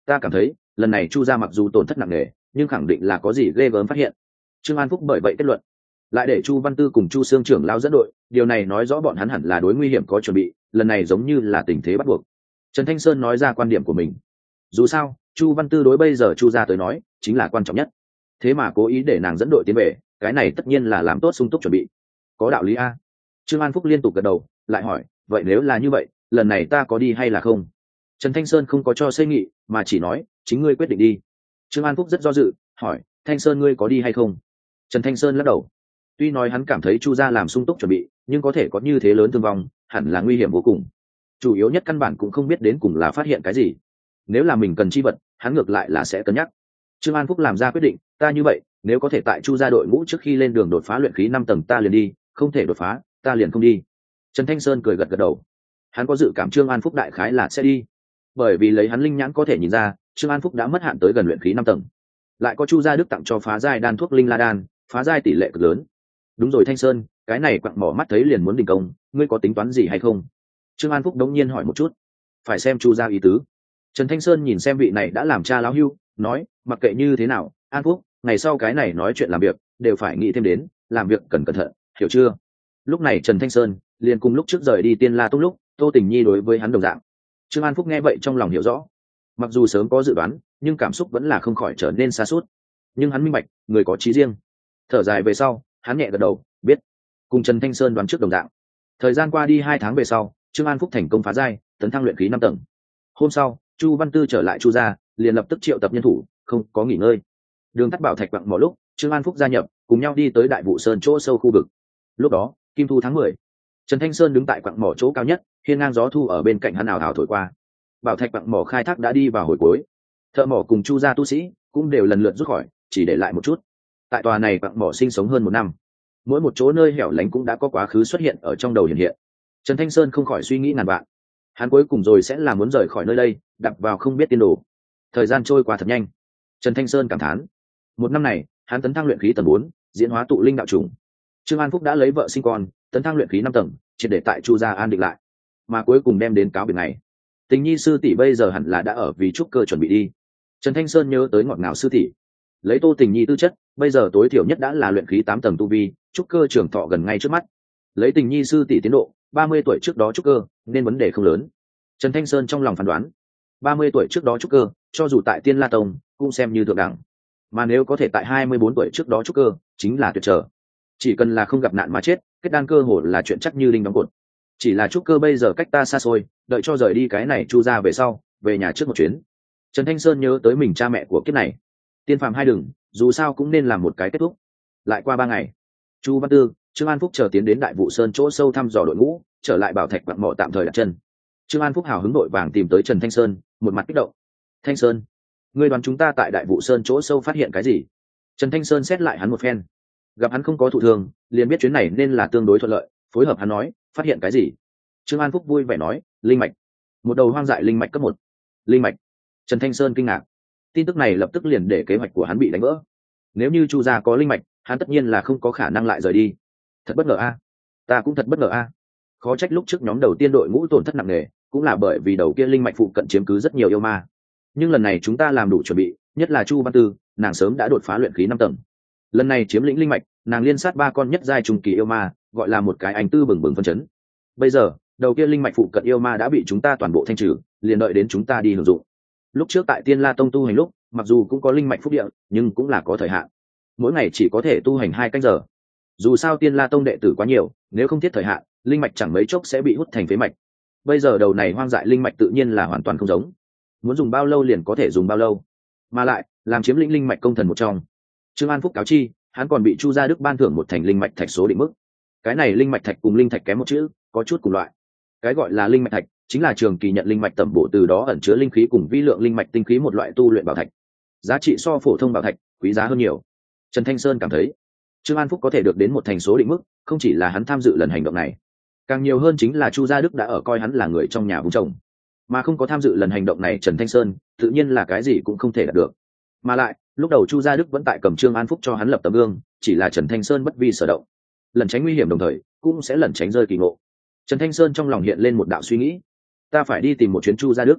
Speaker 1: ta cảm thấy lần này chu gia mặc dù tổn thất nặng nề nhưng khẳng định là có gì ghê gớm phát hiện. Trương An Phúc bởi vậy kết luận, lại để chu văn tư cùng chu sương trưởng lao dẫn đội, điều này nói rõ bọn hắn hẳn là đối nguy hiểm có chuẩn bị, lần này giống như là tình thế bắt buộc. Trần Thanh Sơn nói ra quan điểm của mình. Dù sao chu văn tư đối bây giờ chu gia tới nói chính là quan trọng nhất, thế mà cố ý để nàng dẫn đội tiến về, cái này tất nhiên là làm tốt sung túc chuẩn bị. Có đạo lý a. Trương An Phúc liên tục gật đầu, lại hỏi, vậy nếu là như vậy lần này ta có đi hay là không? Trần Thanh Sơn không có cho xây nghị mà chỉ nói, chính ngươi quyết định đi. Trương An Phúc rất do dự, hỏi, Thanh Sơn ngươi có đi hay không? Trần Thanh Sơn lắc đầu. Tuy nói hắn cảm thấy chu gia làm sung túc chuẩn bị, nhưng có thể có như thế lớn thương vong hẳn là nguy hiểm vô cùng, chủ yếu nhất căn bản cũng không biết đến cùng là phát hiện cái gì. Nếu là mình cần chi vật hắn ngược lại là sẽ cân nhắc. Trương An Phúc làm ra quyết định, ta như vậy nếu có thể tại chu gia đội ngũ trước khi lên đường đột phá luyện khí năm tầng ta liền đi, không thể đột phá ta liền không đi. Trần Thanh Sơn cười gật gật đầu, hắn có dự cảm Trương An Phúc đại khái là sẽ đi, bởi vì lấy hắn linh nhãn có thể nhìn ra Trương An Phúc đã mất hạn tới gần luyện khí năm tầng, lại có chu gia đức tặng cho phá giai đan thuốc linh la đan, phá giai tỷ lệ cực lớn. Đúng rồi Thanh Sơn, cái này quặng mỏ mắt thấy liền muốn đình công, ngươi có tính toán gì hay không? Trương An Phúc đống nhiên hỏi một chút. Phải xem chu gia ý tứ. Trần Thanh Sơn nhìn xem vị này đã làm cha lão hưu, nói, mặc kệ như thế nào An Phúc, ngày sau cái này nói chuyện làm việc đều phải nghĩ thêm đến, làm việc cần cẩn thận, hiểu chưa? Lúc này Trần Thanh Sơn liền cùng lúc trước rời đi Tiên La Tông lúc Tô Tình Nhi đối với hắn đồng dạng. Trương An Phúc nghe vậy trong lòng hiểu rõ, mặc dù sớm có dự đoán nhưng cảm xúc vẫn là không khỏi trở nên xa suốt. Nhưng hắn minh bạch người có trí riêng, thở dài về sau hắn nhẹ gật đầu, biết. Cùng Trần Thanh Sơn đoán trước đồng dạng. Thời gian qua đi hai tháng về sau, Trương An Phúc thành công phá giai, tấn thăng luyện khí năm tầng. Hôm sau chu văn tư trở lại chu gia, liền lập tức triệu tập nhân thủ, không có nghỉ ngơi. Đường tắt bảo thạch quặng mỏ lúc Trương An Phúc gia nhập, cùng nhau đi tới Đại Vụ Sơn chỗ sâu khu vực. Lúc đó kim thu tháng mười, Trần Thanh Sơn đứng tại quặng mỏ chỗ cao nhất, hiên ngang gió thu ở bên cạnh hắn ảo ảo thổi qua. Bảo thạch quặng mỏ khai thác đã đi vào hồi cuối, thợ mỏ cùng chu gia tu sĩ cũng đều lần lượt rút khỏi, chỉ để lại một chút. Tại tòa này quặng mỏ sinh sống hơn một năm, mỗi một chỗ nơi hẻo lánh cũng đã có quá khứ xuất hiện ở trong đầu hiện hiện. Trần Thanh Sơn không khỏi suy nghĩ ngàn vạn, hắn cuối cùng rồi sẽ là muốn rời khỏi nơi đây, đập vào không biết tiên đồ. Thời gian trôi qua thật nhanh. Trần Thanh Sơn cảm thán, một năm này hắn tấn thăng luyện khí tầng bốn, diễn hóa tụ linh đạo trùng. Trương An Phúc đã lấy vợ sinh con, tấn thăng luyện khí năm tầng, triệt để tại chu gia an định lại, mà cuối cùng đem đến cáo biệt này. Tình Nhi sư tỷ bây giờ hẳn là đã ở vì trúc cơ chuẩn bị đi. Trần Thanh Sơn nhớ tới ngọt ngào sư tỷ, lấy Tô Tình Nhi tư chất bây giờ tối thiểu nhất đã là luyện khí tám tầng tu vi, trúc cơ trưởng thọ gần ngay trước mắt. Lấy Tình Nhi sư tỷ tiến độ, ba mươi tuổi trước đó trúc cơ nên vấn đề không lớn. Trần Thanh Sơn trong lòng phán đoán, ba mươi tuổi trước đó trúc cơ cho dù tại Tiên La Tông cũng xem như thượng đẳng, mà nếu có thể tại hai mươi bốn tuổi trước đó trúc cơ chính là tuyệt trở. Chỉ cần là không gặp nạn mà chết, kết đan cơ hồ là chuyện chắc như đinh đóng cột. Chỉ là trúc cơ bây giờ cách ta xa xôi, đợi cho rời đi cái này chu ra về sau, về nhà trước một chuyến. Trần Thanh Sơn nhớ tới mình cha mẹ của kiếp này, tiên phàm hai đừng, dù sao cũng nên làm một cái kết thúc. Lại qua ba ngày, chu văn tư, Trương An Phúc chờ tiến đến Đại Vụ Sơn chỗ sâu thăm dò đội ngũ, trở lại bảo thạch quặng mỏ tạm thời đặt chân. Trương An Phúc hào hứng đội vàng tìm tới Trần Thanh Sơn, một mặt kích động. Thanh Sơn, ngươi đoán chúng ta tại Đại Vụ Sơn chỗ sâu phát hiện cái gì? Trần Thanh Sơn xét lại hắn một phen, gặp hắn không có thụ thường, liền biết chuyến này nên là tương đối thuận lợi, phối hợp hắn nói, phát hiện cái gì? Trương An Phúc vui vẻ nói, linh mạch, một đầu hoang dại linh mạch cấp một. Linh mạch? Trần Thanh Sơn kinh ngạc, tin tức này lập tức liền để kế hoạch của hắn bị đánh vỡ. Nếu như chu gia có linh mạch, hắn tất nhiên là không có khả năng lại rời đi. Thật bất ngờ a, ta cũng thật bất ngờ a. Khó trách lúc trước nhóm đầu tiên đội ngũ tổn thất nặng nề, cũng là bởi vì đầu kia linh mạch phụ cận chiếm cứ rất nhiều yêu ma. Nhưng lần này chúng ta làm đủ chuẩn bị, nhất là chu văn tư, nàng sớm đã đột phá luyện khí năm tầng. Lần này chiếm lĩnh linh mạch, nàng liên sát ba con nhất giai trùng kỳ yêu ma, gọi là một cái anh tư bừng bừng phân chấn. Bây giờ đầu kia linh mạch phụ cận yêu ma đã bị chúng ta toàn bộ thanh trừ, liền đợi đến chúng ta đi hưởng dụng. Lúc trước tại Tiên La Tông tu hành lúc, mặc dù cũng có linh mạch phúc địa, nhưng cũng là có thời hạn, mỗi ngày chỉ có thể tu hành hai canh giờ. Dù sao Tiên La Tông đệ tử quá nhiều, nếu không thiết thời hạn, linh mạch chẳng mấy chốc sẽ bị hút thành phế mạch. Bây giờ đầu này hoang dại linh mạch tự nhiên là hoàn toàn không giống, muốn dùng bao lâu liền có thể dùng bao lâu, mà lại làm chiếm lĩnh linh mạch công thần một trong. Trương An Phúc cáo chi, hắn còn bị chu gia đức ban thưởng một thành linh mạch thạch số định mức. Cái này linh mạch thạch cùng linh thạch kém một chữ, có chút cùng loại. Cái gọi là linh mạch thạch chính là trường kỳ nhận linh mạch tẩm bổ, từ đó ẩn chứa linh khí cùng vi lượng linh mạch tinh khí, một loại tu luyện bảo thạch, giá trị so phổ thông bảo thạch quý giá hơn nhiều. Trần Thanh Sơn cảm thấy Trương An Phúc có thể được đến một thành số định mức, không chỉ là hắn tham dự lần hành động này, càng nhiều hơn chính là chu gia đức đã ở coi hắn là người trong nhà vùng chồng, mà không có tham dự lần hành động này Trần Thanh Sơn tự nhiên là cái gì cũng không thể đạt được. Mà lại lúc đầu chu gia đức vẫn tại cầm Trương An Phúc cho hắn lập tấm gương, chỉ là Trần Thanh Sơn bất vi sở động, lần tránh nguy hiểm đồng thời cũng sẽ lần tránh rơi kỳ ngộ. Trần Thanh Sơn trong lòng hiện lên một đạo suy nghĩ, ta phải đi tìm một chuyến chu gia đức.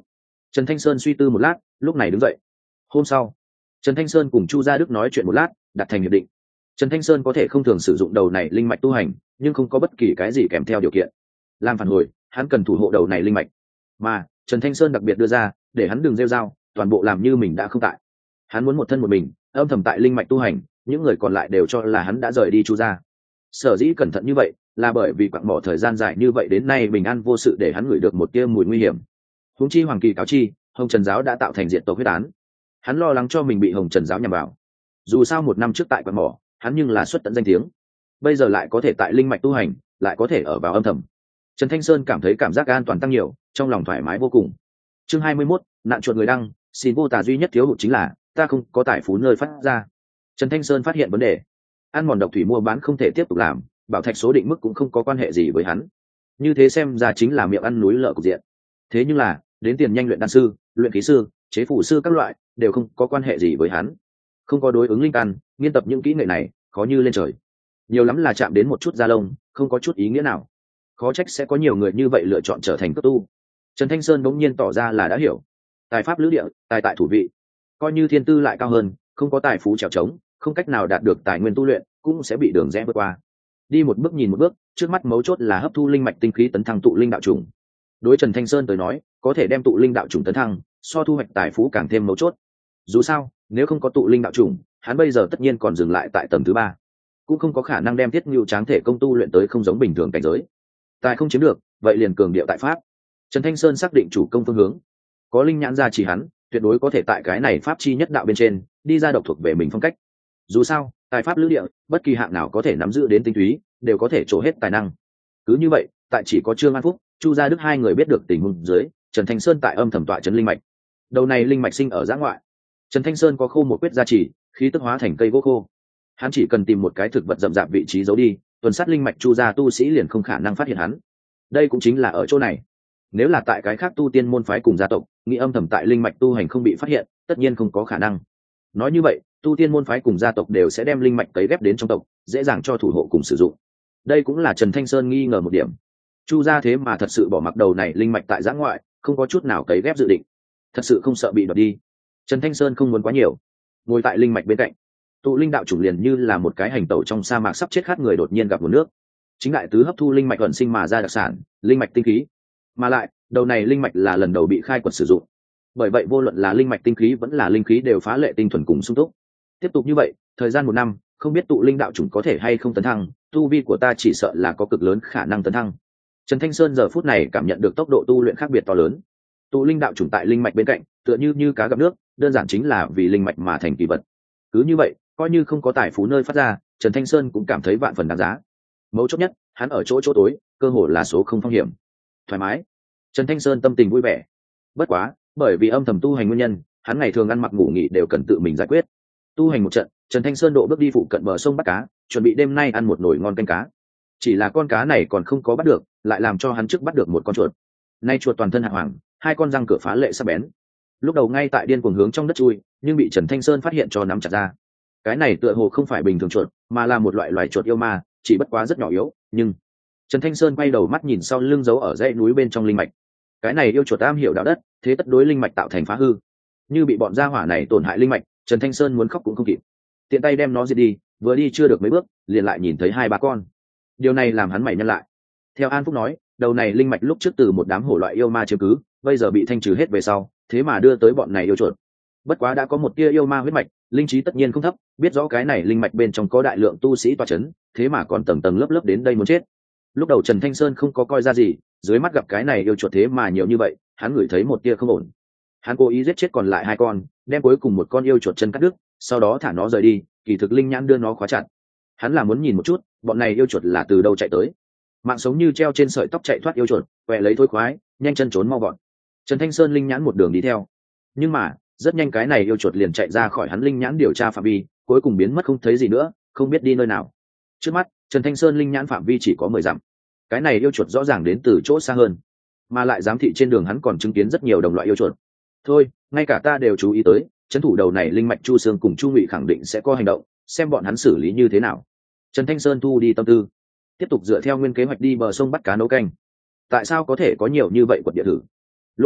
Speaker 1: Trần Thanh Sơn suy tư một lát, lúc này đứng dậy. Hôm sau, Trần Thanh Sơn cùng Chu Gia Đức nói chuyện một lát, đặt thành hiệp định. Trần Thanh Sơn có thể không thường sử dụng đầu này linh mạch tu hành, nhưng không có bất kỳ cái gì kèm theo điều kiện. Làm phản hồi, hắn cần thủ hộ đầu này linh mạch. Mà Trần Thanh Sơn đặc biệt đưa ra, để hắn đừng rêu rao, toàn bộ làm như mình đã không tại. Hắn muốn một thân một mình, âm thầm tại linh mạch tu hành, những người còn lại đều cho là hắn đã rời đi Chu gia. Sở dĩ cẩn thận như vậy, là bởi vì quãng bỏ thời gian dài như vậy đến nay bình an vô sự để hắn ngửi được một tia mùi nguy hiểm. Huống chi Hoàng Kỳ cáo chi, Hồng Trần giáo đã tạo thành diện tộc huyết án. Hắn lo lắng cho mình bị Hồng Trần giáo nhằm vào. Dù sao một năm trước tại quãng mỏ, hắn nhưng là xuất tận danh tiếng. Bây giờ lại có thể tại linh mạch tu hành, lại có thể ở vào âm thầm. Trần Thanh Sơn cảm thấy cảm giác an toàn tăng nhiều, trong lòng thoải mái vô cùng. Chương hai mươi mốt, nạn chuột người đăng, xin vô tà duy nhất thiếu hụt chính là ta không có tài phú nơi phát ra. Trần Thanh Sơn phát hiện vấn đề. Ăn mòn độc thủy mua bán không thể tiếp tục làm, bảo thạch số định mức cũng không có quan hệ gì với hắn. Như thế xem ra chính là miệng ăn núi lở cục diện. Thế nhưng là, đến tiền nhanh luyện đan sư, luyện khí sư, chế phủ sư các loại, đều không có quan hệ gì với hắn. Không có đối ứng linh căn, nghiên tập những kỹ nghệ này, khó như lên trời. Nhiều lắm là chạm đến một chút da lông, không có chút ý nghĩa nào. Khó trách sẽ có nhiều người như vậy lựa chọn trở thành cấp tu. Trần Thanh Sơn bỗng nhiên tỏ ra là đã hiểu. Tài pháp lữ địa, tài tại thủ vị, coi như thiên tư lại cao hơn, không có tài phú trèo trống, không cách nào đạt được tài nguyên tu luyện, cũng sẽ bị đường rẽ vượt qua. Đi một bước nhìn một bước, trước mắt mấu chốt là hấp thu linh mạch tinh khí tấn thăng tụ linh đạo trùng. Đối Trần Thanh Sơn tới nói, có thể đem tụ linh đạo trùng tấn thăng, so thu hoạch tài phú càng thêm mấu chốt. Dù sao, nếu không có tụ linh đạo trùng, hắn bây giờ tất nhiên còn dừng lại tại tầng thứ ba, cũng không có khả năng đem thiết ngưu tráng thể công tu luyện tới không giống bình thường cảnh giới. Tài không chiếm được, vậy liền cường điệu tại pháp. Trần Thanh Sơn xác định chủ công phương hướng, có linh nhãn gia chỉ hắn, tuyệt đối có thể tại cái này pháp chi nhất đạo bên trên đi ra độc thuộc về mình phong cách. Dù sao, tài pháp lữ địa, bất kỳ hạng nào có thể nắm giữ đến tinh túy, đều có thể trổ hết tài năng. Cứ như vậy, tại chỉ có Trương An Phúc, Chu Gia Đức hai người biết được tình huống dưới, Trần Thanh Sơn tại âm thầm tọa trấn linh mạch. Đầu này linh mạch sinh ở giã ngoại. Trần Thanh Sơn có khô một quyết gia trì, khí tức hóa thành cây gỗ khô. Hắn chỉ cần tìm một cái thực vật rậm rạp vị trí giấu đi, tuần sát linh mạch Chu gia tu sĩ liền không khả năng phát hiện hắn. Đây cũng chính là ở chỗ này. Nếu là tại cái khác tu tiên môn phái cùng gia tộc, nghĩ âm thầm tại linh mạch tu hành không bị phát hiện, tất nhiên không có khả năng. Nói như vậy, tu tiên môn phái cùng gia tộc đều sẽ đem linh mạch cấy ghép đến trong tộc, dễ dàng cho thủ hộ cùng sử dụng. Đây cũng là Trần Thanh Sơn nghi ngờ một điểm. Chu gia thế mà thật sự bỏ mặc đầu này linh mạch tại giã ngoại, không có chút nào cấy ghép dự định, thật sự không sợ bị đoạt đi. Trần Thanh Sơn không muốn quá nhiều, ngồi tại linh mạch bên cạnh. Tụ linh đạo chủng liền như là một cái hành tẩu trong sa mạc sắp chết khát người đột nhiên gặp nguồn nước. Chính đại tứ hấp thu linh mạch thuận sinh mà ra đặc sản, linh mạch tinh khí. Mà lại, đầu này linh mạch là lần đầu bị khai quật sử dụng. Bởi vậy vô luận là linh mạch tinh khí vẫn là linh khí đều phá lệ tinh thuần cùng sung túc. Tiếp tục như vậy, thời gian một năm, không biết tụ linh đạo chủng có thể hay không tấn thăng, tu vi của ta chỉ sợ là có cực lớn khả năng tấn thăng. Trần Thanh Sơn giờ phút này cảm nhận được tốc độ tu luyện khác biệt to lớn. Tụ linh đạo chủng tại linh mạch bên cạnh, tựa như như cá gặp nước, đơn giản chính là vì linh mạch mà thành kỳ vật. Cứ như vậy, coi như không có tài phú nơi phát ra, Trần Thanh Sơn cũng cảm thấy vạn phần đáng giá. Mấu chốt nhất, hắn ở chỗ chỗ tối, cơ hội là số không phong hiểm. Thoải mái. Trần Thanh Sơn tâm tình vui vẻ. Bất quá, bởi vì âm thầm tu hành nguyên nhân, hắn ngày thường ăn mặc ngủ nghỉ đều cần tự mình giải quyết. Tu hành một trận, Trần Thanh Sơn độ bước đi phụ cận bờ sông bắt cá, chuẩn bị đêm nay ăn một nồi ngon canh cá. Chỉ là con cá này còn không có bắt được, lại làm cho hắn trước bắt được một con chuột. Nay chuột toàn thân hạng hoàng, hai con răng cửa phá lệ sắc bén. Lúc đầu ngay tại điên cuồng hướng trong đất chui, nhưng bị Trần Thanh Sơn phát hiện cho nắm chặt ra. Cái này tựa hồ không phải bình thường chuột, mà là một loại loài chuột yêu ma, chỉ bất quá rất nhỏ yếu, nhưng Trần Thanh Sơn quay đầu mắt nhìn sau lưng giấu ở dãy núi bên trong linh mạch. Cái này yêu chuột am hiểu đạo đất, thế tất đối linh mạch tạo thành phá hư. Như bị bọn gia hỏa này tổn hại linh mạch, Trần Thanh Sơn muốn khóc cũng không kịp. Tiện tay đem nó diệt đi, vừa đi chưa được mấy bước, liền lại nhìn thấy hai ba con. Điều này làm hắn mày nhăn lại. Theo An Phúc nói, đầu này linh mạch lúc trước từ một đám hổ loại yêu ma chiếm cứ, bây giờ bị thanh trừ hết về sau, thế mà đưa tới bọn này yêu chuột. Bất quá đã có một tia yêu ma huyết mạch, linh trí tất nhiên không thấp, biết rõ cái này linh mạch bên trong có đại lượng tu sĩ tọa chấn, thế mà còn tầng tầng lớp lớp đến đây muốn chết. Lúc đầu Trần Thanh Sơn không có coi ra gì, dưới mắt gặp cái này yêu chuột thế mà nhiều như vậy, hắn ngửi thấy một tia không ổn. Hắn cố ý giết chết còn lại hai con, đem cuối cùng một con yêu chuột chân cắt đứt, sau đó thả nó rời đi, kỳ thực linh nhãn đưa nó khóa chặt. Hắn là muốn nhìn một chút, bọn này yêu chuột là từ đâu chạy tới. Mạng sống như treo trên sợi tóc chạy thoát yêu chuột, quẹ lấy thôi khoái, nhanh chân trốn mau bọn. Trần Thanh Sơn linh nhãn một đường đi theo, nhưng mà rất nhanh cái này yêu chuột liền chạy ra khỏi hắn linh nhãn điều tra phạm vi, cuối cùng biến mất không thấy gì nữa, không biết đi nơi nào. Trước mắt Trần Thanh Sơn linh nhãn phạm vi chỉ có mười dặm. Cái này yêu chuột rõ ràng đến từ chỗ xa hơn, mà lại giám thị trên đường hắn còn chứng kiến rất nhiều đồng loại yêu chuột. Thôi, ngay cả ta đều chú ý tới, trấn thủ đầu này linh mạch Chu Sương cùng Chu Ngụy khẳng định sẽ có hành động, xem bọn hắn xử lý như thế nào. Trần Thanh Sơn thu đi tâm tư, tiếp tục dựa theo nguyên kế hoạch đi bờ sông bắt cá nấu canh. Tại sao có thể có nhiều như vậy quật địa thử? Lúc đó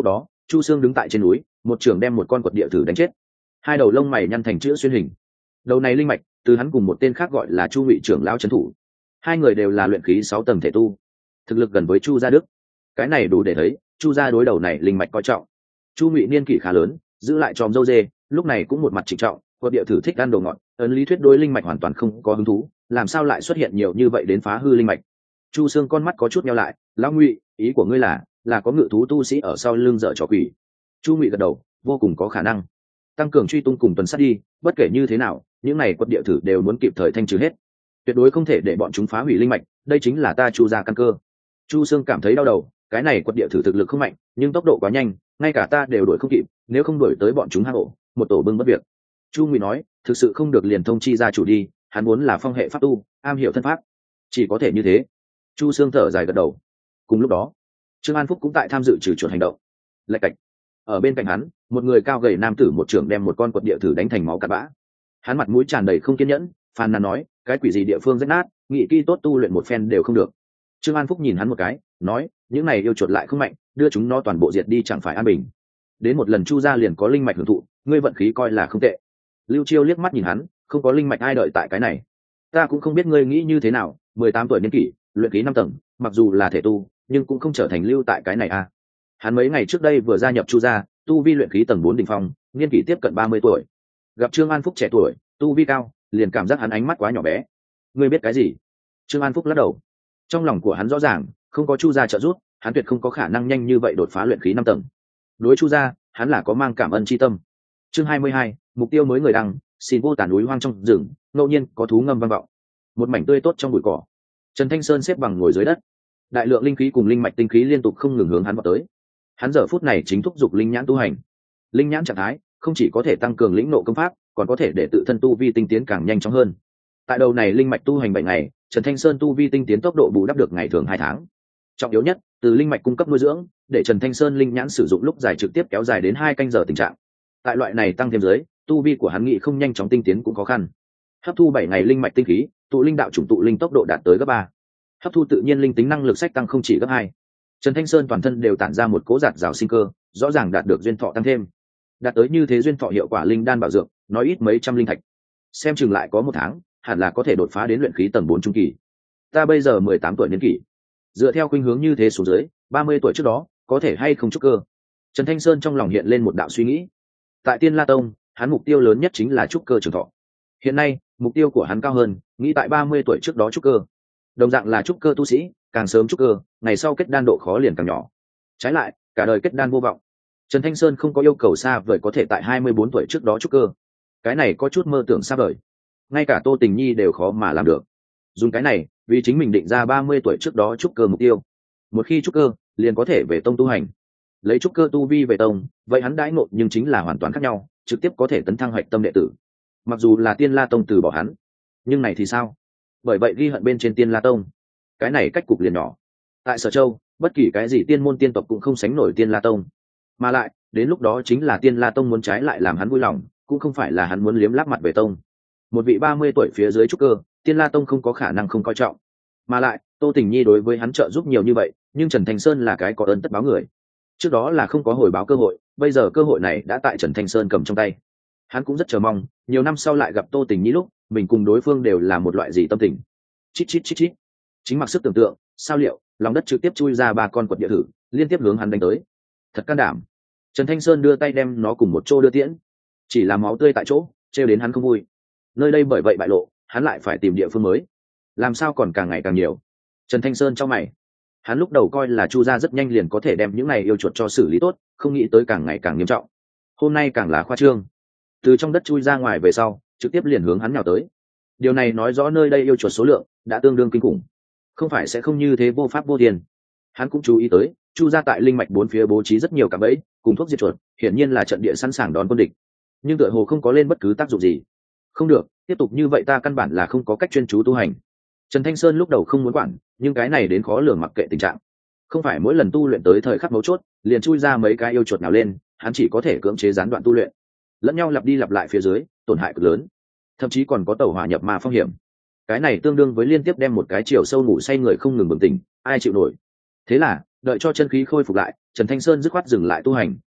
Speaker 1: Chu Sương đứng tại trên núi, một trường đem một con quật địa thử đánh chết, hai đầu lông mày nhăn thành chữ xuyên hình. Đầu này linh mạch từ hắn cùng một tên khác gọi là Chu Ngụy trưởng lão trấn thủ, hai người đều là luyện khí sáu tầng thể tu, thực lực gần với Chu gia Đức. Cái này đủ để thấy Chu gia đối đầu này linh mạch coi trọng. Chu Ngụy niên kỷ khá lớn, giữ lại tròm râu dê, lúc này cũng một mặt trịnh trọng. Quật địa thử thích ăn đồ ngọt, ấn lý thuyết đối linh mạch hoàn toàn không có hứng thú, làm sao lại xuất hiện nhiều như vậy đến phá hư linh mạch. Chu Sương con mắt có chút nheo lại, lão Ngụy, ý của ngươi là là có ngự thú tu sĩ ở sau lưng dở trò quỷ? Chu Ngụy gật đầu, vô cùng có khả năng. Tăng cường truy tung cùng tuần sát đi, bất kể như thế nào, những này quật địa thử đều muốn kịp thời thanh trừ hết, tuyệt đối không thể để bọn chúng phá hủy linh mạch, đây chính là ta Chu gia căn cơ. Chu Sương cảm thấy đau đầu, cái này quật địa thử thực lực không mạnh, nhưng tốc độ quá nhanh, ngay cả ta đều đuổi không kịp, nếu không đuổi tới bọn chúng hang ổ, một tổ bưng bất việc. Chu Ngụy nói, thực sự không được liền thông chi gia chủ đi, hắn muốn là phong hệ pháp tu, am hiểu thân pháp, chỉ có thể như thế. Chu Sương thở dài gật đầu. Cùng lúc đó, Trương An Phúc cũng tại tham dự trừ chuột hành động. Lạch cạch, ở bên cạnh hắn, một người cao gầy nam tử một trưởng đem một con quật địa thử đánh thành máu cặn bã. Hắn mặt mũi tràn đầy không kiên nhẫn, phàn nàn nói, cái quỷ gì địa phương rách nát, nghị kỹ tốt tu luyện một phen đều không được. Trương An Phúc nhìn hắn một cái, nói, những này yêu chuột lại không mạnh, đưa chúng nó toàn bộ diệt đi chẳng phải an bình. Đến một lần Chu gia liền có linh mạch hưởng thụ, ngươi vận khí coi là không tệ. Lưu Chiêu liếc mắt nhìn hắn, không có linh mạch ai đợi tại cái này. Ta cũng không biết ngươi nghĩ như thế nào, mười tám tuổi niên kỷ, luyện khí năm tầng, mặc dù là thể tu, nhưng cũng không trở thành lưu tại cái này à. Hắn mấy ngày trước đây vừa gia nhập Chu gia, tu vi luyện khí tầng bốn đỉnh phong, niên kỷ tiếp cận ba mươi tuổi. Gặp Trương An Phúc trẻ tuổi, tu vi cao, liền cảm giác hắn ánh mắt quá nhỏ bé. Ngươi biết cái gì? Trương An Phúc lắc đầu. Trong lòng của hắn rõ ràng, không có Chu gia trợ giúp, hắn tuyệt không có khả năng nhanh như vậy đột phá luyện khí năm tầng. Đối Chu gia, hắn là có mang cảm ơn chi tâm. Chương hai mươi hai, mục tiêu mới người đăng, xin vô tản núi hoang trong rừng, ngẫu nhiên có thú ngâm vang vọng. Một mảnh tươi tốt trong bụi cỏ. Trần Thanh Sơn xếp bằng ngồi dưới đất. Đại lượng linh khí cùng linh mạch tinh khí liên tục không ngừng hướng hắn vào tới. Hắn giờ phút này chính thúc giục linh nhãn tu hành. Linh nhãn trạng thái không chỉ có thể tăng cường lĩnh nộ công pháp, còn có thể để tự thân tu vi tinh tiến càng nhanh chóng hơn. Tại đầu này linh mạch tu hành bảy ngày, Trần Thanh Sơn tu vi tinh tiến tốc độ bù đắp được ngày thường hai tháng. Trọng yếu nhất, từ linh mạch cung cấp nuôi dưỡng, để Trần Thanh Sơn linh nhãn sử dụng lúc dài trực tiếp kéo dài đến hai canh giờ tình trạng. Tại loại này tăng thêm dưới, tu vi của hắn nghị không nhanh chóng tinh tiến cũng khó khăn. Hấp thu bảy ngày linh mạch tinh khí, tụ linh đạo chủng tụ linh tốc độ đạt tới gấp ba. Hấp thu tự nhiên linh tính năng lực sách tăng không chỉ gấp hai. Trần Thanh Sơn toàn thân đều tản ra một cỗ giạt rào sinh cơ, rõ ràng đạt được duyên thọ tăng thêm. Đạt tới như thế duyên thọ hiệu quả linh đan bảo dưỡng, nói ít mấy trăm linh thạch. Xem chừng lại có một tháng, hẳn là có thể đột phá đến luyện khí tầng bốn trung kỳ. Ta bây giờ mười tám tuổi niên kỷ, dựa theo khuynh hướng như thế xuống dưới, ba mươi tuổi trước đó, có thể hay không trúc cơ. Trần Thanh Sơn trong lòng hiện lên một đạo suy nghĩ. Tại Tiên La Tông, hắn mục tiêu lớn nhất chính là trúc cơ trường thọ. Hiện nay, mục tiêu của hắn cao hơn, nghĩ tại ba mươi tuổi trước đó trúc cơ. Đồng dạng là trúc cơ tu sĩ, càng sớm trúc cơ, ngày sau kết đan độ khó liền càng nhỏ. Trái lại, cả đời kết đan vô vọng. Trần Thanh Sơn không có yêu cầu xa vời có thể tại hai mươi bốn tuổi trước đó trúc cơ. Cái này có chút mơ tưởng xa vời. Ngay cả Tô Tình Nhi đều khó mà làm được. Dùng cái này, vì chính mình định ra ba mươi tuổi trước đó trúc cơ mục tiêu. Một khi trúc cơ, liền có thể về tông tu hành. Lấy trúc cơ tu vi về tông, vậy hắn đãi ngộ nhưng chính là hoàn toàn khác nhau, trực tiếp có thể tấn thăng hoạch tâm đệ tử. Mặc dù là Tiên La Tông từ bỏ hắn, nhưng này thì sao? Bởi vậy ghi hận bên trên Tiên La Tông. Cái này cách cục liền nhỏ. Tại Sở Châu, bất kỳ cái gì tiên môn tiên tộc cũng không sánh nổi Tiên La Tông. Mà lại, đến lúc đó chính là Tiên La Tông muốn trái lại làm hắn vui lòng, cũng không phải là hắn muốn liếm láp mặt về tông. Một vị ba mươi tuổi phía dưới trúc cơ, Tiên La Tông không có khả năng không coi trọng. Mà lại, Tô Tình Nhi đối với hắn trợ giúp nhiều như vậy, nhưng Trần Thanh Sơn là cái có ơn tất báo người. Trước đó là không có hồi báo cơ hội, bây giờ cơ hội này đã tại Trần Thanh Sơn cầm trong tay. Hắn cũng rất chờ mong, nhiều năm sau lại gặp Tô Tình Nhi lúc, mình cùng đối phương đều là một loại gì tâm tình. Chít chít chít chít. Chính mặc sức tưởng tượng, sao liệu, lòng đất trực tiếp chui ra ba con quật địa thử, liên tiếp hướng hắn đánh tới. Thật can đảm. Trần Thanh Sơn đưa tay đem nó cùng một chỗ đưa tiễn. Chỉ là máu tươi tại chỗ, trêu đến hắn không vui. Nơi đây bởi vậy bại lộ, hắn lại phải tìm địa phương mới. Làm sao còn càng ngày càng nhiều. Trần Thanh Sơn trong mày. Hắn lúc đầu coi là Chu gia rất nhanh liền có thể đem những này yêu chuột cho xử lý tốt, không nghĩ tới càng ngày càng nghiêm trọng. Hôm nay càng là khoa trương. Từ trong đất chui ra ngoài về sau, trực tiếp liền hướng hắn nhào tới. Điều này nói rõ nơi đây yêu chuột số lượng đã tương đương kinh khủng. Không phải sẽ không như thế vô pháp vô tiền. Hắn cũng chú ý tới, Chu gia tại linh mạch bốn phía bố trí rất nhiều cạm bẫy, cùng thuốc diệt chuột, hiển nhiên là trận địa sẵn sàng đón quân địch. Nhưng tựa hồ không có lên bất cứ tác dụng gì. Không được, tiếp tục như vậy ta căn bản là không có cách chuyên chú tu hành. Trần Thanh Sơn lúc đầu không muốn quản, nhưng cái này đến khó lường mặc kệ tình trạng. Không phải mỗi lần tu luyện tới thời khắc mấu chốt, liền chui ra mấy cái yêu chuột nào lên, hắn chỉ có thể cưỡng chế gián đoạn tu luyện. Lẫn nhau lặp đi lặp lại phía dưới, tổn hại cực lớn, thậm chí còn có tẩu hỏa nhập ma phong hiểm. Cái này tương đương với liên tiếp đem một cái chiều sâu ngủ say người không ngừng bừng tỉnh, ai chịu nổi. Thế là, đợi cho chân khí khôi phục lại, Trần Thanh Sơn dứt khoát dừng lại tu hành,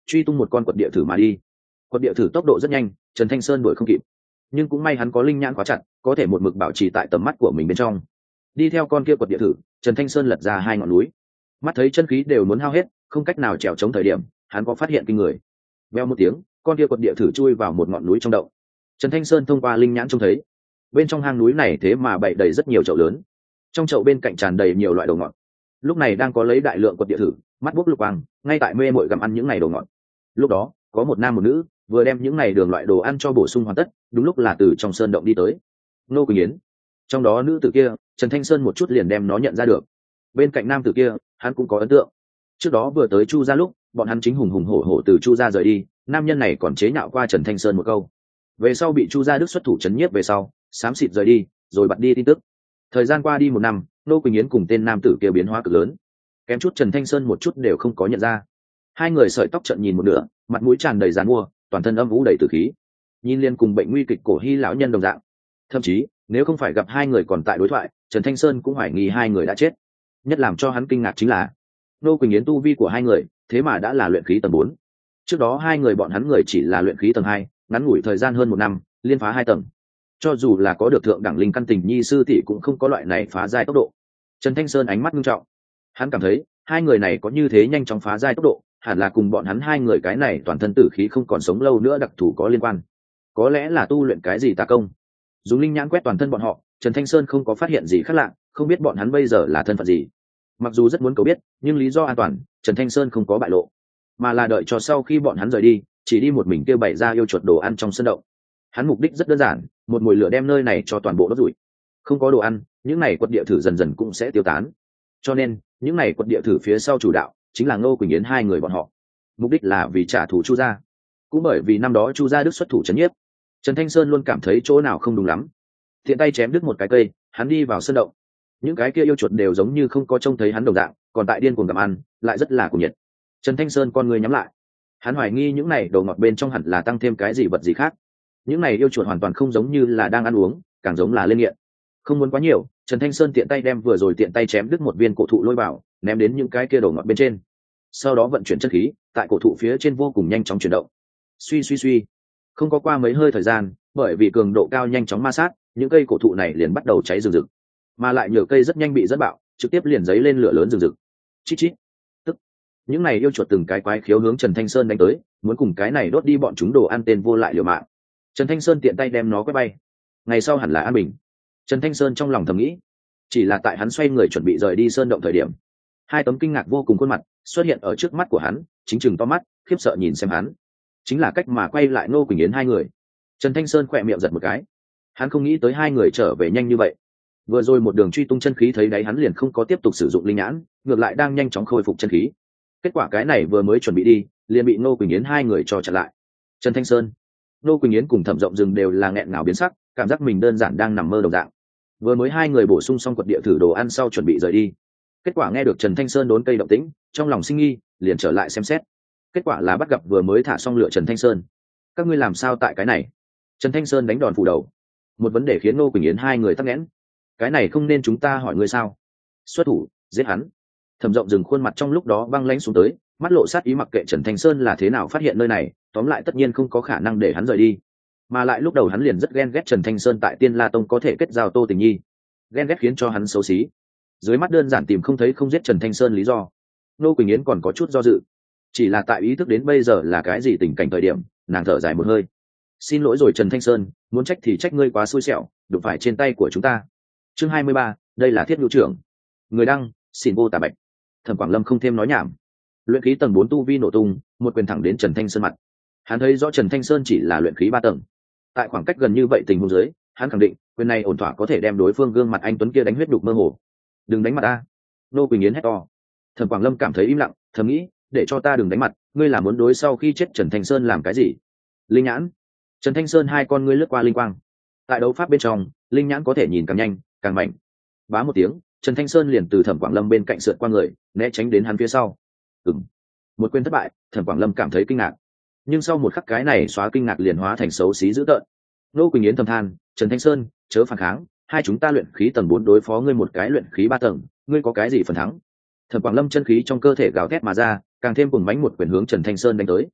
Speaker 1: truy tung một con quật địa thử mà đi. Quật địa thử tốc độ rất nhanh, Trần Thanh Sơn đuổi không kịp, nhưng cũng may hắn có linh nhãn khóa chặt, có thể một mực bảo trì tại tầm mắt của mình bên trong. Đi theo con kia quật địa thử, Trần Thanh Sơn lật ra hai ngọn núi, mắt thấy chân khí đều muốn hao hết, không cách nào trèo chống thời điểm, hắn có phát hiện kinh người. Veo một tiếng, con kia quật địa thử chui vào một ngọn núi trong động. Trần Thanh Sơn thông qua linh nhãn trông thấy, bên trong hang núi này thế mà bày đầy rất nhiều chậu lớn, trong chậu bên cạnh tràn đầy nhiều loại đồ ngọt. Lúc này đang có lấy đại lượng quật địa thử, mắt buốc lục quang, ngay tại mê mội gặm ăn những này đồ ngọt. Lúc đó, có một nam một nữ vừa đem những này đường loại đồ ăn cho bổ sung hoàn tất, đúng lúc là từ trong sơn động đi tới Ngô Quỳnh Yến. Trong đó nữ tử kia, Trần Thanh Sơn một chút liền đem nó nhận ra được. Bên cạnh nam tử kia, hắn cũng có ấn tượng. Trước đó vừa tới Chu gia lúc, bọn hắn chính hùng hùng hổ hổ từ Chu gia rời đi, nam nhân này còn chế nhạo qua Trần Thanh Sơn một câu. Về sau bị Chu gia Đức xuất thủ trấn nhiếp về sau, xám xịt rời đi, rồi bật đi tin tức. Thời gian qua đi một năm, Ngô Quỳnh Yến cùng tên nam tử kia biến hóa cực lớn, kém chút Trần Thanh Sơn một chút đều không có nhận ra. Hai người sợi tóc trợn nhìn một nửa, mặt mũi tràn đầy giàn mua, toàn thân âm u đầy tử khí, nhìn liên cùng bệnh nguy kịch cổ hy lão nhân đồng dạng. Thậm chí nếu không phải gặp hai người còn tại đối thoại, Trần Thanh Sơn cũng hoài nghi hai người đã chết. Nhất làm cho hắn kinh ngạc chính là Ngô Quỳnh Yến tu vi của hai người thế mà đã là luyện khí tầng bốn. Trước đó hai người bọn hắn người chỉ là luyện khí tầng hai, ngắn ngủi thời gian hơn một năm liên phá hai tầng. Cho dù là có được thượng đẳng linh căn tình nhi sư tỷ cũng không có loại này phá giai tốc độ. Trần Thanh Sơn ánh mắt nghiêm trọng, hắn cảm thấy hai người này có như thế nhanh chóng phá giai tốc độ, hẳn là cùng bọn hắn hai người cái này toàn thân tử khí không còn sống lâu nữa đặc thù có liên quan. Có lẽ là tu luyện cái gì tà công. Dùng linh nhãn quét toàn thân bọn họ, Trần Thanh Sơn không có phát hiện gì khác lạ, không biết bọn hắn bây giờ là thân phận gì. Mặc dù rất muốn cầu biết, nhưng lý do an toàn, Trần Thanh Sơn không có bại lộ, mà là đợi cho sau khi bọn hắn rời đi, chỉ đi một mình kêu bày ra yêu chuột đồ ăn trong sân động. Hắn mục đích rất đơn giản, một mùi lửa đem nơi này cho toàn bộ đốt rủi. Không có đồ ăn, những này quật địa thử dần dần cũng sẽ tiêu tán. Cho nên, những này quật địa thử phía sau chủ đạo chính là Ngô Quỳnh Yến hai người bọn họ. Mục đích là vì trả thù Chu gia. Cũng bởi vì năm đó Chu gia Đức xuất thủ trấn nhiếp, Trần Thanh Sơn luôn cảm thấy chỗ nào không đúng lắm. Thiện tay chém đứt một cái cây, hắn đi vào sân động. Những cái kia yêu chuột đều giống như không có trông thấy hắn đồng dạng, còn tại điên cuồng gặm ăn, lại rất là cuồng nhiệt. Trần Thanh Sơn con người nhắm lại, hắn hoài nghi những này đồ ngọt bên trong hẳn là tăng thêm cái gì vật gì khác. Những này yêu chuột hoàn toàn không giống như là đang ăn uống, càng giống là lên nghiện. Không muốn quá nhiều, Trần Thanh Sơn tiện tay đem vừa rồi tiện tay chém đứt một viên cổ thụ lôi vào, ném đến những cái kia đồ ngọt bên trên. Sau đó vận chuyển chân khí, tại cổ thụ phía trên vô cùng nhanh chóng chuyển động. Suy suy suy, không có qua mấy hơi thời gian, bởi vì cường độ cao nhanh chóng ma sát, những cây cổ thụ này liền bắt đầu cháy rừng rực, mà lại nhiều cây rất nhanh bị dẫn bạo, trực tiếp liền giấy lên lửa lớn rừng rực. Chít chít, tức những này yêu chuột từng cái quái khiếu hướng Trần Thanh Sơn đánh tới, muốn cùng cái này đốt đi bọn chúng đồ ăn tên vô lại liều mạng. Trần Thanh Sơn tiện tay đem nó quét bay. Ngày sau hẳn là an bình. Trần Thanh Sơn trong lòng thầm nghĩ. Chỉ là tại hắn xoay người chuẩn bị rời đi sơn động thời điểm, hai tấm kinh ngạc vô cùng khuôn mặt xuất hiện ở trước mắt của hắn, chính chừng to mắt khiếp sợ nhìn xem hắn. Chính là cách mà quay lại Ngô Quỳnh Yến hai người. Trần Thanh Sơn khỏe miệng giật một cái, hắn không nghĩ tới hai người trở về nhanh như vậy. Vừa rồi một đường truy tung chân khí thấy đáy hắn liền không có tiếp tục sử dụng linh nhãn, ngược lại đang nhanh chóng khôi phục chân khí. Kết quả cái này vừa mới chuẩn bị đi, liền bị Ngô Quỳnh Yến hai người cho chặn lại. Trần Thanh Sơn, Ngô Quỳnh Yến cùng Thẩm Rộng Rừng đều là nghẹn ngào biến sắc, cảm giác mình đơn giản đang nằm mơ đồng dạng. Vừa mới hai người bổ sung xong quật địa thử đồ ăn sau chuẩn bị rời đi, kết quả nghe được Trần Thanh Sơn đốn cây động tĩnh, trong lòng sinh nghi, liền trở lại xem xét. Kết quả là bắt gặp vừa mới thả xong lửa Trần Thanh Sơn. Các ngươi làm sao tại cái này? Trần Thanh Sơn đánh đòn phủ đầu, một vấn đề khiến Ngô Quỳnh Yến hai người tắc nghẽn. Cái này không nên chúng ta hỏi ngươi sao? Xuất thủ giết hắn. Thẩm Rộng Rừng khuôn mặt trong lúc đó băng lãnh xuống tới, mắt lộ sát ý, mặc kệ Trần Thanh Sơn là thế nào phát hiện nơi này, tóm lại tất nhiên không có khả năng để hắn rời đi. Mà lại lúc đầu hắn liền rất ghen ghét Trần Thanh Sơn tại Tiên La Tông có thể kết giao Tô Tình Nhi, ghen ghét khiến cho hắn xấu xí. Dưới mắt đơn giản tìm không thấy không giết Trần Thanh Sơn lý do, Ngô Quỳnh Yến còn có chút do dự. Chỉ là tại ý thức đến bây giờ là cái gì tình cảnh thời điểm, nàng thở dài một hơi. Xin lỗi rồi Trần Thanh Sơn, muốn trách thì trách ngươi quá xui xẻo, đụng phải trên tay của chúng ta. Chương hai mươi ba, đây là Thiết Nhu trưởng. Người đăng, xin vô tà bạch. Thẩm Quảng Lâm không thêm nói nhảm, luyện khí tầng bốn tu vi nổ tung, một quyền thẳng đến Trần Thanh Sơn mặt. Hắn thấy rõ Trần Thanh Sơn chỉ là luyện khí ba tầng, tại khoảng cách gần như vậy tình huống dưới, hắn khẳng định quyền này ổn thỏa có thể đem đối phương gương mặt anh tuấn kia đánh huyết đục mơ hồ. Đừng đánh mặt ta! Ngô Quỳnh Yến hét to. Thẩm Quảng Lâm cảm thấy im lặng, thầm nghĩ, để cho ta đừng đánh mặt, ngươi là muốn đối sau khi chết Trần Thanh Sơn làm cái gì? Linh nhãn. Trần Thanh Sơn hai con ngươi lướt qua linh quang. Tại đấu pháp bên trong, linh nhãn có thể nhìn càng nhanh, càng mạnh. Bá một tiếng, Trần Thanh Sơn liền từ Thẩm Quảng Lâm bên cạnh sượt qua người, né tránh đến hắn phía sau. Ừm. Một quyền thất bại, Thẩm Quảng Lâm cảm thấy kinh ngạc. Nhưng sau một khắc cái này xóa kinh ngạc liền hóa thành xấu xí dữ tợn. Ngô Quỳnh Yến thầm than, Trần Thanh Sơn, chớ phản kháng, hai chúng ta luyện khí tầng bốn đối phó ngươi một cái luyện khí ba tầng, ngươi có cái gì phần thắng? Thẩm Quảng Lâm chân khí trong cơ thể gào thét mà ra, càng thêm cuồng mãnh một quyền hướng Trần Thanh Sơn đánh tới.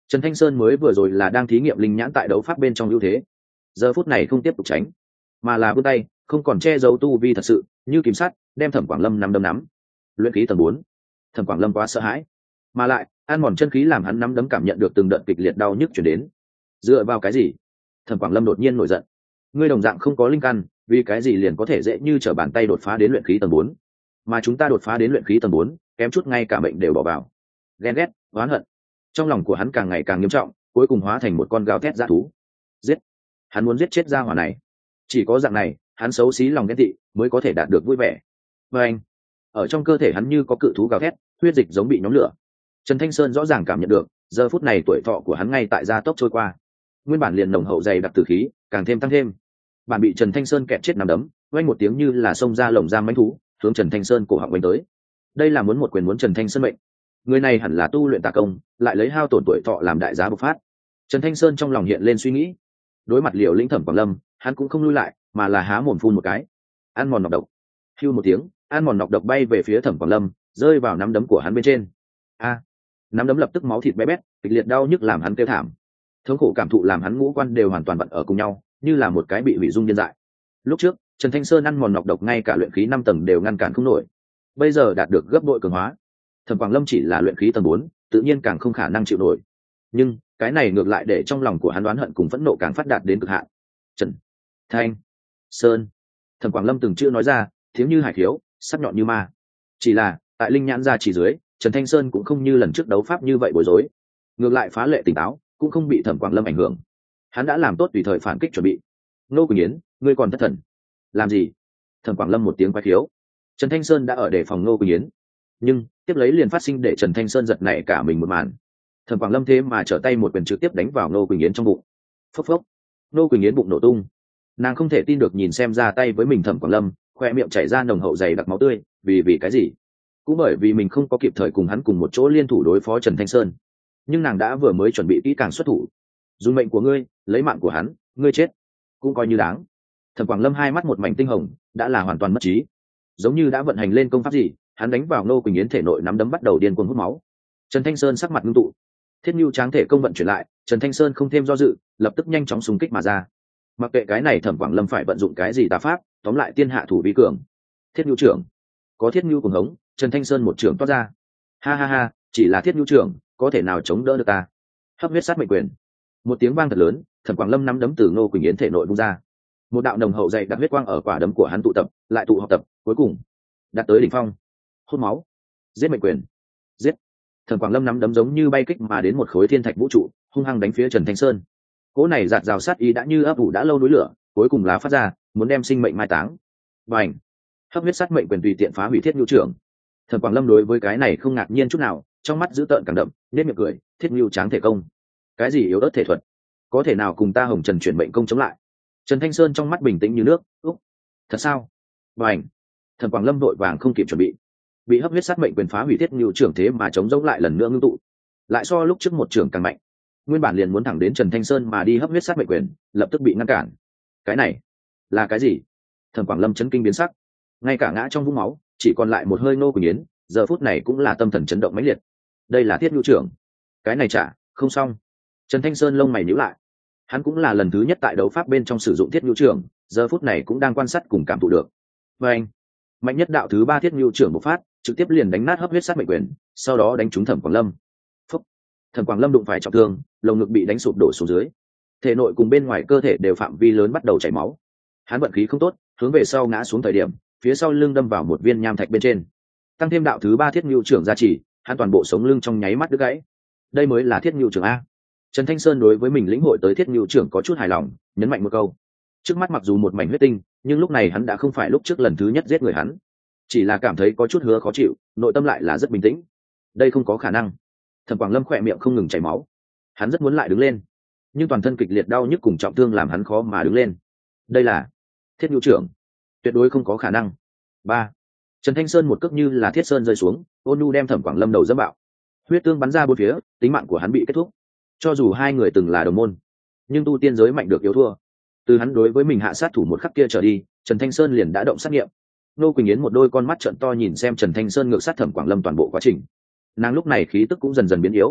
Speaker 1: Trần Thanh Sơn mới vừa rồi là đang thí nghiệm linh nhãn tại đấu pháp bên trong ưu thế, giờ phút này không tiếp tục tránh, mà là vươn tay, không còn che giấu tu vi thật sự, như kìm sắt, đem Thẩm Quảng Lâm nắm đấm nắm. Luyện khí tầng bốn. Thẩm Quảng Lâm quá sợ hãi, mà lại ăn mòn chân khí làm hắn nắm đấm cảm nhận được từng đợt kịch liệt đau nhức chuyển đến. Dựa vào cái gì? Thẩm Quảng Lâm đột nhiên nổi giận. Ngươi đồng dạng không có linh căn, vì cái gì liền có thể dễ như trở bàn tay đột phá đến luyện khí tầng bốn? Mà chúng ta đột phá đến luyện khí tầng bốn, kém chút ngay cả mệnh đều bỏ vào. Ghen ghét, oán hận. Trong lòng của hắn càng ngày càng nghiêm trọng, cuối cùng hóa thành một con gào thét dã thú. Giết! Hắn muốn giết chết gia hỏa này. Chỉ có dạng này, hắn xấu xí lòng ghen tị mới có thể đạt được vui vẻ. Và anh, ở trong cơ thể hắn như có cự thú gào thét, huyết dịch giống bị nhóm lửa. Trần Thanh Sơn rõ ràng cảm nhận được, giờ phút này tuổi thọ của hắn ngay tại gia tốc trôi qua. Nguyên bản liền nồng hậu dày đặc tử khí, càng thêm tăng thêm. Bản bị Trần Thanh Sơn kẹt chết nằm đấm, vang một tiếng như là xông ra lồng giam mãnh thú, hướng Trần Thanh Sơn cổ họng đánh tới. Đây là muốn một quyền muốn Trần Thanh Sơn mệnh. Người này hẳn là tu luyện tà công, lại lấy hao tổn tuổi thọ làm đại giá bộc phát. Trần Thanh Sơn trong lòng hiện lên suy nghĩ. Đối mặt Liều Lĩnh Thẩm Quảng Lâm, hắn cũng không lui lại, mà là há mồm phun một cái. Ăn mòn nọc độc. Hưu một tiếng, ăn mòn nọc độc bay về phía Thẩm Quảng Lâm, rơi vào nắm đấm của hắn bên trên. A! Nắm đấm lập tức máu thịt bé bét, kịch liệt đau nhức làm hắn kêu thảm. Thống khổ cảm thụ làm hắn ngũ quan đều hoàn toàn vặn ở cùng nhau, như là một cái bị hủy dung điên dại. Lúc trước, Trần Thanh Sơn ăn mòn nọc độc ngay cả luyện khí năm tầng đều ngăn cản không nổi. Bây giờ đạt được gấp bội cường hóa. Thẩm Quảng Lâm chỉ là luyện khí tầng bốn, tự nhiên càng không khả năng chịu nổi. Nhưng, cái này ngược lại để trong lòng của hắn đoán hận cùng phẫn nộ càng phát đạt đến cực hạn. Trần Thanh Sơn. Thẩm Quảng Lâm từng chữ nói ra, tiếng như hải khiếu, sắc nhọn như ma. Chỉ là, tại linh nhãn ra chỉ dưới, Trần Thanh Sơn cũng không như lần trước đấu pháp như vậy bối rối, ngược lại phá lệ tỉnh táo, cũng không bị Thẩm Quảng Lâm ảnh hưởng. Hắn đã làm tốt tùy thời phản kích chuẩn bị. Nô Quỳnh Yến, ngươi còn thất thần làm gì? Thẩm Quảng Lâm một tiếng quái khiếu. Trần Thanh Sơn đã ở đề phòng Nô Quỳnh Yến, nhưng tiếp lấy liền phát sinh để Trần Thanh Sơn giật nảy cả mình một màn. Thẩm Quảng Lâm thế mà trở tay một quyền trực tiếp đánh vào Nô Quỳnh Yến trong bụng. Phốc phốc. Nô Quỳnh Yến bụng nổ tung. Nàng không thể tin được nhìn xem ra tay với mình Thẩm Quảng Lâm, khoe miệng chảy ra nồng hậu dày đặc máu tươi, vì vì cái gì? Cũng bởi vì mình không có kịp thời cùng hắn cùng một chỗ liên thủ đối phó Trần Thanh Sơn. Nhưng nàng đã vừa mới chuẩn bị kỹ càng xuất thủ. Dùng mệnh của ngươi, lấy mạng của hắn, ngươi chết cũng coi như đáng. Thẩm Quảng Lâm hai mắt một mảnh tinh hồng, đã là hoàn toàn mất trí, giống như đã vận hành lên công pháp gì, hắn đánh vào Nô Quỳnh Yến thể nội nắm đấm bắt đầu điên cuồng hút máu. Trần Thanh Sơn sắc mặt ngưng tụ, Thiết Nưu Tráng thể công vận chuyển lại, Trần Thanh Sơn không thêm do dự, lập tức nhanh chóng xung kích mà ra. Mặc kệ cái này Thẩm Quảng Lâm phải vận dụng cái gì tà pháp, tóm lại tiên hạ thủ vi cường. Thiết Nưu trưởng, có Thiết Nưu cùng hống, Trần Thanh Sơn một trưởng toát ra. Ha ha ha, chỉ là Thiết Nưu trưởng, có thể nào chống đỡ được ta? Hấp huyết sát mệnh quyền. Một tiếng vang thật lớn, Thẩm Quảng Lâm nắm đấm từ Nô Quỳnh Yến thể nội vung ra. Một đạo nồng hậu dày đặc huyết quang ở quả đấm của hắn tụ tập, lại tụ học tập, cuối cùng đạt tới đỉnh phong. Hút máu, giết mệnh quyền, giết. Thẩm Quảng Lâm nắm đấm giống như bay kích mà đến một khối thiên thạch vũ trụ, hung hăng đánh phía Trần Thanh Sơn. Cỗ này giạt rào sát ý đã như ấp ủ đã lâu núi lửa, cuối cùng lá phát ra, muốn đem sinh mệnh mai táng. Bành! Hấp huyết sát mệnh quyền tùy tiện phá hủy Thiết Nưu trưởng. Thẩm Quảng Lâm đối với cái này không ngạc nhiên chút nào, trong mắt dữ tợn càng đậm, nét miệng cười, Thiết Nưu Tráng thể công, cái gì yếu ớt thể thuật, có thể nào cùng ta Hồng Trần chuyển mệnh công chống lại? Trần Thanh Sơn trong mắt bình tĩnh như nước. Úc, thật sao? Bành! Thẩm Quảng Lâm vội vàng không kịp chuẩn bị, bị hấp huyết sát mệnh quyền phá hủy Thiết Nưu trưởng thế mà chống giống lại lần nữa ngưng tụ, lại so lúc trước một trưởng càng mạnh. Nguyên bản liền muốn thẳng đến Trần Thanh Sơn mà đi hấp huyết sát mệnh quyền, lập tức bị ngăn cản. Cái này là cái gì? Thẩm Quảng Lâm chấn kinh biến sắc, ngay cả ngã trong vũng máu, chỉ còn lại một hơi Nô Quỳnh Yến, giờ phút này cũng là tâm thần chấn động mãnh liệt. Đây là Thiết Nưu trưởng, cái này chả không xong. Trần Thanh Sơn lông mày nhíu lại, hắn cũng là lần thứ nhất tại đấu pháp bên trong sử dụng Thiết Nưu trưởng, giờ phút này cũng đang quan sát cùng cảm thụ được. Và anh, mạnh nhất đạo thứ ba Thiết Nưu trưởng bộc phát, trực tiếp liền đánh nát hấp huyết sát mệnh quyền, sau đó đánh trúng Thẩm Quảng Lâm. Phúc! Thẩm Quảng Lâm đụng phải trọng thương, lồng ngực bị đánh sụp đổ xuống dưới, thể nội cùng bên ngoài cơ thể đều phạm vi lớn bắt đầu chảy máu. Hắn vận khí không tốt, hướng về sau ngã xuống thời điểm, phía sau lưng đâm vào một viên nham thạch bên trên, tăng thêm đạo thứ ba Thiết Nưu trưởng gia trì, hắn toàn bộ sống lưng trong nháy mắt đứt gãy. Đây mới là Thiết Nưu trưởng a. Trần Thanh Sơn đối với mình lĩnh hội tới Thiết Nưu trưởng có chút hài lòng, nhấn mạnh một câu. Trước mắt mặc dù một mảnh huyết tinh, nhưng lúc này hắn đã không phải lúc trước lần thứ nhất giết người hắn, chỉ là cảm thấy có chút hứa khó chịu, nội tâm lại là rất bình tĩnh. Đây không có khả năng. Thẩm Quảng Lâm khỏe miệng không ngừng chảy máu, hắn rất muốn lại đứng lên, nhưng toàn thân kịch liệt đau nhức cùng trọng thương làm hắn khó mà đứng lên. Đây là Thiết Nưu trưởng, tuyệt đối không có khả năng. Ba. Trần Thanh Sơn một cước như là thiết sơn rơi xuống, ôn nhu đem Thẩm Quảng Lâm đầu dẫm bạo, huyết tương bắn ra bốn phía, tính mạng của hắn bị kết thúc. Cho dù hai người từng là đồng môn, nhưng tu tiên giới mạnh được yếu thua. Từ hắn đối với mình hạ sát thủ một khắc kia trở đi, Trần Thanh Sơn liền đã động sát nghiệm. Nô Quỳnh Yến một đôi con mắt trợn to nhìn xem Trần Thanh Sơn ngược sát Thẩm Quảng Lâm toàn bộ quá trình. Nàng lúc này khí tức cũng dần dần biến yếu,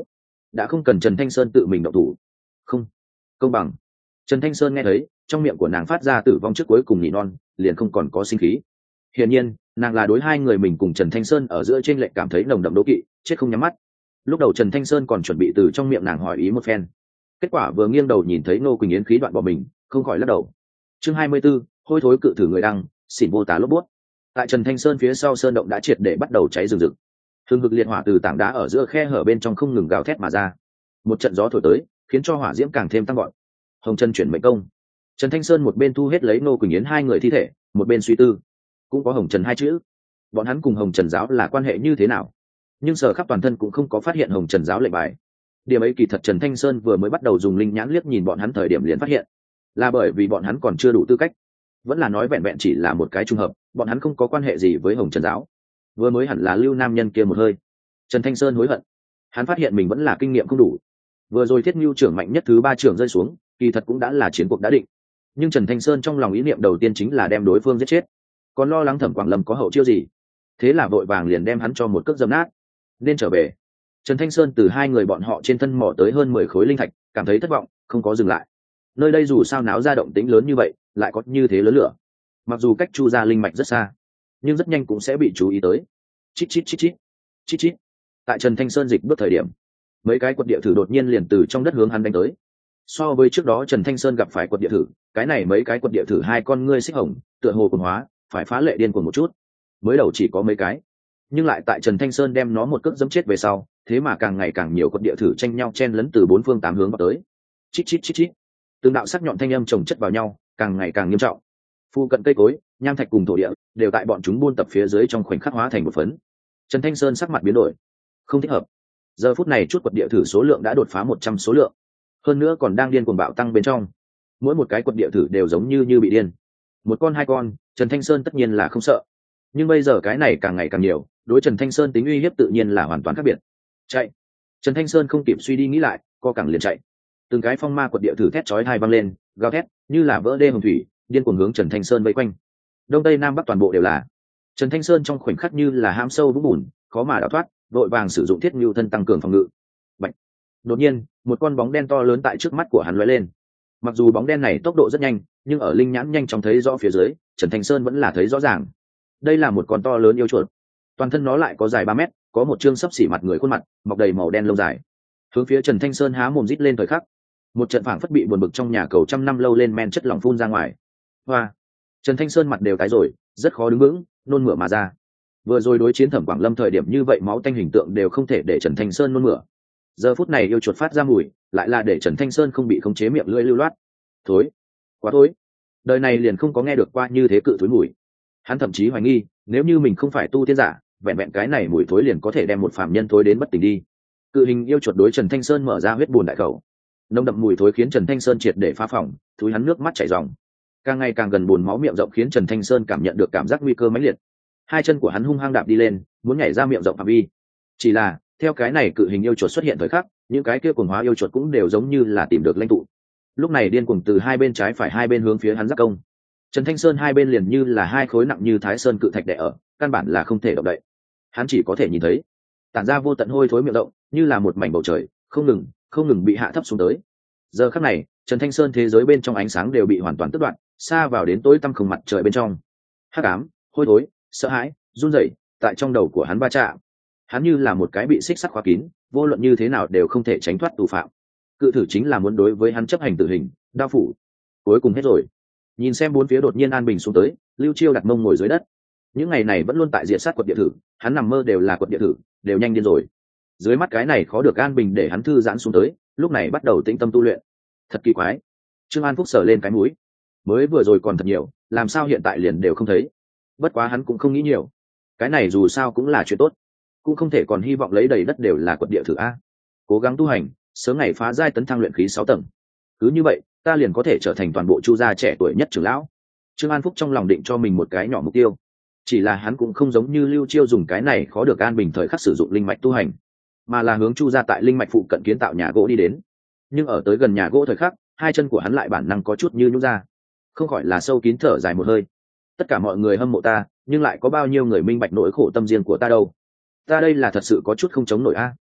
Speaker 1: đã không cần Trần Thanh Sơn tự mình động thủ. Không công bằng. Trần Thanh Sơn nghe thấy trong miệng của nàng phát ra tử vong trước cuối cùng nhị non, liền không còn có sinh khí. Hiển nhiên nàng là đối hai người mình cùng Trần Thanh Sơn ở giữa trên lệnh cảm thấy nồng đậm đố kỵ, chết không nhắm mắt. Lúc đầu Trần Thanh Sơn còn chuẩn bị từ trong miệng nàng hỏi ý một phen, kết quả vừa nghiêng đầu nhìn thấy Ngô Quỳnh Yến khí đoạn bỏ mình, không khỏi lắc đầu. Chương hai mươi 24, hôi thối cự thử người đăng, xỉn vô tá lốp bút. Tại Trần Thanh Sơn phía sau sơn động đã triệt để bắt đầu cháy rừng rực. Hừng hực liệt hỏa từ tảng đá ở giữa khe hở bên trong không ngừng gào thét mà ra. Một trận gió thổi tới, khiến cho hỏa diễm càng thêm tăng gọn. Hồng Chân chuyển mệnh công. Trần Thanh Sơn một bên thu hết lấy Ngô Quỳnh Yến hai người thi thể, một bên suy tư. Cũng có Hồng Trần hai chữ. Bọn hắn cùng Hồng Trần giáo là quan hệ như thế nào? Nhưng sở khắp toàn thân cũng không có phát hiện Hồng Trần giáo lệnh bài. Điểm ấy kỳ thật Trần Thanh Sơn vừa mới bắt đầu dùng linh nhãn liếc nhìn bọn hắn thời điểm liền phát hiện, là bởi vì bọn hắn còn chưa đủ tư cách, vẫn là nói vẹn vẹn chỉ là một cái trùng hợp, bọn hắn không có quan hệ gì với Hồng Trần giáo. Vừa mới hẳn là lưu nam nhân kia một hơi. Trần Thanh Sơn hối hận, hắn phát hiện mình vẫn là kinh nghiệm không đủ. Vừa rồi Thiết Nưu trưởng mạnh nhất thứ ba trưởng rơi xuống, kỳ thật cũng đã là chiến cuộc đã định, nhưng Trần Thanh Sơn trong lòng ý niệm đầu tiên chính là đem đối phương giết chết, còn lo lắng Thẩm Quảng Lâm có hậu chiêu gì, thế là vội vàng liền đem hắn cho một cước dâm nát. Nên trở về. Trần Thanh Sơn từ hai người bọn họ trên thân mò tới hơn mười khối linh thạch, cảm thấy thất vọng, không có dừng lại. Nơi đây dù sao náo ra động tĩnh lớn như vậy, lại có như thế lớn lửa. Mặc dù cách Chu gia linh mạch rất xa, nhưng rất nhanh cũng sẽ bị chú ý tới. Chít chít chít chít, chít chít. Tại Trần Thanh Sơn dịch bước thời điểm, mấy cái quật địa thử đột nhiên liền từ trong đất hướng hắn đánh tới. So với trước đó Trần Thanh Sơn gặp phải quật địa thử, cái này mấy cái quật địa thử hai con ngươi xích hồng, tựa hồ cuồng hóa, phải phá lệ điên cuồng một chút. Mới đầu chỉ có mấy cái, nhưng lại tại Trần Thanh Sơn đem nó một cước dẫm chết về sau, thế mà càng ngày càng nhiều quật địa thử tranh nhau chen lấn từ bốn phương tám hướng vào tới. Chít chít chít chít. Từng đạo sắc nhọn thanh âm chồng chất vào nhau, càng ngày càng nghiêm trọng. Phu cận cây cối, nham thạch cùng thổ địa đều tại bọn chúng buôn tập phía dưới trong khoảnh khắc hóa thành một phấn. Trần Thanh Sơn sắc mặt biến đổi, không thích hợp. Giờ phút này chút quật địa thử số lượng đã đột phá một trăm số lượng, hơn nữa còn đang điên cuồng bạo tăng bên trong. Mỗi một cái quật địa thử đều giống như như bị điên. Một con hai con, Trần Thanh Sơn tất nhiên là không sợ, nhưng bây giờ cái này càng ngày càng nhiều, đối Trần Thanh Sơn tính uy hiếp tự nhiên là hoàn toàn khác biệt. Chạy. Trần Thanh Sơn không kịp suy đi nghĩ lại, co cẳng liền chạy. Từng cái phong ma quật địa thử thét chói tai vang lên, gào thét như là vỡ đê hồng thủy, điên cuồng hướng Trần Thanh Sơn vây quanh. Đông tây nam bắc toàn bộ đều là. Trần Thanh Sơn trong khoảnh khắc như là hãm sâu vũng bùn, khó mà đào thoát, vội vàng sử dụng Thiết Nưu thân tăng cường phòng ngự. Bạch. Đột nhiên, một con bóng đen to lớn tại trước mắt của hắn lóe lên. Mặc dù bóng đen này tốc độ rất nhanh, nhưng ở linh nhãn nhanh chóng thấy rõ phía dưới, Trần Thanh Sơn vẫn là thấy rõ ràng. Đây là một con to lớn yêu chuột, toàn thân nó lại có dài ba mét, có một trương sấp xỉ mặt người khuôn mặt, mọc đầy màu đen lông dài. Hướng phía Trần Thanh Sơn há mồm rít lên thời khắc, một trận phảng phất bị buồn bực trong nhà cầu trăm năm lâu lên men chất lỏng phun ra ngoài. Hoa, Trần Thanh Sơn mặt đều tái rồi, rất khó đứng vững, nôn mửa mà ra. Vừa rồi đối chiến Thẩm Quảng Lâm thời điểm như vậy máu tanh hình tượng đều không thể để Trần Thanh Sơn nôn mửa. Giờ phút này yêu chuột phát ra mùi, lại là để Trần Thanh Sơn không bị khống chế miệng lưỡi lưu loát. Thối, quá thối. Đời này liền không có nghe được qua như thế cự thối mùi. Hắn thậm chí hoài nghi, nếu như mình không phải tu tiên giả, vẹn vẹn cái này mùi thối liền có thể đem một phàm nhân thối đến bất tỉnh đi. Cự hình yêu chuột đối Trần Thanh Sơn mở ra huyết buồn đại khẩu, nồng đậm mùi thối khiến Trần Thanh Sơn triệt để phá phòng, thúi hắn nước mắt chảy ròng. Càng ngày càng gần buồn máu miệng rộng khiến Trần Thanh Sơn cảm nhận được cảm giác nguy cơ mãnh liệt. Hai chân của hắn hung hăng đạp đi lên, muốn nhảy ra miệng rộng phạm vi. Chỉ là, theo cái này cự hình yêu chuột xuất hiện thời khắc, những cái kia cuồng hóa yêu chuột cũng đều giống như là tìm được lãnh tụ. Lúc này điên cuồng từ hai bên trái phải hai bên hướng phía hắn giáp công. Trần Thanh Sơn hai bên liền như là hai khối nặng như Thái Sơn cự thạch đè ở, căn bản là không thể động đậy. Hắn chỉ có thể nhìn thấy, tản ra vô tận hôi thối miệng rộng, như là một mảnh bầu trời, không ngừng, không ngừng bị hạ thấp xuống tới. Giờ khắc này, Trần Thanh Sơn thế giới bên trong ánh sáng đều bị hoàn toàn tước đoạt, xa vào đến tối tăm không mặt trời bên trong. Hắc ám, hôi thối, sợ hãi, run rẩy, tại trong đầu của hắn ba chạm. Hắn như là một cái bị xích sắt khóa kín, vô luận như thế nào đều không thể tránh thoát tù phạm. Cự thử chính là muốn đối với hắn chấp hành tử hình, đao phủ. Cuối cùng hết rồi. Nhìn xem bốn phía đột nhiên an bình xuống tới, Lưu Chiêu đặt mông ngồi dưới đất. Những ngày này vẫn luôn tại diệt sát quật địa thử, hắn nằm mơ đều là quật địa thử, đều nhanh điên rồi. Dưới mắt cái này khó được an bình để hắn thư giãn xuống tới, lúc này bắt đầu tĩnh tâm tu luyện. Thật kỳ quái. Trương An Phúc sờ lên cái mũi. Mới vừa rồi còn thật nhiều, làm sao hiện tại liền đều không thấy. Bất quá hắn cũng không nghĩ nhiều. Cái này dù sao cũng là chuyện tốt, cũng không thể còn hy vọng lấy đầy đất đều là quật địa thử a. Cố gắng tu hành, sớm ngày phá giai tấn thăng luyện khí sáu tầng. Cứ như vậy, ta liền có thể trở thành toàn bộ Chu gia trẻ tuổi nhất trưởng lão. Trương An Phúc trong lòng định cho mình một cái nhỏ mục tiêu. Chỉ là hắn cũng không giống như Lưu Chiêu dùng cái này khó được an bình thời khắc sử dụng linh mạch tu hành, mà là hướng Chu gia tại linh mạch phụ cận kiến tạo nhà gỗ đi đến. Nhưng ở tới gần nhà gỗ thời khắc, hai chân của hắn lại bản năng có chút như nhũ ra, không khỏi là sâu kín thở dài một hơi. Tất cả mọi người hâm mộ ta, nhưng lại có bao nhiêu người minh bạch nỗi khổ tâm riêng của ta đâu. Ta đây là thật sự có chút không chống nổi a.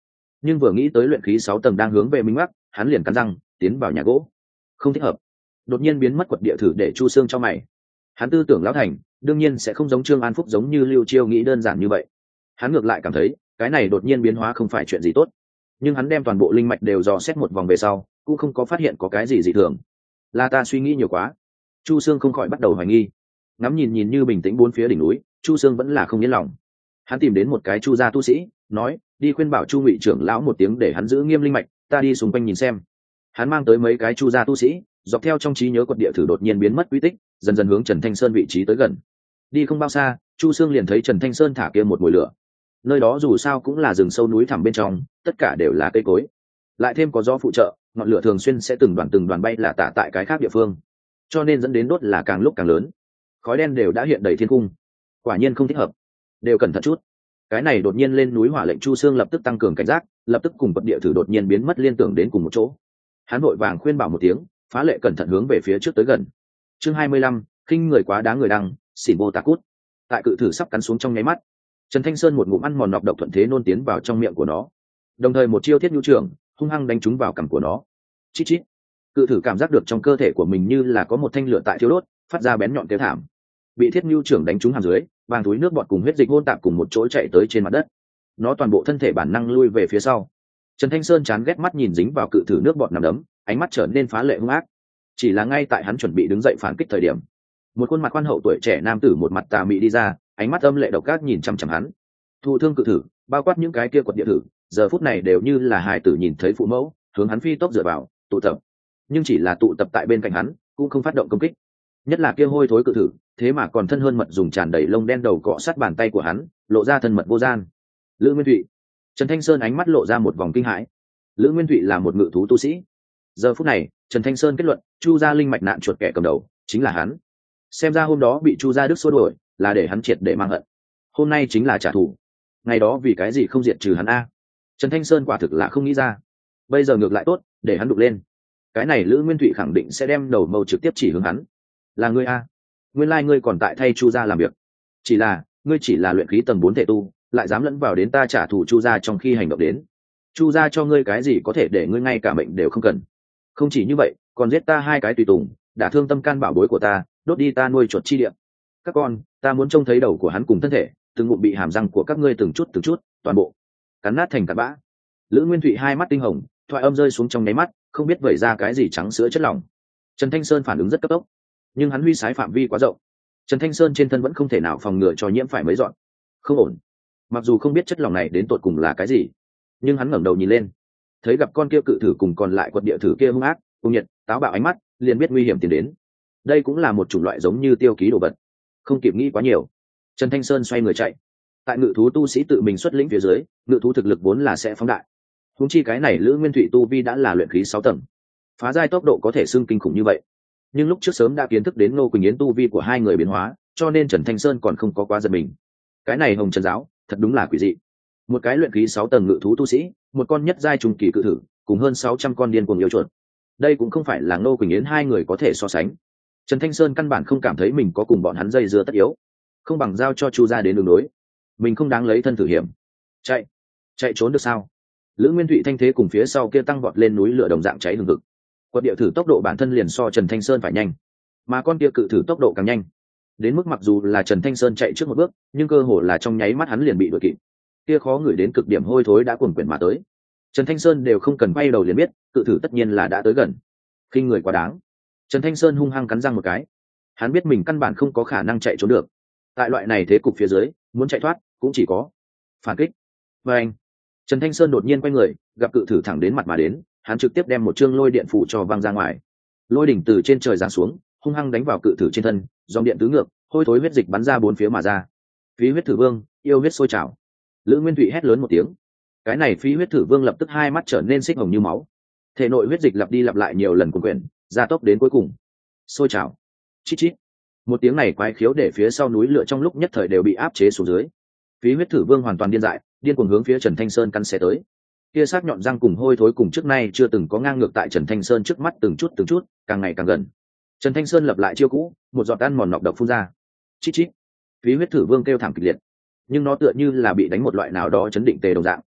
Speaker 1: nhưng vừa nghĩ tới luyện khí sáu tầng đang hướng về minh mắc, hắn liền cắn răng tiến vào nhà gỗ. Không thích hợp. Đột nhiên biến mất quật địa thử để chu xương cho mày. Hắn tư tưởng lão thành, đương nhiên sẽ không giống Trương An Phúc giống như Lưu Chiêu nghĩ đơn giản như vậy. Hắn ngược lại cảm thấy cái này đột nhiên biến hóa không phải chuyện gì tốt, nhưng hắn đem toàn bộ linh mạch đều dò xét một vòng về sau cũng không có phát hiện có cái gì dị thường. Là ta suy nghĩ nhiều quá. Chu Sương không khỏi bắt đầu hoài nghi. Ngắm nhìn nhìn như bình tĩnh bốn phía đỉnh núi, Chu Sương vẫn là không yên lòng. Hắn tìm đến một cái chu gia tu sĩ, nói đi khuyên bảo Chu Ngụy trưởng lão một tiếng để hắn giữ nghiêm linh mạch, ta đi xung quanh nhìn xem. Hắn mang tới mấy cái chu gia tu sĩ, dọc theo trong trí nhớ quật địa thử đột nhiên biến mất quy tích, dần dần hướng Trần Thanh Sơn vị trí tới gần. Đi không bao xa, Chu Sương liền thấy Trần Thanh Sơn thả kia một mồi lửa. Nơi đó dù sao cũng là rừng sâu núi thẳm bên trong, tất cả đều là cây cối, lại thêm có gió phụ trợ, ngọn lửa thường xuyên sẽ từng đoàn từng đoàn bay là tả tại cái khác địa phương, cho nên dẫn đến đốt là càng lúc càng lớn, khói đen đều đã hiện đầy thiên cung. Quả nhiên không thích hợp, đều cẩn thận chút. Cái này đột nhiên lên núi hỏa lệnh Chu Sương lập tức tăng cường cảnh giác, lập tức cùng vật địa thử đột nhiên biến mất liên tưởng đến cùng một chỗ. Hắn vội vàng khuyên bảo một tiếng, phá lệ cẩn thận hướng về phía trước tới gần. Chương hai mươi lăm, khinh người quá đáng người đăng, xỉn vô tà cút. Tại cự thử sắp cắn xuống trong nháy mắt, Trần Thanh Sơn một ngụm ăn mòn nọc độc thuận thế nôn tiến vào trong miệng của nó, đồng thời một chiêu thiết nhu trưởng hung hăng đánh trúng vào cằm của nó. Chít chít. Cự thử cảm giác được trong cơ thể của mình như là có một thanh lửa tại thiêu đốt, phát ra bén nhọn kêu thảm. Bị thiết nhu trưởng đánh trúng hàm dưới, vàng túi nước bọt cùng huyết dịch hỗn tạp cùng một chỗ chạy tới trên mặt đất. Nó toàn bộ thân thể bản năng lui về phía sau. Trần Thanh Sơn chán ghét mắt nhìn dính vào cự thử nước bọt nằm đấm, ánh mắt trở nên phá lệ hung ác. Chỉ là ngay tại hắn chuẩn bị đứng dậy phản kích thời điểm, một khuôn mặt khoan hậu tuổi trẻ nam tử một mặt tà mị đi ra, ánh mắt âm lệ độc ác nhìn chăm chăm hắn. Thụ thương cự thử, bao quát những cái kia quật địa thử, giờ phút này đều như là hài tử nhìn thấy phụ mẫu, hướng hắn phi tốc dựa vào, tụ tập. Nhưng chỉ là tụ tập tại bên cạnh hắn, cũng không phát động công kích. Nhất là kia hôi thối cự thử, thế mà còn thân hơn mật dùng tràn đầy lông đen đầu cọ sát bàn tay của hắn, lộ ra thân mật vô gian. Lữ Nguyên Thụy. Trần Thanh Sơn ánh mắt lộ ra một vòng kinh hãi. Lữ Nguyên Thụy là một ngự thú tu sĩ. Giờ phút này, Trần Thanh Sơn kết luận, Chu gia linh mạch nạn chuột kẻ cầm đầu chính là hắn. Xem ra hôm đó bị Chu gia Đức xua đuổi, là để hắn triệt để mang hận. Hôm nay chính là trả thù. Ngày đó vì cái gì không diệt trừ hắn a? Trần Thanh Sơn quả thực là không nghĩ ra. Bây giờ ngược lại tốt, để hắn đục lên. Cái này Lữ Nguyên Thụy khẳng định sẽ đem đầu mâu trực tiếp chỉ hướng hắn. Là ngươi a? Nguyên lai ngươi còn tại thay Chu gia làm việc. Chỉ là, ngươi chỉ là luyện khí tầng bốn thể tu, lại dám lẫn vào đến ta trả thù Chu gia trong khi hành động đến. Chu gia cho ngươi cái gì có thể để ngươi ngay cả mệnh đều không cần. Không chỉ như vậy, còn giết ta hai cái tùy tùng, đả thương tâm can bảo bối của ta, đốt đi ta nuôi chuột chi địa. Các con, ta muốn trông thấy đầu của hắn cùng thân thể, từng ngụm bị hàm răng của các ngươi từng chút từng chút, toàn bộ cắn nát thành cặn bã. Lữ Nguyên Thụy hai mắt tinh hồng, thoại âm rơi xuống trong nháy mắt, không biết vẩy ra cái gì trắng sữa chất lỏng. Trần Thanh Sơn phản ứng rất cấp tốc, nhưng hắn huy sái phạm vi quá rộng, Trần Thanh Sơn trên thân vẫn không thể nào phòng ngừa cho nhiễm phải mấy dọn. Không ổn. Mặc dù không biết chất lỏng này đến tột cùng là cái gì, nhưng hắn ngẩng đầu nhìn lên, thấy gặp con kia cự thử cùng còn lại quật địa thử kia hung ác, cùng nhiệt, táo bạo ánh mắt, liền biết nguy hiểm tiến đến. Đây cũng là một chủng loại giống như tiêu ký đồ vật. Không kịp nghĩ quá nhiều, Trần Thanh Sơn xoay người chạy. Tại ngự thú tu sĩ tự mình xuất lĩnh phía dưới, ngự thú thực lực vốn là sẽ phóng đại. Huống chi cái này Lữ Nguyên Thụy tu vi đã là luyện khí sáu tầng, phá giai tốc độ có thể xưng kinh khủng như vậy. Nhưng lúc trước sớm đã kiến thức đến Ngô Quỳnh Yến tu vi của hai người biến hóa, cho nên Trần Thanh Sơn còn không có quá giật mình. Cái này Hồng Trần giáo, thật đúng là quỷ dị. Một cái luyện khí sáu tầng ngự thú tu sĩ, một con nhất giai trùng kỳ cự thử, cùng hơn sáu trăm con điên cuồng yêu chuột. Đây cũng không phải là Ngô Quỳnh Yến hai người có thể so sánh. Trần Thanh Sơn căn bản không cảm thấy mình có cùng bọn hắn dây dưa tất yếu, không bằng giao cho Chu gia đến đường đối. Mình không đáng lấy thân thử hiểm. Chạy, chạy trốn được sao? Lữ Nguyên Thụy thanh thế cùng phía sau kia tăng vọt lên núi lửa đồng dạng cháy hừng hực. Quật địa thử tốc độ bản thân liền so Trần Thanh Sơn phải nhanh, mà con kia cự thử tốc độ càng nhanh, đến mức mặc dù là Trần Thanh Sơn chạy trước một bước, nhưng cơ hồ là trong nháy mắt hắn liền bị đuổi kịp. Kia khó ngửi đến cực điểm hôi thối đã cuồn quyển mà tới. Trần Thanh Sơn đều không cần quay đầu liền biết, cự thử tất nhiên là đã tới gần. Khinh người quá đáng. Trần Thanh Sơn hung hăng cắn răng một cái. Hắn biết mình căn bản không có khả năng chạy trốn được. Tại loại này thế cục phía dưới, muốn chạy thoát cũng chỉ có phản kích. Và anh, Trần Thanh Sơn đột nhiên quay người, gặp cự thử thẳng đến mặt mà đến, hắn trực tiếp đem một chương lôi điện phủ cho văng ra ngoài. Lôi đỉnh từ trên trời giáng xuống, hung hăng đánh vào cự thử trên thân, dòng điện tứ ngược, hôi thối huyết dịch bắn ra bốn phía mà ra. Phí huyết thử vương, yêu huyết sôi trào. Lữ Nguyên Thụy hét lớn một tiếng. Cái này phí huyết thử vương lập tức hai mắt trở nên xích hồng như máu. Thể nội huyết dịch lặp đi lặp lại nhiều lần cuồn quyển, gia tốc đến cuối cùng. Sôi trào. Chít chít. Một tiếng này quái khiếu để phía sau núi lửa trong lúc nhất thời đều bị áp chế xuống dưới. Phí huyết thử vương hoàn toàn điên dại, điên cuồng hướng phía Trần Thanh Sơn căn xé tới. Kia sắc nhọn răng cùng hôi thối cùng trước nay chưa từng có ngang ngược tại Trần Thanh Sơn trước mắt từng chút từng chút, càng ngày càng gần. Trần Thanh Sơn lập lại chiêu cũ, một giọt ăn mòn nọc độc phun ra. Chít chít. Phí huyết thử vương kêu thảm kịch liệt, nhưng nó tựa như là bị đánh một loại nào đó chấn định tề đồng dạng.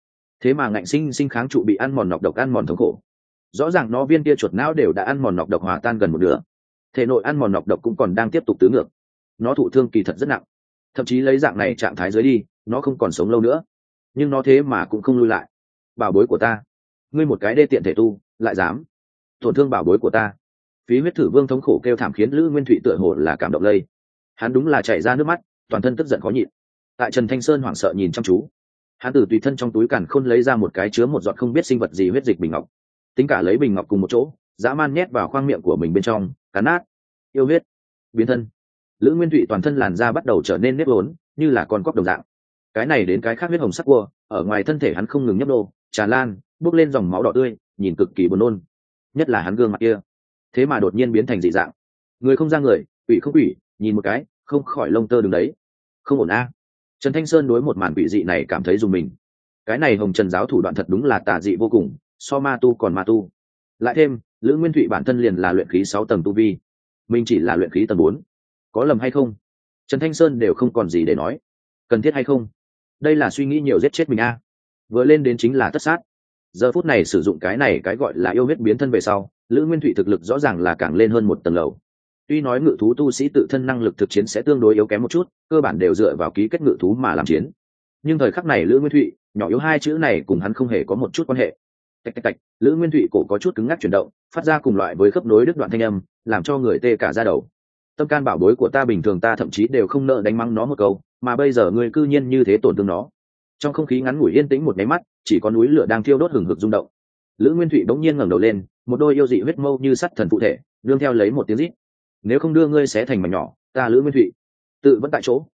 Speaker 1: thế mà ngạnh sinh sinh kháng trụ bị ăn mòn nọc độc ăn mòn thống khổ. Rõ ràng nó viên kia chuột não đều đã ăn mòn nọc độc hòa tan gần một nửa, thể nội ăn mòn nọc độc cũng còn đang tiếp tục tứ ngược. Nó thụ thương kỳ thật rất nặng, thậm chí lấy dạng này trạng thái dưới đi nó không còn sống lâu nữa, nhưng nó thế mà cũng không lui lại. Bảo bối của ta, ngươi một cái đê tiện thể tu lại dám tổn thương bảo bối của ta. Phí huyết thử vương thống khổ kêu thảm khiến Lữ Nguyên Thụy tựa hồ là cảm động lây, hắn đúng là chảy ra nước mắt, toàn thân tức giận khó nhịn. Tại Trần Thanh Sơn hoảng sợ nhìn chăm chú, hắn từ tùy thân trong túi càn khôn lấy ra một cái chứa một giọt không biết sinh vật gì huyết dịch bình ngọc, tính cả lấy bình ngọc cùng một chỗ dã man nhét vào khoang miệng của mình bên trong cắn nát. Yêu huyết biến thân. Lữ Nguyên Thụy toàn thân làn da bắt đầu trở nên nếp vốn, như là con cóc đồng dạng. Cái này đến cái khác huyết hồng sắc cua ở ngoài thân thể hắn không ngừng nhấp đô tràn lan, bốc lên dòng máu đỏ tươi, nhìn cực kỳ buồn nôn. Nhất là hắn gương mặt kia, thế mà đột nhiên biến thành dị dạng, người không ra người, quỷ không quỷ, nhìn một cái không khỏi lông tơ đứng đấy. Không ổn a. Trần Thanh Sơn đối một màn quỷ dị này cảm thấy dùng mình. Cái này hồng trần giáo thủ đoạn thật đúng là tà dị vô cùng, so ma tu còn ma tu. Lại thêm Lữ Nguyên Thụy bản thân liền là luyện khí sáu tầng tu vi, mình chỉ là luyện khí tầng bốn, có lầm hay không Trần Thanh Sơn đều không còn gì để nói. Cần thiết hay không, đây là suy nghĩ nhiều giết chết mình a. Vừa lên đến chính là tất sát. Giờ phút này sử dụng cái này cái gọi là yêu huyết biến thân về sau, Lữ Nguyên Thụy thực lực rõ ràng là càng lên hơn một tầng lầu. Tuy nói ngự thú tu sĩ tự thân năng lực thực chiến sẽ tương đối yếu kém một chút, cơ bản đều dựa vào ký kết ngự thú mà làm chiến, nhưng thời khắc này Lữ Nguyên Thụy nhỏ yếu hai chữ này cùng hắn không hề có một chút quan hệ. Tạch tạch tạch, Lữ Nguyên Thụy cổ có chút cứng ngắc chuyển động, phát ra cùng loại với khớp nối đứt đoạn thanh âm, làm cho người tê cả da đầu. Tâm can bảo bối của ta, bình thường ta thậm chí đều không nợ đánh mắng nó một câu, mà bây giờ ngươi cư nhiên như thế tổn thương nó. Trong không khí ngắn ngủi yên tĩnh một cái mắt, chỉ có núi lửa đang thiêu đốt hừng hực rung động. Lữ Nguyên Thụy bỗng nhiên ngẩng đầu lên, một đôi yêu dị huyết mâu như sắt thần phụ thể, đương theo lấy một tiếng rít. Nếu không đưa ngươi xé thành mảnh nhỏ, ta Lữ Nguyên Thụy tự vẫn tại chỗ,